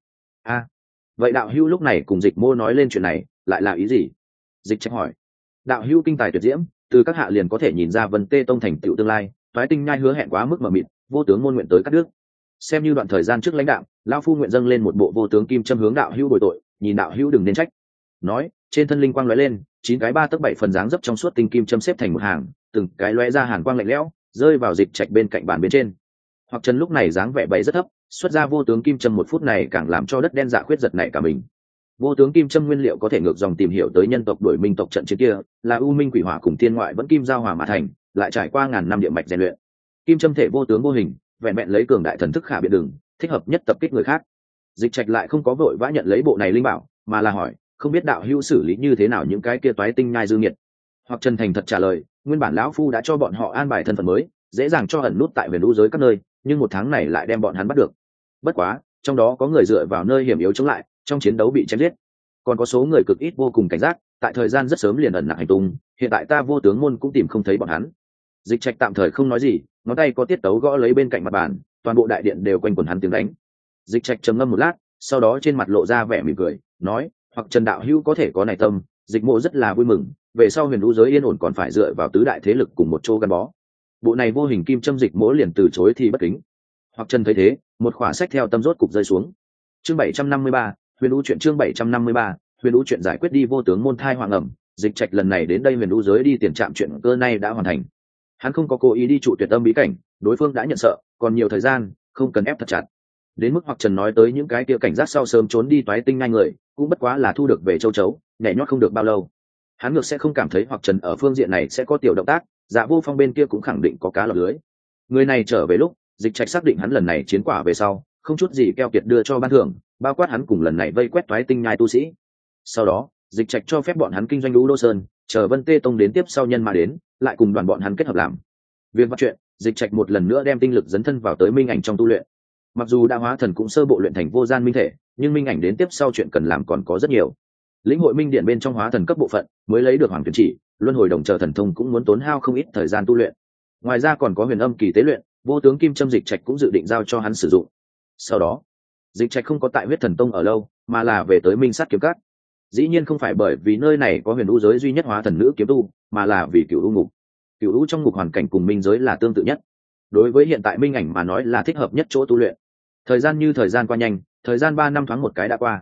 Vậy đạo hữu lúc này cùng Dịch mô nói lên chuyện này, lại là ý gì? Dịch Trạch hỏi. Đạo hữu kinh tài tuyệt diễm, từ các hạ liền có thể nhìn ra Vân Tê tông thành tựu tương lai, Toái Tinh Nhai hứa hẹn quá mức mờ mịt, vô tướng môn nguyện tới cắt đứt. Xem như đoạn thời gian trước lãnh đạo, lão phu nguyện dâng lên một bộ vô tướng kim châm hướng đạo hữu bồi tội, nhìn đạo hữu đừng nên trách. Nói, trên thân linh quang lóe lên, 9 cái 3 tấc 7 phần dáng dấp trong suốt tinh kim châm xếp thành một hàng, từng cái lóe ra hàn quang lạnh lẽo, rơi vào Dịch Trạch bên cạnh bàn bên trên. Hoặc Trần lúc này dáng vẻ bày rất thấp, xuất ra vô tướng kim châm một phút này càng làm cho đất đen dạ khuyết giật nảy cả mình. Vô tướng kim châm nguyên liệu có thể ngược dòng tìm hiểu tới nhân tộc đuổi minh tộc trận chiến kia, là u minh quỷ hỏa cùng thiên ngoại vẫn kim giao hòa mà thành, lại trải qua ngàn năm địa mạch rèn luyện. Kim châm thể vô tướng vô hình, vẹn vẹn lấy cường đại thần thức khả biện đường, thích hợp nhất tập kích người khác. Dịch Trạch lại không có vội vã nhận lấy bộ này linh bảo, mà là hỏi, không biết đạo hữu xử lý như thế nào những cái kia toái tinh nhai dư nghiệt. Hoặc Trần thành thật trả lời, nguyên bản lão phu đã cho bọn họ an bài thân phận mới, dễ dàng cho ẩn nút tại huyền đũ giới các nơi, nhưng một tháng này lại đem bọn hắn bắt được. Bất quá, trong đó có người dựa vào nơi hiểm yếu chống lại, trong chiến đấu bị chém giết. Còn có số người cực ít vô cùng cảnh giác, tại thời gian rất sớm liền ẩn nặc hành tung, hiện tại ta vô tướng môn cũng tìm không thấy bọn hắn. Dịch Trạch tạm thời không nói gì, ngón tay có tiết tấu gõ lấy bên cạnh mặt bàn, toàn bộ đại điện đều quanh quẩn hắn tiếng đánh. Dịch Trạch trầm ngâm một lát, sau đó trên mặt lộ ra vẻ mỉm cười, nói, hoặc Trần đạo hữu có thể có này tâm, Dịch mộ rất là vui mừng, về sau huyền đũ giới yên ổn còn phải dựa vào tứ đại thế lực cùng một chỗ gắn bó. Bộ này vô hình kim châm Dịch mỗ liền từ chối thì bất kính. Hoặc Trần thấy thế, một khỏa sách theo tâm rốt cục rơi xuống. Chương 753, huyền đũ chuyện chương 753, huyền đũ chuyện giải quyết đi vô tướng môn thai hoàng ẩm. Dịch Trạch lần này đến đây huyền đũ giới đi tiền trạm chuyện cơ này đã hoàn thành. Hắn không có cố ý đi trụ tuyệt âm bí cảnh, đối phương đã nhận sợ, còn nhiều thời gian, không cần ép thật chặt. Đến mức Hoặc Trần nói tới những cái kia cảnh giác sau sớm trốn đi toái tinh ngay người, cũng bất quá là thu được về châu chấu, nhảy nhót không được bao lâu. Hắn ngược sẽ không cảm thấy Hoặc Trần ở phương diện này sẽ có tiểu động tác, Dạ Vô Phong bên kia cũng khẳng định có cá lọt lưới. Người này trở về lúc, Dịch Trạch xác định hắn lần này chiến quả về sau, không chút gì keo kiệt đưa cho ban thưởng, bao quát hắn cùng lần này vây quét toái tinh nhai tu sĩ. Sau đó, Dịch Trạch cho phép bọn hắn kinh doanh Lũ Đô Sơn, chờ Vân Tê Tông đến tiếp sau nhân mà đến, lại cùng đoàn bọn hắn kết hợp làm. Việc bắt chuyện, Dịch Trạch một lần nữa đem tinh lực dấn thân vào tới minh ảnh trong tu luyện. Mặc dù đã hóa thần cũng sơ bộ luyện thành vô gian minh thể, nhưng minh ảnh đến tiếp sau chuyện cần làm còn có rất nhiều. Lĩnh hội minh điện bên trong hóa thần cấp bộ phận, mới lấy được hoàng tuyển chỉ, luân hồi đồng chờ thần thông cũng muốn tốn hao không ít thời gian tu luyện. Ngoài ra còn có huyền âm kỳ tế luyện, vô tướng kim châm Dịch Trạch cũng dự định giao cho hắn sử dụng. Sau đó, Dịch Trạch không có tại huyết thần tông ở lâu, mà là về tới minh sát kiếm các. Dĩ nhiên không phải bởi vì nơi này có huyền u giới duy nhất hóa thần nữ kiếm tu, mà là vì cựu u ngục. Cựu u trong ngục hoàn cảnh cùng minh giới là tương tự nhất, đối với hiện tại minh ảnh mà nói là thích hợp nhất chỗ tu luyện. Thời gian như thời gian qua nhanh, thời gian 3 năm thoáng một cái đã qua.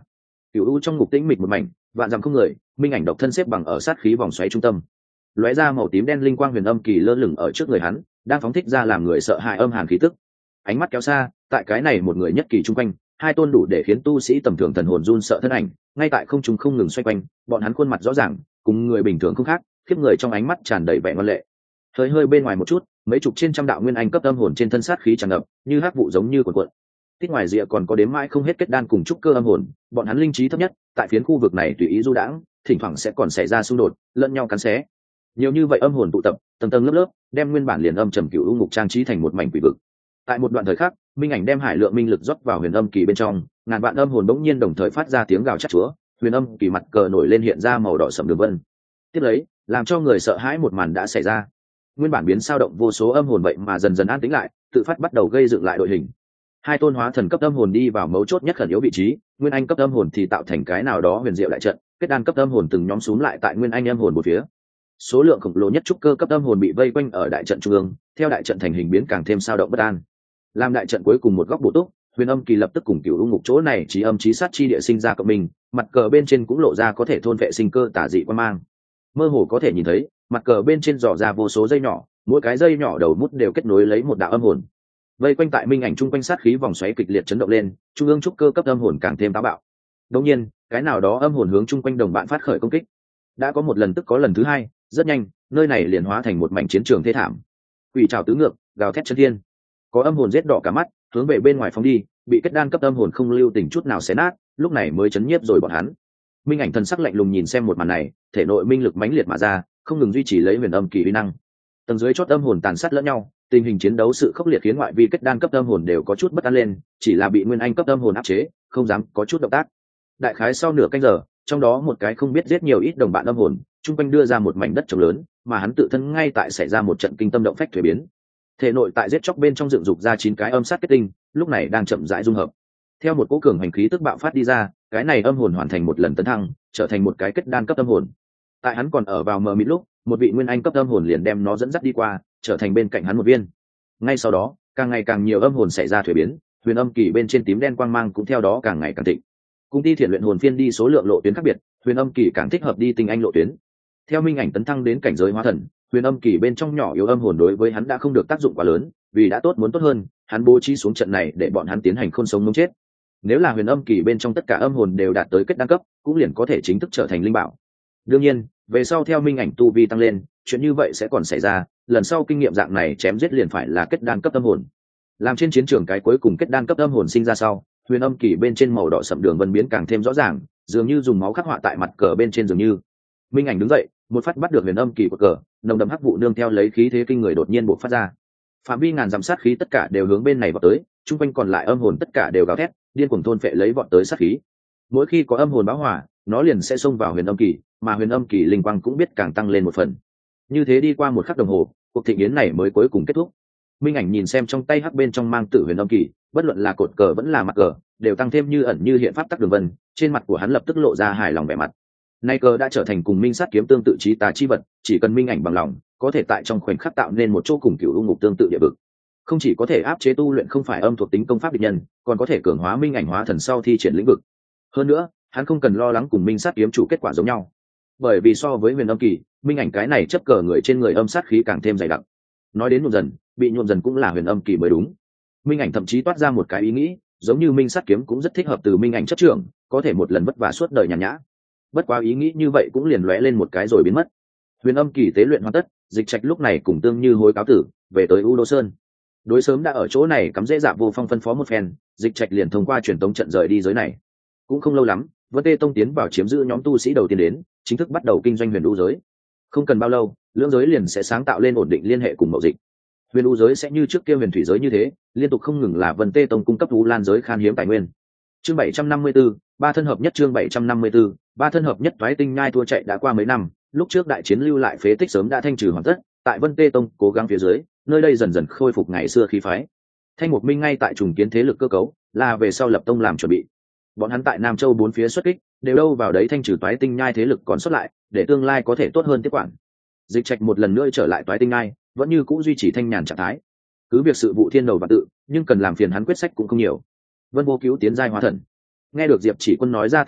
Cửu u trong ngục tĩnh mịch một mảnh, vạn dặm không người, minh ảnh độc thân xếp bằng ở sát khí vòng xoáy trung tâm. Lóe ra màu tím đen linh quang huyền âm kỳ lơ lửng ở trước người hắn, đang phóng thích ra làm người sợ hãi âm hàn khí tức. Ánh mắt kéo xa, tại cái này một người nhất kỳ trung quanh, hai tôn đủ để khiến tu sĩ tầm thường thần hồn run sợ thân ảnh, ngay tại không trung không ngừng xoay quanh, bọn hắn khuôn mặt rõ ràng, cùng người bình thường không khác, khiếp người trong ánh mắt tràn đầy vẻ ngoan lệ. Hơi bên ngoài một chút, mấy chục trên trăm đạo nguyên anh cấp âm hồn trên thân sát khí tràn ngập, như hắc vụ giống như cuộn cuộn. Tít ngoài rìa còn có đếm mãi không hết kết đan cùng trúc cơ âm hồn, bọn hắn linh trí thấp nhất, tại phiến khu vực này tùy ý du đãng, thỉnh thoảng sẽ còn xảy ra xung đột, lẫn nhau cắn xé. Nhiều như vậy âm hồn tụ tập, tầng tầng lớp lớp, đem nguyên bản liền âm trầm cửu u ngục trang trí thành một mảnh quỷ vực. Tại một đoạn thời khắc, minh ảnh đem hải lượng minh lực rót vào huyền âm kỳ bên trong, ngàn vạn âm hồn bỗng nhiên đồng thời phát ra tiếng gào chát chúa, huyền âm kỳ mặt cờ nổi lên hiện ra màu đỏ sẫm đường vân. Tiếp lấy, làm cho người sợ hãi một màn đã xảy ra. Nguyên bản biến sao động vô số âm hồn vậy mà dần dần an tĩnh lại, tự phát bắt đầu gây dựng lại đội hình. Hai tôn hóa thần cấp âm hồn đi vào mấu chốt nhất khẩn yếu vị trí, nguyên anh cấp âm hồn thì tạo thành cái nào đó huyền diệu đại trận, kết đan cấp âm hồn từng nhóm xuống lại tại nguyên anh âm hồn một phía. Số lượng khổng lồ nhất trúc cơ cấp âm hồn bị vây quanh ở đại trận trung ương, theo đại trận thành hình biến càng thêm sao động bất an. Làm đại trận cuối cùng một góc bổ túc, huyền âm kỳ lập tức cùng cửu u ngục chỗ này trí âm trí sát chi địa sinh ra cộng mình, mặt cờ bên trên cũng lộ ra có thể thôn vệ sinh cơ tả dị quan mang. Mơ hồ có thể nhìn thấy, mặt cờ bên trên dò ra vô số dây nhỏ, mỗi cái dây nhỏ đầu mút đều kết nối lấy một đạo âm hồn. Vây quanh tại minh ảnh trung quanh sát khí vòng xoáy kịch liệt chấn động lên, trung ương trúc cơ cấp âm hồn càng thêm táo bạo. Đương nhiên, cái nào đó âm hồn hướng trung quanh đồng bạn phát khởi công kích. Đã có một lần tức có lần thứ hai, rất nhanh, nơi này liền hóa thành một mảnh chiến trường thê thảm. Quỷ trảo tứ ngược, gào thét chân thiên. Có âm hồn giết đỏ cả mắt, hướng về bên ngoài phóng đi, bị kết đan cấp âm hồn không lưu tình chút nào xé nát, lúc này mới chấn nhiếp rồi bọn hắn. Minh ảnh thần sắc lạnh lùng nhìn xem một màn này, thể nội minh lực mãnh liệt mà ra, không ngừng duy trì lấy huyền âm kỳ uy năng. Tầng dưới chót âm hồn tàn sát lẫn nhau, tình hình chiến đấu sự khốc liệt khiến ngoại vi kết đan cấp âm hồn đều có chút bất an lên, chỉ là bị nguyên anh cấp âm hồn áp chế, không dám có chút động tác. Đại khái sau nửa canh giờ, trong đó một cái không biết giết nhiều ít đồng bạn âm hồn, trung quanh đưa ra một mảnh đất trống lớn, mà hắn tự thân ngay tại xảy ra một trận kinh tâm động phách thủy biến. Thể nội tại giết chóc bên trong dựng dục ra 9 cái âm sát kết tinh, lúc này đang chậm rãi dung hợp. Theo một cỗ cường hành khí tức bạo phát đi ra, cái này âm hồn hoàn thành một lần tấn thăng, trở thành một cái kết đan cấp âm hồn. Tại hắn còn ở vào mờ mịt lúc, một vị nguyên anh cấp âm hồn liền đem nó dẫn dắt đi qua, trở thành bên cạnh hắn một viên. Ngay sau đó, càng ngày càng nhiều âm hồn xảy ra thủy biến, huyền âm kỳ bên trên tím đen quang mang cũng theo đó càng ngày càng thịnh. Cung ti thiện luyện hồn phiên đi số lượng lộ tuyến khác biệt, huyền âm kỳ càng thích hợp đi tinh anh lộ tuyến. Theo minh ảnh tấn thăng đến cảnh giới hóa thần, huyền âm kỳ bên trong nhỏ yếu âm hồn đối với hắn đã không được tác dụng quá lớn, vì đã tốt muốn tốt hơn, hắn bố trí xuống trận này để bọn hắn tiến hành khôn sống ngống chết. Nếu là huyền âm kỳ bên trong tất cả âm hồn đều đạt tới kết đan cấp, cũng liền có thể chính thức trở thành linh bảo. Đương nhiên, về sau theo minh ảnh tu vi tăng lên, chuyện như vậy sẽ còn xảy ra, lần sau kinh nghiệm dạng này chém giết liền phải là kết đan cấp âm hồn. Làm trên chiến trường cái cuối cùng kết đan cấp âm hồn sinh ra sau, huyền âm kỳ bên trên màu đỏ sẫm đường vân biến càng thêm rõ ràng, dường như dùng máu khắc họa tại mặt cờ bên trên dường như. Minh ảnh đứng dậy, một phát bắt được huyền âm kỳ của cờ, nồng đậm hắc vụ nương theo lấy khí thế kinh người đột nhiên bộc phát ra. Phạm vi ngàn dặm sát khí tất cả đều hướng bên này vọt tới, chung quanh còn lại âm hồn tất cả đều gào thét, điên cuồng thôn phệ lấy vọt tới sát khí. Mỗi khi có âm hồn báo hỏa, nó liền sẽ xông vào huyền âm kỳ, mà huyền âm kỳ linh quang cũng biết càng tăng lên một phần. Như thế đi qua một khắc đồng hồ, cuộc thịnh yến này mới cuối cùng kết thúc. Minh ảnh nhìn xem trong tay hắc bên trong mang tử huyền âm kỳ, bất luận là cột cờ vẫn là mặt cờ, đều tăng thêm như ẩn như hiện pháp tắc đường vân, trên mặt của hắn lập tức lộ ra hài lòng vẻ mặt. Nay cờ đã trở thành cùng minh sát kiếm tương tự chí tà chi vật, chỉ cần minh ảnh bằng lòng, có thể tại trong khoảnh khắc tạo nên một chỗ cùng cửu u ngục tương tự địa vực. Không chỉ có thể áp chế tu luyện không phải âm thuộc tính công pháp địch nhân, còn có thể cường hóa minh ảnh hóa thần sau thi triển lĩnh vực. Hơn nữa, hắn không cần lo lắng cùng minh sát kiếm chủ kết quả giống nhau, bởi vì so với huyền âm kỳ, minh ảnh cái này chấp cờ người trên người âm sát khí càng thêm dày đặc. Nói đến nhuộm dần, bị nhuộm dần cũng là huyền âm kỳ mới đúng. Minh ảnh thậm chí toát ra một cái ý nghĩ, giống như minh sát kiếm cũng rất thích hợp từ minh ảnh chấp trưởng, có thể một lần vất vả suốt đời nhàn nhã. Bất quá ý nghĩ như vậy cũng liền lóe lên một cái rồi biến mất. Huyền âm kỳ tế luyện hoàn tất, Dịch Trạch lúc này cùng Tương Như hối cáo tử, về tới U Đô Sơn. Đối sớm đã ở chỗ này cắm dễ Dạ Vô Phong phân phó một phen, Dịch Trạch liền thông qua truyền tống trận rời đi giới này. Cũng không lâu lắm, Vân Tê Tông tiến vào chiếm giữ nhóm tu sĩ đầu tiên đến, chính thức bắt đầu kinh doanh huyền u giới. Không cần bao lâu, lưỡng giới liền sẽ sáng tạo lên ổn định liên hệ cùng mậu dịch. Huyền u giới sẽ như trước kia huyền thủy giới như thế, liên tục không ngừng là Vân Tê Tông cung cấp U Lan giới khan hiếm tài nguyên. Chương 754, ba thân hợp nhất. Chương 754, ba thân hợp nhất. Toái Tinh Nhai thua chạy đã qua mấy năm, lúc trước đại chiến lưu lại phế tích sớm đã thanh trừ hoàn tất, tại Vân Tê Tông cố gắng phía dưới, nơi đây dần dần khôi phục ngày xưa khí phái. Thanh Mục Minh ngay tại trùng kiến thế lực cơ cấu, là về sau lập tông làm chuẩn bị. Bọn hắn tại Nam Châu bốn phía xuất kích, đều đâu vào đấy thanh trừ Toái Tinh Nhai thế lực còn xuất lại, để tương lai có thể tốt hơn tiếp quản. Dịch Trạch một lần nữa trở lại Toái Tinh Nhai, vẫn như cũ duy trì thanh nhàn trạng thái. Cứ việc sự vụ thiên đầu và tự, nhưng cần làm phiền hắn quyết sách cũng không nhiều. Vân Vô Cứu tiến giai hóa thần. Nghe được Diệp Chỉ Quân nói ra tin tức,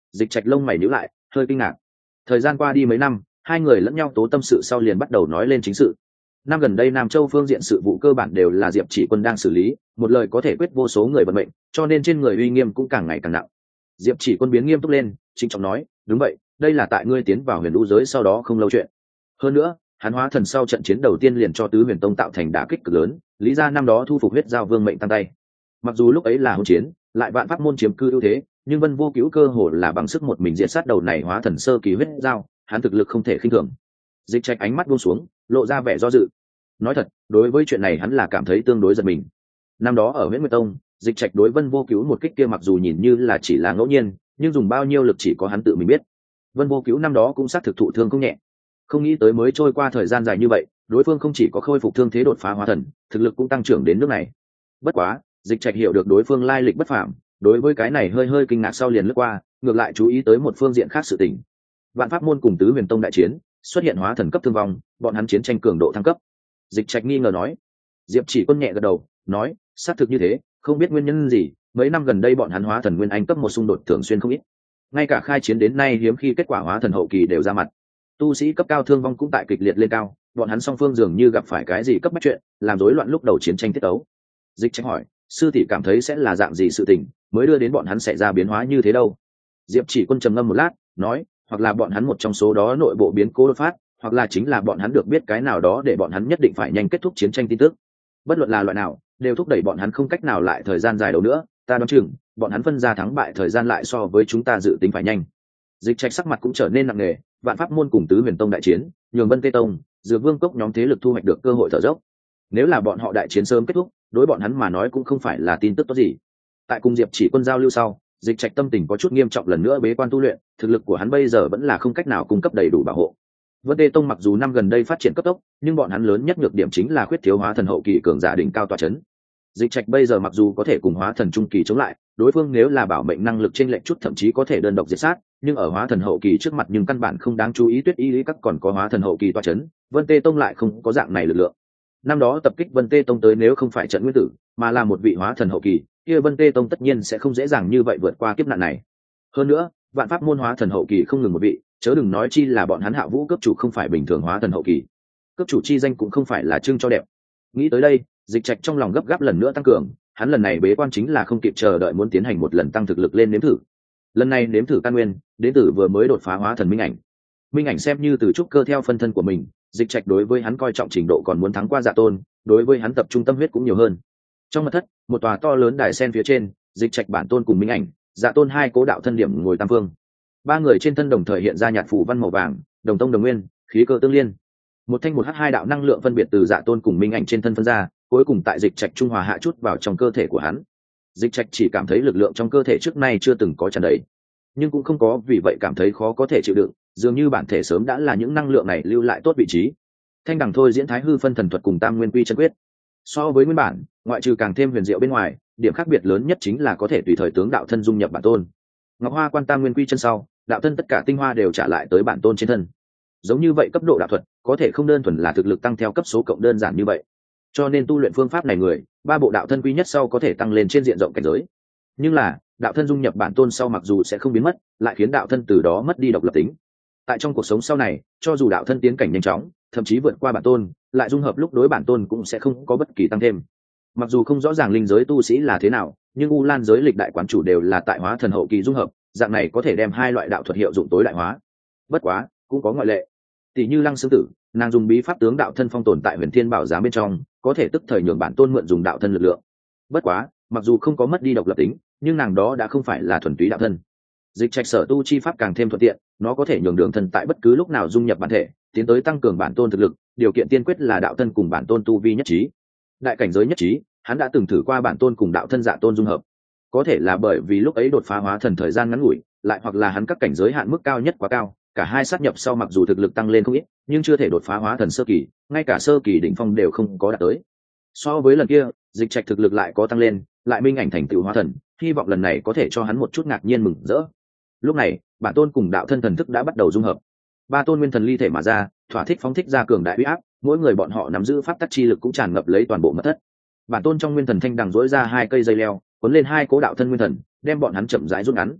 Dịch Trạch lông mày nhíu lại, hơi kinh ngạc. Thời gian qua đi mấy năm, hai người lẫn nhau tố tâm sự sau liền bắt đầu nói lên chính sự. Năm gần đây Nam Châu phương diện sự vụ cơ bản đều là Diệp Chỉ Quân đang xử lý, một lời có thể quyết vô số người vận mệnh, cho nên trên người uy nghiêm cũng càng ngày càng nặng. Diệp Chỉ Quân biến nghiêm túc lên, trịnh trọng nói, đúng vậy, đây là tại ngươi tiến vào huyền lũ giới sau đó không lâu chuyện. Hơn nữa, hắn hóa thần sau trận chiến đầu tiên liền cho tứ huyền tông tạo thành đả kích cực lớn, lý ra năm đó thu phục huyết giao vương mệnh tăng tay. Mặc dù lúc ấy là hỗn chiến, lại vạn pháp môn chiếm cư ưu thế, nhưng Vân Vô Cứu cơ hồ là bằng sức một mình diệt sát đầu này hóa thần sơ kỳ huyết giao, hắn thực lực không thể khinh thường. Dịch Trạch ánh mắt buông xuống, lộ ra vẻ do dự. Nói thật, đối với chuyện này hắn là cảm thấy tương đối giật mình. Năm đó ở Huyễn Nguyệt Tông, Dịch Trạch đối Vân Vô Cứu một kích kia mặc dù nhìn như là chỉ là ngẫu nhiên, nhưng dùng bao nhiêu lực chỉ có hắn tự mình biết. Vân Vô Cứu năm đó cũng xác thực thụ thương không nhẹ. Không nghĩ tới mới trôi qua thời gian dài như vậy, đối phương không chỉ có khôi phục thương thế đột phá hóa thần, thực lực cũng tăng trưởng đến nước này. Bất quá, Dịch Trạch hiểu được đối phương lai lịch bất phàm, đối với cái này hơi kinh ngạc sau liền lướt qua, ngược lại chú ý tới một phương diện khác sự tình. Vạn pháp môn cùng tứ huyền tông đại chiến, xuất hiện hóa thần cấp thương vong, bọn hắn chiến tranh cường độ thăng cấp. Dịch Trạch nghi ngờ nói. Diệp Chỉ Quân nhẹ gật đầu, nói, xác thực như thế, không biết nguyên nhân gì, mấy năm gần đây bọn hắn hóa thần nguyên anh cấp một xung đột thường xuyên không ít. Ngay cả khai chiến đến nay hiếm khi kết quả hóa thần hậu kỳ đều ra mặt. Tu sĩ cấp cao thương vong cũng tại kịch liệt lên cao, bọn hắn song phương dường như gặp phải cái gì cấp bách chuyện, làm rối loạn lúc đầu chiến tranh tiết tấu. Dịch Trạch hỏi, sư tỷ cảm thấy sẽ là dạng gì sự tình mới đưa đến bọn hắn xảy ra biến hóa như thế đâu? Diệp Chỉ Quân trầm ngâm một lát, nói, hoặc là bọn hắn một trong số đó nội bộ biến cố đột phát, hoặc là chính là bọn hắn được biết cái nào đó để bọn hắn nhất định phải nhanh kết thúc chiến tranh tin tức. Bất luận là loại nào, đều thúc đẩy bọn hắn không cách nào lại thời gian dài đâu nữa, ta đoán chừng bọn hắn phân ra thắng bại thời gian lại so với chúng ta dự tính phải nhanh. Dịch Trạch sắc mặt cũng trở nên nặng nề, vạn pháp môn cùng tứ huyền tông đại chiến, nhường Vân Tê Tông, Dược Vương Cốc nhóm thế lực thu hoạch được cơ hội thở dốc. Nếu là bọn họ đại chiến sớm kết thúc, đối bọn hắn mà nói cũng không phải là tin tức tốt gì. Tại cùng Diệp Chỉ Quân giao lưu sau, Dịch Trạch tâm tình có chút nghiêm trọng lần nữa bế quan tu luyện, thực lực của hắn bây giờ vẫn là không cách nào cung cấp đầy đủ bảo hộ. Vân Tê Tông mặc dù năm gần đây phát triển cấp tốc, nhưng bọn hắn lớn nhất nhược điểm chính là khuyết thiếu hóa thần hậu kỳ cường giả đỉnh cao tọa chấn. Dịch Trạch bây giờ mặc dù có thể cùng hóa thần trung kỳ chống lại, đối phương nếu là bảo mệnh năng lực chênh lệch chút thậm chí có thể đơn độc diệt sát, nhưng ở hóa thần hậu kỳ trước mặt nhưng căn bản không đáng chú ý. Tuyết Y lý các còn có hóa thần hậu kỳ tọa chấn, Vân Tê Tông lại không có dạng này lực lượng. Năm đó tập kích Vân Tê Tông tới nếu không phải trận nguyên tử, mà là một vị hóa thần hậu kỳ, kia Vân Tê Tông tất nhiên sẽ không dễ dàng như vậy vượt qua kiếp nạn này. Hơn nữa, vạn pháp môn hóa thần hậu kỳ không ngừng một vị, chớ đừng nói chi là bọn hắn Hạ Vũ cấp chủ không phải bình thường hóa thần hậu kỳ. Cấp chủ chi danh cũng không phải là trưng cho đẹp. Nghĩ tới đây, Dịch Trạch trong lòng gấp gáp lần nữa tăng cường, hắn lần này bế quan chính là không kịp chờ đợi muốn tiến hành một lần tăng thực lực lên nếm thử. Lần này nếm thử căn nguyên, đến từ vừa mới đột phá hóa thần Minh Ảnh. Minh Ảnh xem như từ trúc cơ theo phân thân của mình, Dịch Trạch đối với hắn coi trọng trình độ còn muốn thắng qua Dạ Tôn, đối với hắn tập trung tâm huyết cũng nhiều hơn. Trong mật thất, một tòa to lớn đài sen phía trên, Dịch Trạch bản tôn cùng Minh Ảnh, Dạ Tôn hai cố đạo thân điểm ngồi tam phương. Ba người trên thân đồng thời hiện ra nhạt phủ văn màu vàng, đồng tông đồng nguyên, khí cơ tương liên. Một thanh một hắc hai đạo năng lượng phân biệt từ Dạ Tôn cùng Minh Ảnh trên thân phân ra, cuối cùng tại Dịch Trạch trung hòa hạ chút vào trong cơ thể của hắn. Dịch Trạch chỉ cảm thấy lực lượng trong cơ thể trước nay chưa từng có tràn đầy, nhưng cũng không có vì vậy cảm thấy khó có thể chịu đựng, dường như bản thể sớm đã là những năng lượng này lưu lại tốt vị trí. Thanh đằng thôi diễn Thái Hư phân thần thuật cùng Tam Nguyên Quy chân quyết. So với nguyên bản, ngoại trừ càng thêm huyền diệu bên ngoài, điểm khác biệt lớn nhất chính là có thể tùy thời tướng đạo thân dung nhập bản tôn. Ngọc Hoa Quan Tam Nguyên Quy chân sau, đạo thân tất cả tinh hoa đều trả lại tới bản tôn trên thân. Giống như vậy cấp độ đạo thuật, có thể không đơn thuần là thực lực tăng theo cấp số cộng đơn giản như vậy. Cho nên tu luyện phương pháp này người, ba bộ đạo thân quy nhất sau có thể tăng lên trên diện rộng cảnh giới. Nhưng là, đạo thân dung nhập bản tôn sau mặc dù sẽ không biến mất, lại khiến đạo thân từ đó mất đi độc lập tính. Tại trong cuộc sống sau này, cho dù đạo thân tiến cảnh nhanh chóng, thậm chí vượt qua bản tôn, lại dung hợp lúc đối bản tôn cũng sẽ không có bất kỳ tăng thêm. Mặc dù không rõ ràng linh giới tu sĩ là thế nào, nhưng U Lan giới lịch đại quán chủ đều là tại hóa thần hậu kỳ dung hợp, dạng này có thể đem hai loại đạo thuật hiệu dụng tối đại hóa. Bất quá, cũng có ngoại lệ. Tỷ như Lăng Xương Tử, nàng dùng bí pháp tướng đạo thân phong tồn tại Huyền Thiên Bảo Giám bên trong, có thể tức thời nhường bản tôn mượn dùng đạo thân lực lượng. Bất quá, mặc dù không có mất đi độc lập tính, nhưng nàng đó đã không phải là thuần túy đạo thân. Dịch Trạch sở tu chi pháp càng thêm thuận tiện, nó có thể nhường đường thân tại bất cứ lúc nào dung nhập bản thể, tiến tới tăng cường bản tôn thực lực, điều kiện tiên quyết là đạo thân cùng bản tôn tu vi nhất trí. Đại cảnh giới nhất trí, hắn đã từng thử qua bản tôn cùng đạo thân Dạ Tôn dung hợp. Có thể là bởi vì lúc ấy đột phá hóa thần thời gian ngắn ngủi, lại hoặc là hắn các cảnh giới hạn mức cao nhất quá cao, cả hai sát nhập sau mặc dù thực lực tăng lên không ít, nhưng chưa thể đột phá hóa thần sơ kỳ, ngay cả sơ kỳ đỉnh phong đều không có đạt tới. So với lần kia, Dịch Trạch thực lực lại có tăng lên, lại minh ảnh thành tựu hóa thần, hy vọng lần này có thể cho hắn một chút ngạc nhiên mừng rỡ. Lúc này, bản tôn cùng đạo thân thần thức đã bắt đầu dung hợp. Ba tôn nguyên thần ly thể mà ra, thỏa thích phóng thích ra cường đại uy áp, mỗi người bọn họ nắm giữ pháp tắc chi lực cũng tràn ngập lấy toàn bộ mật thất. Bản tôn trong nguyên thần thanh đằng dỗi ra hai cây dây leo, cuốn lên hai cố đạo thân nguyên thần, đem bọn hắn chậm rãi rút ngắn.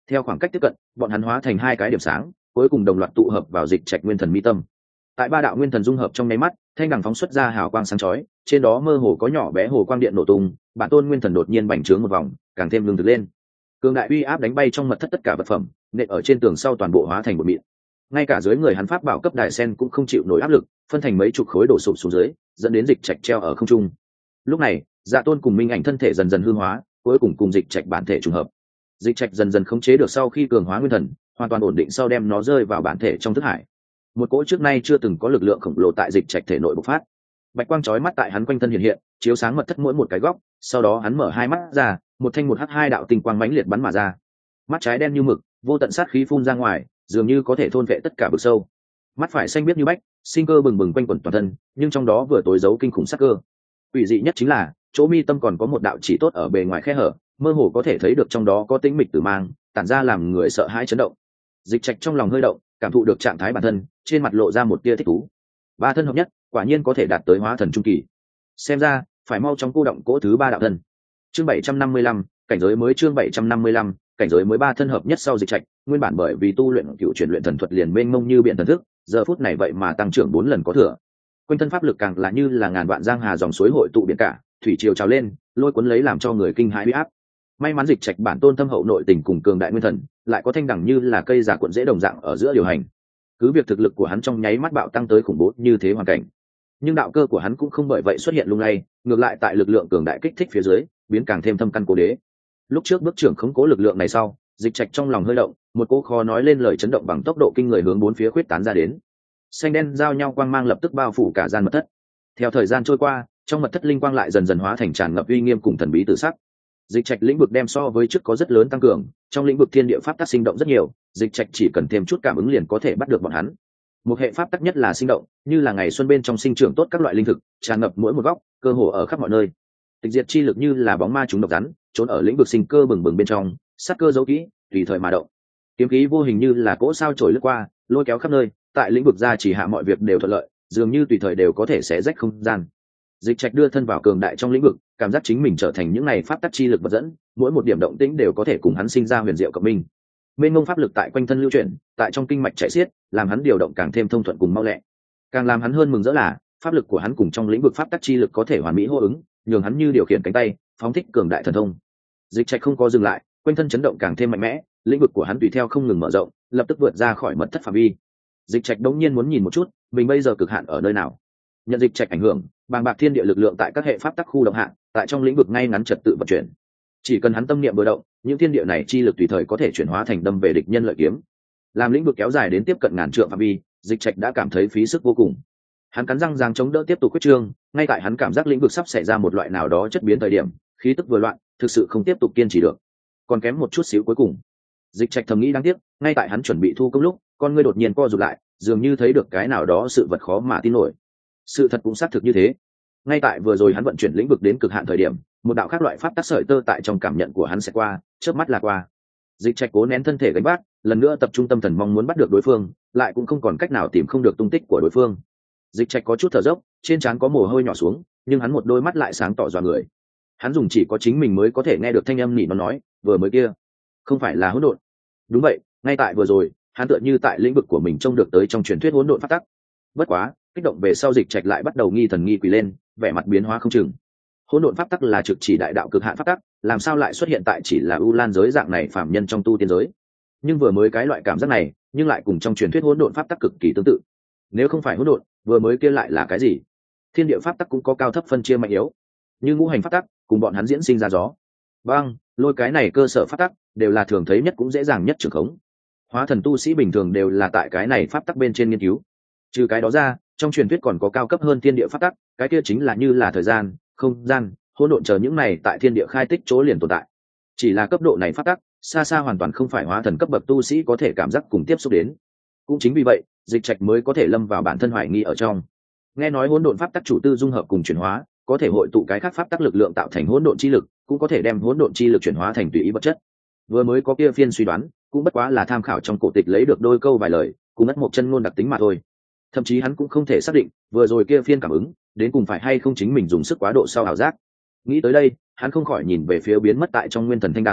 Theo khoảng cách tiếp cận, bọn hắn hóa thành hai cái điểm sáng, cuối cùng đồng loạt tụ hợp vào dịch trạch nguyên thần mi tâm. Tại ba đạo nguyên thần dung hợp trong nháy mắt, thanh đằng phóng xuất ra hào quang sáng chói, trên đó mơ hồ có nhỏ bé hồ quang điện nổ tung, bản tôn nguyên thần đột nhiên bành trướng một vòng, càng thêm lương thực lên. Cường đại uy áp đánh bay trong mật thất tất cả vật phẩm, nện ở trên tường sau toàn bộ hóa thành một mịn. Ngay cả dưới người hắn pháp bảo cấp đại sen cũng không chịu nổi áp lực, phân thành mấy chục khối đổ sụp xuống dưới, dẫn đến dịch trạch treo ở không trung. Lúc này, Dạ Tôn cùng Minh Ảnh thân thể dần dần hư hóa, cuối cùng cùng dịch trạch bản thể trùng hợp. Dịch trạch dần dần khống chế được sau khi cường hóa nguyên thần, hoàn toàn ổn định sau đem nó rơi vào bản thể trong thức hải. Một cỗ trước nay chưa từng có lực lượng khổng lồ tại dịch trạch thể nội bộc phát. Bạch quang chói mắt tại hắn quanh thân hiện hiện, chiếu sáng mật thất mỗi một cái góc, sau đó hắn mở hai mắt ra, một thanh một hắc hai đạo tinh quang mãnh liệt bắn mà ra. Mắt trái đen như mực, vô tận sát khí phun ra ngoài, dường như có thể thôn vệ tất cả vực sâu. Mắt phải xanh biếc như bách, sinh cơ bừng bừng quanh quẩn toàn thân, nhưng trong đó vừa tối giấu kinh khủng sát cơ. Quỷ dị nhất chính là, chỗ mi tâm còn có một đạo chỉ tốt ở bề ngoài khe hở, mơ hồ có thể thấy được trong đó có tĩnh mịch tử mang, tản ra làm người sợ hãi chấn động. Dịch trạch trong lòng hơi động, cảm thụ được trạng thái bản thân, trên mặt lộ ra một tia thích thú. Ba thân hợp nhất, quả nhiên có thể đạt tới hóa thần trung kỳ. Xem ra, phải mau chóng cô động cỗ thứ ba đạo thân. Chương 755, cảnh giới mới chương 755, cảnh giới mới ba thân hợp nhất sau dịch trạch, nguyên bản bởi vì tu luyện cựu chuyển luyện thần thuật liền mênh mông như biển thần thức, giờ phút này vậy mà tăng trưởng 4 lần có thừa. Quanh thân pháp lực càng là như là ngàn vạn giang hà dòng suối hội tụ biển cả, thủy triều trào lên, lôi cuốn lấy làm cho người kinh hãi uy áp. May mắn dịch trạch bản tôn thâm hậu nội tình cùng cường đại nguyên thần, lại có thanh đẳng như là cây già cuộn dễ đồng dạng ở giữa điều hành. Cứ việc thực lực của hắn trong nháy mắt bạo tăng tới khủng bố như thế hoàn cảnh, nhưng đạo cơ của hắn cũng không bởi vậy xuất hiện lung lay, ngược lại tại lực lượng cường đại kích thích phía dưới, biến càng thêm thâm căn cố đế. Lúc trước bước trưởng khống cố lực lượng này sau, dịch trạch trong lòng hơi động, một cỗ khó nói lên lời chấn động bằng tốc độ kinh người hướng bốn phía khuyết tán ra đến. Xanh đen giao nhau quang mang lập tức bao phủ cả gian mật thất. Theo thời gian trôi qua, trong mật thất linh quang lại dần dần hóa thành tràn ngập uy nghiêm cùng thần bí tự sắc. Dịch trạch lĩnh vực đem so với trước có rất lớn tăng cường, trong lĩnh vực thiên địa pháp tắc sinh động rất nhiều, dịch trạch chỉ cần thêm chút cảm ứng liền có thể bắt được bọn hắn. Một hệ pháp tắc nhất là sinh động, như là ngày xuân bên trong sinh trưởng tốt các loại linh thực, tràn ngập mỗi một góc, cơ hồ ở khắp mọi nơi. Tịch diệt chi lực như là bóng ma chúng độc rắn, trốn ở lĩnh vực sinh cơ bừng bừng bên trong, sát cơ giấu kỹ, tùy thời mà động. Kiếm khí vô hình như là cỗ sao trổi lướt qua, lôi kéo khắp nơi, tại lĩnh vực ra chỉ hạ mọi việc đều thuận lợi, dường như tùy thời đều có thể xé rách không gian. Dịch trạch đưa thân vào cường đại trong lĩnh vực, cảm giác chính mình trở thành những này pháp tắc chi lực vật dẫn, mỗi một điểm động tĩnh đều có thể cùng hắn sinh ra huyền diệu cộng minh. Mênh mông pháp lực tại quanh thân lưu chuyển, tại trong kinh mạch chảy xiết, làm hắn điều động càng thêm thông thuận cùng mau lẹ. Càng làm hắn hơn mừng rỡ là, pháp lực của hắn cùng trong lĩnh vực pháp tắc chi lực có thể hoàn mỹ hô ứng, nhường hắn như điều khiển cánh tay, phóng thích cường đại thần thông. Dịch trạch không có dừng lại, quanh thân chấn động càng thêm mạnh mẽ, lĩnh vực của hắn tùy theo không ngừng mở rộng, lập tức vượt ra khỏi mật thất phạm vi. Dịch trạch đống nhiên muốn nhìn một chút, mình bây giờ cực hạn ở nơi nào. Nhận dịch trạch ảnh hưởng, bàng bạc thiên địa lực lượng tại các hệ pháp tắc khu động hạn, tại trong lĩnh vực ngay ngắn trật tự vận chuyển. Chỉ cần hắn tâm niệm vừa động, những thiên địa này chi lực tùy thời có thể chuyển hóa thành đâm về địch nhân lợi kiếm. Làm lĩnh vực kéo dài đến tiếp cận ngàn trượng phạm vi, dịch trạch đã cảm thấy phí sức vô cùng. Hắn cắn răng giang chống đỡ tiếp tục quyết trương, ngay tại hắn cảm giác lĩnh vực sắp xảy ra một loại nào đó chất biến thời điểm, khí tức vừa loạn, thực sự không tiếp tục kiên trì được. Còn kém một chút xíu cuối cùng. Dịch trạch thầm nghĩ đáng tiếc, ngay tại hắn chuẩn bị thu công lúc, con ngươi đột nhiên co rụt lại, dường như thấy được cái nào đó sự vật khó mà tin nổi. Sự thật cũng xác thực như thế. Ngay tại vừa rồi hắn vận chuyển lĩnh vực đến cực hạn thời điểm, một đạo khác loại pháp tắc sợi tơ tại trong cảm nhận của hắn sẽ qua, chớp mắt là qua. Dịch trạch cố nén thân thể gánh vác, lần nữa tập trung tâm thần mong muốn bắt được đối phương, lại cũng không còn cách nào tìm không được tung tích của đối phương. Dịch trạch có chút thở dốc, trên trán có mồ hôi nhỏ xuống, nhưng hắn một đôi mắt lại sáng tỏ dọa người. Hắn dùng chỉ có chính mình mới có thể nghe được thanh âm nỉ nó nói, vừa mới kia, không phải là hỗn độn. Đúng vậy, ngay tại vừa rồi, hắn tựa như tại lĩnh vực của mình trông được tới trong truyền thuyết hỗn độn pháp tắc. Bất quá, kích động về sau dịch trạch lại bắt đầu nghi thần nghi quỷ lên, vẻ mặt biến hóa không chừng. Hỗn độn pháp tắc là trực chỉ đại đạo cực hạn pháp tắc, làm sao lại xuất hiện tại chỉ là u lan giới dạng này phàm nhân trong tu tiên giới? Nhưng vừa mới cái loại cảm giác này, nhưng lại cùng trong truyền thuyết hỗn độn pháp tắc cực kỳ tương tự. Nếu không phải hỗn độn, vừa mới kia lại là cái gì? Thiên địa pháp tắc cũng có cao thấp phân chia mạnh yếu, như ngũ hành pháp tắc, cùng bọn hắn diễn sinh ra gió, băng, lôi cái này cơ sở pháp tắc đều là thường thấy nhất cũng dễ dàng nhất trường khống. Hóa thần tu sĩ bình thường đều là tại cái này pháp tắc bên trên nghiên cứu. Trừ cái đó ra, trong truyền thuyết còn có cao cấp hơn thiên địa pháp tắc, cái kia chính là như là thời gian, không gian, hỗn độn chờ những này tại thiên địa khai tích chỗ liền tồn tại. Chỉ là cấp độ này pháp tắc, xa xa hoàn toàn không phải hóa thần cấp bậc tu sĩ có thể cảm giác cùng tiếp xúc đến. Cũng chính vì vậy, dịch trạch mới có thể lâm vào bản thân hoài nghi ở trong. Nghe nói hỗn độn pháp tắc chủ tư dung hợp cùng chuyển hóa, có thể hội tụ cái khác pháp tắc lực lượng tạo thành hỗn độn chi lực, cũng có thể đem hỗn độn chi lực chuyển hóa thành tùy ý vật chất. Vừa mới có kia phiên suy đoán, cũng bất quá là tham khảo trong cổ tịch lấy được đôi câu vài lời, cùng ất một chân ngôn đặc tính mà thôi. Thậm chí hắn cũng không thể xác định, vừa rồi kia phiên cảm ứng, đến cùng phải hay không chính mình dùng sức quá độ sau ảo giác. Nghĩ tới đây, hắn không khỏi nhìn về phía biến mất tại trong nguyên thần thanh đằng,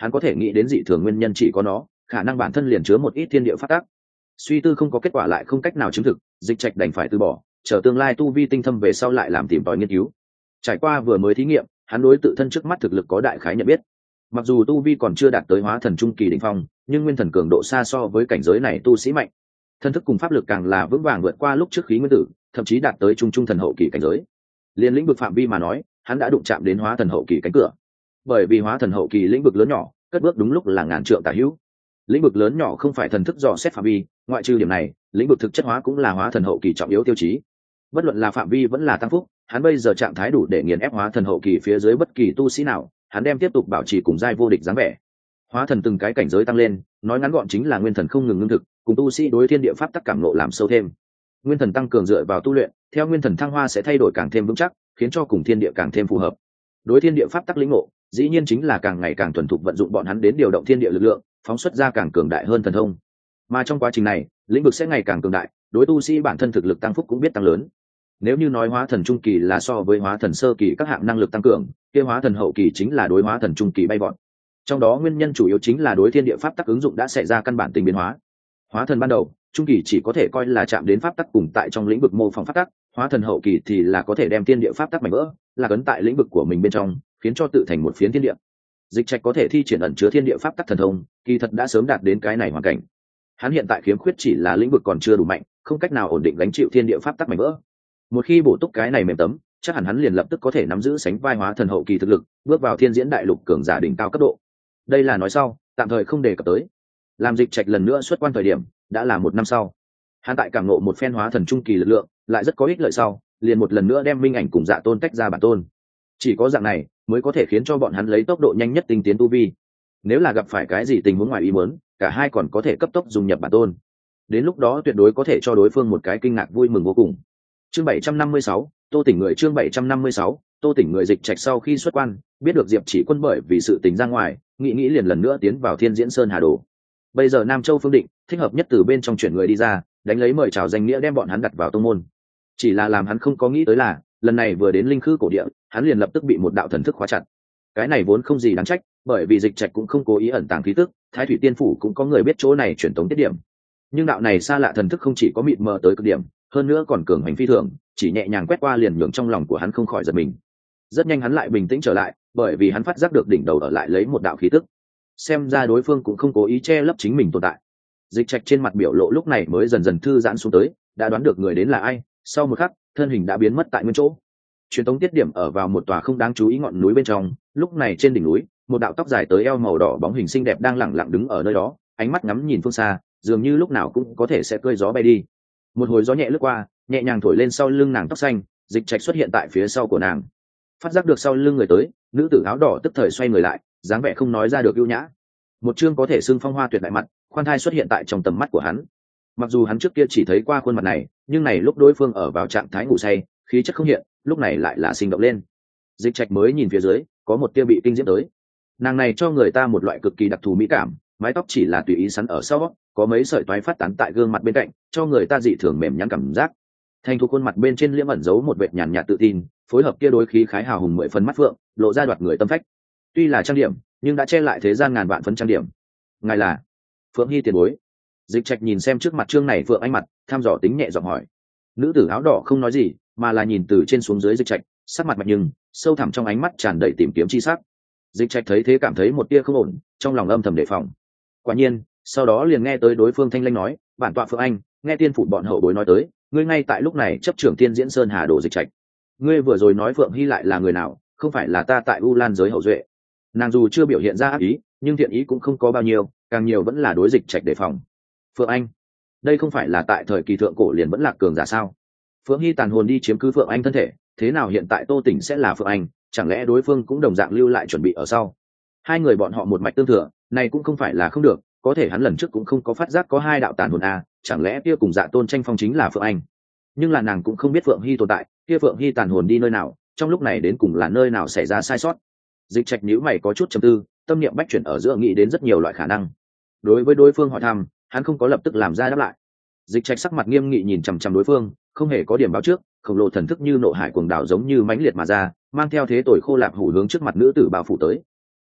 hắn có thể nghĩ đến dị thường nguyên nhân chỉ có nó, khả năng bản thân liền chứa một ít thiên địa phát tác. Suy tư không có kết quả lại không cách nào chứng thực, Dịch Trạch đành phải từ bỏ, chờ tương lai tu vi tinh thâm về sau lại làm tìm tòi nghiên cứu. Trải qua vừa mới thí nghiệm, hắn đối tự thân trước mắt thực lực có đại khái nhận biết. Mặc dù tu vi còn chưa đạt tới hóa thần trung kỳ đỉnh phong, nhưng nguyên thần cường độ xa so với cảnh giới này tu sĩ mạnh. Thân thức cùng pháp lực càng là vững vàng vượt qua lúc trước khí nguyên tử, thậm chí đạt tới trung trung thần hậu kỳ cảnh giới. Liên lĩnh vực phạm vi mà nói, hắn đã đụng chạm đến hóa thần hậu kỳ cánh cửa. Bởi vì hóa thần hậu kỳ lĩnh vực lớn nhỏ, cất bước đúng lúc là ngàn trượng tả hữu. Lĩnh vực lớn nhỏ không phải thần thức dò xét phạm vi, ngoại trừ điểm này, lĩnh vực thực chất hóa cũng là hóa thần hậu kỳ trọng yếu tiêu chí. Bất luận là phạm vi vẫn là tăng phúc, hắn bây giờ trạng thái đủ để nghiền ép hóa thần hậu kỳ phía dưới bất kỳ tu sĩ nào, hắn đem tiếp tục bảo trì cùng giai vô địch dáng vẻ. Hóa thần từng cái cảnh giới tăng lên, nói ngắn gọn chính là nguyên thần không ngừng ngưng thực, cùng tu sĩ đối thiên địa pháp tắc cảm ngộ làm sâu thêm. Nguyên thần tăng cường dựa vào tu luyện, theo nguyên thần thăng hoa sẽ thay đổi càng thêm vững chắc, khiến cho cùng thiên địa càng thêm phù hợp. Đối thiên địa pháp tắc lĩnh ngộ, dĩ nhiên chính là càng ngày càng thuần thục vận dụng bọn hắn đến điều động thiên địa lực lượng, phóng xuất ra càng cường đại hơn thần thông. Mà trong quá trình này, lĩnh vực sẽ ngày càng cường đại, đối tu sĩ bản thân thực lực tăng phúc cũng biết tăng lớn. Nếu như nói hóa thần trung kỳ là so với hóa thần sơ kỳ các hạng năng lực tăng cường, kia hóa thần hậu kỳ chính là đối hóa thần trung kỳ bay vọt. Trong đó nguyên nhân chủ yếu chính là đối thiên địa pháp tắc ứng dụng đã xảy ra căn bản tình biến hóa. Hóa thần ban đầu, trung kỳ chỉ có thể coi là chạm đến pháp tắc cùng tại trong lĩnh vực mô phỏng pháp tắc, hóa thần hậu kỳ thì là có thể đem thiên địa pháp tắc mảnh vỡ, là cấn tại lĩnh vực của mình bên trong, khiến cho tự thành một phiến thiên địa. Dịch Trạch có thể thi triển ẩn chứa thiên địa pháp tắc thần thông, kỳ thật đã sớm đạt đến cái này hoàn cảnh. Hắn hiện tại khiếm khuyết chỉ là lĩnh vực còn chưa đủ mạnh, không cách nào ổn định gánh chịu thiên địa pháp tắc mảnh vỡ. Một khi bổ túc cái này mềm tấm, chắc hẳn hắn liền lập tức có thể nắm giữ sánh vai hóa thần hậu kỳ thực lực, bước vào thiên diễn đại lục cường giả đỉnh cao cấp độ. Đây là nói sau, tạm thời không đề cập tới. Làm Dịch Trạch lần nữa xuất quan thời điểm, đã là 1 năm sau. Hắn tại cảm ngộ một phen hóa thần trung kỳ lực lượng, lại rất có ích lợi sau, liền một lần nữa đem Minh Ảnh cùng Dạ Tôn tách ra bản tôn. Chỉ có dạng này mới có thể khiến cho bọn hắn lấy tốc độ nhanh nhất tinh tiến tu vi. Nếu là gặp phải cái gì tình huống ngoài ý muốn, cả hai còn có thể cấp tốc dung nhập bản tôn. Đến lúc đó tuyệt đối có thể cho đối phương một cái kinh ngạc vui mừng vô cùng. Chương 756, Tô Tỉnh người chương 756, Tô Tỉnh người. Dịch Trạch sau khi xuất quan, biết được Diệp Chỉ Quân bởi vì sự tình ra ngoài, nghĩ liền lần nữa tiến vào Thiên Diễn Sơn Hà Đồ. Bây giờ Nam Châu phương định, thích hợp nhất từ bên trong chuyển người đi ra, đánh lấy mời chào danh nghĩa đem bọn hắn đặt vào tông môn. Chỉ là làm hắn không có nghĩ tới là, lần này vừa đến linh khư cổ địa, hắn liền lập tức bị một đạo thần thức khóa chặt. Cái này vốn không gì đáng trách, bởi vì Dịch Trạch cũng không cố ý ẩn tàng khí tức, Thái Thủy Tiên phủ cũng có người biết chỗ này truyền tống tiết điểm. Nhưng đạo này xa lạ thần thức không chỉ có mịt mờ tới cực điểm, hơn nữa còn cường hành phi thường, chỉ nhẹ nhàng quét qua liền nhường trong lòng của hắn không khỏi giật mình. Rất nhanh hắn lại bình tĩnh trở lại, bởi vì hắn phát giác được đỉnh đầu ở lại lấy một đạo khí tức. Xem ra đối phương cũng không cố ý che lấp chính mình tồn tại. Dịch Trạch trên mặt biểu lộ lúc này mới dần dần thư giãn xuống tới, đã đoán được người đến là ai. Sau một khắc, thân hình đã biến mất tại nguyên chỗ. Truyền tống tiết điểm ở vào một tòa không đáng chú ý ngọn núi bên trong. Lúc này trên đỉnh núi, một đạo tóc dài tới eo màu đỏ bóng hình xinh đẹp đang lẳng lặng đứng ở nơi đó, ánh mắt ngắm nhìn phương xa, dường như lúc nào cũng có thể sẽ cơi gió bay đi. Một hồi gió nhẹ lướt qua, nhẹ nhàng thổi lên sau lưng nàng tóc xanh, Dịch Trạch xuất hiện tại phía sau của nàng. Phát giác được sau lưng người tới, nữ tử áo đỏ tức thời xoay người lại, dáng vẻ không nói ra được ưu nhã. Một chương có thể xưng phong hoa tuyệt đại mặt, khoan thai xuất hiện tại trong tầm mắt của hắn. Mặc dù hắn trước kia chỉ thấy qua khuôn mặt này, nhưng này lúc đối phương ở vào trạng thái ngủ say, khí chất không hiện, lúc này lại là sinh động lên. Dịch Trạch mới nhìn phía dưới, có một tia bị kinh diễm tới. Nàng này cho người ta một loại cực kỳ đặc thù mỹ cảm, mái tóc chỉ là tùy ý sắn ở sau, có mấy sợi toái phát tán tại gương mặt bên cạnh, cho người ta dị thường mềm nhắn cảm giác. Thành thục khuôn mặt bên trên liễm ẩn giấu một vệt nhàn nhạt tự tin, phối hợp kia đối khí khái hào hùng 10 phần mắt phượng, lộ ra đoạt người tâm phách. Tuy là trang điểm, nhưng đã che lại thế gian ngàn vạn phấn trang điểm. Ngài là Phượng Hy tiền bối. Dịch Trạch nhìn xem trước mặt trương này Phượng Anh mặt, thăm dò tính nhẹ giọng hỏi. Nữ tử áo đỏ không nói gì, mà là nhìn từ trên xuống dưới Dịch Trạch, sắc mặt mạch nhưng sâu thẳm trong ánh mắt tràn đầy tìm kiếm chi sắc. Dịch Trạch thấy thế cảm thấy một tia không ổn, trong lòng âm thầm đề phòng. Quả nhiên, sau đó liền nghe tới đối phương thanh lãnh nói, bản tọa Phượng Anh, nghe tiên phủ bọn hậu bối nói tới, ngươi ngay tại lúc này chấp trưởng Tiên Diễn Sơn Hà Đồ. Dịch Trạch, ngươi vừa rồi nói Phượng Hy lại là người nào? Không phải là ta tại U Lan giới hậu duệ? Nàng dù chưa biểu hiện ra ác ý, nhưng thiện ý cũng không có bao nhiêu, càng nhiều vẫn là đối Dịch Trạch đề phòng. Phượng Anh, đây không phải là tại thời kỳ thượng cổ liền vẫn là cường giả sao? Phượng Hy tàn hồn đi chiếm cứ Phượng Anh thân thể, thế nào hiện tại Tô Tỉnh sẽ là Phượng Anh? Chẳng lẽ đối phương cũng đồng dạng lưu lại chuẩn bị ở sau? Hai người bọn họ một mạch tương thừa, này cũng không phải là không được, có thể hắn lần trước cũng không có phát giác có hai đạo tàn hồn a, chẳng lẽ kia cùng Dạ Tôn tranh phong chính là Phượng Anh? Nhưng là nàng cũng không biết Phượng Hy tồn tại, kia Phượng Hy tàn hồn đi nơi nào, trong lúc này đến cùng là nơi nào xảy ra sai sót. Dịch Trạch nhíu mày có chút trầm tư, tâm niệm bách chuyển ở giữa nghĩ đến rất nhiều loại khả năng. Đối với đối phương hỏi thăm, hắn không có lập tức làm ra đáp lại. Dịch Trạch sắc mặt nghiêm nghị nhìn chằm chằm đối phương, không hề có điểm báo trước, khổng lồ thần thức như nộ hải cuồng đảo giống như mãnh liệt mà ra, mang theo thế tội khô lạp hủ hướng trước mặt nữ tử bao phủ tới.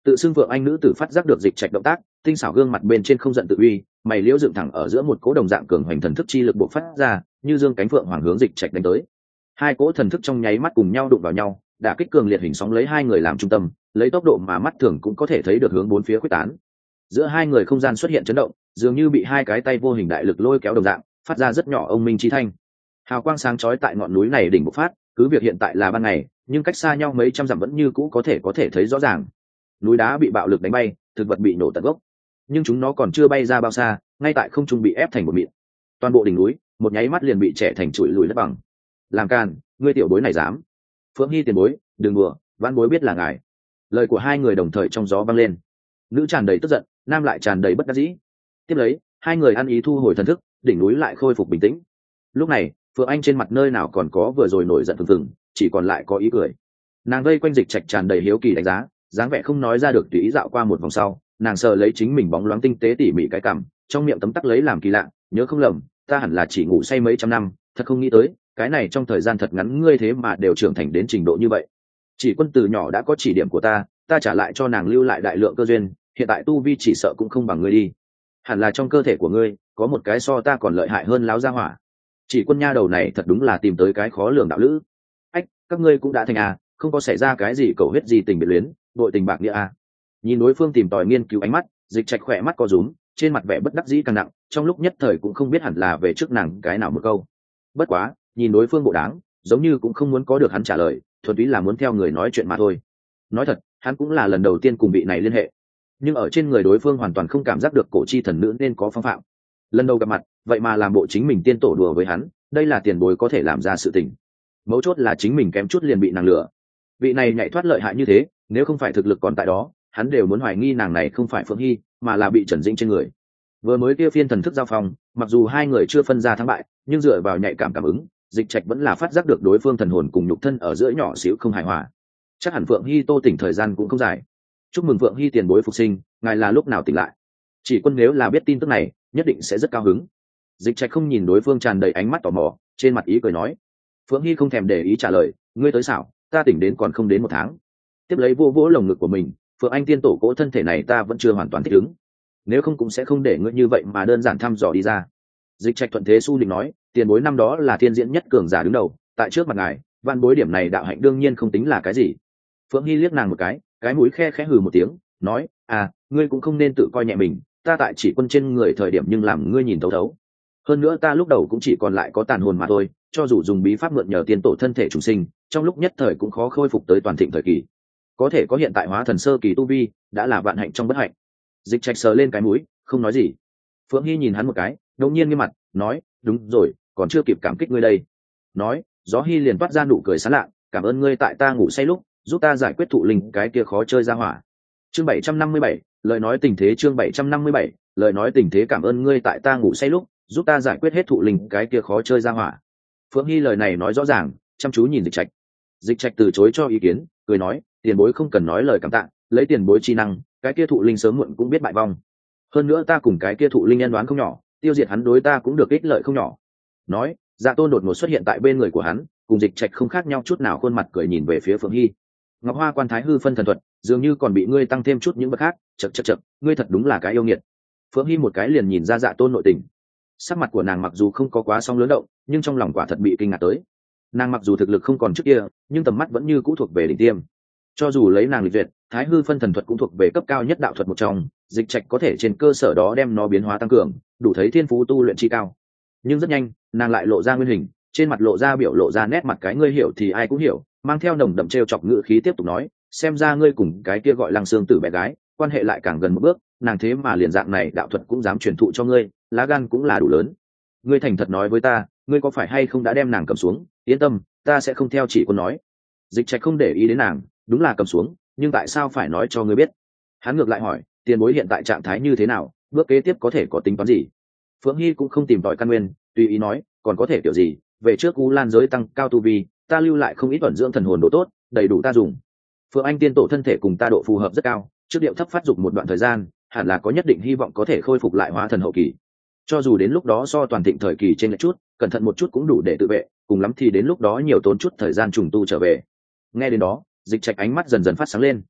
Tự xưng Phượng Anh nữ tử phát giác được Dịch Trạch động tác, tinh xảo gương mặt bên trên không giận tự uy, mày liễu dựng thẳng ở giữa một cỗ đồng dạng cường hoành thần thức chi lực bộc phát ra, như dương cánh phượng hoàng hướng Dịch Trạch đánh tới. Hai cỗ thần thức trong nháy mắt cùng nhau đụng vào nhau, đả kích cường liệt hình sóng lấy hai người làm trung tâm, lấy tốc độ mà mắt thường cũng có thể thấy được hướng bốn phía khuếch tán. Giữa hai người không gian xuất hiện chấn động, dường như bị hai cái tay vô hình đại lực lôi kéo đồng dạng, phát ra rất nhỏ ông minh chi thanh. Hào quang sáng chói tại ngọn núi này đỉnh bộc phát, cứ việc hiện tại là ban ngày, nhưng cách xa nhau mấy trăm dặm vẫn như cũ có thể thấy rõ ràng. Núi đá bị bạo lực đánh bay, thực vật bị nổ tận gốc, nhưng chúng nó còn chưa bay ra bao xa, ngay tại không trung bị ép thành một mịn. Toàn bộ đỉnh núi một nháy mắt liền bị trẻ thành chuỗi lùi đất bằng. Làm càn, ngươi tiểu bối này dám! Phượng Hy tiền bối, đừng đùa, vãn bối biết là ngài. Lời của hai người đồng thời trong gió vang lên. Nữ tràn đầy tức giận, nam lại tràn đầy bất đắc dĩ. Tiếp lấy, hai người ăn ý thu hồi thần thức, đỉnh núi lại khôi phục bình tĩnh. Lúc này, Phượng Anh trên mặt nơi nào còn có vừa rồi nổi giận phừng phừng, chỉ còn lại có ý cười. Nàng vây quanh Dịch Trạch tràn đầy hiếu kỳ đánh giá, dáng vẻ không nói ra được tùy ý dạo qua một vòng sau, nàng sờ lấy chính mình bóng loáng tinh tế tỉ mỉ cái cằm, trong miệng tấm tắc lấy làm kỳ lạ, nhớ không lầm, ta hẳn là chỉ ngủ say mấy trăm năm, thật không nghĩ tới, cái này trong thời gian thật ngắn ngươi thế mà đều trưởng thành đến trình độ như vậy. Chỉ Quân từ nhỏ đã có chỉ điểm của ta trả lại cho nàng lưu lại đại lượng cơ duyên, hiện tại tu vi chỉ sợ cũng không bằng ngươi đi. Hẳn là trong cơ thể của ngươi có một cái so ta còn lợi hại hơn láo gia hỏa. Chỉ Quân nha đầu này thật đúng là tìm tới cái khó lường đạo lữ. Ách, các ngươi cũng đã thành à, không có xảy ra cái gì cầu huyết gì tình biệt luyến, đội tình bạc nghĩa à. Nhìn đối phương tìm tòi nghiên cứu ánh mắt, Dịch Trạch khỏe mắt co rúm, trên mặt vẻ bất đắc dĩ càng nặng, trong lúc nhất thời cũng không biết hẳn là về trước nàng cái nào một câu. Bất quá, nhìn đối phương bộ đáng, giống như cũng không muốn có được hắn trả lời, thuần túy là muốn theo người nói chuyện mà thôi. Nói thật, hắn cũng là lần đầu tiên cùng vị này liên hệ, nhưng ở trên người đối phương hoàn toàn không cảm giác được cổ chi thần nữ nên có phong phạm. Lần đầu gặp mặt, vậy mà làm bộ chính mình tiên tổ đùa với hắn, đây là tiền bối có thể làm ra sự tình. Mấu chốt là chính mình kém chút liền bị nàng lừa. Vị này nhảy thoát lợi hại như thế, nếu không phải thực lực còn tại đó, hắn đều muốn hoài nghi nàng này không phải Phượng Hy, mà là bị Trần Dĩnh trên người. Vừa mới kia phiên thần thức giao phong, mặc dù hai người chưa phân ra thắng bại, nhưng dựa vào nhạy cảm ứng, Dịch Trạch vẫn là phát giác được đối phương thần hồn cùng nhục thân ở giữa nhỏ xíu không hài hòa. Chắc hẳn Phượng Hy tô tỉnh thời gian cũng không dài. Chúc mừng Phượng Hy tiền bối phục sinh, ngài là lúc nào tỉnh lại? Chỉ Quân nếu là biết tin tức này, nhất định sẽ rất cao hứng. Dịch Trạch không nhìn đối phương tràn đầy ánh mắt tò mò, trên mặt ý cười nói. Phượng Hy không thèm để ý trả lời, ngươi tới xảo, ta tỉnh đến còn không đến một tháng. Tiếp lấy vô vỗ lồng ngực của mình, Phượng Anh tiên tổ cỗ thân thể này ta vẫn chưa hoàn toàn thích ứng, nếu không cũng sẽ không để ngươi như vậy mà đơn giản thăm dò đi ra. Dịch Trạch thuận thế su định nói, tiền bối năm đó là thiên diễn nhất cường giả đứng đầu, tại trước mặt ngài, văn bối điểm này đạo hạnh đương nhiên không tính là cái gì. Phượng Hy liếc nàng một cái mũi khe khẽ hừ một tiếng, nói, à, ngươi cũng không nên tự coi nhẹ mình, ta tại Chỉ Quân trên người thời điểm nhưng làm ngươi nhìn thấu thấu. Hơn nữa ta lúc đầu cũng chỉ còn lại có tàn hồn mà thôi, cho dù dùng bí pháp mượn nhờ tiên tổ thân thể trùng sinh, trong lúc nhất thời cũng khó khôi phục tới toàn thịnh thời kỳ. Có thể có hiện tại hóa thần sơ kỳ tu vi, đã là vạn hạnh trong bất hạnh. Dịch Trạch sờ lên cái mũi, không nói gì. Phượng Hy nhìn hắn một cái, đột nhiên nghiêm mặt, nói, đúng rồi, còn chưa kịp cảm kích ngươi đây. Nói, Gió Hy liền toát ra nụ cười sán lạ, cảm ơn ngươi tại ta ngủ say lúc giúp ta giải quyết thụ linh cái kia khó chơi ra hỏa. Chương 757, lời nói tình thế. Chương 757, lời nói tình thế. Cảm ơn ngươi tại ta ngủ say lúc giúp ta giải quyết hết thụ linh cái kia khó chơi ra hỏa. Phượng Hy lời này nói rõ ràng, chăm chú nhìn Dịch Trạch. Dịch Trạch từ chối cho ý kiến, cười nói, tiền bối không cần nói lời cảm tạ, lấy tiền bối chi năng, cái kia thụ linh sớm muộn cũng biết bại vong. Hơn nữa ta cùng cái kia thụ linh nhân đoán không nhỏ, tiêu diệt hắn đối ta cũng được ích lợi không nhỏ. Nói, Dạ Tôn đột ngột xuất hiện tại bên người của hắn, cùng Dịch Trạch không khác nhau chút nào, khuôn mặt cười nhìn về phía Phượng Hy. Ngọc Hoa Quan Thái Hư phân thần thuật, dường như còn bị ngươi tăng thêm chút những vật khác, chậc, ngươi thật đúng là cái yêu nghiệt. Phượng Hy một cái liền nhìn ra Dạ Tôn nội tình. Sắc mặt của nàng mặc dù không có quá sóng lớn động, nhưng trong lòng quả thật bị kinh ngạc tới. Nàng mặc dù thực lực không còn trước kia, nhưng tầm mắt vẫn như cũ thuộc về đỉnh tiêm. Cho dù lấy nàng lịch duyệt, Thái Hư phân thần thuật cũng thuộc về cấp cao nhất đạo thuật một trong, Dịch Trạch có thể trên cơ sở đó đem nó biến hóa tăng cường, đủ thấy thiên phú tu luyện chi cao. Nhưng rất nhanh, nàng lại lộ ra nguyên hình, trên mặt lộ ra biểu lộ ra nét mặt cái ngươi hiểu thì ai cũng hiểu, mang theo nồng đậm trêu chọc ngữ khí tiếp tục nói, xem ra ngươi cùng cái kia gọi Lăng Xương Tử bé gái, quan hệ lại càng gần một bước, nàng thế mà liền dạng này đạo thuật cũng dám truyền thụ cho ngươi, lá gan cũng là đủ lớn. Ngươi thành thật nói với ta, ngươi có phải hay không đã đem nàng cầm xuống? Yên tâm, ta sẽ không theo Chỉ Quân nói. Dịch Trạch không để ý đến nàng, đúng là cầm xuống, nhưng tại sao phải nói cho ngươi biết? Hắn ngược lại hỏi, tiền bối hiện tại trạng thái như thế nào, bước kế tiếp có thể có tính toán gì? Phượng Hy cũng không tìm tòi căn nguyên, tùy ý nói, còn có thể kiểu gì, về trước U Lan giới tăng cao tu vi, ta lưu lại không ít ẩn dưỡng thần hồn độ tốt, đầy đủ ta dùng. Phượng Anh tiên tổ thân thể cùng ta độ phù hợp rất cao, trước điệu thấp phát dục một đoạn thời gian, hẳn là có nhất định hy vọng có thể khôi phục lại hóa thần hậu kỳ. Cho dù đến lúc đó so toàn thịnh thời kỳ trên lệch chút, cẩn thận một chút cũng đủ để tự vệ, cùng lắm thì đến lúc đó nhiều tốn chút thời gian trùng tu trở về. Nghe đến đó, Dịch Trạch ánh mắt dần dần phát sáng lên.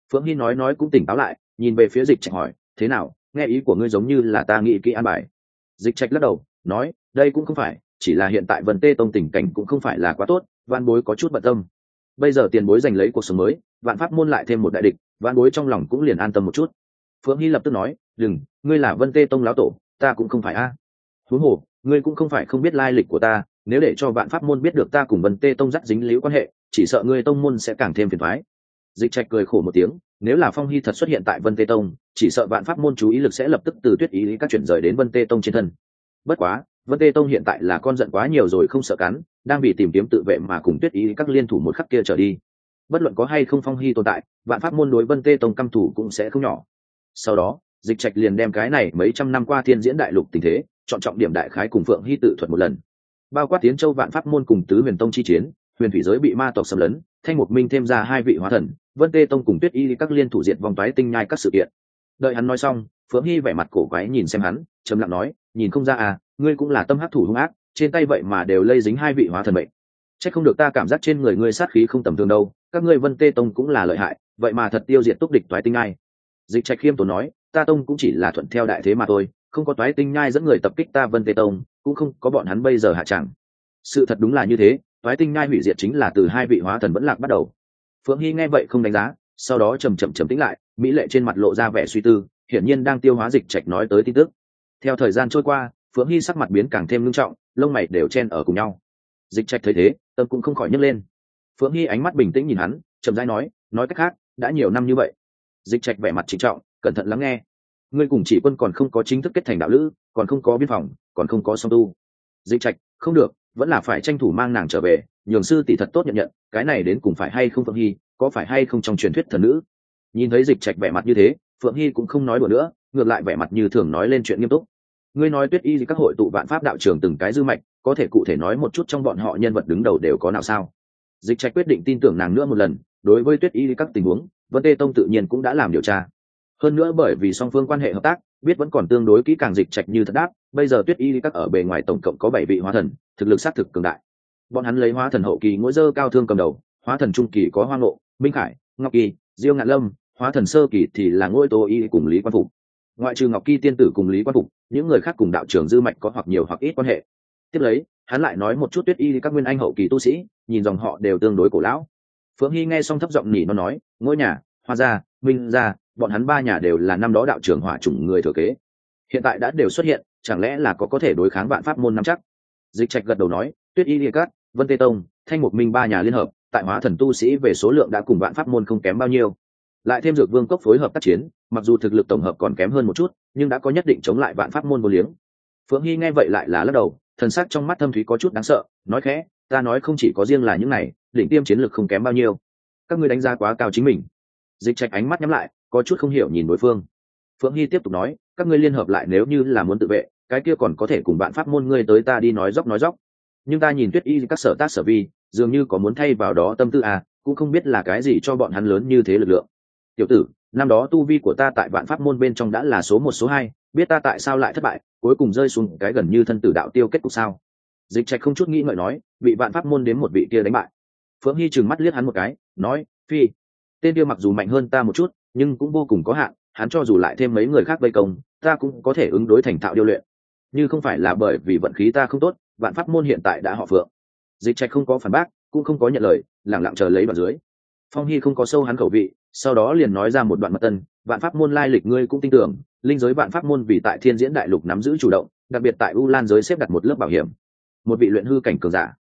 Phượng Hy nói cũng tỉnh táo lại, nhìn về phía Dịch Trạch hỏi, thế nào, nghe ý của ngươi giống như là ta nghĩ kỹ an bài. Dịch Trạch lắc đầu nói, đây cũng không phải, chỉ là hiện tại Vân Tê Tông tình cảnh cũng không phải là quá tốt, Vạn Bối có chút bận tâm. Bây giờ tiền bối giành lấy cuộc sống mới, Vạn Pháp môn lại thêm một đại địch, Vạn Bối trong lòng cũng liền an tâm một chút. Phượng Hy lập tức nói, đừng, ngươi là Vân Tê Tông lão tổ, ta cũng không phải a. Huống hồ, ngươi cũng không phải không biết lai lịch của ta, nếu để cho Vạn Pháp môn biết được ta cùng Vân Tê Tông dắt dính líu quan hệ, chỉ sợ ngươi tông môn sẽ càng thêm phiền toái. Dịch Trạch cười khổ một tiếng, nếu là Phong Hy thật xuất hiện tại Vân Tê Tông, chỉ sợ Vạn Pháp môn chú ý lực sẽ lập tức từ Tuyết Ý các chuyển rời đến Vân Tê Tông trên thân. Bất quá, Vân Tê Tông hiện tại là con giận quá nhiều rồi không sợ cắn, đang vì tìm kiếm tự vệ mà cùng Tuyết Ý các liên thủ một khắc kia trở đi. Bất luận có hay không Phong Hy tồn tại, Vạn Pháp môn đối Vân Tê Tông căm thủ cũng sẽ không nhỏ. Sau đó, Dịch Trạch liền đem cái này mấy trăm năm qua Thiên Diễn Đại Lục tình thế, chọn trọng điểm đại khái cùng Phượng Hy tự thuật một lần. Bao quát Tiến Châu Vạn Pháp môn cùng Tứ Huyền Tông chi chiến, huyền thủy giới bị ma tộc xâm lấn, Thanh Mục Minh thêm ra hai vị hóa thần, Vân Tê Tông cùng Tuyết Y các liên thủ diệt vòng toái tinh nhai các sự kiện. Đợi hắn nói xong, Phượng Hy vẻ mặt cổ quái nhìn xem hắn, trầm lặng nói, nhìn không ra à, ngươi cũng là tâm hắc thủ hung ác, trên tay vậy mà đều lây dính hai vị hóa thần bệnh. Chắc không được ta cảm giác trên người ngươi sát khí không tầm thường đâu, các ngươi Vân Tê Tông cũng là lợi hại, vậy mà thật tiêu diệt túc địch toái tinh nhai. Dịch Trạch khiêm tốn nói, ta tông cũng chỉ là thuận theo đại thế mà thôi, không có toái tinh nhai dẫn người tập kích ta Vân Tê Tông, cũng không có bọn hắn bây giờ hạ chẳng. Sự thật đúng là như thế, toái tinh nhai hủy diệt chính là từ hai vị hóa thần vẫn lạc bắt đầu. Phượng Hy nghe vậy không đánh giá, sau đó chậm tĩnh lại, mỹ lệ trên mặt lộ ra vẻ suy tư, hiển nhiên đang tiêu hóa Dịch Trạch nói tới tin tức. Theo thời gian trôi qua, Phượng Hy sắc mặt biến càng thêm nghiêm trọng, lông mày đều chen ở cùng nhau. Dịch Trạch thấy thế, tâm cũng không khỏi nhấc lên. Phượng Hy ánh mắt bình tĩnh nhìn hắn, chậm rãi nói cách khác, đã nhiều năm như vậy. Dịch Trạch vẻ mặt trịnh trọng, cẩn thận lắng nghe. Ngươi cùng Chỉ Quân còn không có chính thức kết thành đạo lữ, còn không có biên phòng, còn không có song tu. Dịch Trạch, không được, vẫn là phải tranh thủ mang nàng trở về, nhường sư tỷ thật tốt nhận, cái này đến cùng phải hay không Phượng Hy, có phải hay không trong truyền thuyết thần nữ. Nhìn thấy Dịch Trạch vẻ mặt như thế, Phượng Hy cũng không nói đùa nữa, ngược lại vẻ mặt như thường nói lên chuyện nghiêm túc. Ngươi nói Tuyết Y các hội tụ vạn pháp đạo trường từng cái dư mạch, có thể cụ thể nói một chút trong bọn họ nhân vật đứng đầu đều có nào sao? Dịch Trạch quyết định tin tưởng nàng nữa một lần, đối với Tuyết Y các tình huống, Vân Tê Tông tự nhiên cũng đã làm điều tra. Hơn nữa bởi vì song phương quan hệ hợp tác, biết vẫn còn tương đối kỹ càng. Dịch Trạch như thật đáp, bây giờ Tuyết Y các ở bề ngoài tổng cộng có 7 vị hóa thần, thực lực sát thực cường đại. Bọn hắn lấy hóa thần hậu kỳ Ngũ Dơ Cao Thương cầm đầu, hóa thần trung kỳ có Hoa Ngộ, Minh Khải, Ngọc Kỳ, Diêu Ngạn Lâm, hóa thần sơ kỳ thì là Ngôi Tô Y cùng Lý Quan Phục. Ngoại trừ Ngọc Kỳ tiên tử cùng Lý Quan Phục, những người khác cùng đạo trưởng dư mạch có hoặc nhiều hoặc ít quan hệ. Tiếp lấy, hắn lại nói một chút Tuyết Y các nguyên anh hậu kỳ tu sĩ, nhìn dòng họ đều tương đối cổ lão. Phượng Hy nghe xong thấp giọng nhỉ nó nói, Ngôi nhà, Hoa gia, Minh gia, bọn hắn ba nhà đều là năm đó đạo trưởng hỏa chủng người thừa kế, hiện tại đã đều xuất hiện, chẳng lẽ là có thể đối kháng Vạn Pháp môn nắm chắc. Dịch Trạch gật đầu nói, Tuyết Y Lìa Cát, Vân Tê Tông, Thanh Mục Minh ba nhà liên hợp, tại hóa thần tu sĩ về số lượng đã cùng Vạn Pháp môn không kém bao nhiêu, lại thêm Dược Vương cốc phối hợp tác chiến, mặc dù thực lực tổng hợp còn kém hơn một chút, nhưng đã có nhất định chống lại Vạn Pháp môn vô liếng. Phượng Hy nghe vậy lại là lắc đầu, thần sắc trong mắt thâm thúy có chút đáng sợ, nói khẽ, ta nói không chỉ có riêng là những này, đỉnh tiêm chiến lực không kém bao nhiêu, các ngươi đánh giá quá cao chính mình. Dịch Trạch ánh mắt nhắm lại, có chút không hiểu nhìn đối phương. Phượng Hy tiếp tục nói, các ngươi liên hợp lại nếu như là muốn tự vệ, cái kia còn có thể cùng Vạn Pháp môn ngươi tới ta đi nói dóc, nhưng ta nhìn Tuyết Y các sở tác sở vi, dường như có muốn thay vào đó tâm tư à, cũng không biết là cái gì cho bọn hắn lớn như thế lực lượng. Tiểu tử, năm đó tu vi của ta tại Vạn Pháp môn bên trong đã là số 1 số 2, biết ta tại sao lại thất bại, cuối cùng rơi xuống cái gần như thân tử đạo tiêu kết cục sao? Dịch Trạch không chút nghĩ ngợi nói, bị Vạn Pháp môn đến một vị kia đánh bại. Phượng Hy trừng mắt liếc hắn một cái, nói, phi, tên kia mặc dù mạnh hơn ta một chút, nhưng cũng vô cùng có hạn, hắn cho dù lại thêm mấy người khác vây công, ta cũng có thể ứng đối thành thạo điêu luyện. Như không phải là bởi vì vận khí ta không tốt, Vạn Pháp môn hiện tại đã họ Phượng. Dịch Trạch không có phản bác, cũng không có nhận lời, lặng lặng chờ lấy đoạn dưới. Phong Hy không có sâu hắn khẩu vị, sau đó liền nói ra một đoạn mật tân, Vạn Pháp môn lai lịch ngươi cũng tin tưởng, linh giới Vạn Pháp môn vì tại Thiên Diễn Đại Lục nắm giữ chủ động, đặc biệt tại U Lan giới xếp đặt một lớp bảo hiểm. Một vị luyện hư cảnh cường giả,